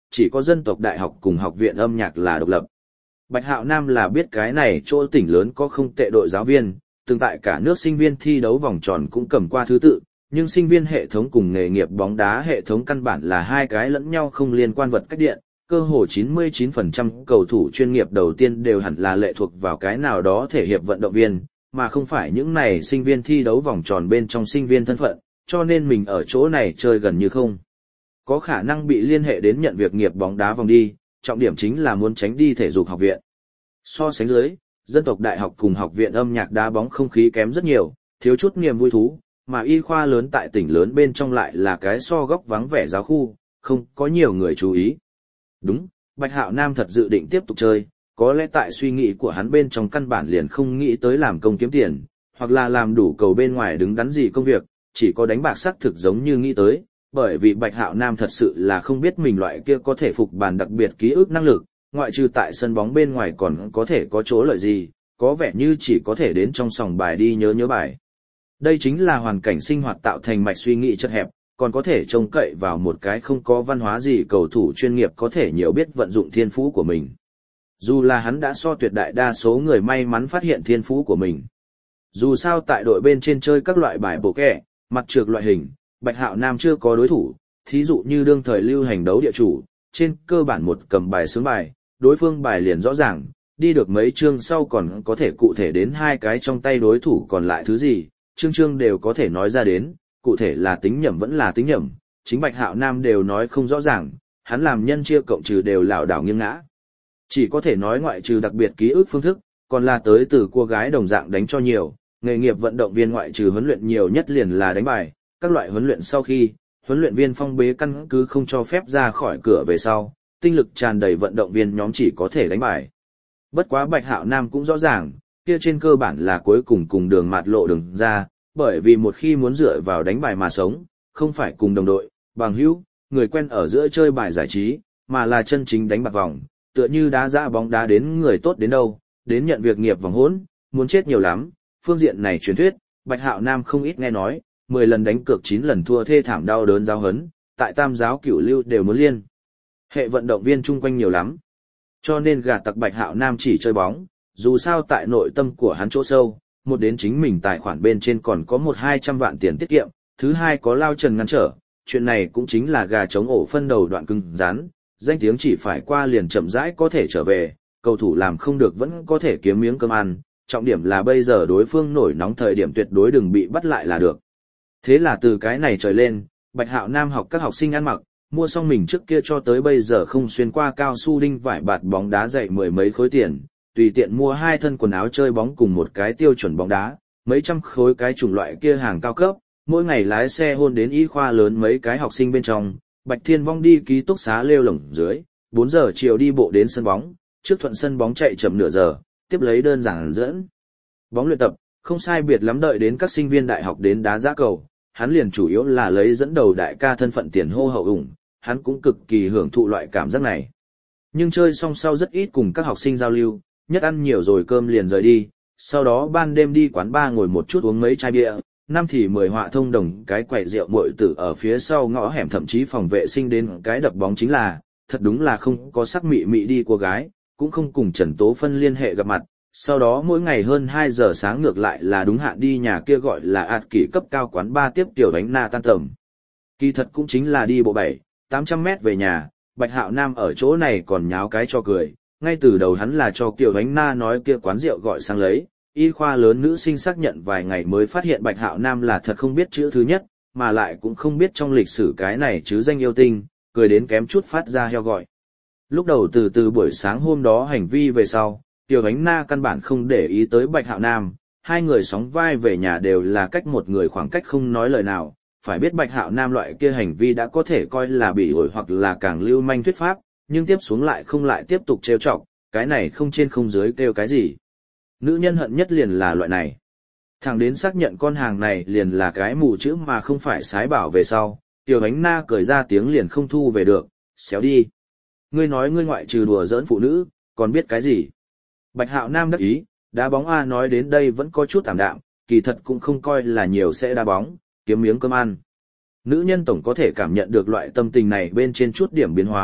chỉ có dân tộc đại học cùng học viện âm nhạc là độc lập. Bạch Hạo Nam là biết cái này chỗ tỉnh lớn có không tệ đội giáo viên, từng tại cả nước sinh viên thi đấu vòng tròn cũng cầm qua thứ tự, nhưng sinh viên hệ thống cùng nghề nghiệp bóng đá hệ thống căn bản là hai cái lẫn nhau không liên quan vật cách điện, cơ hồ 99% cầu thủ chuyên nghiệp đầu tiên đều hẳn là lệ thuộc vào cái nào đó thể hiệp vận động viên, mà không phải những này sinh viên thi đấu vòng tròn bên trong sinh viên thân phận, cho nên mình ở chỗ này chơi gần như không có khả năng bị liên hệ đến nhận việc nghiệp bóng đá vòng đi, trọng điểm chính là muốn tránh đi thể dục học viện. So sánh dưới, dân tộc đại học cùng học viện âm nhạc đá bóng không khí kém rất nhiều, thiếu chút niềm vui thú, mà y khoa lớn tại tỉnh lớn bên trong lại là cái so góc vắng vẻ giáo khu, không có nhiều người chú ý. Đúng, Bạch Hạo Nam thật dự định tiếp tục chơi, có lẽ tại suy nghĩ của hắn bên trong căn bản liền không nghĩ tới làm công kiếm tiền, hoặc là làm đủ cầu bên ngoài đứng đắn gì công việc, chỉ có đánh bạc xác thực giống như nghĩ tới, bởi vì Bạch Hạo Nam thật sự là không biết mình loại kia có thể phục bàn đặc biệt ký ức năng lực, ngoại trừ tại sân bóng bên ngoài còn có thể có chỗ lợi gì, có vẻ như chỉ có thể đến trong sòng bài đi nhớ bài. Đây chính là hoàn cảnh sinh hoạt tạo thành mạch suy nghĩ chật hẹp, còn có thể trông cậy vào một cái không có văn hóa gì cầu thủ chuyên nghiệp có thể nhiều biết vận dụng thiên phú của mình. Dù là hắn đã so tuyệt đại đa số người may mắn phát hiện thiên phú của mình. Dù sao tại đội bên trên chơi các loại bài bổ kẹ, mặt trược loại hình, Bạch Hạo Nam chưa có đối thủ, thí dụ như đương thời lưu hành đấu địa chủ, trên cơ bản một cầm bài sướng bài, đối phương bài liền rõ ràng, đi được mấy chương sau còn có thể cụ thể đến hai cái trong tay đối thủ còn lại thứ gì, chương đều có thể nói ra đến, cụ thể là tính nhẩm vẫn là tính nhẩm, chính Bạch Hạo Nam đều nói không rõ ràng, hắn làm nhân chia cộng trừ đều lảo đảo nghiêng ngã. Chỉ có thể nói ngoại trừ đặc biệt ký ức phương thức, còn là tới từ cô gái đồng dạng đánh cho nhiều, nghề nghiệp vận động viên ngoại trừ huấn luyện nhiều nhất liền là đánh bài, các loại huấn luyện sau khi, huấn luyện viên phong bế căn cứ không cho phép ra khỏi cửa về sau, tinh lực tràn đầy vận động viên nhóm chỉ có thể đánh bài. Bất quá Bạch Hạo Nam cũng rõ ràng, kia trên cơ bản là cuối cùng đường mạt lộ đường ra, bởi vì một khi muốn dựa vào đánh bài mà sống, không phải cùng đồng đội, bằng hữu, người quen ở giữa chơi bài giải trí, mà là chân chính đánh bạc vòng, tựa như đá dã bóng đá đến người tốt đến đâu, đến nhận việc nghiệp vòng hỗn, muốn chết nhiều lắm, phương diện này truyền thuyết, Bạch Hạo Nam không ít nghe nói, 10 lần đánh cược 9 lần thua thê thảm đau đớn giáo hấn, tại tam giáo cửu lưu đều muốn liên. Hệ vận động viên chung quanh nhiều lắm. Cho nên gà tặc Bạch Hạo Nam chỉ chơi bóng, dù sao tại nội tâm của hắn chỗ sâu, một đến chính mình tài khoản bên trên còn có 100-200 vạn tiền tiết kiệm, thứ hai có lao trần ngăn trở, chuyện này cũng chính là gà chống ổ phân đầu đoạn cứng rắn, danh tiếng chỉ phải qua liền chậm rãi có thể trở về, cầu thủ làm không được vẫn có thể kiếm miếng cơm ăn, trọng điểm là bây giờ đối phương nổi nóng thời điểm tuyệt đối đừng bị bắt lại là được. Thế là từ cái này trời lên, Bạch Hạo Nam học các học sinh ăn mặc, mua xong mình trước kia cho tới bây giờ không xuyên qua cao su đinh vải bạt bóng đá dạy 10 mấy khối tiền, tùy tiện mua 2 thân quần áo chơi bóng cùng một cái tiêu chuẩn bóng đá, mấy trăm khối cái chủng loại kia hàng cao cấp, mỗi ngày lái xe hôn đến y khoa lớn mấy cái học sinh bên trong, Bạch Thiên Vong đi ký túc xá lêu lổng dưới, 4 giờ chiều đi bộ đến sân bóng, trước thuận sân bóng chạy chậm nửa giờ, tiếp lấy đơn giản dẫn bóng luyện tập, không sai biệt lắm đợi đến các sinh viên đại học đến đá giã cầu, hắn liền chủ yếu là lấy dẫn đầu đại ca thân phận tiền hô hậu ủng, hắn cũng cực kỳ hưởng thụ loại cảm giác này. Nhưng chơi xong sau rất ít cùng các học sinh giao lưu, nhất ăn nhiều rồi cơm liền rời đi, sau đó ban đêm đi quán bar ngồi một chút uống mấy chai bia, năm thì 10 họa thông đồng cái quậy rượu muội tử ở phía sau ngõ hẻm thậm chí phòng vệ sinh đến cái đập bóng chính là, thật đúng là không có sắc mị mị đi cô gái, cũng không cùng Trần Tố Phân liên hệ gặp mặt, sau đó mỗi ngày hơn 2 giờ sáng ngược lại là đúng hạn đi nhà kia gọi là ạt kỷ cấp cao quán bar tiếp tiểu đánh na tan tầm. Kỳ thật cũng chính là đi bộ 700-800 mét về nhà, Bạch Hạo Nam ở chỗ này còn nháo cái cho cười, ngay từ đầu hắn là cho Kiều Ánh Na nói kia quán rượu gọi sang lấy, y khoa lớn nữ sinh xác nhận vài ngày mới phát hiện Bạch Hạo Nam là thật không biết chữ thứ nhất, mà lại cũng không biết trong lịch sử cái này chứ danh yêu tinh, cười đến kém chút phát ra heo gọi. Lúc đầu từ buổi sáng hôm đó hành vi về sau, Kiều Ánh Na căn bản không để ý tới Bạch Hạo Nam, hai người sóng vai về nhà đều là cách một người khoảng cách không nói lời nào, phải biết Bạch Hạo Nam loại kia hành vi đã có thể coi là bị ổi hoặc là càng lưu manh thuyết pháp, nhưng tiếp xuống lại không lại tiếp tục trêu chọc, cái này không trên không dưới kêu cái gì. Nữ nhân hận nhất liền là loại này. Thằng đến xác nhận con hàng này liền là cái mù chữ mà không phải sái bảo về sau, Kiều Ánh Na cười ra tiếng liền không thu về được, xéo đi. Ngươi nói ngươi ngoại trừ đùa giỡn phụ nữ, còn biết cái gì? Bạch Hạo Nam đắc ý, đá bóng A nói đến đây vẫn có chút tạm đạm, kỳ thật cũng không coi là nhiều sẽ đá bóng, kiếm miếng cơm ăn. Nữ nhân tổng có thể cảm nhận được loại tâm tình này bên trên chút điểm biến hóa,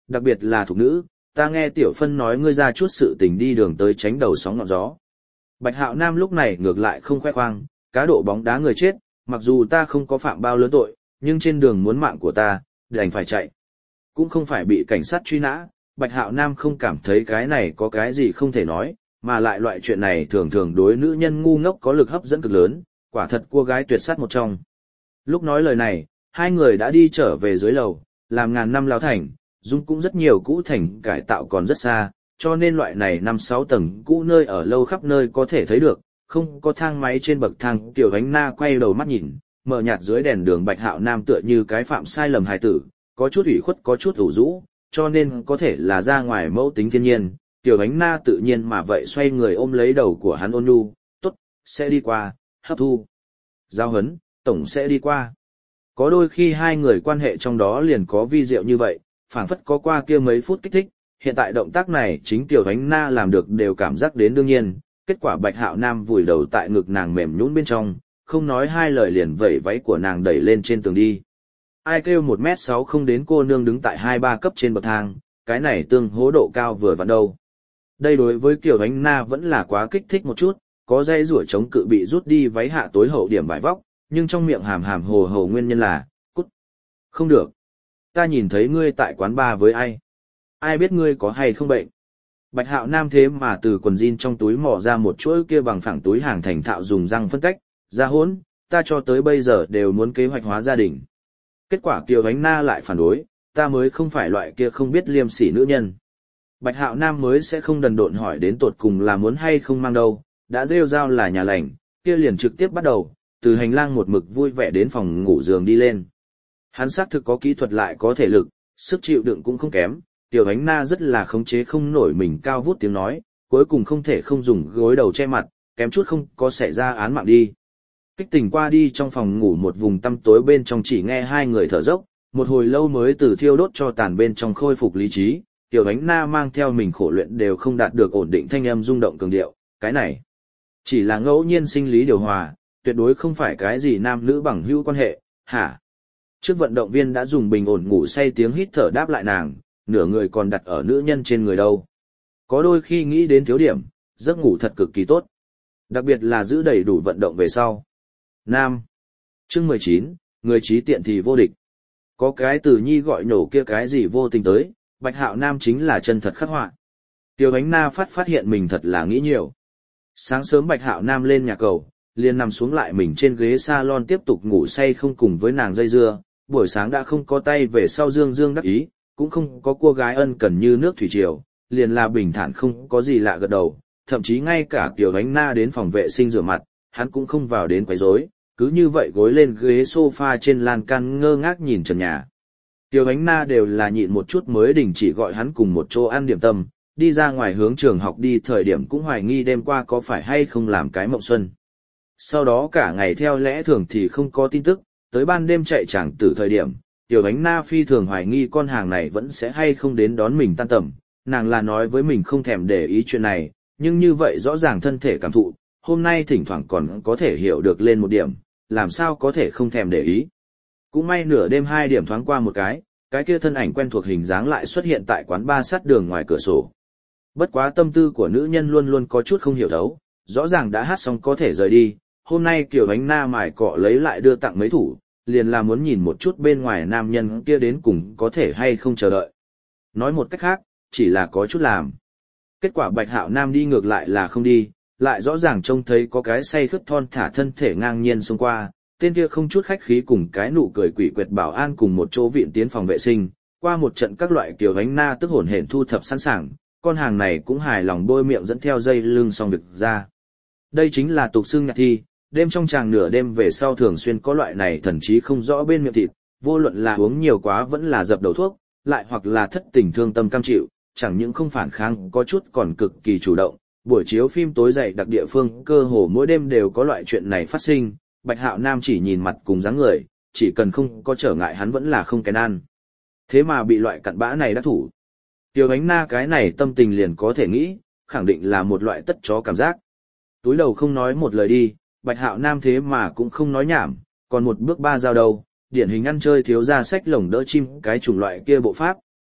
đặc biệt là thục nữ, ta nghe Tiểu Phân nói ngươi ra chút sự tình đi đường tới tránh đầu sóng ngọn gió. Bạch Hạo Nam lúc này ngược lại không khoe khoang, cá độ bóng đá người chết, mặc dù ta không có phạm bao lớn tội, nhưng trên đường muốn mạng của ta, đành phải chạy. Cũng không phải bị cảnh sát truy nã, Bạch Hạo Nam không cảm thấy cái này có cái gì không thể nói, mà lại loại chuyện này thường thường đối nữ nhân ngu ngốc có lực hấp dẫn cực lớn, quả thật cua gái tuyệt sắc một trong. Lúc nói lời này, hai người đã đi trở về dưới lầu, làm ngàn năm lao thành, dung cũng rất nhiều cũ thành cải tạo còn rất xa, cho nên loại này 5-6 tầng cũ nơi ở lâu khắp nơi có thể thấy được, không có thang máy trên bậc thang. Tiểu Ánh Na quay đầu mắt nhìn, mờ nhạt dưới đèn đường Bạch Hạo Nam tựa như cái phạm sai lầm hài tử, có chút ủy khuất có chút ủ rũ, cho nên có thể là ra ngoài mẫu tính thiên nhiên. Tiểu Ánh Na tự nhiên mà vậy xoay người ôm lấy đầu của hắn ôn nhu, tốt, sẽ đi qua, hấp thu. Giao hấn, tổng sẽ đi qua. Có đôi khi hai người quan hệ trong đó liền có vi diệu như vậy, phảng phất có qua kia mấy phút kích thích, hiện tại động tác này chính Tiểu Ánh Na làm được đều cảm giác đến đương nhiên, kết quả Bạch Hạo Nam vùi đầu tại ngực nàng mềm nhũn bên trong, không nói hai lời liền vẩy váy của nàng đẩy lên trên tường đi. Ai kêu 1m6 không đến cô nương đứng tại 2-3 cấp trên bậc thang, cái này tương hố độ cao vừa vặn đâu. Đây đối với Kiều Ánh Na vẫn là quá kích thích một chút, có dây rủa chống cự bị rút đi váy hạ tối hậu điểm vải vóc, nhưng trong miệng hàm hàm hồ hồ nguyên nhân là, cút. Không được. Ta nhìn thấy ngươi tại quán bar với ai? Ai biết ngươi có hay không bệnh? Bạch Hạo Nam thế mà từ quần jean trong túi mò ra một chuỗi kia bằng phẳng túi hàng thành thạo dùng răng phân cách, ra hỗn, ta cho tới bây giờ đều muốn kế hoạch hóa gia đình. Kết quả Kiều Ánh Na lại phản đối, ta mới không phải loại kia không biết liêm sỉ nữ nhân. Bạch Hạo Nam mới sẽ không đần độn hỏi đến tột cùng là muốn hay không mang đâu, đã rêu rao là nhà lành, kia liền trực tiếp bắt đầu, từ hành lang một mực vui vẻ đến phòng ngủ giường đi lên. Hắn xác thực có kỹ thuật lại có thể lực, sức chịu đựng cũng không kém, Tiểu Ánh Na rất là khống chế không nổi mình cao vút tiếng nói, cuối cùng không thể không dùng gối đầu che mặt, kém chút không có xảy ra án mạng đi. Kích tỉnh qua đi trong phòng ngủ một vùng tăm tối bên trong chỉ nghe hai người thở dốc, một hồi lâu mới từ thiêu đốt cho tàn bên trong khôi phục lý trí, Tiểu Ánh Na mang theo mình khổ luyện đều không đạt được ổn định thanh âm rung động cường điệu, cái này chỉ là ngẫu nhiên sinh lý điều hòa, tuyệt đối không phải cái gì nam nữ bằng hữu quan hệ, hả? Trước vận động viên đã dùng bình ổn ngủ say tiếng hít thở đáp lại nàng, nửa người còn đặt ở nữ nhân trên người đâu. Có đôi khi nghĩ đến thiếu điểm, giấc ngủ thật cực kỳ tốt. Đặc biệt là giữ đầy đủ vận động về sau. Nam. Chương 19, người trí tiện thì vô địch. Có cái từ nhi gọi nhổ kia cái gì vô tình tới, Bạch Hạo Nam chính là chân thật khắc họa. Tiểu Ánh Na phát hiện mình thật là nghĩ nhiều. Sáng sớm Bạch Hạo Nam lên nhà cầu, liền nằm xuống lại mình trên ghế salon tiếp tục ngủ say không cùng với nàng dây dưa, buổi sáng đã không có tay về sau dương dương đắc ý, cũng không có cô gái ân cần như nước thủy triều, liền là bình thản không có gì lạ gật đầu, thậm chí ngay cả Kiều Ánh Na đến phòng vệ sinh rửa mặt, hắn cũng không vào đến quấy rối, cứ như vậy gối lên ghế sofa trên lan can ngơ ngác nhìn trần nhà. Kiều Ánh Na đều là nhịn một chút mới đình chỉ gọi hắn cùng một chỗ ăn điểm tâm, đi ra ngoài hướng trường học đi thời điểm cũng hoài nghi đêm qua có phải hay không làm cái mộng xuân. Sau đó cả ngày theo lẽ thường thì không có tin tức, tới ban đêm chạy chẳng từ thời điểm, Tiểu Ánh Na phi thường hoài nghi con hàng này vẫn sẽ hay không đến đón mình tan tầm, nàng là nói với mình không thèm để ý chuyện này, nhưng như vậy rõ ràng thân thể cảm thụ, hôm nay thỉnh thoảng còn có thể hiểu được lên một điểm, làm sao có thể không thèm để ý. Cũng may nửa đêm 2 điểm thoáng qua một cái kia thân ảnh quen thuộc hình dáng lại xuất hiện tại quán bar sát đường ngoài cửa sổ. Bất quá tâm tư của nữ nhân luôn luôn có chút không hiểu thấu, rõ ràng đã hát xong có thể rời đi, hôm nay Kiều Ánh Na mải cọ lấy lại đưa tặng mấy thủ, liền là muốn nhìn một chút bên ngoài nam nhân kia đến cùng có thể hay không chờ đợi. Nói một cách khác, chỉ là có chút làm. Kết quả Bạch Hạo Nam đi ngược lại là không đi, lại rõ ràng trông thấy có cái say khướt thon thả thân thể ngang nhiên xông qua, tên kia không chút khách khí cùng cái nụ cười quỷ quyệt bảo an cùng một chỗ viện tiến phòng vệ sinh, qua một trận các loại Kiều Ánh Na tức hổn hển thu thập sẵn sàng, con hàng này cũng hài lòng bôi miệng dẫn theo dây lưng xong việc ra. Đây chính là tục xưng nhạc thi, đêm trong tràng nửa đêm về sau thường xuyên có loại này thậm chí không rõ bên miệng thịt, vô luận là uống nhiều quá vẫn là dập đầu thuốc, lại hoặc là thất tình thương tâm cam chịu, chẳng những không phản kháng có chút còn cực kỳ chủ động. Buổi chiếu phim tối dậy đặc địa phương cơ hồ mỗi đêm đều có loại chuyện này phát sinh, Bạch Hạo Nam chỉ nhìn mặt cùng dáng người, chỉ cần không có trở ngại hắn vẫn là không kén ăn. Thế mà bị loại cặn bã này đắc thủ. Tiểu Ánh Na cái này tâm tình liền có thể nghĩ, khẳng định là một loại tất chó cảm giác. Túi đầu không nói một lời đi, Bạch Hạo Nam thế mà cũng không nói nhảm, còn một bước ba giao đầu, điển hình ăn chơi thiếu ra sách lồng đỡ chim cái chủng loại kia bộ pháp,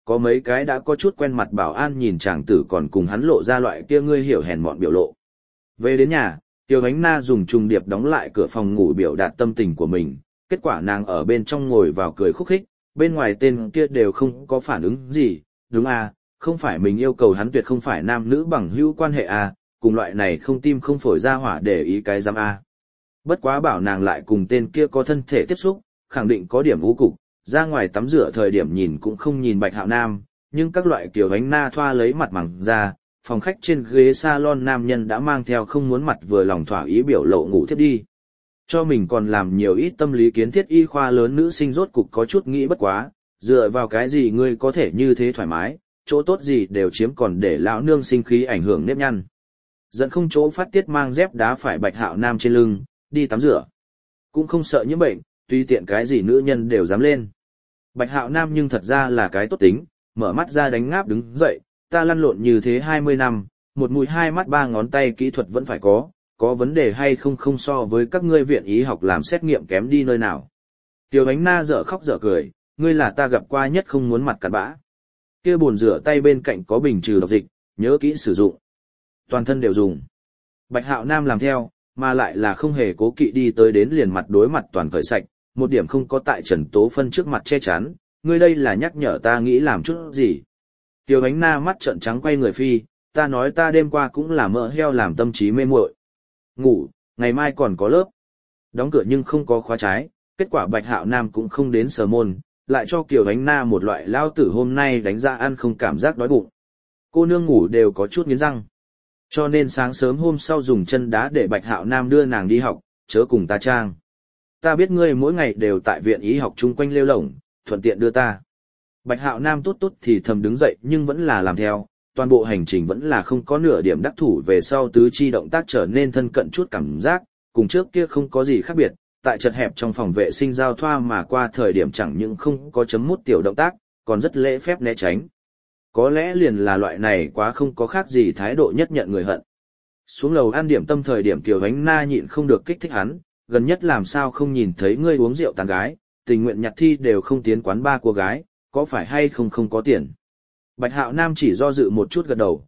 có mấy cái đã có chút quen mặt bảo an nhìn chàng tử còn cùng hắn lộ ra loại kia ngươi hiểu hèn mọn biểu lộ. Về đến nhà, Tiêu Ánh Na dùng trùng điệp đóng lại cửa phòng ngủ biểu đạt tâm tình của mình, kết quả nàng ở bên trong ngồi vào cười khúc khích, bên ngoài tên kia đều không có phản ứng gì, đúng à, không phải mình yêu cầu hắn tuyệt không phải nam nữ bằng hữu quan hệ à, cùng loại này không tim không phổi ra hỏa để ý cái giám à. Bất quá bảo nàng lại cùng tên kia có thân thể tiếp xúc, khẳng định có điểm u cục, ra ngoài tắm rửa thời điểm nhìn cũng không nhìn Bạch Hạo Nam, nhưng các loại kiểu Ánh Na thoa lấy mặt mẳng ra, phòng khách trên ghế salon nam nhân đã mang theo không muốn mặt vừa lòng thỏa ý biểu lộ ngủ thiếp đi. Cho mình còn làm nhiều ít tâm lý kiến thiết y khoa lớn nữ sinh rốt cục có chút nghĩ bất quá, dựa vào cái gì ngươi có thể như thế thoải mái, chỗ tốt gì đều chiếm còn để lão nương sinh khí ảnh hưởng nếp nhăn. Giận không chỗ phát tiết mang dép đá phải Bạch Hạo Nam trên lưng, đi tắm rửa. Cũng không sợ nhiễm bệnh, tùy tiện cái gì nữ nhân đều dám lên. Bạch Hạo Nam nhưng thật ra là cái tốt tính, mở mắt ra đánh ngáp đứng dậy, ta lăn lộn như thế 20 năm, một mũi hai mắt ba ngón tay kỹ thuật vẫn phải có vấn đề hay không không so với các ngươi viện y học làm xét nghiệm kém đi nơi nào. Tiêu Ánh Na dở khóc dở cười, ngươi là ta gặp qua nhất không muốn mặt cặn bã. Kia bồn rửa tay bên cạnh có bình trừ độc dịch, nhớ kỹ sử dụng. Toàn thân đều dùng. Bạch Hạo Nam làm theo, mà lại là không hề cố kỵ đi tới đến liền mặt đối mặt toàn cởi sạch, một điểm không có tại Trần Tố Phân trước mặt che chắn, ngươi đây là nhắc nhở ta nghĩ làm chút gì. Tiêu Ánh Na mắt trợn trắng quay người phi, ta nói ta đêm qua cũng là mỡ heo làm tâm trí mê muội. Ngủ, ngày mai còn có lớp. Đóng cửa nhưng không có khóa trái, kết quả Bạch Hạo Nam cũng không đến sờ môn, lại cho Kiều Ánh Na một loại lao tử hôm nay đánh ra ăn không cảm giác đói bụng. Cô nương ngủ đều có chút nghiến răng. Cho nên sáng sớm hôm sau dùng chân đá để Bạch Hạo Nam đưa nàng đi học, chớ cùng ta trang. Ta biết ngươi mỗi ngày đều tại viện y học chung quanh lêu lổng, thuận tiện đưa ta. Bạch Hạo Nam tốt tốt thì thầm đứng dậy nhưng vẫn là làm theo, toàn bộ hành trình vẫn là không có nửa điểm đắc thủ về sau tứ chi động tác trở nên thân cận chút cảm giác, cùng trước kia không có gì khác biệt, tại chật hẹp trong phòng vệ sinh giao thoa mà qua thời điểm chẳng những không có chấm mút tiểu động tác, còn rất lễ phép né tránh. Có lẽ liền là loại này quá không có khác gì thái độ nhất nhận người hận. Xuống lầu ăn điểm tâm thời điểm Kiều Ánh Na nhịn không được kích thích hắn, gần nhất làm sao không nhìn thấy ngươi uống rượu tán gái, tình nguyện nhặt thi đều không tiến quán ba cô gái, có phải hay không có tiền. Bạch Hạo Nam chỉ do dự một chút gật đầu,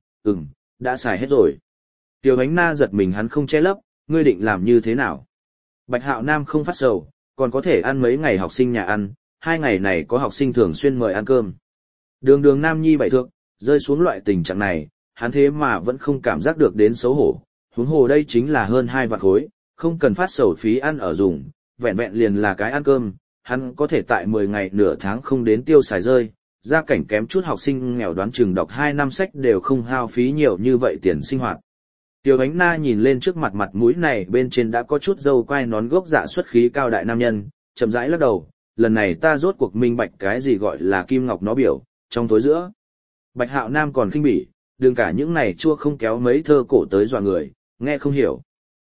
đã xài hết rồi. Kiều Ánh Na giật mình hắn không che lấp, ngươi định làm như thế nào? Bạch Hạo Nam không phát sầu, còn có thể ăn mấy ngày học sinh nhà ăn, 2 ngày này có học sinh thường xuyên mời ăn cơm. Đường Nam Nhi bảy thước, rơi xuống loại tình trạng này, hắn thế mà vẫn không cảm giác được đến xấu hổ. Huống hồ đây chính là hơn 2 vạn khối, không cần phát sầu phí ăn ở dùng, vẹn vẹn liền là cái ăn cơm, hắn có thể tại 10 ngày nửa tháng không đến tiêu xài rơi, gia cảnh kém chút học sinh nghèo đoán chừng đọc 2 năm sách đều không hao phí nhiều như vậy tiền sinh hoạt. Tiêu Ánh Na nhìn lên trước mặt mặt mũi này bên trên đã có chút râu quai nón gốc dạ xuất khí cao đại nam nhân, chậm rãi lắc đầu, lần này ta rốt cuộc minh bạch cái gì gọi là kim ngọc nó biểu, trong tối giữa. Bạch Hạo Nam còn khinh bỉ, đừng cả những này chua không kéo mấy thơ cổ tới dọa người, nghe không hiểu.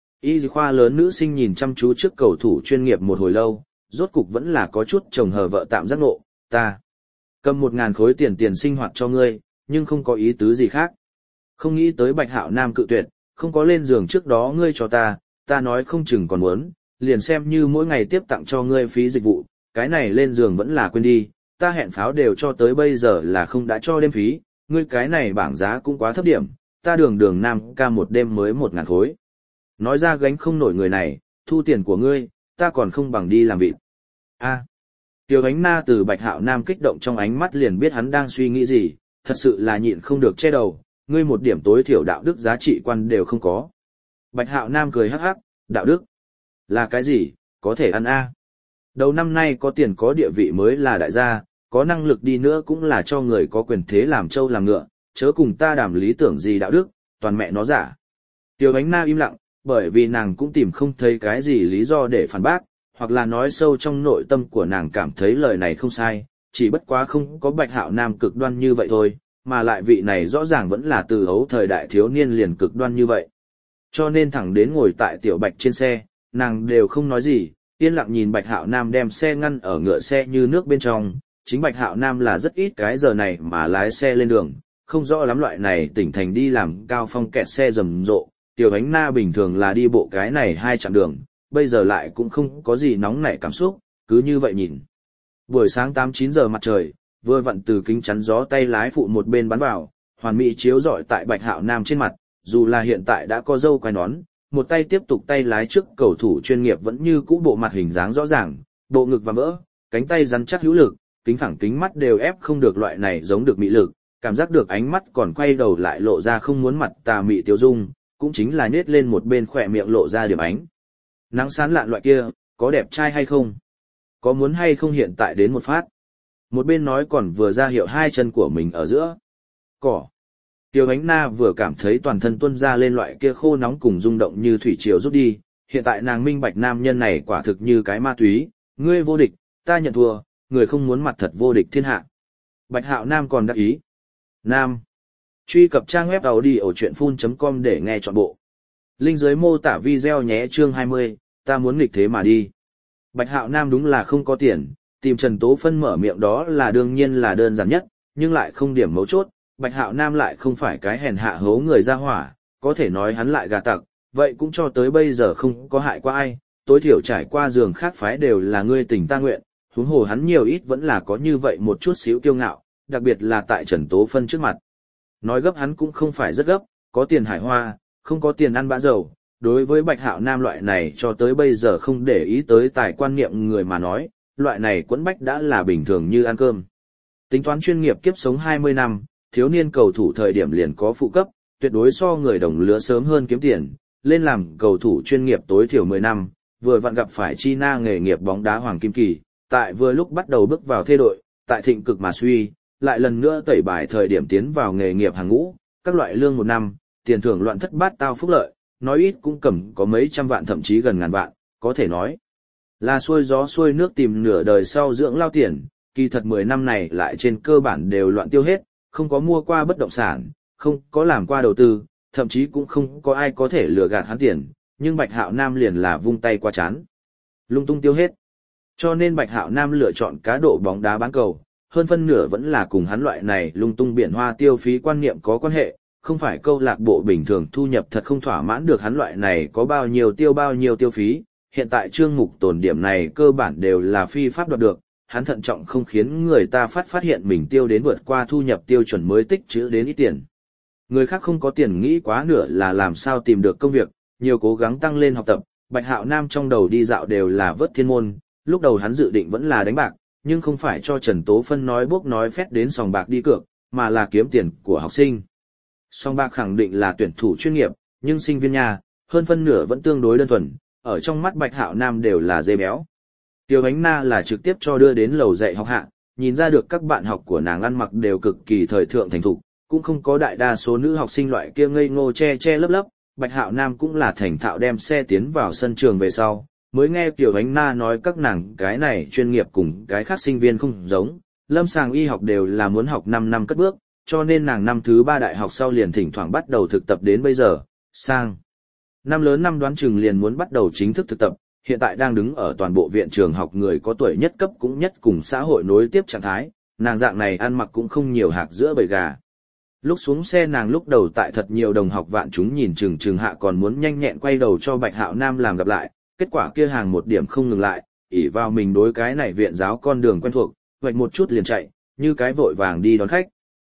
Y khoa lớn nữ sinh nhìn chăm chú trước cầu thủ chuyên nghiệp một hồi lâu, rốt cục vẫn là có chút chồng hờ vợ tạm giác ngộ, ta cầm 1.000 khối tiền sinh hoạt cho ngươi, nhưng không có ý tứ gì khác. Không nghĩ tới Bạch Hạo Nam cự tuyệt, không có lên giường trước đó ngươi cho ta nói không chừng còn muốn, liền xem như mỗi ngày tiếp tặng cho ngươi phí dịch vụ, cái này lên giường vẫn là quên đi, ta hẹn pháo đều cho tới bây giờ là không đã cho đêm phí, ngươi cái này bảng giá cũng quá thấp điểm, ta đường Nam ca một đêm mới 1.000 khối. Nói ra gánh không nổi người này, thu tiền của ngươi, ta còn không bằng đi làm vịt. Tiêu Ánh Na từ Bạch Hạo Nam kích động trong ánh mắt liền biết hắn đang suy nghĩ gì, thật sự là nhịn không được che đầu, ngươi một điểm tối thiểu đạo đức giá trị quan đều không có. Bạch Hạo Nam cười hắc hắc, đạo đức là cái gì, có thể ăn a. Đầu năm nay có tiền có địa vị mới là đại gia, có năng lực đi nữa cũng là cho người có quyền thế làm trâu làm ngựa, chớ cùng ta đàm lý tưởng gì đạo đức, toàn mẹ nó giả. Tiêu Ánh Na im lặng, bởi vì nàng cũng tìm không thấy cái gì lý do để phản bác, hoặc là nói sâu trong nội tâm của nàng cảm thấy lời này không sai, chỉ bất quá không có Bạch Hạo Nam cực đoan như vậy thôi, mà lại vị này rõ ràng vẫn là từ ấu thời đại thiếu niên liền cực đoan như vậy. Cho nên thẳng đến ngồi tại tiểu Bạch trên xe, nàng đều không nói gì, yên lặng nhìn Bạch Hạo Nam đem xe ngăn ở ngựa xe như nước bên trong, chính Bạch Hạo Nam là rất ít cái giờ này mà lái xe lên đường, không rõ lắm loại này tỉnh thành đi làm cao phong kẹt xe rầm rộ, Tiểu Ánh Na bình thường là đi bộ cái này 2 chặng đường, bây giờ lại cũng không có gì nóng nảy cảm xúc, cứ như vậy nhìn. Buổi sáng 8-9 giờ mặt trời, vừa vặn từ kính chắn gió tay lái phụ một bên bắn vào, hoàn mỹ chiếu rọi tại Bạch Hạo Nam trên mặt, dù là hiện tại đã có râu quai nón, một tay tiếp tục tay lái trước cầu thủ chuyên nghiệp vẫn như cũ bộ mặt hình dáng rõ ràng, bộ ngực và vỡ, cánh tay rắn chắc hữu lực, kính phẳng kính mắt đều ép không được loại này giống được mị lực, cảm giác được ánh mắt còn quay đầu lại lộ ra không muốn mặt tà mị tiêu dung, cũng chính là nết lên một bên khỏe miệng lộ ra điểm ánh nắng sáng lạn loại kia, có đẹp trai hay không? Có muốn hay không hiện tại đến một phát? Một bên nói còn vừa ra hiệu hai chân của mình ở giữa cỏ. Tiêu Ánh Na vừa cảm thấy toàn thân tuôn ra lên loại kia khô nóng cùng rung động như thủy triều rút đi, hiện tại nàng minh bạch nam nhân này quả thực như cái ma túy, ngươi vô địch, ta nhận thua, người không muốn mặt thật vô địch thiên hạ. Bạch Hạo Nam còn đắc ý. Nam. Truy cập trang web audiochuyenphun.com để nghe trọn bộ. Link dưới mô tả video nhé. Chương 20, ta muốn nghịch thế mà đi. Bạch Hạo Nam đúng là không có tiền, tìm Trần Tố Phân mở miệng đó là đương nhiên là đơn giản nhất, nhưng lại không điểm mấu chốt. Bạch Hạo Nam lại không phải cái hèn hạ hố người ra hỏa, có thể nói hắn lại gà tặc, vậy cũng cho tới bây giờ không có hại qua ai, tối thiểu trải qua giường khác phái đều là ngươi tình ta nguyện, huống hồ hắn nhiều ít vẫn là có như vậy một chút xíu kiêu ngạo, đặc biệt là tại Trần Tố Phân trước mặt. Nói gấp hắn cũng không phải rất gấp, có tiền hải hoa, không có tiền ăn bã dầu. Đối với Bạch Hạo Nam loại này cho tới bây giờ không để ý tới tài quan niệm người mà nói, loại này quẫn bách đã là bình thường như ăn cơm. Tính toán chuyên nghiệp kiếp sống 20 năm, thiếu niên cầu thủ thời điểm liền có phụ cấp, tuyệt đối so người đồng lứa sớm hơn kiếm tiền, lên làm cầu thủ chuyên nghiệp tối thiểu 10 năm, vừa vặn gặp phải China nghề nghiệp bóng đá Hoàng Kim Kỳ, tại vừa lúc bắt đầu bước vào thê đội, tại thịnh cực mà suy, lại lần nữa tẩy bài thời điểm tiến vào nghề nghiệp hàng ngũ, các loại lương một năm, tiền thưởng loạn thất bát tao phúc lợi, nói ít cũng cầm có mấy trăm vạn thậm chí gần ngàn vạn, có thể nói là xuôi gió xuôi nước tìm nửa đời sau dưỡng lao tiền, kỳ thật 10 năm này lại trên cơ bản đều loạn tiêu hết, không có mua qua bất động sản, không có làm qua đầu tư, thậm chí cũng không có ai có thể lừa gạt hắn tiền, nhưng Bạch Hạo Nam liền là vung tay qua chán, lung tung tiêu hết. Cho nên Bạch Hạo Nam lựa chọn cá độ bóng đá bán cầu, hơn phân nửa vẫn là cùng hắn loại này lung tung biển hoa tiêu phí quan niệm có quan hệ, không phải câu lạc bộ bình thường thu nhập thật không thỏa mãn được hắn loại này có bao nhiêu tiêu phí, hiện tại chương mục tồn điểm này cơ bản đều là phi pháp đoạt được, hắn thận trọng không khiến người ta phát hiện mình tiêu đến vượt qua thu nhập tiêu chuẩn mới tích trữ đến ít tiền. Người khác không có tiền nghĩ quá nửa là làm sao tìm được công việc, nhiều cố gắng tăng lên học tập, Bạch Hạo Nam trong đầu đi dạo đều là vớt thiên môn, lúc đầu hắn dự định vẫn là đánh bạc, nhưng không phải cho Trần Tố Phân nói bốc nói phét đến sòng bạc đi cược, mà là kiếm tiền của học sinh. Sòng bạc khẳng định là tuyển thủ chuyên nghiệp, nhưng sinh viên nhà, hơn phân nửa vẫn tương đối đơn thuần, ở trong mắt Bạch Hạo Nam đều là dê béo. Tiêu Ánh Na là trực tiếp cho đưa đến lầu dạy học hạ, nhìn ra được các bạn học của nàng ăn mặc đều cực kỳ thời thượng thành thục, cũng không có đại đa số nữ học sinh loại kia ngây ngô che lấp lấp, Bạch Hạo Nam cũng là thành thạo đem xe tiến vào sân trường về sau, mới nghe Tiểu Ánh Na nói các nàng cái này chuyên nghiệp cùng cái khác sinh viên không giống, lâm sàng y học đều là muốn học 5 năm cất bước, cho nên nàng năm thứ 3 đại học sau liền thỉnh thoảng bắt đầu thực tập đến bây giờ, sang năm lớn năm đoán chừng liền muốn bắt đầu chính thức thực tập, hiện tại đang đứng ở toàn bộ viện trường học người có tuổi nhất cấp cũng nhất cùng xã hội nối tiếp trạng thái, nàng dạng này ăn mặc cũng không nhiều hạc giữa bầy gà. Lúc xuống xe nàng lúc đầu tại thật nhiều đồng học vạn chúng nhìn chừng hạ còn muốn nhanh nhẹn quay đầu cho Bạch Hạo Nam làm gặp lại, kết quả kia hàng một điểm không ngừng lại, ỷ vào mình đối cái này viện giáo con đường quen thuộc, vạch một chút liền chạy, như cái vội vàng đi đón khách.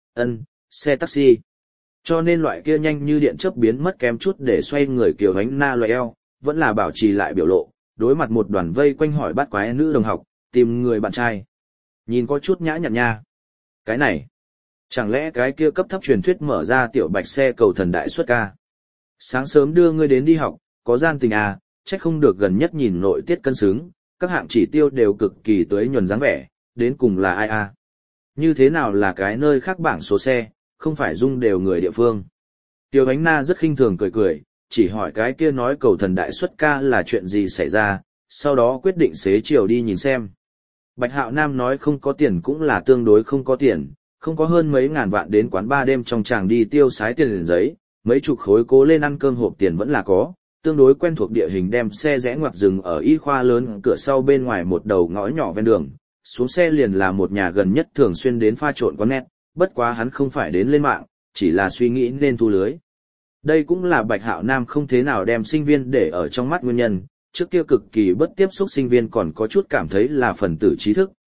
Xe taxi. Cho nên loại kia nhanh như điện chớp biến mất kém chút để xoay người Kiều Ánh Na loại eo, vẫn là bảo trì lại biểu lộ, đối mặt một đoàn vây quanh hỏi bắt quái nữ đồng học, tìm người bạn trai. Nhìn có chút nhã nhặn nha. Cái này, chẳng lẽ cái kia cấp thấp truyền thuyết mở ra tiểu bạch xe cầu thần đại xuất ca. Sáng sớm đưa ngươi đến đi học, có gian tình à, trách không được gần nhất nhìn nội tiết cân xứng, các hạng chỉ tiêu đều cực kỳ tới nhuần dáng vẻ, đến cùng là ai à. Như thế nào là cái nơi khác bảng số xe, không phải dung đều người địa phương. Tiêu Ánh Na rất khinh thường cười, chỉ hỏi cái kia nói cầu thần đại xuất ca là chuyện gì xảy ra, sau đó quyết định xế chiều đi nhìn xem. Bạch Hạo Nam nói không có tiền cũng là tương đối không có tiền, không có hơn mấy ngàn vạn đến quán ba đêm trong chàng đi tiêu sái tiền liền giấy, mấy chục khối cố lên ăn cơm hộp tiền vẫn là có, tương đối quen thuộc địa hình đem xe rẽ ngoặt dừng ở y khoa lớn cửa sau bên ngoài một đầu ngõ nhỏ ven đường, xuống xe liền là một nhà gần nhất thường xuyên đến pha trộn quán net, bất quá hắn không phải đến lên mạng, chỉ là suy nghĩ nên thu lưới. Đây cũng là Bạch Hạo Nam không thế nào đem sinh viên để ở trong mắt nguyên nhân, trước kia cực kỳ bất tiếp xúc sinh viên còn có chút cảm thấy là phần tử trí thức,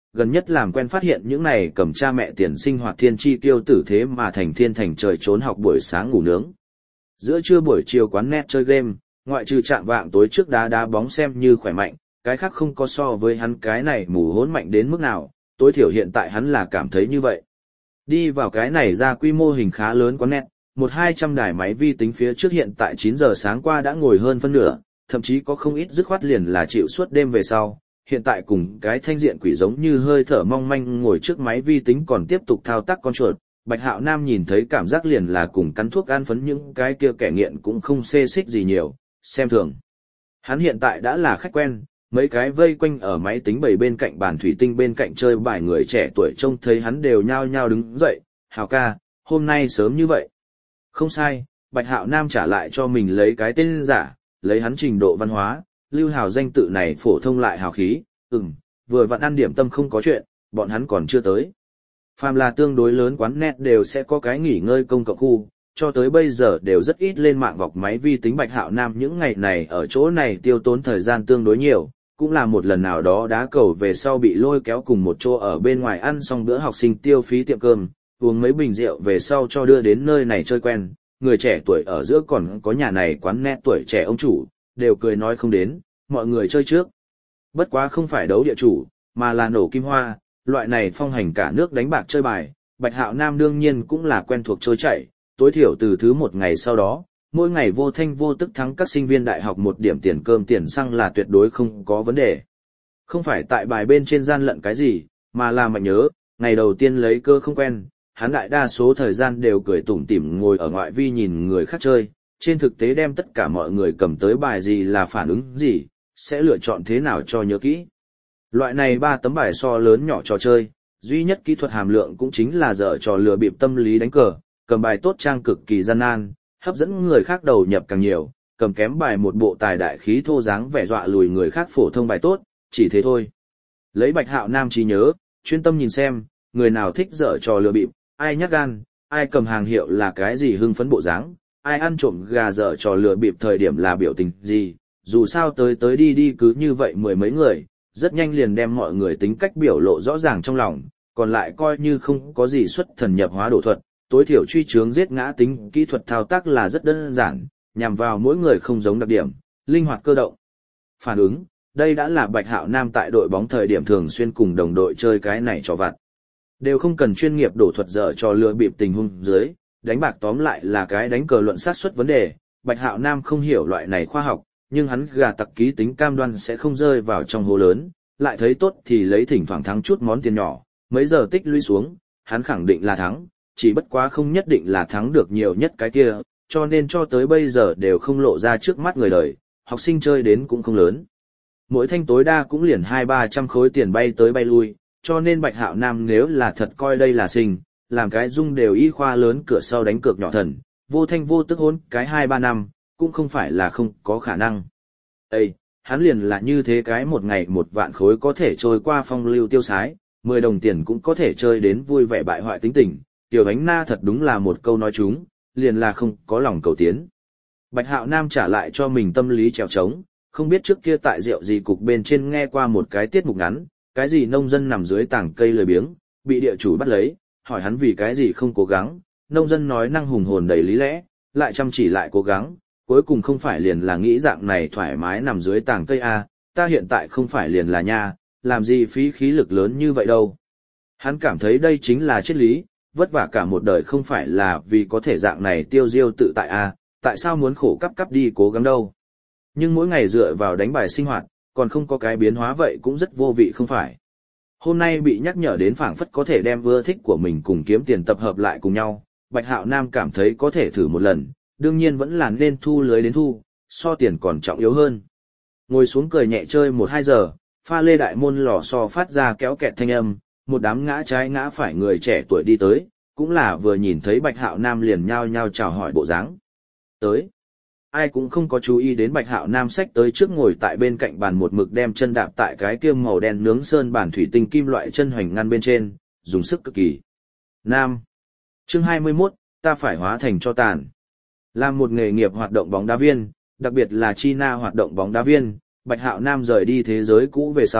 gần nhất làm quen phát hiện những này cầm cha mẹ tiền sinh hoạt thiên chi tiêu tử thế mà thành thiên thành trời trốn học buổi sáng ngủ nướng. Giữa trưa buổi chiều quán net chơi game, ngoại trừ chạm vạng tối trước đá đá bóng xem như khỏe mạnh, cái khác không có so với hắn cái này mù hỗn mạnh đến mức nào, tối thiểu hiện tại hắn là cảm thấy như vậy. Đi vào cái này ra quy mô hình khá lớn quán net, 1-200 đài máy vi tính phía trước hiện tại 9 giờ sáng qua đã ngồi hơn phân nửa, thậm chí có không ít dứt khoát liền là chịu suốt đêm về sau, hiện tại cùng cái thanh diện quỷ giống như hơi thở mong manh ngồi trước máy vi tính còn tiếp tục thao tác con chuột. Bạch Hạo Nam nhìn thấy cảm giác liền là cùng cắn thuốc an phấn những cái kia kẻ nghiện cũng không xê xích gì nhiều, xem thường. Hắn hiện tại đã là khách quen, mấy cái vây quanh ở máy tính bày bên cạnh bàn thủy tinh bên cạnh chơi bài người trẻ tuổi trông thấy hắn đều nhao nhao đứng dậy, Hào ca, hôm nay sớm như vậy. Không sai, Bạch Hạo Nam trả lại cho mình lấy cái tên giả, lấy hắn trình độ văn hóa, Lưu Hào danh tự này phổ thông lại hào khí, vừa vặn ăn điểm tâm không có chuyện, bọn hắn còn chưa tới. Phàm là tương đối lớn quán net đều sẽ có cái nghỉ ngơi công cộng khu, cho tới bây giờ đều rất ít lên mạng vọc máy vi tính. Bạch Hạo Nam những ngày này ở chỗ này tiêu tốn thời gian tương đối nhiều, cũng là một lần nào đó đá cầu về sau bị lôi kéo cùng một chỗ ở bên ngoài ăn xong bữa học sinh tiêu phí tiệm cơm, uống mấy bình rượu về sau cho đưa đến nơi này chơi quen, người trẻ tuổi ở giữa còn có nhà này quán net tuổi trẻ ông chủ, đều cười nói không đến, mọi người chơi trước. Bất quá không phải đấu địa chủ, mà là nổ kim hoa, loại này phong hành cả nước đánh bạc chơi bài, Bạch Hạo Nam đương nhiên cũng là quen thuộc trôi chảy, tối thiểu từ thứ một ngày sau đó, mỗi ngày vô thanh vô tức thắng các sinh viên đại học một điểm tiền cơm tiền xăng là tuyệt đối không có vấn đề. Không phải tại bài bên trên gian lận cái gì, mà là mạnh nhớ, ngày đầu tiên lấy cơ không quen, hắn đại đa số thời gian đều cười tủm tỉm ngồi ở ngoại vi nhìn người khác chơi, trên thực tế đem tất cả mọi người cầm tới bài gì là phản ứng gì, sẽ lựa chọn thế nào cho nhớ kỹ. Loại này 3 tấm bài so lớn nhỏ trò chơi, duy nhất kỹ thuật hàm lượng cũng chính là dở trò lừa bịp tâm lý đánh cờ, cầm bài tốt trang cực kỳ gian nan, hấp dẫn người khác đầu nhập càng nhiều, cầm kém bài một bộ tài đại khí thô dáng vẻ dọa lùi người khác phổ thông bài tốt, chỉ thế thôi. Lấy Bạch Hạo Nam trí nhớ, chuyên tâm nhìn xem, người nào thích dở trò lừa bịp, ai nhát gan, ai cầm hàng hiệu là cái gì hưng phấn bộ dáng, ai ăn trộm gà dở trò lừa bịp thời điểm là biểu tình gì, dù sao tới đi cứ như vậy mười mấy người, rất nhanh liền đem mọi người tính cách biểu lộ rõ ràng trong lòng, còn lại coi như không có gì xuất thần nhập hóa đổ thuật, tối thiểu truy chướng giết ngã tính kỹ thuật thao tác là rất đơn giản, nhằm vào mỗi người không giống đặc điểm, linh hoạt cơ động. Phản ứng, đây đã là Bạch Hạo Nam tại đội bóng thời điểm thường xuyên cùng đồng đội chơi cái này trò vặt. Đều không cần chuyên nghiệp đổ thuật dở trò lừa bịp tình huống dưới, đánh bạc tóm lại là cái đánh cờ luận xác suất vấn đề, Bạch Hạo Nam không hiểu loại này khoa học, nhưng hắn gà tặc ký tính cam đoan sẽ không rơi vào trong hố lớn, lại thấy tốt thì lấy thỉnh thoảng thắng chút món tiền nhỏ, mấy giờ tích lũy xuống, hắn khẳng định là thắng, chỉ bất quá không nhất định là thắng được nhiều nhất cái kia, cho nên cho tới bây giờ đều không lộ ra trước mắt người đời, học sinh chơi đến cũng không lớn. Mỗi thanh tối đa cũng liền 200-300 khối tiền bay tới bay lui, cho nên Bạch Hạo Nam nếu là thật coi đây là sinh, làm cái dung đều y khoa lớn cửa sau đánh cược nhỏ thần, vô thanh vô tức hôn cái 2-3 năm, cũng không phải là không có khả năng. Ê, hắn liền là như thế cái một ngày 1 vạn khối có thể trôi qua phong lưu tiêu sái, 10 đồng tiền cũng có thể chơi đến vui vẻ bại hoại tính tình, Tiểu Ánh Na thật đúng là một câu nói chúng, liền là không có lòng cầu tiến. Bạch Hạo Nam trả lại cho mình tâm lý trèo trống, không biết trước kia tại rượu gì cục bên trên nghe qua một cái tiết mục ngắn, cái gì nông dân nằm dưới tảng cây lười biếng, bị địa chủ bắt lấy, hỏi hắn vì cái gì không cố gắng, nông dân nói năng hùng hồn đầy lý lẽ, lại chăm chỉ lại cố gắng, cuối cùng không phải liền là nghĩ dạng này thoải mái nằm dưới tảng cây a, ta hiện tại không phải liền là nha, làm gì phí khí lực lớn như vậy đâu. Hắn cảm thấy đây chính là triết lý, vất vả cả một đời không phải là vì có thể dạng này tiêu diêu tự tại a, tại sao muốn khổ cắp đi cố gắng đâu. Nhưng mỗi ngày dựa vào đánh bài sinh hoạt, còn không có cái biến hóa vậy cũng rất vô vị không phải. Hôm nay bị nhắc nhở đến phảng phất có thể đem ưa thích của mình cùng kiếm tiền tập hợp lại cùng nhau, Bạch Hạo Nam cảm thấy có thể thử một lần, đương nhiên vẫn là nên thu lưới đến thu, so tiền còn trọng yếu hơn. Ngồi xuống cười nhẹ chơi 1-2 giờ, pha lê đại môn lò xo phát ra kéo kẹt thanh âm, một đám ngã trái ngã phải người trẻ tuổi đi tới, cũng là vừa nhìn thấy Bạch Hạo Nam liền nhao nhao chào hỏi bộ dáng. Tới. Ai cũng không có chú ý đến Bạch Hạo Nam xách tới trước ngồi tại bên cạnh bàn một mực đem chân đạp tại cái kia màu đen nướng sơn bản thủy tinh kim loại chân hoành ngăn bên trên, dùng sức cực kỳ. Nam. Chương 21, ta phải hóa thành cho tàn. Làm một nghề nghiệp hoạt động bóng đá viên, đặc biệt là China hoạt động bóng đá viên, Bạch Hạo Nam rời đi thế giới cũ về sau,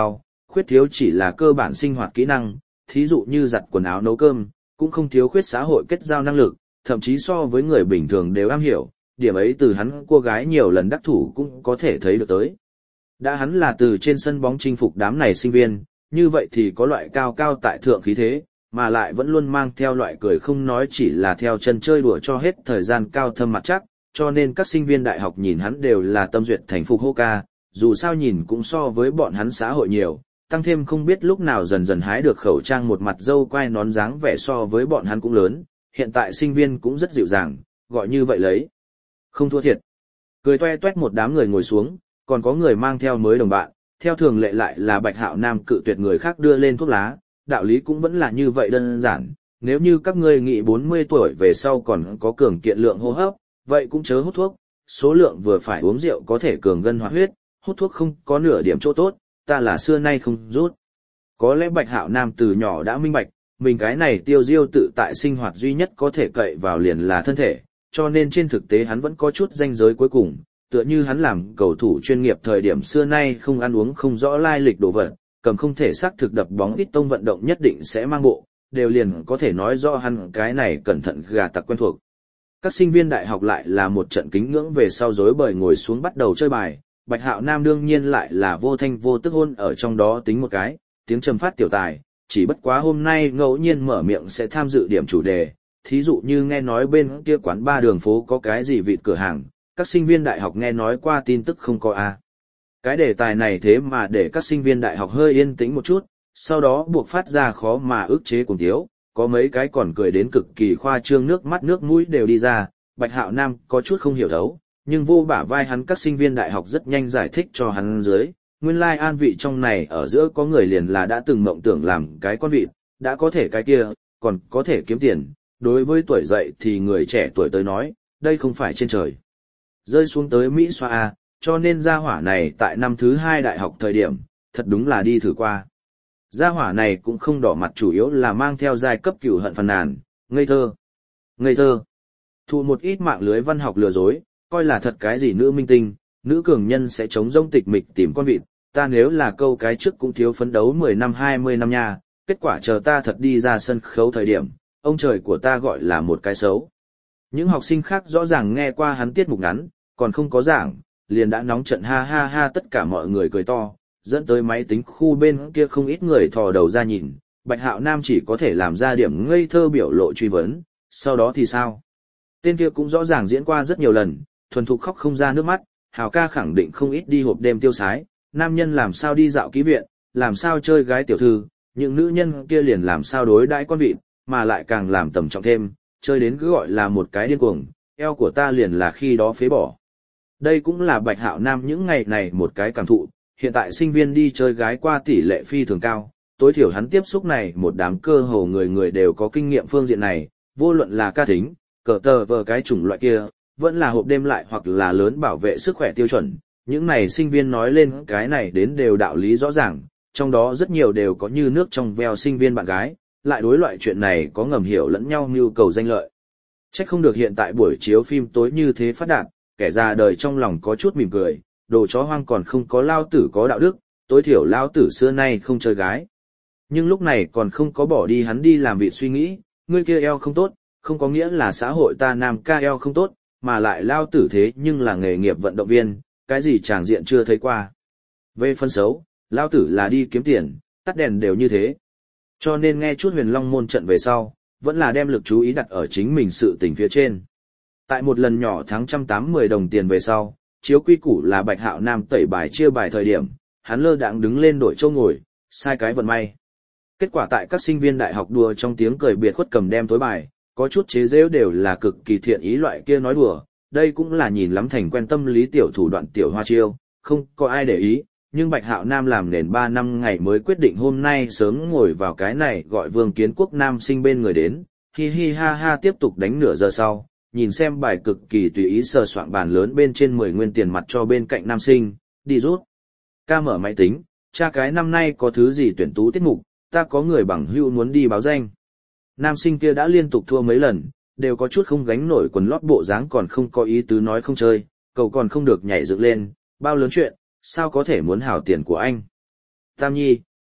khuyết thiếu chỉ là cơ bản sinh hoạt kỹ năng, thí dụ như giặt quần áo nấu cơm, cũng không thiếu khuyết xã hội kết giao năng lực, thậm chí so với người bình thường đều am hiểu, điểm ấy từ hắn cô gái nhiều lần đắc thủ cũng có thể thấy được tới. Đã hắn là từ trên sân bóng chinh phục đám này sinh viên, như vậy thì có loại cao cao tại thượng khí thế, mà lại vẫn luôn mang theo loại cười không nói chỉ là theo chân chơi đùa cho hết thời gian cao thâm mặt chắc, cho nên các sinh viên đại học nhìn hắn đều là tâm duyệt thành phục hô ca, dù sao nhìn cũng so với bọn hắn xã hội nhiều, tăng thêm không biết lúc nào dần dần hái được khẩu trang một mặt dâu quai nón dáng vẻ so với bọn hắn cũng lớn, hiện tại sinh viên cũng rất dịu dàng, gọi như vậy lấy. Không thua thiệt. Cười toe toét một đám người ngồi xuống, còn có người mang theo mới đồng bạn, theo thường lệ lại là Bạch Hạo Nam cự tuyệt người khác đưa lên thuốc lá, đạo lý cũng vẫn là như vậy đơn giản, nếu như các ngươi nghĩ 40 tuổi về sau còn có cường kiện lượng hô hấp, vậy cũng chớ hút thuốc, số lượng vừa phải uống rượu có thể cường gân hoạt huyết, hút thuốc không có nửa điểm chỗ tốt, ta là xưa nay không rút. Có lẽ Bạch Hạo Nam từ nhỏ đã minh bạch, mình cái này tiêu diêu tự tại sinh hoạt duy nhất có thể cậy vào liền là thân thể, cho nên trên thực tế hắn vẫn có chút ranh giới cuối cùng, tựa như hắn làm cầu thủ chuyên nghiệp thời điểm xưa nay không ăn uống không rõ lai lịch đồ vật, cầm không thể xác thực đập bóng ít tông vận động nhất định sẽ mang bộ, đều liền có thể nói rõ hắn cái này cẩn thận gà tặc quen thuộc. Các sinh viên đại học lại là một trận kính ngưỡng về sau rối bời ngồi xuống bắt đầu chơi bài, Bạch Hạo Nam đương nhiên lại là vô thanh vô tức hôn ở trong đó tính một cái, tiếng trầm phát tiểu tài, chỉ bất quá hôm nay ngẫu nhiên mở miệng sẽ tham dự điểm chủ đề, thí dụ như nghe nói bên kia quán ba đường phố có cái gì vịt cửa hàng, các sinh viên đại học nghe nói qua tin tức không có a. Cái đề tài này thế mà để các sinh viên đại học hơi yên tĩnh một chút, sau đó buộc phát ra khó mà ức chế cùng tiếu, có mấy cái còn cười đến cực kỳ khoa trương nước mắt nước mũi đều đi ra, Bạch Hạo Nam có chút không hiểu thấu, nhưng vô bả vai hắn các sinh viên đại học rất nhanh giải thích cho hắn dưới, nguyên lai an vị trong này ở giữa có người liền là đã từng mộng tưởng làm cái con vịt, đã có thể cái kia, còn có thể kiếm tiền, đối với tuổi dậy thì người trẻ tuổi tới nói, đây không phải trên trời. Rơi xuống tới Mỹ xoa A, cho nên gia hỏa này tại năm thứ 2 đại học thời điểm, thật đúng là đi thử qua. Gia hỏa này cũng không đỏ mặt chủ yếu là mang theo giai cấp cửu hận phàn nàn, ngây thơ. Ngây thơ. Thụ một ít mạng lưới văn học lừa dối, coi là thật cái gì nữ minh tinh, nữ cường nhân sẽ chống rông tịch mịch tìm con vịt, ta nếu là câu cái trước cũng thiếu phấn đấu 10 năm 20 năm nha, kết quả chờ ta thật đi ra sân khấu thời điểm, ông trời của ta gọi là một cái xấu. Những học sinh khác rõ ràng nghe qua hắn tiết mục ngắn, còn không có giảng, liền đã nóng trận ha ha ha tất cả mọi người cười to, dẫn tới máy tính khu bên kia không ít người thò đầu ra nhìn, Bạch Hạo Nam chỉ có thể làm ra điểm ngây thơ biểu lộ truy vấn, sau đó thì sao? Tên kia cũng rõ ràng diễn qua rất nhiều lần, thuần thục khóc không ra nước mắt, Hào ca khẳng định không ít đi hộp đêm tiêu sái, nam nhân làm sao đi dạo ký viện, làm sao chơi gái tiểu thư, những nữ nhân kia liền làm sao đối đãi con vịt, mà lại càng làm tầm trọng thêm, chơi đến cứ gọi là một cái điên cuồng, eo của ta liền là khi đó phế bỏ. Đây cũng là Bạch Hạo Nam những ngày này một cái cảm thụ, hiện tại sinh viên đi chơi gái qua tỷ lệ phi thường cao, tối thiểu hắn tiếp xúc này một đám cơ hồ người người đều có kinh nghiệm phương diện này, vô luận là ca thính, cờ tờ vờ cái chủng loại kia, vẫn là hộp đêm lại hoặc là lớn bảo vệ sức khỏe tiêu chuẩn, những này sinh viên nói lên cái này đến đều đạo lý rõ ràng, trong đó rất nhiều đều có như nước trong veo sinh viên bạn gái, lại đối loại chuyện này có ngầm hiểu lẫn nhau nhu cầu danh lợi. Chắc không được hiện tại buổi chiếu phim tối như thế phát đạt, kẻ già đời trong lòng có chút mỉm cười, đồ chó hoang còn không có lao tử có đạo đức, tối thiểu lao tử xưa nay không chơi gái. Nhưng lúc này còn không có bỏ đi hắn đi làm vị suy nghĩ, ngươi kia eo không tốt, không có nghĩa là xã hội ta nam ca eo không tốt, mà lại lao tử thế nhưng là nghề nghiệp vận động viên, cái gì tràng diện chưa thấy qua. Về phân xấu, lao tử là đi kiếm tiền, tắt đèn đều như thế. Cho nên nghe chút Huyền Long môn trận về sau, vẫn là đem lực chú ý đặt ở chính mình sự tình phía trên. Tại một lần nhỏ thắng 180 đồng tiền về sau, chiếu quy củ là Bạch Hạo Nam tẩy bài chia bài thời điểm, hắn lơ đãng đứng lên đổi châu ngồi, sai cái vận may. Kết quả tại các sinh viên đại học đùa trong tiếng cười biệt khuất cầm đem tối bài, có chút chế giễu đều là cực kỳ thiện ý loại kia nói đùa, đây cũng là nhìn lắm thành quen tâm lý tiểu thủ đoạn tiểu hoa chiêu, không có ai để ý, nhưng Bạch Hạo Nam làm nền 3 năm ngày mới quyết định hôm nay sớm ngồi vào cái này gọi Vương Kiến Quốc nam sinh bên người đến, hi hi ha ha tiếp tục đánh nửa giờ sau, nhìn xem bài cực kỳ tùy ý sờ soạn bàn lớn bên trên 10 nguyên tiền mặt cho bên cạnh nam sinh, đi rút. Ca mở máy tính, cha cái năm nay có thứ gì tuyển tú tiết mục, ta có người bằng hữu muốn đi báo danh. Nam sinh kia đã liên tục thua mấy lần, đều có chút không gánh nổi quần lót bộ dáng còn không có ý tứ nói không chơi, cậu còn không được nhảy dựng lên, bao lớn chuyện, sao có thể muốn hảo tiền của anh. Tam Nhi,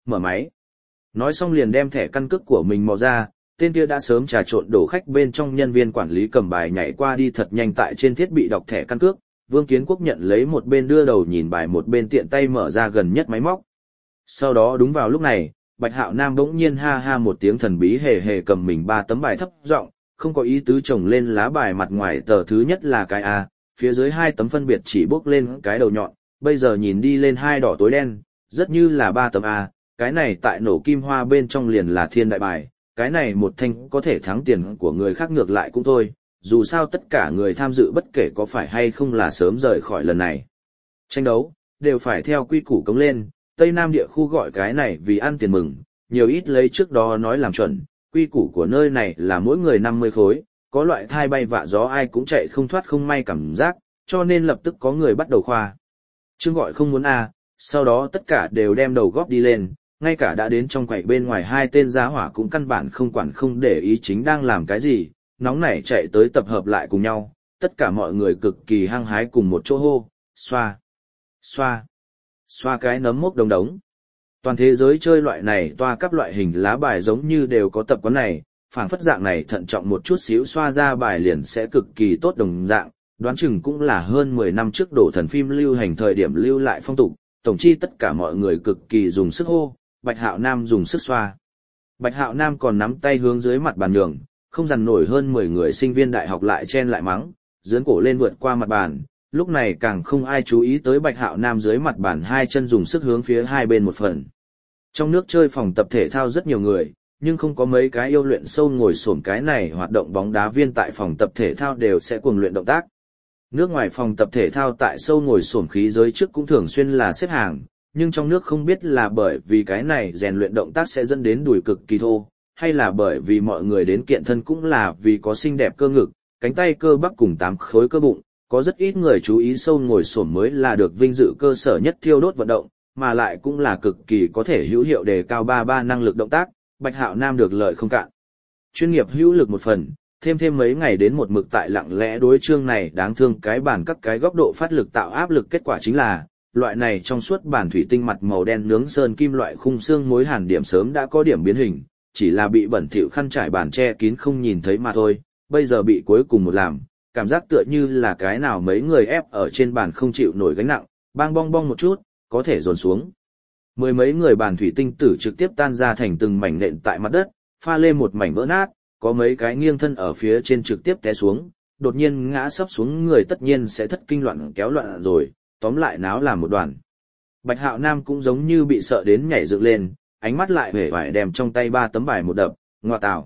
mở máy. Nói xong liền đem thẻ căn cước của mình mò ra, tên kia đã sớm trà trộn đổ khách bên trong nhân viên quản lý cầm bài nhảy qua đi thật nhanh tại trên thiết bị đọc thẻ căn cước, Vương Kiến Quốc nhận lấy một bên đưa đầu nhìn bài một bên tiện tay mở ra gần nhất máy móc. Sau đó đúng vào lúc này, Bạch Hạo Nam bỗng nhiên ha ha một tiếng thần bí hề hề cầm mình 3 tấm bài thấp giọng, không có ý tứ chồng lên lá bài mặt ngoài tờ thứ nhất là cái A, phía dưới 2 tấm phân biệt chỉ bốc lên cái đầu nhọn, bây giờ nhìn đi lên 2 đỏ tối đen, rất như là 3 tấm A, cái này tại nổ kim hoa bên trong liền là thiên đại bài, cái này một thanh có thể thắng tiền của người khác ngược lại cũng thôi, dù sao tất cả người tham dự bất kể có phải hay không là sớm rời khỏi lần này. Tranh đấu, đều phải theo quy củ cống lên, Tây Nam địa khu gọi cái này vì ăn tiền mừng, nhiều ít lấy trước đó nói làm chuẩn, quy củ của nơi này là mỗi người 50 khối, có loại thai bay vạ gió ai cũng chạy không thoát không may cảm giác, cho nên lập tức có người bắt đầu khoa. Chương gọi không muốn A, sau đó tất cả đều đem đầu góp đi lên, ngay cả đã đến trong quầy bên ngoài 2 tên giá hỏa cũng căn bản không quản không để ý chính đang làm cái gì, nóng nảy chạy tới tập hợp lại cùng nhau, tất cả mọi người cực kỳ hăng hái cùng một chỗ hô, xoa, xoa, xoa cái nấm mốc đống đống. Toàn thế giới chơi loại này toa các loại hình lá bài giống như đều có tập quán này, phảng phất dạng này thận trọng một chút xíu xoa ra bài liền sẽ cực kỳ tốt đồng dạng, đoán chừng cũng là hơn 10 năm trước đổ thần phim lưu hành thời điểm lưu lại phong tục, tổng chi tất cả mọi người cực kỳ dùng sức hô, Bạch Hạo Nam dùng sức xoa. Bạch Hạo Nam còn nắm tay hướng dưới mặt bàn nhường, không dằn nổi hơn 10 người sinh viên đại học lại chen lại mắng, dướn cổ lên vượt qua mặt bàn, lúc này càng không ai chú ý tới Bạch Hạo Nam dưới mặt bàn 2 chân dùng sức hướng phía 2 bên một phần. Trong nước chơi phòng tập thể thao rất nhiều người, nhưng không có mấy cái yêu luyện sâu ngồi xổm cái này hoạt động bóng đá viên tại phòng tập thể thao đều sẽ cuồng luyện động tác. Nước ngoài phòng tập thể thao tại sâu ngồi xổm khí giới trước cũng thường xuyên là xếp hàng, nhưng trong nước không biết là bởi vì cái này rèn luyện động tác sẽ dẫn đến đùi cực kỳ thô, hay là bởi vì mọi người đến kiện thân cũng là vì có xinh đẹp cơ ngực, cánh tay cơ bắp cùng 8 khối cơ bụng, có rất ít người chú ý sâu ngồi xổm mới là được vinh dự cơ sở nhất thiêu đốt vận động, mà lại cũng là cực kỳ có thể hữu hiệu đề cao 33 năng lực động tác, Bạch Hạo Nam được lợi không cạn. Chuyên nghiệp hữu lực một phần, thêm mấy ngày đến một mực tại lặng lẽ đối chương này đáng thương cái bản các cái góc độ phát lực tạo áp lực, kết quả chính là loại này trong suốt bản thủy tinh mặt màu đen nướng sơn kim loại khung xương mối hàn điểm sớm đã có điểm biến hình, chỉ là bị bẩn thỉu khăn trải bàn che kín không nhìn thấy mà thôi, bây giờ bị cuối cùng một làm, cảm giác tựa như là cái nào mấy người ép ở trên bàn không chịu nổi gánh nặng, bang bong bong một chút, có thể dồn xuống. 10 mấy người bàn thủy tinh tử trực tiếp tan ra thành từng mảnh nện tại mặt đất, pha lê một mảnh vỡ nát, có mấy cái nghiêng thân ở phía trên trực tiếp té xuống, đột nhiên ngã sấp xuống người tất nhiên sẽ thất kinh loạn kéo loạn rồi, tóm lại náo làm một đoàn. Bạch Hạo Nam cũng giống như bị sợ đến nhảy dựng lên, ánh mắt lại hể vải đem trong tay 3 tấm bài một đập, ngoa tào.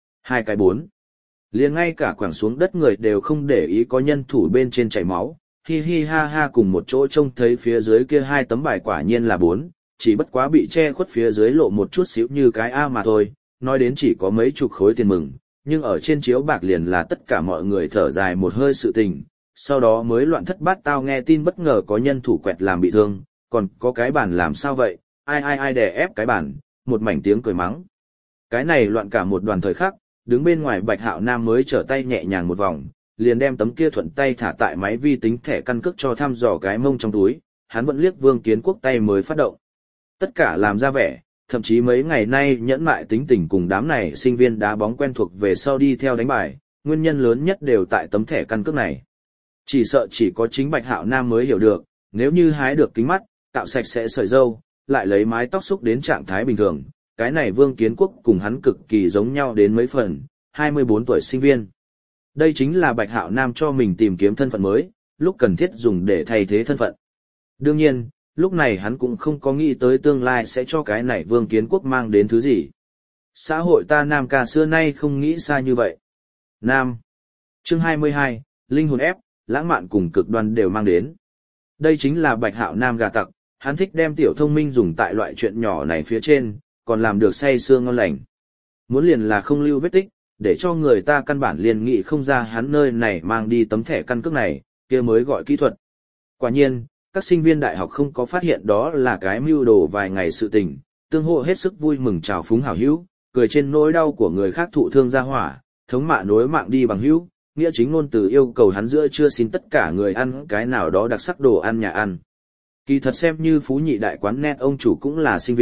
2 cái 4. Liền ngay cả quẳng xuống đất người đều không để ý có nhân thủ bên trên chảy máu, hi hi ha ha cùng một chỗ trông thấy phía dưới kia 2 tấm bài quả nhiên là 4, chỉ bất quá bị che khuất phía dưới lộ một chút xíu như cái A mà thôi, nói đến chỉ có mấy chục khối tiền mừng, nhưng ở trên chiếu bạc liền là tất cả mọi người thở dài một hơi sự tình, sau đó mới loạn thất bát tao nghe tin bất ngờ có nhân thủ quẹt làm bị thương, còn có cái bàn làm sao vậy, ai đè ép cái bàn, một mảnh tiếng cười mắng. Cái này loạn cả một đoàn thời khắc, đứng bên ngoài Bạch Hạo Nam mới trở tay nhẹ nhàng một vòng, liền đem tấm kia thuận tay thả tại máy vi tính thẻ căn cước cho thăm dò cái mông trong túi, hắn vẫn liếc Vương Kiến Quốc tay mới phát động. Tất cả làm ra vẻ, thậm chí mấy ngày nay nhẫn mại tính tình cùng đám này sinh viên đá bóng quen thuộc về sau đi theo đánh bài, nguyên nhân lớn nhất đều tại tấm thẻ căn cước này. Chỉ sợ chỉ có chính Bạch Hạo Nam mới hiểu được, nếu như hái được kính mắt, cạo sạch sẽ sợi râu, lại lấy mái tóc xúc đến trạng thái bình thường, cái này Vương Kiến Quốc cùng hắn cực kỳ giống nhau đến mấy phần, 24 tuổi sinh viên. Đây chính là Bạch Hạo Nam cho mình tìm kiếm thân phận mới, lúc cần thiết dùng để thay thế thân phận. Đương nhiên, lúc này hắn cũng không có nghĩ tới tương lai sẽ cho cái này Vương Kiến Quốc mang đến thứ gì. Xã hội ta Nam ca xưa nay không nghĩ xa như vậy. Nam. Chương 22, linh hồn ép, lãng mạn cùng cực đoan đều mang đến. Đây chính là Bạch Hạo Nam gà tặc, hắn thích đem tiểu thông minh dùng tại loại chuyện nhỏ này phía trên, còn làm được say sưa ngon lành. Muốn liền là không lưu vết tích, để cho người ta căn bản liền nghĩ không ra hắn nơi này mang đi tấm thẻ căn cước này, kia mới gọi kỹ thuật. Quả nhiên, các sinh viên đại học không có phát hiện đó là cái mưu đồ vài ngày sự tình, tương hộ hết sức vui mừng chào phúng hảo hữu, cười trên nỗi đau của người khác thụ thương ra hỏa, thống mạ nối mạng đi bằng hữu, nghĩa chính ngôn từ yêu cầu hắn giữa trưa xin tất cả người ăn cái nào đó đặc sắc đồ ăn nhà ăn. Kỳ thật xem như phú nhị đại quán net ông chủ cũng là sinh viên,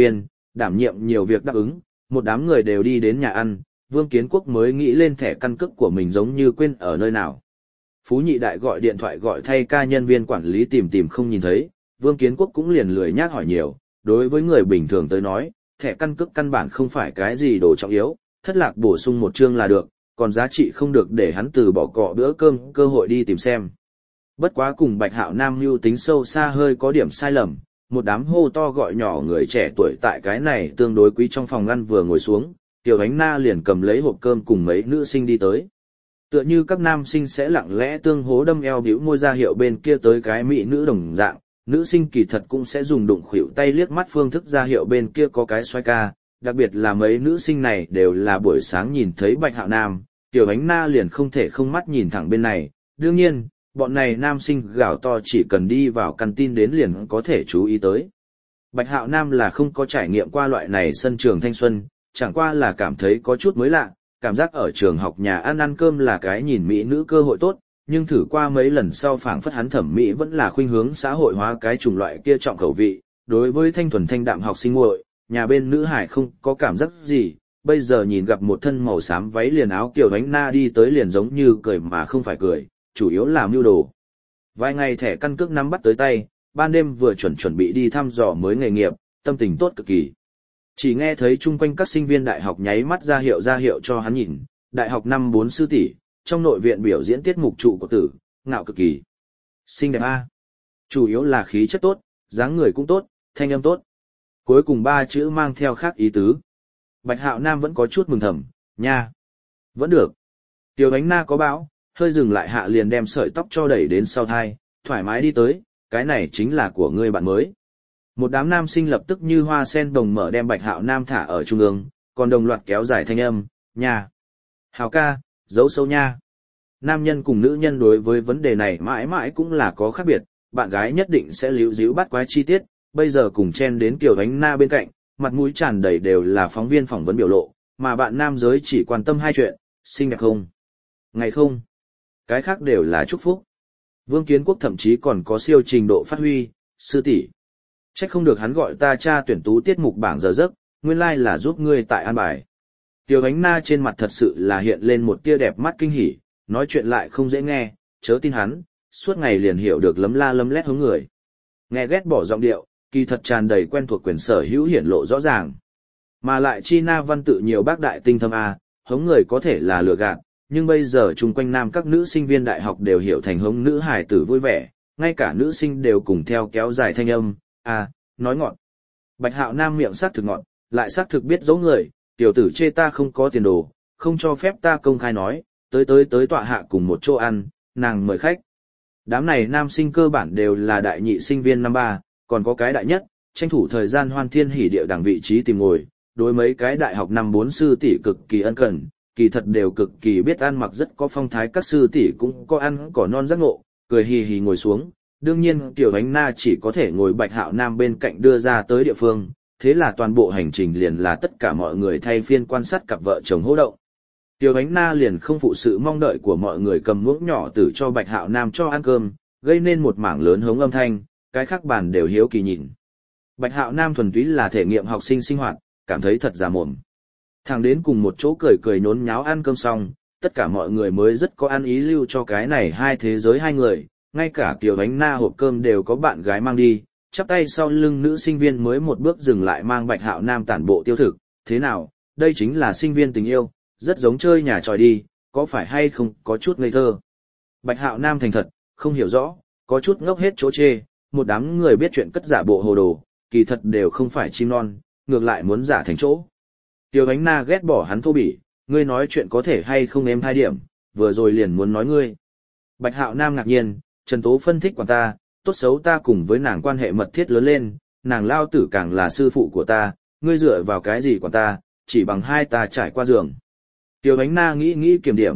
đảm nhiệm nhiều việc đáp ứng, một đám người đều đi đến nhà ăn, Vương Kiến Quốc mới nghĩ lên thẻ căn cước của mình giống như quên ở nơi nào. Phú Nhị Đại gọi điện thoại gọi thay ca nhân viên quản lý tìm không nhìn thấy, Vương Kiến Quốc cũng liền lười nhác hỏi nhiều, đối với người bình thường tới nói, thẻ căn cước căn bản không phải cái gì đồ trọng yếu, thất lạc bổ sung một chương là được, còn giá trị không được để hắn từ bỏ cọ bữa cơm cơ hội đi tìm xem. Bất quá cùng Bạch Hạo Nam mưu tính sâu xa hơi có điểm sai lầm, một đám hô to gọi nhỏ người trẻ tuổi tại cái này tương đối quý trong phòng ăn vừa ngồi xuống, Tiểu Ánh Na liền cầm lấy hộp cơm cùng mấy nữ sinh đi tới. Tựa như các nam sinh sẽ lặng lẽ tương hố đâm eo bĩu môi ra hiệu bên kia tới cái mỹ nữ đồng dạng, nữ sinh kỳ thật cũng sẽ dùng đụng khuỷu tay liếc mắt phương thức ra hiệu bên kia có cái xoay ca, đặc biệt là mấy nữ sinh này đều là buổi sáng nhìn thấy Bạch Hạo Nam, Tiểu Ánh Na liền không thể không mắt nhìn thẳng bên này, đương nhiên, bọn này nam sinh gào to chỉ cần đi vào căn tin đến liền có thể chú ý tới. Bạch Hạo Nam là không có trải nghiệm qua loại này sân trường thanh xuân, chẳng qua là cảm thấy có chút mới lạ, cảm giác ở trường học nhà ăn cơm là cái nhìn mỹ nữ cơ hội tốt, nhưng thử qua mấy lần sau phảng phất hắn thẩm mỹ vẫn là khuynh hướng xã hội hóa cái chủng loại kia trọng khẩu vị, đối với thanh thuần thanh đạm học sinh muội, nhà bên nữ hải không có cảm giác gì, bây giờ nhìn gặp một thân màu xám váy liền áo Kiều Ánh Na đi tới liền giống như cười mà không phải cười, chủ yếu là mưu đồ. Vài ngày thẻ căn cước nắm bắt tới tay, ban đêm vừa chuẩn bị đi thăm dò mới nghề nghiệp, tâm tình tốt cực kỳ. Chỉ nghe thấy chung quanh các sinh viên đại học nháy mắt ra hiệu cho hắn nhìn, đại học năm 4 sư tỷ, trong nội viện biểu diễn tiết mục trụ của tử, ngạo cực kỳ. Xinh đẹp a. Chủ yếu là khí chất tốt, dáng người cũng tốt, thanh âm tốt. Cuối cùng 3 chữ mang theo khác ý tứ. Bạch Hạo Nam vẫn có chút mừng thầm, nha. Vẫn được. Tiểu Ánh Na có bão, hơi dừng lại hạ liền đem sợi tóc cho đẩy đến sau thai, thoải mái đi tới, cái này chính là của ngươi bạn mới. Một đám nam sinh lập tức như hoa sen đồng mở đem Bạch Hạo Nam thả ở trung ương, còn đồng loạt kéo dài thanh âm, nha. Hào ca, giấu sâu nha. Nam nhân cùng nữ nhân đối với vấn đề này mãi mãi cũng là có khác biệt, bạn gái nhất định sẽ líu díu bắt quái chi tiết, bây giờ cùng chen đến Kiều Ánh Na bên cạnh, mặt mũi tràn đầy đều là phóng viên phỏng vấn biểu lộ, mà bạn nam giới chỉ quan tâm hai chuyện, xinh đẹp không? Ngày không? Cái khác đều là chúc phúc. Vương Kiến Quốc thậm chí còn có siêu trình độ phát huy, sư tỷ. Trách không được hắn gọi ta tra tuyển tú tiết mục bảng giờ giấc, nguyên lai là giúp ngươi tại an bài. Tiểu Ánh Na trên mặt thật sự là hiện lên một tia đẹp mắt kinh hỉ, nói chuyện lại không dễ nghe, chớ tin hắn, suốt ngày liền hiểu được lấm la lấm lét hướng người. Nghe ghét bỏ giọng điệu, kỳ thật tràn đầy quen thuộc quyền sở hữu hiển lộ rõ ràng. Mà lại chi na văn tự nhiều bác đại tinh thâm a, hống người có thể là lừa gạt, nhưng bây giờ chung quanh nam các nữ sinh viên đại học đều hiểu thành hống nữ hài tử vui vẻ, ngay cả nữ sinh đều cùng theo kéo dài thanh âm, nói ngọt. Bạch Hạo Nam miệng sắc thực ngọt, lại sắc thực biết giấu người, tiểu tử chê ta không có tiền đồ, không cho phép ta công khai nói, tới tọa hạ cùng một chỗ ăn, nàng mời khách. Đám này nam sinh cơ bản đều là đại nhị sinh viên năm 3, còn có cái đại nhất, tranh thủ thời gian hoan thiên hỉ điệu đằng vị trí tìm ngồi, đối mấy cái đại học năm 4 sư tỷ cực kỳ ân cần, kỳ thật đều cực kỳ biết ăn mặc rất có phong thái, các sư tỷ cũng có ăn cỏ non giác ngộ, cười hì hì ngồi xuống. Đương nhiên Tiểu Ánh Na chỉ có thể ngồi Bạch Hạo Nam bên cạnh đưa ra tới địa phương, thế là toàn bộ hành trình liền là tất cả mọi người thay phiên quan sát cặp vợ chồng hô động. Tiểu Ánh Na liền không phụ sự mong đợi của mọi người cầm muỗng nhỏ tử cho Bạch Hạo Nam cho ăn cơm, gây nên một mảng lớn hống âm thanh, cái khác bàn đều hiếu kỳ nhìn. Bạch Hạo Nam thuần túy là thể nghiệm học sinh sinh hoạt, cảm thấy thật giả mồm. Thằng đến cùng một chỗ cười nhốn nháo ăn cơm xong, tất cả mọi người mới rất có ăn ý lưu cho cái này hai thế giới hai người, ngay cả Tiểu Ánh Na hộp cơm đều có bạn gái mang đi, chắp tay sau lưng nữ sinh viên mới một bước dừng lại mang Bạch Hạo Nam tản bộ tiêu thực, thế nào, đây chính là sinh viên tình yêu, rất giống chơi nhà tròi đi, có phải hay không có chút ngây thơ. Bạch Hạo Nam thành thật, không hiểu rõ, có chút ngốc hết chỗ chê, một đám người biết chuyện cất giả bộ hồ đồ, kỳ thật đều không phải chim non, ngược lại muốn giả thành chỗ. Tiểu Ánh Na ghét bỏ hắn thô bỉ, ngươi nói chuyện có thể hay không êm hai điểm, vừa rồi liền muốn nói ngươi. Bạch Hạo Nam ngạc nhiên, Trần Tố phân thích quản ta, tốt xấu ta cùng với nàng quan hệ mật thiết lớn lên, nàng lao tử càng là sư phụ của ta, ngươi dựa vào cái gì quản ta, chỉ bằng hai ta trải qua giường. Tiểu Ánh Na nghĩ kiểm điểm,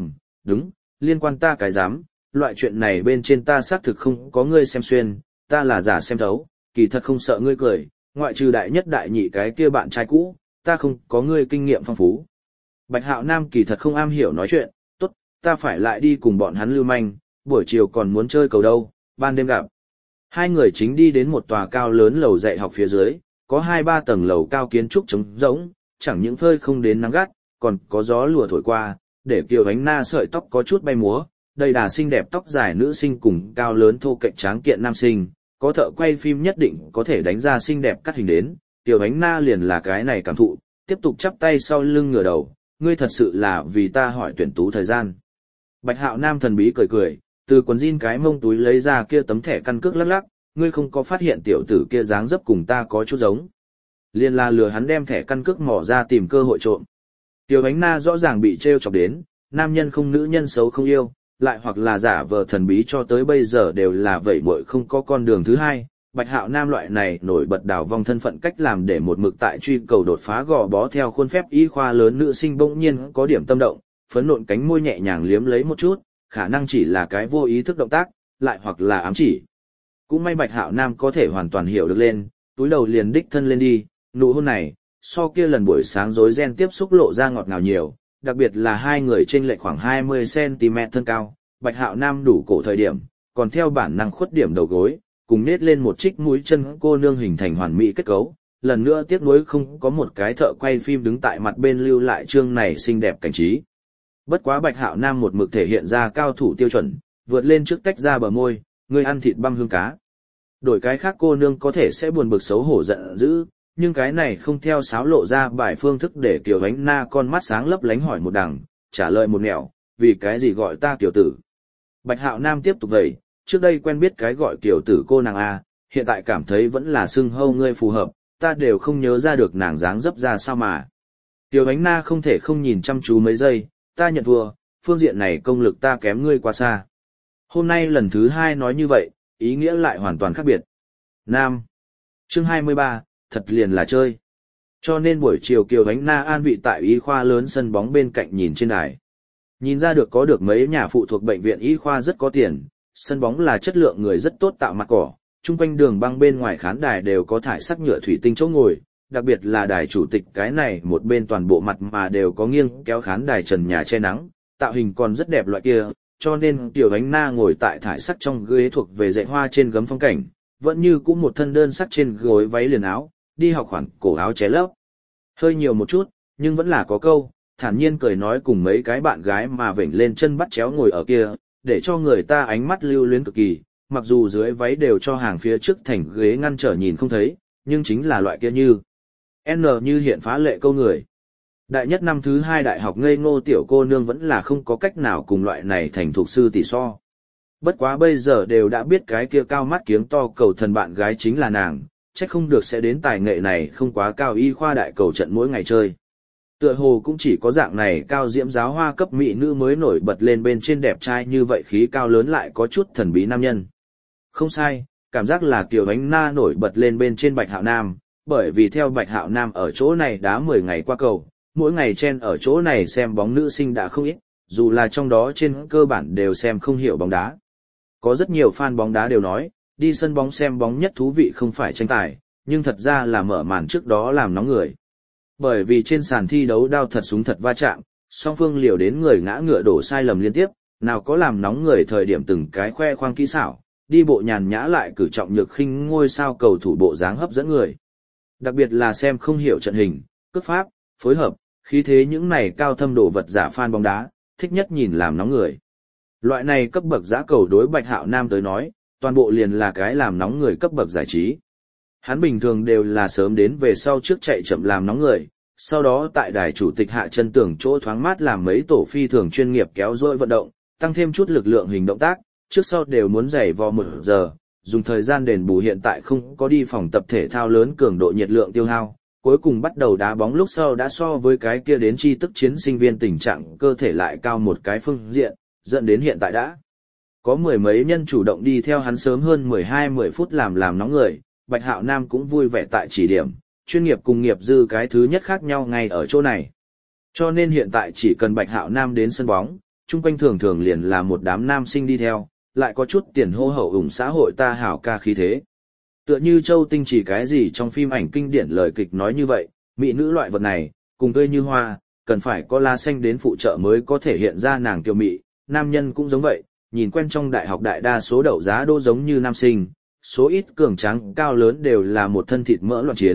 đúng, liên quan ta cái dám, loại chuyện này bên trên ta xác thực không có ngươi xem xuyên, ta là giả xem thấu, kỳ thật không sợ ngươi cười, ngoại trừ đại nhất đại nhị cái kia bạn trai cũ, ta không có ngươi kinh nghiệm phong phú. Bạch Hạo Nam kỳ thật không am hiểu nói chuyện, tốt, ta phải lại đi cùng bọn hắn lưu manh, buổi chiều còn muốn chơi cầu đâu, ban đêm gặp. Hai người chính đi đến một tòa cao lớn lầu dạy học phía dưới, có 2-3 tầng lầu cao kiến trúc trống rỗng, chẳng những phơi không đến nắng gắt, còn có gió lùa thổi qua, để Kiều Ánh Na sợi tóc có chút bay múa, đầy đà xinh đẹp tóc dài nữ sinh cùng cao lớn thô kệch tráng kiện nam sinh, có thợ quay phim nhất định có thể đánh ra xinh đẹp cắt hình đến, Kiều Ánh Na liền là cái này cảm thụ, tiếp tục chắp tay sau lưng ngửa đầu, ngươi thật sự là vì ta hỏi tuyển tú thời gian. Bạch Hạo Nam thần bí cười cười, từ quần jean cái mông túi lấy ra kia tấm thẻ căn cước lắc lắc, ngươi không có phát hiện tiểu tử kia dáng dấp cùng ta có chút giống. Liên là lừa hắn đem thẻ căn cước mỏ ra tìm cơ hội trộm. Tiểu Ánh Na rõ ràng bị trêu chọc đến, nam nhân không nữ nhân xấu không yêu, lại hoặc là giả vờ thần bí cho tới bây giờ đều là vậy muội không có con đường thứ hai. Bạch Hạo Nam loại này nổi bật đào vong thân phận cách làm để một mực tại truy cầu đột phá gò bó theo khuôn phép y khoa lớn nữ sinh bỗng nhiên có điểm tâm động, phấn nộn cánh môi nhẹ nhàng liếm lấy một chút, khả năng chỉ là cái vô ý thức động tác, lại hoặc là ám chỉ. Cũng may Bạch Hạo Nam có thể hoàn toàn hiểu được lên, túi đầu liền đích thân lên đi, nụ hôn này, so kia lần buổi sáng rối ren tiếp xúc lộ ra ngọt ngào nhiều, đặc biệt là hai người chênh lệch khoảng 20cm thân cao, Bạch Hạo Nam đủ cổ thời điểm, còn theo bản năng khuất điểm đầu gối, cùng nết lên một trích mũi chân cô nương hình thành hoàn mỹ kết cấu. Lần nữa tiếc nuối không có một cái thợ quay phim đứng tại mặt bên lưu lại chương này xinh đẹp cảnh trí. Bất quá Bạch Hạo Nam một mực thể hiện ra cao thủ tiêu chuẩn, vượt lên trước tách ra bờ môi, ngươi ăn thịt băm hương cá. Đổi cái khác cô nương có thể sẽ buồn bực xấu hổ giận dữ, nhưng cái này không theo sáo lộ ra bài phương thức để Kiều Ánh Na con mắt sáng lấp lánh hỏi một đằng, trả lời một nẻo, vì cái gì gọi ta Kiều tử. Bạch Hạo Nam tiếp tục vậy, trước đây quen biết cái gọi Kiều tử cô nàng A, hiện tại cảm thấy vẫn là xưng hâu ngươi phù hợp, ta đều không nhớ ra được nàng dáng dấp ra sao mà. Kiều Ánh Na không thể không nhìn chăm chú mấy giây, ta nhận thua, phương diện này công lực ta kém ngươi quá xa. Hôm nay lần thứ 2 nói như vậy, ý nghĩa lại hoàn toàn khác biệt. Nam. Chương 23, thật liền là chơi. Cho nên buổi chiều Kiều Ánh Na an vị tại y khoa lớn sân bóng bên cạnh nhìn trên đài. Nhìn ra được có được mấy nhà phụ thuộc bệnh viện y khoa rất có tiền, sân bóng là chất lượng người rất tốt tạo mặt cỏ, chung quanh đường băng bên ngoài khán đài đều có thải sắc nhựa thủy tinh chỗ ngồi, đặc biệt là đài chủ tịch cái này một bên toàn bộ mặt mà đều có nghiêng kéo khán đài trần nhà che nắng, tạo hình còn rất đẹp loại kia, cho nên Kiều Ánh Na ngồi tại thải sắc trong ghế thuộc về dạy hoa trên gấm phong cảnh, vẫn như cũng một thân đơn sắc trên gối váy liền áo, đi học khoản cổ áo ché lớp. Hơi nhiều một chút, nhưng vẫn là có câu, thản nhiên cười nói cùng mấy cái bạn gái mà vểnh lên chân bắt chéo ngồi ở kia, để cho người ta ánh mắt lưu luyến cực kỳ, mặc dù dưới váy đều cho hàng phía trước thành ghế ngăn trở nhìn không thấy, nhưng chính là loại kia như N như hiện phá lệ câu người. Đại nhất năm thứ 2 đại học ngây ngô tiểu cô nương vẫn là không có cách nào cùng loại này thành thục sư tỷ so. Bất quá bây giờ đều đã biết cái kia cao mắt kiếng to cầu thần bạn gái chính là nàng, chắc không được sẽ đến tài nghệ này không quá cao y khoa đại cầu trận mỗi ngày chơi. Tựa hồ cũng chỉ có dạng này cao diễm giáo hoa cấp mỹ nữ mới nổi bật lên bên trên đẹp trai như vậy khí cao lớn lại có chút thần bí nam nhân. Không sai, cảm giác là Kiều Ánh Na nổi bật lên bên trên Bạch Hạo Nam, bởi vì theo Bạch Hạo Nam ở chỗ này đá 10 ngày qua cầu, mỗi ngày chen ở chỗ này xem bóng nữ sinh đã không ít, dù là trong đó trên cơ bản đều xem không hiểu bóng đá. Có rất nhiều fan bóng đá đều nói, đi sân bóng xem bóng nhất thú vị không phải tranh tài, nhưng thật ra là mở màn trước đó làm nóng người. Bởi vì trên sàn thi đấu đao thật súng thật va chạm, song phương liều đến người ngã ngựa đổ sai lầm liên tiếp, nào có làm nóng người thời điểm từng cái khoe khoang kỹ xảo, đi bộ nhàn nhã lại cử trọng nhược khinh ngôi sao cầu thủ bộ dáng hấp dẫn người. Đặc biệt là xem không hiểu trận hình, cước pháp, phối hợp, khí thế những này cao thâm đồ vật giả fan bóng đá, thích nhất nhìn làm nóng người. Loại này cấp bậc giá cầu đối Bạch Hạo Nam tới nói, toàn bộ liền là cái làm nóng người cấp bậc giải trí. Hắn bình thường đều là sớm đến về sau trước chạy chậm làm nóng người, sau đó tại đài chủ tịch hạ chân tường chỗ thoáng mát làm mấy tổ phi thường chuyên nghiệp kéo dội vận động, tăng thêm chút lực lượng hình động tác, trước sau đều muốn dày vò 1 giờ, dùng thời gian đền bù hiện tại không có đi phòng tập thể thao lớn cường độ nhiệt lượng tiêu hao, cuối cùng bắt đầu đá bóng lúc sau đã so với cái kia đến chi tức chiến sinh viên tình trạng cơ thể lại cao một cái phương diện, dẫn đến hiện tại đã có 10 mấy nhân chủ động đi theo hắn sớm hơn 10 phút làm nóng người. Bạch Hạo Nam cũng vui vẻ tại chỉ điểm, chuyên nghiệp cùng nghiệp dư cái thứ nhất khác nhau ngay ở chỗ này. Cho nên hiện tại chỉ cần Bạch Hạo Nam đến sân bóng, chung quanh thường thường liền là một đám nam sinh đi theo, lại có chút tiền hô hậu ủng xã hội ta hảo ca khí thế. Tựa như Châu Tinh chỉ cái gì trong phim ảnh kinh điển lời kịch nói như vậy, mỹ nữ loại vật này, cùng tươi như hoa, cần phải có lá xanh đến phụ trợ mới có thể hiện ra nàng kiều mị, nam nhân cũng giống vậy, nhìn quen trong đại học đại đa số đậu giá đô giống như nam sinh. Số ít cường tráng cao lớn đều là một thân thịt mỡ loạn chiến,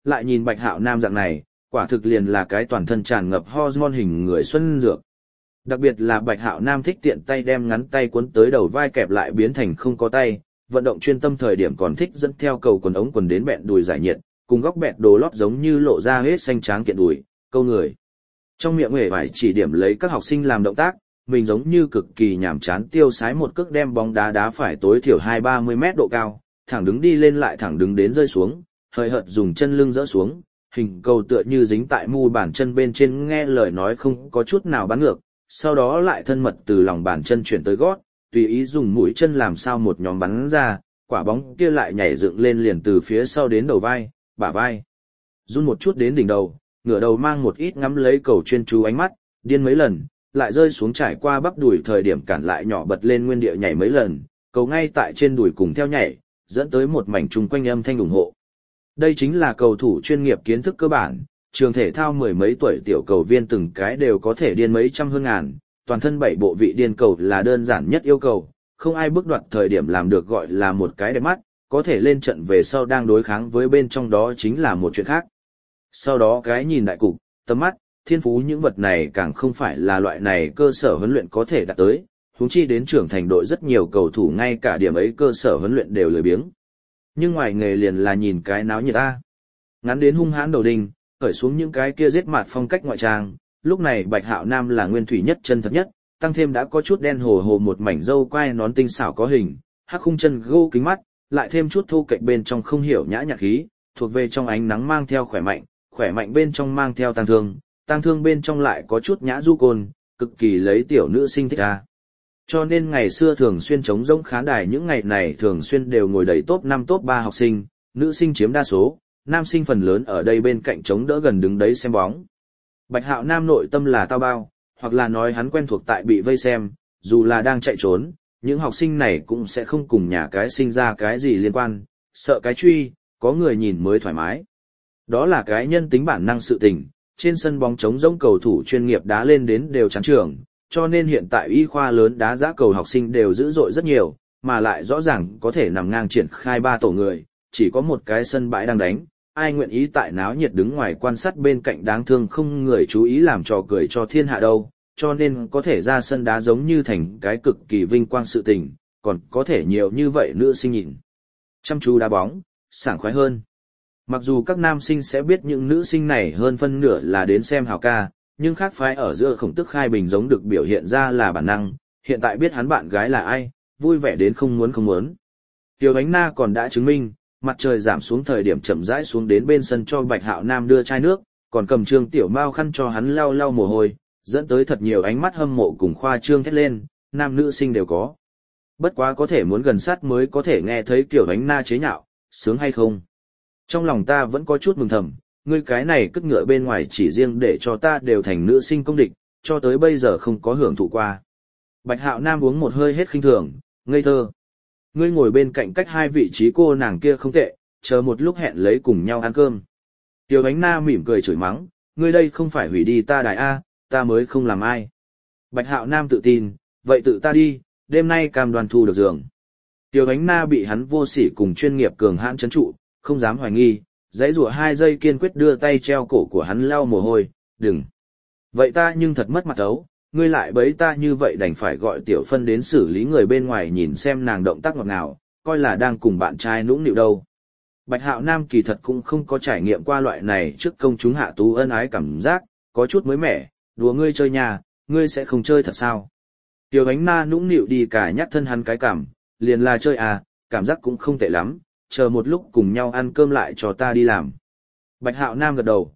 lại nhìn Bạch Hạo Nam dạng này, quả thực liền là cái toàn thân tràn ngập hormone hình người xuân dược. Đặc biệt là Bạch Hạo Nam thích tiện tay đem ngắn tay cuốn tới đầu vai kẹp lại biến thành không có tay, vận động chuyên tâm thời điểm còn thích dẫn theo cầu quần ống quần đến bẹn đùi giải nhiệt, cùng góc bẹt đồ lót giống như lộ ra hết xanh tráng kiện đùi, câu người. Trong miệng huệ phải chỉ điểm lấy các học sinh làm động tác, mình giống như cực kỳ nhàm chán tiêu sái một cước đem bóng đá đá phải tối thiểu 20-30 mét độ cao, thẳng đứng đi lên lại thẳng đứng đến rơi xuống, hơi hợt dùng chân lưng dỡ xuống, hình cầu tựa như dính tại mu bàn chân bên trên nghe lời nói không có chút nào bắn ngược, sau đó lại thân mật từ lòng bàn chân chuyển tới gót, tùy ý dùng mũi chân làm sao một nhóm bắn ra, quả bóng kia lại nhảy dựng lên liền từ phía sau đến đầu vai, bả vai. Run một chút đến đỉnh đầu, ngửa đầu mang một ít ngắm lấy cầu chuyên chú ánh mắt, điên mấy lần, lại rơi xuống trải qua bắp đùi thời điểm cản lại nhỏ bật lên nguyên địa nhảy mấy lần, cầu ngay tại trên đùi cùng theo nhảy, dẫn tới một mảnh chung quanh âm thanh ủng hộ. Đây chính là cầu thủ chuyên nghiệp kiến thức cơ bản, trường thể thao mười mấy tuổi tiểu cầu viên từng cái đều có thể điên mấy trăm hơn ngàn, toàn thân 7 bộ vị điên cầu là đơn giản nhất yêu cầu, không ai bước đoạt thời điểm làm được gọi là một cái đẹp mắt, có thể lên trận về sau đang đối kháng với bên trong đó chính là một chuyện khác. Sau đó cái nhìn đại cục, tầm mắt, thiên phú những vật này càng không phải là loại này cơ sở huấn luyện có thể đạt tới, huống chi đến trưởng thành đội rất nhiều cầu thủ ngay cả điểm ấy cơ sở huấn luyện đều lười biếng. Nhưng ngoài nghề liền là nhìn cái náo nhiệt ta. Ngắn đến hung hãn đầu đinh, khởi xuống những cái kia giết mạt phong cách ngoại trang, lúc này Bạch Hạo Nam là nguyên thủy nhất chân thật nhất, tăng thêm đã có chút đen hồ hồ một mảnh râu quai nón tinh xảo có hình, hắc khung chân gô kính mắt, lại thêm chút thô kệch bên trong không hiểu nhã nhạc khí, thuộc về trong ánh nắng mang theo khỏe mạnh bên trong mang theo tang thương bên trong lại có chút nhã du côn, cực kỳ lấy tiểu nữ sinh thích a. Cho nên ngày xưa thường xuyên trống rỗng khán đài những ngày này thường xuyên đều ngồi đầy top 5 top 3 học sinh, nữ sinh chiếm đa số, nam sinh phần lớn ở đây bên cạnh chống đỡ gần đứng đấy xem bóng. Bạch Hạo Nam nội tâm là tao bao, hoặc là nói hắn quen thuộc tại bị vây xem, dù là đang chạy trốn, những học sinh này cũng sẽ không cùng nhà cái sinh ra cái gì liên quan, sợ cái truy, có người nhìn mới thoải mái. Đó là cái nhân tính bản năng sự tình, trên sân bóng trống rỗng cầu thủ chuyên nghiệp đá lên đến đều chán trường, cho nên hiện tại y khoa lớn đá giã cầu học sinh đều dữ dội rất nhiều, mà lại rõ ràng có thể nằm ngang triển khai 3 tổ người, chỉ có một cái sân bãi đang đánh, ai nguyện ý tại náo nhiệt đứng ngoài quan sát bên cạnh đáng thương không người chú ý làm trò cười cho thiên hạ đâu, cho nên có thể ra sân đá giống như thành cái cực kỳ vinh quang sự tình, còn có thể nhiều như vậy nữ sinh nhìn. Chăm chú đá bóng, sảng khoái hơn. Mặc dù các nam sinh sẽ biết những nữ sinh này hơn phân nửa là đến xem hào ca, nhưng khác phái ở giữa Khổng Tức Khai Bình giống được biểu hiện ra là bản năng, hiện tại biết hắn bạn gái là ai, vui vẻ đến không muốn. Tiêu Ánh Na còn đã chứng minh, mặt trời giảm xuống thời điểm chậm rãi xuống đến bên sân cho Bạch Hạo Nam đưa chai nước, còn cầm Trương Tiểu Mao khăn cho hắn lau mồ hôi, dẫn tới thật nhiều ánh mắt hâm mộ cùng khoa trương thét lên, nam nữ sinh đều có. Bất quá có thể muốn gần sát mới có thể nghe thấy Tiểu Ánh Na chế nhạo, sướng hay không. Trong lòng ta vẫn có chút mừng thầm, ngươi cái này cất ngựa bên ngoài chỉ riêng để cho ta đều thành nữ sinh công địch, cho tới bây giờ không có hưởng thụ qua. Bạch Hạo Nam uống một hơi hết khinh thường, ngây thơ. Ngươi ngồi bên cạnh cách 2 vị trí cô nàng kia không tệ, chờ một lúc hẹn lấy cùng nhau ăn cơm. Tiểu Ánh Na mỉm cười chửi mắng, ngươi đây không phải hủy đi ta đài A, ta mới không làm ai. Bạch Hạo Nam tự tin, vậy tự ta đi, đêm nay cam đoan thu được giường. Tiểu Ánh Na bị hắn vô sỉ cùng chuyên nghiệp cường hãn trấn trụ, không dám hoài nghi, dãy rủa 2 giây kiên quyết đưa tay treo cổ của hắn lau mồ hôi, đừng. Vậy ta nhưng thật mất mặt ấu, ngươi lại bấy ta như vậy đành phải gọi Tiểu Phân đến xử lý người bên ngoài nhìn xem nàng động tác ngọt ngào, coi là đang cùng bạn trai nũng nịu đâu. Bạch Hạo Nam kỳ thật cũng không có trải nghiệm qua loại này trước công chúng hạ tú ân ái cảm giác, có chút mới mẻ, đùa ngươi chơi nhà, ngươi sẽ không chơi thật sao. Tiểu Ánh Na nũng nịu đi cả nhắc thân hắn cái cảm, liền là chơi à, cảm giác cũng không tệ lắm, chờ một lúc cùng nhau ăn cơm lại cho ta đi làm. Bạch Hạo Nam gật đầu,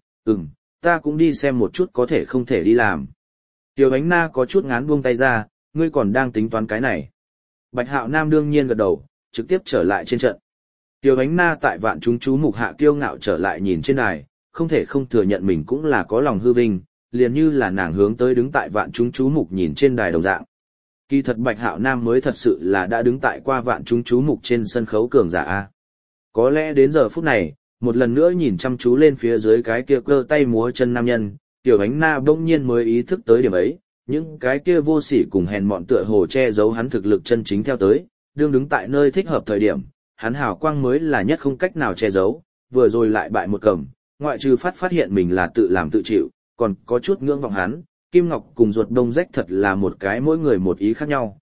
ta cũng đi xem một chút có thể không thể đi làm. Tiểu Ánh Na có chút ngán buông tay ra, ngươi còn đang tính toán cái này. Bạch Hạo Nam đương nhiên gật đầu, trực tiếp trở lại trên trận. Tiểu Ánh Na tại vạn chúng chú mục hạ kiêu ngạo trở lại nhìn trên đài, không thể không thừa nhận mình cũng là có lòng hư vinh, liền như là nàng hướng tới đứng tại vạn chúng chú mục nhìn trên đài đồng dạng. Kỳ thật Bạch Hạo Nam mới thật sự là đã đứng tại qua vạn chúng chú mục trên sân khấu cường giả A. Có lẽ đến giờ phút này, một lần nữa nhìn chăm chú lên phía dưới cái kia cơ tay múa chân nam nhân, Tiểu Ánh Na bỗng nhiên mới ý thức tới điểm ấy, những cái kia vô sỉ cùng hèn mọn tựa hồ che giấu hắn thực lực chân chính theo tới, đương đứng tại nơi thích hợp thời điểm, hắn hào quang mới là nhất không cách nào che giấu, vừa rồi lại bại một cầm, ngoại trừ phát hiện mình là tự làm tự chịu, còn có chút ngưỡng vọng hắn, Kim Ngọc cùng ruột đông rách thật là một cái mỗi người một ý khác nhau,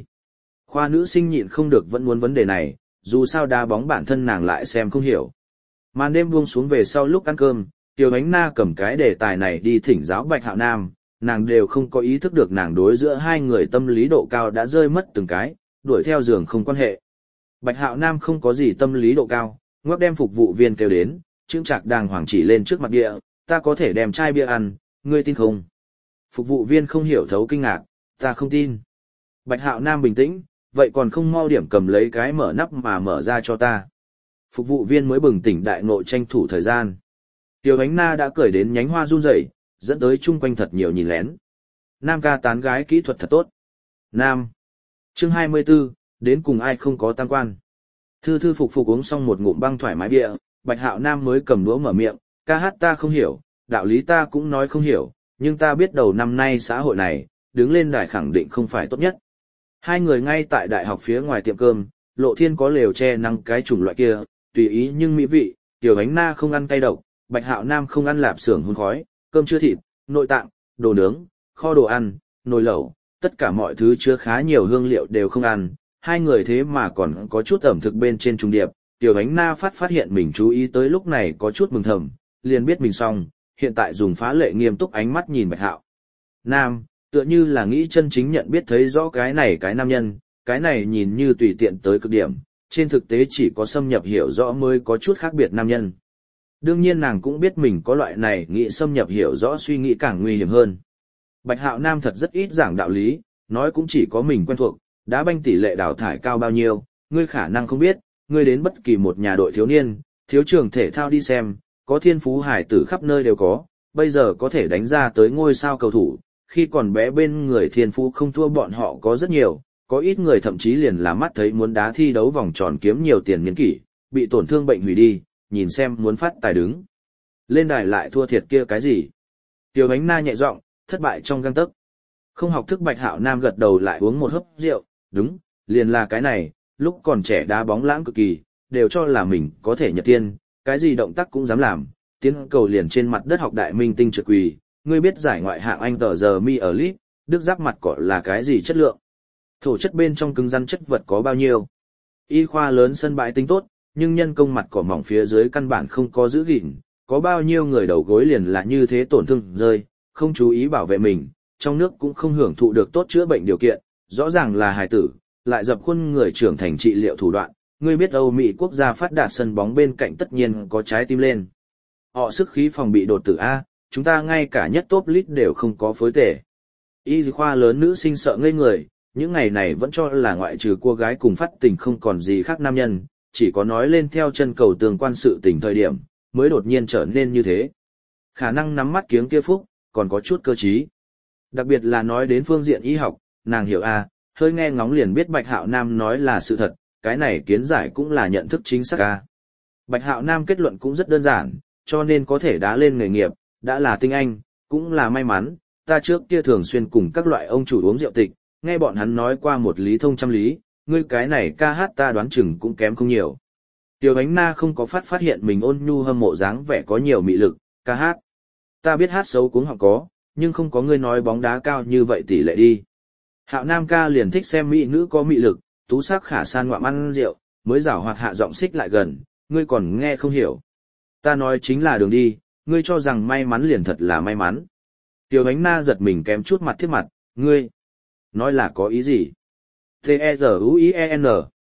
Khoa nữ sinh nhịn không được vẫn muốn vấn đề này, dù sao đá bóng bản thân nàng lại xem không hiểu. Màn đêm buông xuống về sau lúc ăn cơm, Tiêu Ánh Na cầm cái đề tài này đi thỉnh giáo Bạch Hạo Nam, nàng đều không có ý thức được nàng đối giữa hai người tâm lý độ cao đã rơi mất từng cái, đuổi theo giường không quan hệ. Bạch Hạo Nam không có gì tâm lý độ cao, ngoắc đem phục vụ viên kêu đến, chững chạc đàng hoàng chỉ lên trước mặt địa, ta có thể đem chai bia ăn, ngươi tin không? Phục vụ viên không hiểu thấu kinh ngạc, ta không tin. Bạch Hạo Nam bình tĩnh, vậy còn không mau điểm cầm lấy cái mở nắp mà mở ra cho ta. Phục vụ viên mới bừng tỉnh đại ngộ tranh thủ thời gian. Tiêu Ánh Na đã cởi đến nhánh hoa run rẩy, dẫn tới chung quanh thật nhiều nhìn lén. Nam ca tán gái kỹ thuật thật tốt. Nam. Chương 24, đến cùng ai không có tam quan. Thư thư phục phục uống xong một ngụm băng thoải mái bia, Bạch Hạo Nam mới cầm đũa mở miệng, ca hát ta không hiểu, đạo lý ta cũng nói không hiểu, nhưng ta biết đầu năm nay xã hội này, đứng lên đài khẳng định không phải tốt nhất. Hai người ngay tại đại học phía ngoài tiệm cơm, Lộ Thiên có lều che nắng cái chủng loại kia, tùy ý nhưng mỹ vị, Tiểu Ánh Na không ăn cay độc, Bạch Hạo Nam không ăn lạp xưởng hun khói, cơm chứa thịt, nội tạng, đồ nướng, kho đồ ăn, nồi lẩu, tất cả mọi thứ chứa khá nhiều hương liệu đều không ăn, hai người thế mà còn có chút ẩm thực bên trên trung điệp, Tiểu Ánh Na phát hiện mình chú ý tới lúc này có chút mừng thầm, liền biết mình xong, hiện tại dùng phá lệ nghiêm túc ánh mắt nhìn Bạch Hạo Nam, tựa như là nghĩ chân chính nhận biết thấy rõ cái này cái nam nhân, cái này nhìn như tùy tiện tới cực điểm, trên thực tế chỉ có xâm nhập hiểu rõ mới có chút khác biệt nam nhân. Đương nhiên nàng cũng biết mình có loại này nghĩ xâm nhập hiểu rõ suy nghĩ càng nguy hiểm hơn. Bạch Hạo Nam thật rất ít giảng đạo lý, nói cũng chỉ có mình quen thuộc, đá banh tỷ lệ đào thải cao bao nhiêu, ngươi khả năng không biết, ngươi đến bất kỳ một nhà đội thiếu niên, thiếu trường thể thao đi xem, có thiên phú hải tử khắp nơi đều có, bây giờ có thể đánh ra tới ngôi sao cầu thủ, khi còn bé bên người thiên phú không thua bọn họ có rất nhiều, có ít người thậm chí liền là mắt thấy muốn đá thi đấu vòng tròn kiếm nhiều tiền nghiên kỷ, bị tổn thương bệnh hủy đi, nhìn xem muốn phát tài đứng. Lên đài lại thua thiệt kia cái gì? Tiêu Ánh Na nhẹ giọng, thất bại trong gang tấc. Không học thức Bạch Hạo Nam gật đầu lại uống một hớp rượu, đúng, liền là cái này, lúc còn trẻ đá bóng lãng cực kỳ, đều cho là mình có thể nhật tiên, cái gì động tác cũng dám làm, tiến cầu liền trên mặt đất học đại minh tinh trượt quỳ, ngươi biết giải ngoại hạng Anh tờ giờ mi ở lit, đức giáp mặt cỏ là cái gì chất lượng? Thổ chất bên trong cứng rắn chất vật có bao nhiêu? Y khoa lớn sân bãi tính tốt, nhưng nhân công mặt cỏ mỏng phía dưới căn bản không có giữ gìn, có bao nhiêu người đầu gối liền là như thế tổn thương rơi, không chú ý bảo vệ mình, trong nước cũng không hưởng thụ được tốt chữa bệnh điều kiện, rõ ràng là hài tử, lại dập khuôn người trưởng thành trị liệu thủ đoạn, ngươi biết Âu Mỹ quốc gia phát đạt sân bóng bên cạnh tất nhiên có trái tim lên. Họ sức khí phòng bị đột tử A, chúng ta ngay cả nhất top list đều không có phối tể. Y khoa lớn nữ sinh sợ ngây người, những ngày này vẫn cho là ngoại trừ cô gái cùng phát tình không còn gì khác nam nhân, chỉ có nói lên theo chân cầu tường quan sự tình thời điểm, mới đột nhiên trở nên như thế. Khả năng nắm mắt kiếng kia phúc, còn có chút cơ trí. Đặc biệt là nói đến phương diện y học, nàng hiểu a, hơi nghe ngóng liền biết Bạch Hạo Nam nói là sự thật, cái này kiến giải cũng là nhận thức chính xác a. Bạch Hạo Nam kết luận cũng rất đơn giản, cho nên có thể đá lên nghề nghiệp, đã là tinh anh, cũng là may mắn, ta trước kia thường xuyên cùng các loại ông chủ uống rượu tịch, nghe bọn hắn nói qua một lý thông trăm lý, ngươi cái này ca hát ta đoán chừng cũng kém không nhiều. Tiêu Ánh Na không có phát hiện mình ôn nhu hâm mộ dáng vẻ có nhiều mị lực, ca hát. Ta biết hát xấu cuống họng có, nhưng không có ngươi nói bóng đá cao như vậy tỷ lệ đi. Hạo Nam ca liền thích xem mỹ nữ có mị lực, tú sắc khả san ngoạm ăn rượu, mới giảo hoạt hạ giọng xích lại gần, ngươi còn nghe không hiểu. Ta nói chính là đường đi, ngươi cho rằng may mắn liền thật là may mắn. Tiêu Ánh Na giật mình kém chút mặt thiết mặt, ngươi nói là có ý gì? T-E-Z-U-I-E-N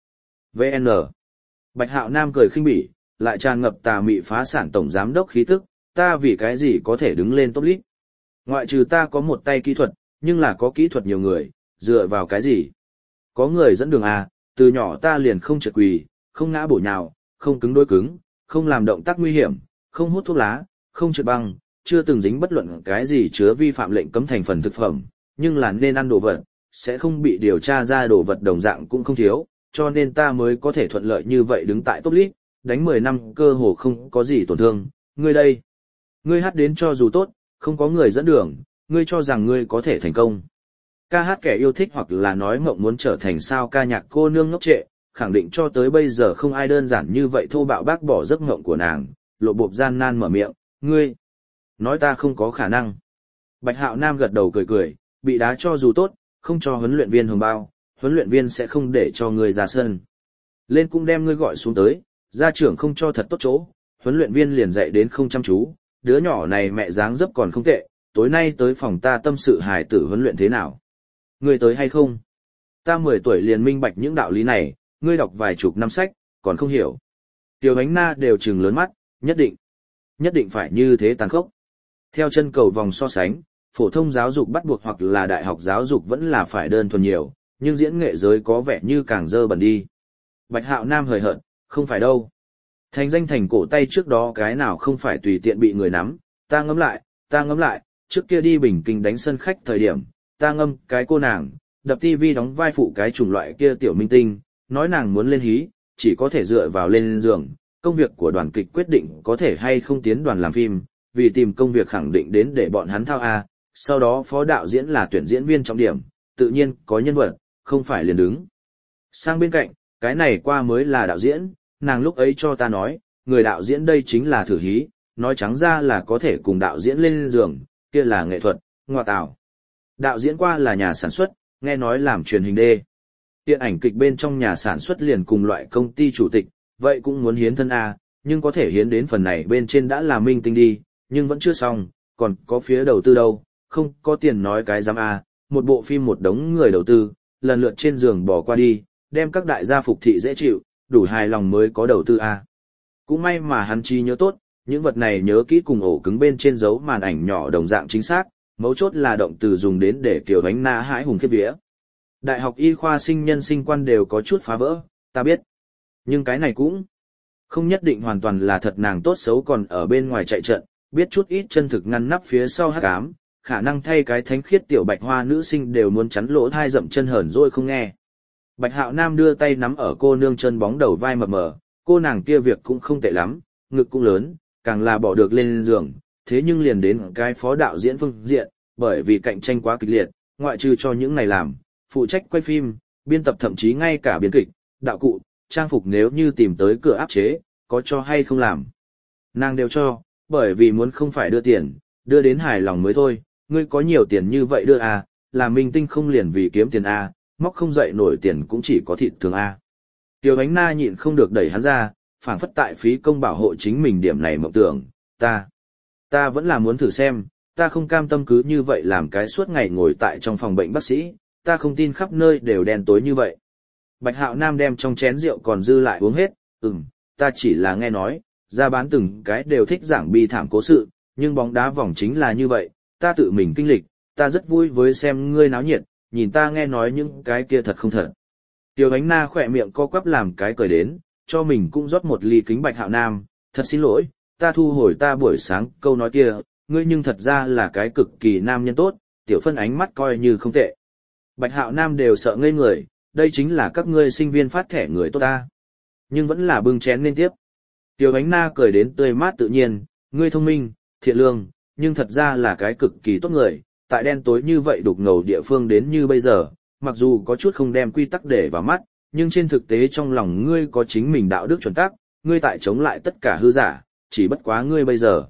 V-N Bạch Hạo Nam cười khinh bỉ, lại tràn ngập tà mị phá sản tổng giám đốc khí tức, ta vì cái gì có thể đứng lên top list. Ngoại trừ ta có một tay kỹ thuật, nhưng là có kỹ thuật nhiều người, dựa vào cái gì? Có người dẫn đường à, từ nhỏ ta liền không trượt quỳ, không ngã bổ nhào, không cứng đối cứng, không làm động tác nguy hiểm, không hút thuốc lá, không trượt băng, chưa từng dính bất luận cái gì chứa vi phạm lệnh cấm thành phần thực phẩm, nhưng là nên ăn đồ vật, sẽ không bị điều tra ra đồ vật đồng dạng cũng không thiếu, cho nên ta mới có thể thuận lợi như vậy đứng tại top list, đánh 10 năm cơ hồ không có gì tổn thương. Ngươi đây, ngươi hát đến cho dù tốt, không có người dẫn đường, ngươi cho rằng ngươi có thể thành công. Ca hát kẻ yêu thích hoặc là nói mộng muốn trở thành sao ca nhạc cô nương ngốc trệ, khẳng định cho tới bây giờ không ai đơn giản như vậy thô bạo bác bỏ giấc mộng của nàng, lộ bộp gian nan mở miệng, ngươi, nói ta không có khả năng. Bạch Hạo Nam gật đầu cười cười, bị đá cho dù tốt, không cho huấn luyện viên hồng bao, huấn luyện viên sẽ không để cho ngươi ra sân. Lên cũng đem ngươi gọi xuống tới, gia trưởng không cho thật tốt chỗ, huấn luyện viên liền dạy đến không chăm chú, đứa nhỏ này mẹ dáng dấp còn không tệ, tối nay tới phòng ta tâm sự hài tử huấn luyện thế nào. Ngươi tới hay không? Ta 10 tuổi liền minh bạch những đạo lý này, ngươi đọc vài chục năm sách, còn không hiểu. Tiểu Ánh Na đều trừng lớn mắt, nhất định phải như thế tàn khốc. Theo chân cầu vòng so sánh, phổ thông giáo dục bắt buộc hoặc là đại học giáo dục vẫn là phải đơn thuần nhiều, nhưng diễn nghệ giới có vẻ như càng dơ bẩn đi. Bạch Hạo Nam hời hợt, không phải đâu. Thành danh thành cổ tay trước đó cái nào không phải tùy tiện bị người nắm, ta ngẫm lại, trước kia đi Bình Kinh đánh sân khách thời điểm, ta ngâm cái cô nàng, đập tivi đóng vai phụ cái chủng loại kia tiểu minh tinh, nói nàng muốn lên hí, chỉ có thể dựa vào lên giường, công việc của đoàn kịch quyết định có thể hay không tiến đoàn làm phim, vì tìm công việc khẳng định đến để bọn hắn thao A, sau đó phó đạo diễn là tuyển diễn viên trọng điểm, tự nhiên có nhân vật, không phải liền đứng. Sang bên cạnh, cái này qua mới là đạo diễn, nàng lúc ấy cho ta nói, người đạo diễn đây chính là thử hí, nói trắng ra là có thể cùng đạo diễn lên giường, kia là nghệ thuật, ngoa tạo. Đạo diễn qua là nhà sản xuất, nghe nói làm truyền hình đê. Điện ảnh kịch bên trong nhà sản xuất liền cùng loại công ty chủ tịch, vậy cũng muốn hiến thân A, nhưng có thể hiến đến phần này bên trên đã là minh tinh đi, nhưng vẫn chưa xong, còn có phía đầu tư đâu, không có tiền nói cái dám A, một bộ phim một đống người đầu tư, lần lượt trên giường bỏ qua đi, đem các đại gia phục thị dễ chịu, đủ hài lòng mới có đầu tư A. Cũng may mà hắn trí nhớ tốt, những vật này nhớ kỹ cùng ổ cứng bên trên dấu màn ảnh nhỏ đồng dạng chính xác, mấu chốt là động từ dùng đến để Kiều Ánh Na hãi hùng khiếp vía. Đại học y khoa sinh nhân sinh quan đều có chút phá vỡ, ta biết. Nhưng cái này cũng không nhất định hoàn toàn là thật, nàng tốt xấu còn ở bên ngoài chạy trận, biết chút ít chân thực ngăn nắp phía sau hắc ám, khả năng thay cái thánh khiết tiểu bạch hoa nữ sinh đều muốn chắn lỗ thai dậm chân hởn rồi không nghe. Bạch Hạo Nam đưa tay nắm ở cô nương chân bóng đầu vai mập mờ, cô nàng kia việc cũng không tệ lắm, ngực cũng lớn, càng là bỏ được lên giường, thế nhưng liền đến cái phó đạo diễn phương diện, bởi vì cạnh tranh quá kịch liệt, ngoại trừ cho những ngày làm, phụ trách quay phim, biên tập thậm chí ngay cả biên kịch, đạo cụ, trang phục nếu như tìm tới cửa áp chế, có cho hay không làm. Nàng đều cho, bởi vì muốn không phải đưa tiền, đưa đến hài lòng mới thôi, ngươi có nhiều tiền như vậy đưa à, là minh tinh không liền vì kiếm tiền à, móc không dậy nổi tiền cũng chỉ có thịt thường à. Tiểu Ánh Na nhịn không được đẩy hắn ra, phảng phất tại phí công bảo hộ chính mình điểm này mộng tưởng, ta vẫn là muốn thử xem, ta không cam tâm cứ như vậy làm cái suốt ngày ngồi tại trong phòng bệnh bác sĩ, ta không tin khắp nơi đều đen tối như vậy. Bạch Hạo Nam đem trong chén rượu còn dư lại uống hết, ta chỉ là nghe nói, ra bán từng cái đều thích giảng bi thảm cố sự, nhưng bóng đá vòng chính là như vậy, ta tự mình kinh lịch, ta rất vui với xem ngươi náo nhiệt, nhìn ta nghe nói những cái kia thật không thật. Tiểu Ánh Na khỏe miệng co quắp làm cái cười đến, cho mình cũng rót một ly kính Bạch Hạo Nam, thật xin lỗi, ta thu hồi ta buổi sáng câu nói kia, ngươi nhưng thật ra là cái cực kỳ nam nhân tốt, Tiểu Phân ánh mắt coi như không tệ. Bạch Hạo Nam đều sợ ngây người, đây chính là các ngươi sinh viên phát thẻ người tốt ta. Nhưng vẫn là bưng chén lên tiếp. Tiểu Ánh Na cười đến tươi mát tự nhiên, ngươi thông minh, thiện lương, nhưng thật ra là cái cực kỳ tốt người, tại đen tối như vậy đục ngầu địa phương đến như bây giờ, mặc dù có chút không đem quy tắc để vào mắt, nhưng trên thực tế trong lòng ngươi có chính mình đạo đức chuẩn tắc, ngươi tại chống lại tất cả hư giả, chỉ bất quá ngươi bây giờ.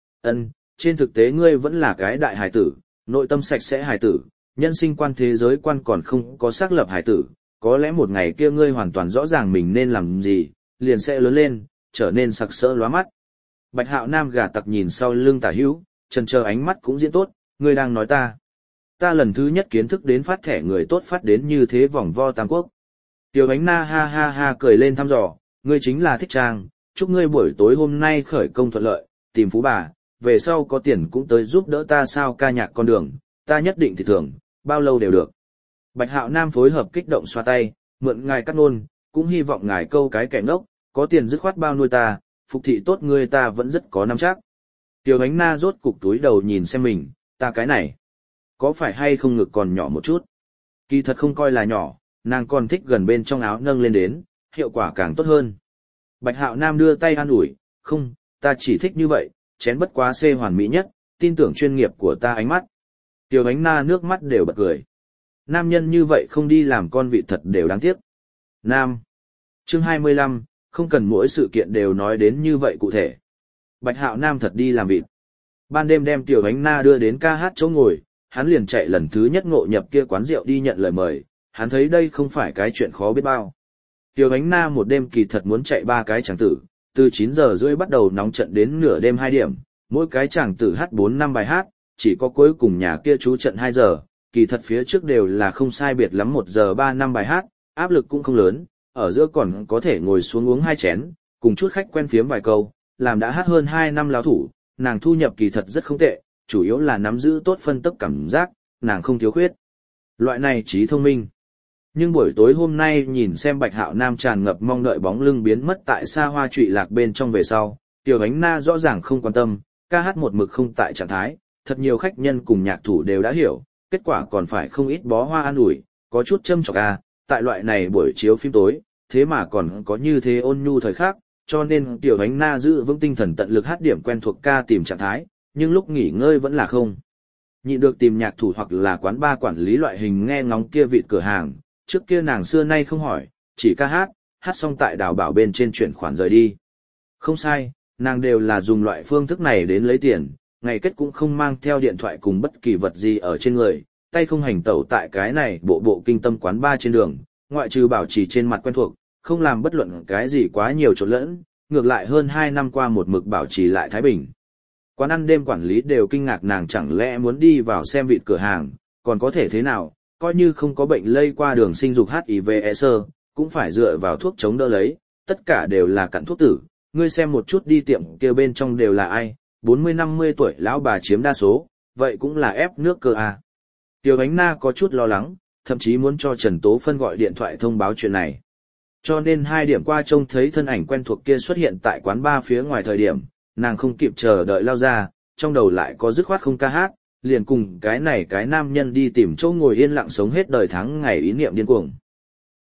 Trên thực tế ngươi vẫn là cái đại hài tử, nội tâm sạch sẽ hài tử, nhân sinh quan thế giới quan còn không có xác lập hài tử, có lẽ một ngày kia ngươi hoàn toàn rõ ràng mình nên làm gì, liền sẽ lớn lên, trở nên sặc sỡ lóa mắt. Bạch Hạo Nam gà tặc nhìn sau lưng Tả Hữu, chần chờ ánh mắt cũng diễn tốt, ngươi đang nói ta. Ta lần thứ nhất kiến thức đến phát thẻ người tốt phát đến như thế vòng vo Tam Quốc. Tiểu Ánh Na ha ha ha cười lên thăm dò, ngươi chính là thích trang, chúc ngươi buổi tối hôm nay khởi công thuận lợi, tìm phú bà, về sau có tiền cũng tới giúp đỡ ta sao ca nhạc con đường, ta nhất định thì thưởng, bao lâu đều được. Bạch Hạo Nam phối hợp kích động xoa tay, mượn ngài cắt ngôn, cũng hy vọng ngài câu cái kẻ ngốc, có tiền dứt khoát bao nuôi ta, phục thị tốt ngươi ta vẫn rất có nắm chắc. Tiểu Ánh Na rốt cục túi đầu nhìn xem mình, ta cái này, có phải hay không ngực còn nhỏ một chút? Kỳ thật không coi là nhỏ, nàng còn thích gần bên trong áo nâng lên đến, hiệu quả càng tốt hơn. Bạch Hạo Nam đưa tay an ủi, không, ta chỉ thích như vậy, chén bất quá xê hoàn mỹ nhất, tin tưởng chuyên nghiệp của ta ánh mắt. Tiểu Ánh Na nước mắt đều bật cười. Nam nhân như vậy không đi làm con vị thật đều đáng tiếc. Chương 25, không cần mỗi sự kiện đều nói đến như vậy cụ thể. Bạch Hạo Nam thật đi làm vịt. Ban đêm đem Tiểu Ánh Na đưa đến ca hát chỗ ngồi, hắn liền chạy lần thứ nhất ngộ nhập kia quán rượu đi nhận lời mời, hắn thấy đây không phải cái chuyện khó biết bao. Tiểu Ánh Na một đêm kỳ thật muốn chạy 3 cái chàng tử, từ 9 giờ rưỡi bắt đầu nóng trận đến nửa đêm 2 điểm, mỗi cái chàng tử hát 4-5 bài hát, chỉ có cuối cùng nhà kia chú trận 2 giờ, kỳ thật phía trước đều là không sai biệt lắm 1 giờ 3-5 bài hát, áp lực cũng không lớn, ở giữa còn có thể ngồi xuống uống 2 chén, cùng chút khách quen phiếm vài câu, làm đã hát hơn 2 năm lão thủ, nàng thu nhập kỳ thật rất không tệ, chủ yếu là nắm giữ tốt phân tức cảm giác, nàng không thiếu khuyết. Loại này trí thông minh. Nhưng buổi tối hôm nay nhìn xem Bạch Hạo Nam tràn ngập mong đợi bóng lưng biến mất tại xa hoa trụy lạc bên trong về sau, Tiểu Ánh Na rõ ràng không quan tâm, ca hát một mực không tại trạng thái, thật nhiều khách nhân cùng nhạc thủ đều đã hiểu, kết quả còn phải không ít bó hoa an ủi, có chút châm chọc tại loại này buổi chiếu phim tối, thế mà còn có như thế ôn nhu thời khắc, cho nên Tiểu Ánh Na giữ vững tinh thần tận lực hát điểm quen thuộc ca tìm trạng thái, nhưng lúc nghỉ ngơi vẫn là không nhịn được tìm nhạc thủ hoặc là quán bar quản lý loại hình nghe ngóng kia vịt cửa hàng, trước kia nàng xưa nay không hỏi, chỉ ca hát, hát xong tại đào bảo bên trên chuyển khoản rời đi. Không sai, nàng đều là dùng loại phương thức này đến lấy tiền, ngày kết cũng không mang theo điện thoại cùng bất kỳ vật gì ở trên người, tay không hành tẩu tại cái này bộ kinh tâm quán bar trên đường, ngoại trừ bảo trì trên mặt quen thuộc, không làm bất luận cái gì quá nhiều trộn lẫn, ngược lại hơn 2 năm qua một mực bảo trì lại Thái Bình. Quán ăn đêm quản lý đều kinh ngạc nàng chẳng lẽ muốn đi vào xem vịt cửa hàng, còn có thể thế nào, coi như không có bệnh lây qua đường sinh dục HIV/AIDS, cũng phải dựa vào thuốc chống đỡ lấy, tất cả đều là cặn thuốc tử, ngươi xem một chút đi tiệm kia bên trong đều là ai, 40-50 tuổi lão bà chiếm đa số, vậy cũng là ép nước cơ à. Tiểu Ánh Na có chút lo lắng, thậm chí muốn cho Trần Tố Phân gọi điện thoại thông báo chuyện này. Cho nên 2 điểm qua trông thấy thân ảnh quen thuộc kia xuất hiện tại quán bar phía ngoài thời điểm, nàng không kịp chờ đợi lao ra, trong đầu lại có dứt khoát không ca hát, liền cùng cái nam nhân đi tìm chỗ ngồi yên lặng sống hết đời tháng ngày ý niệm điên cuồng.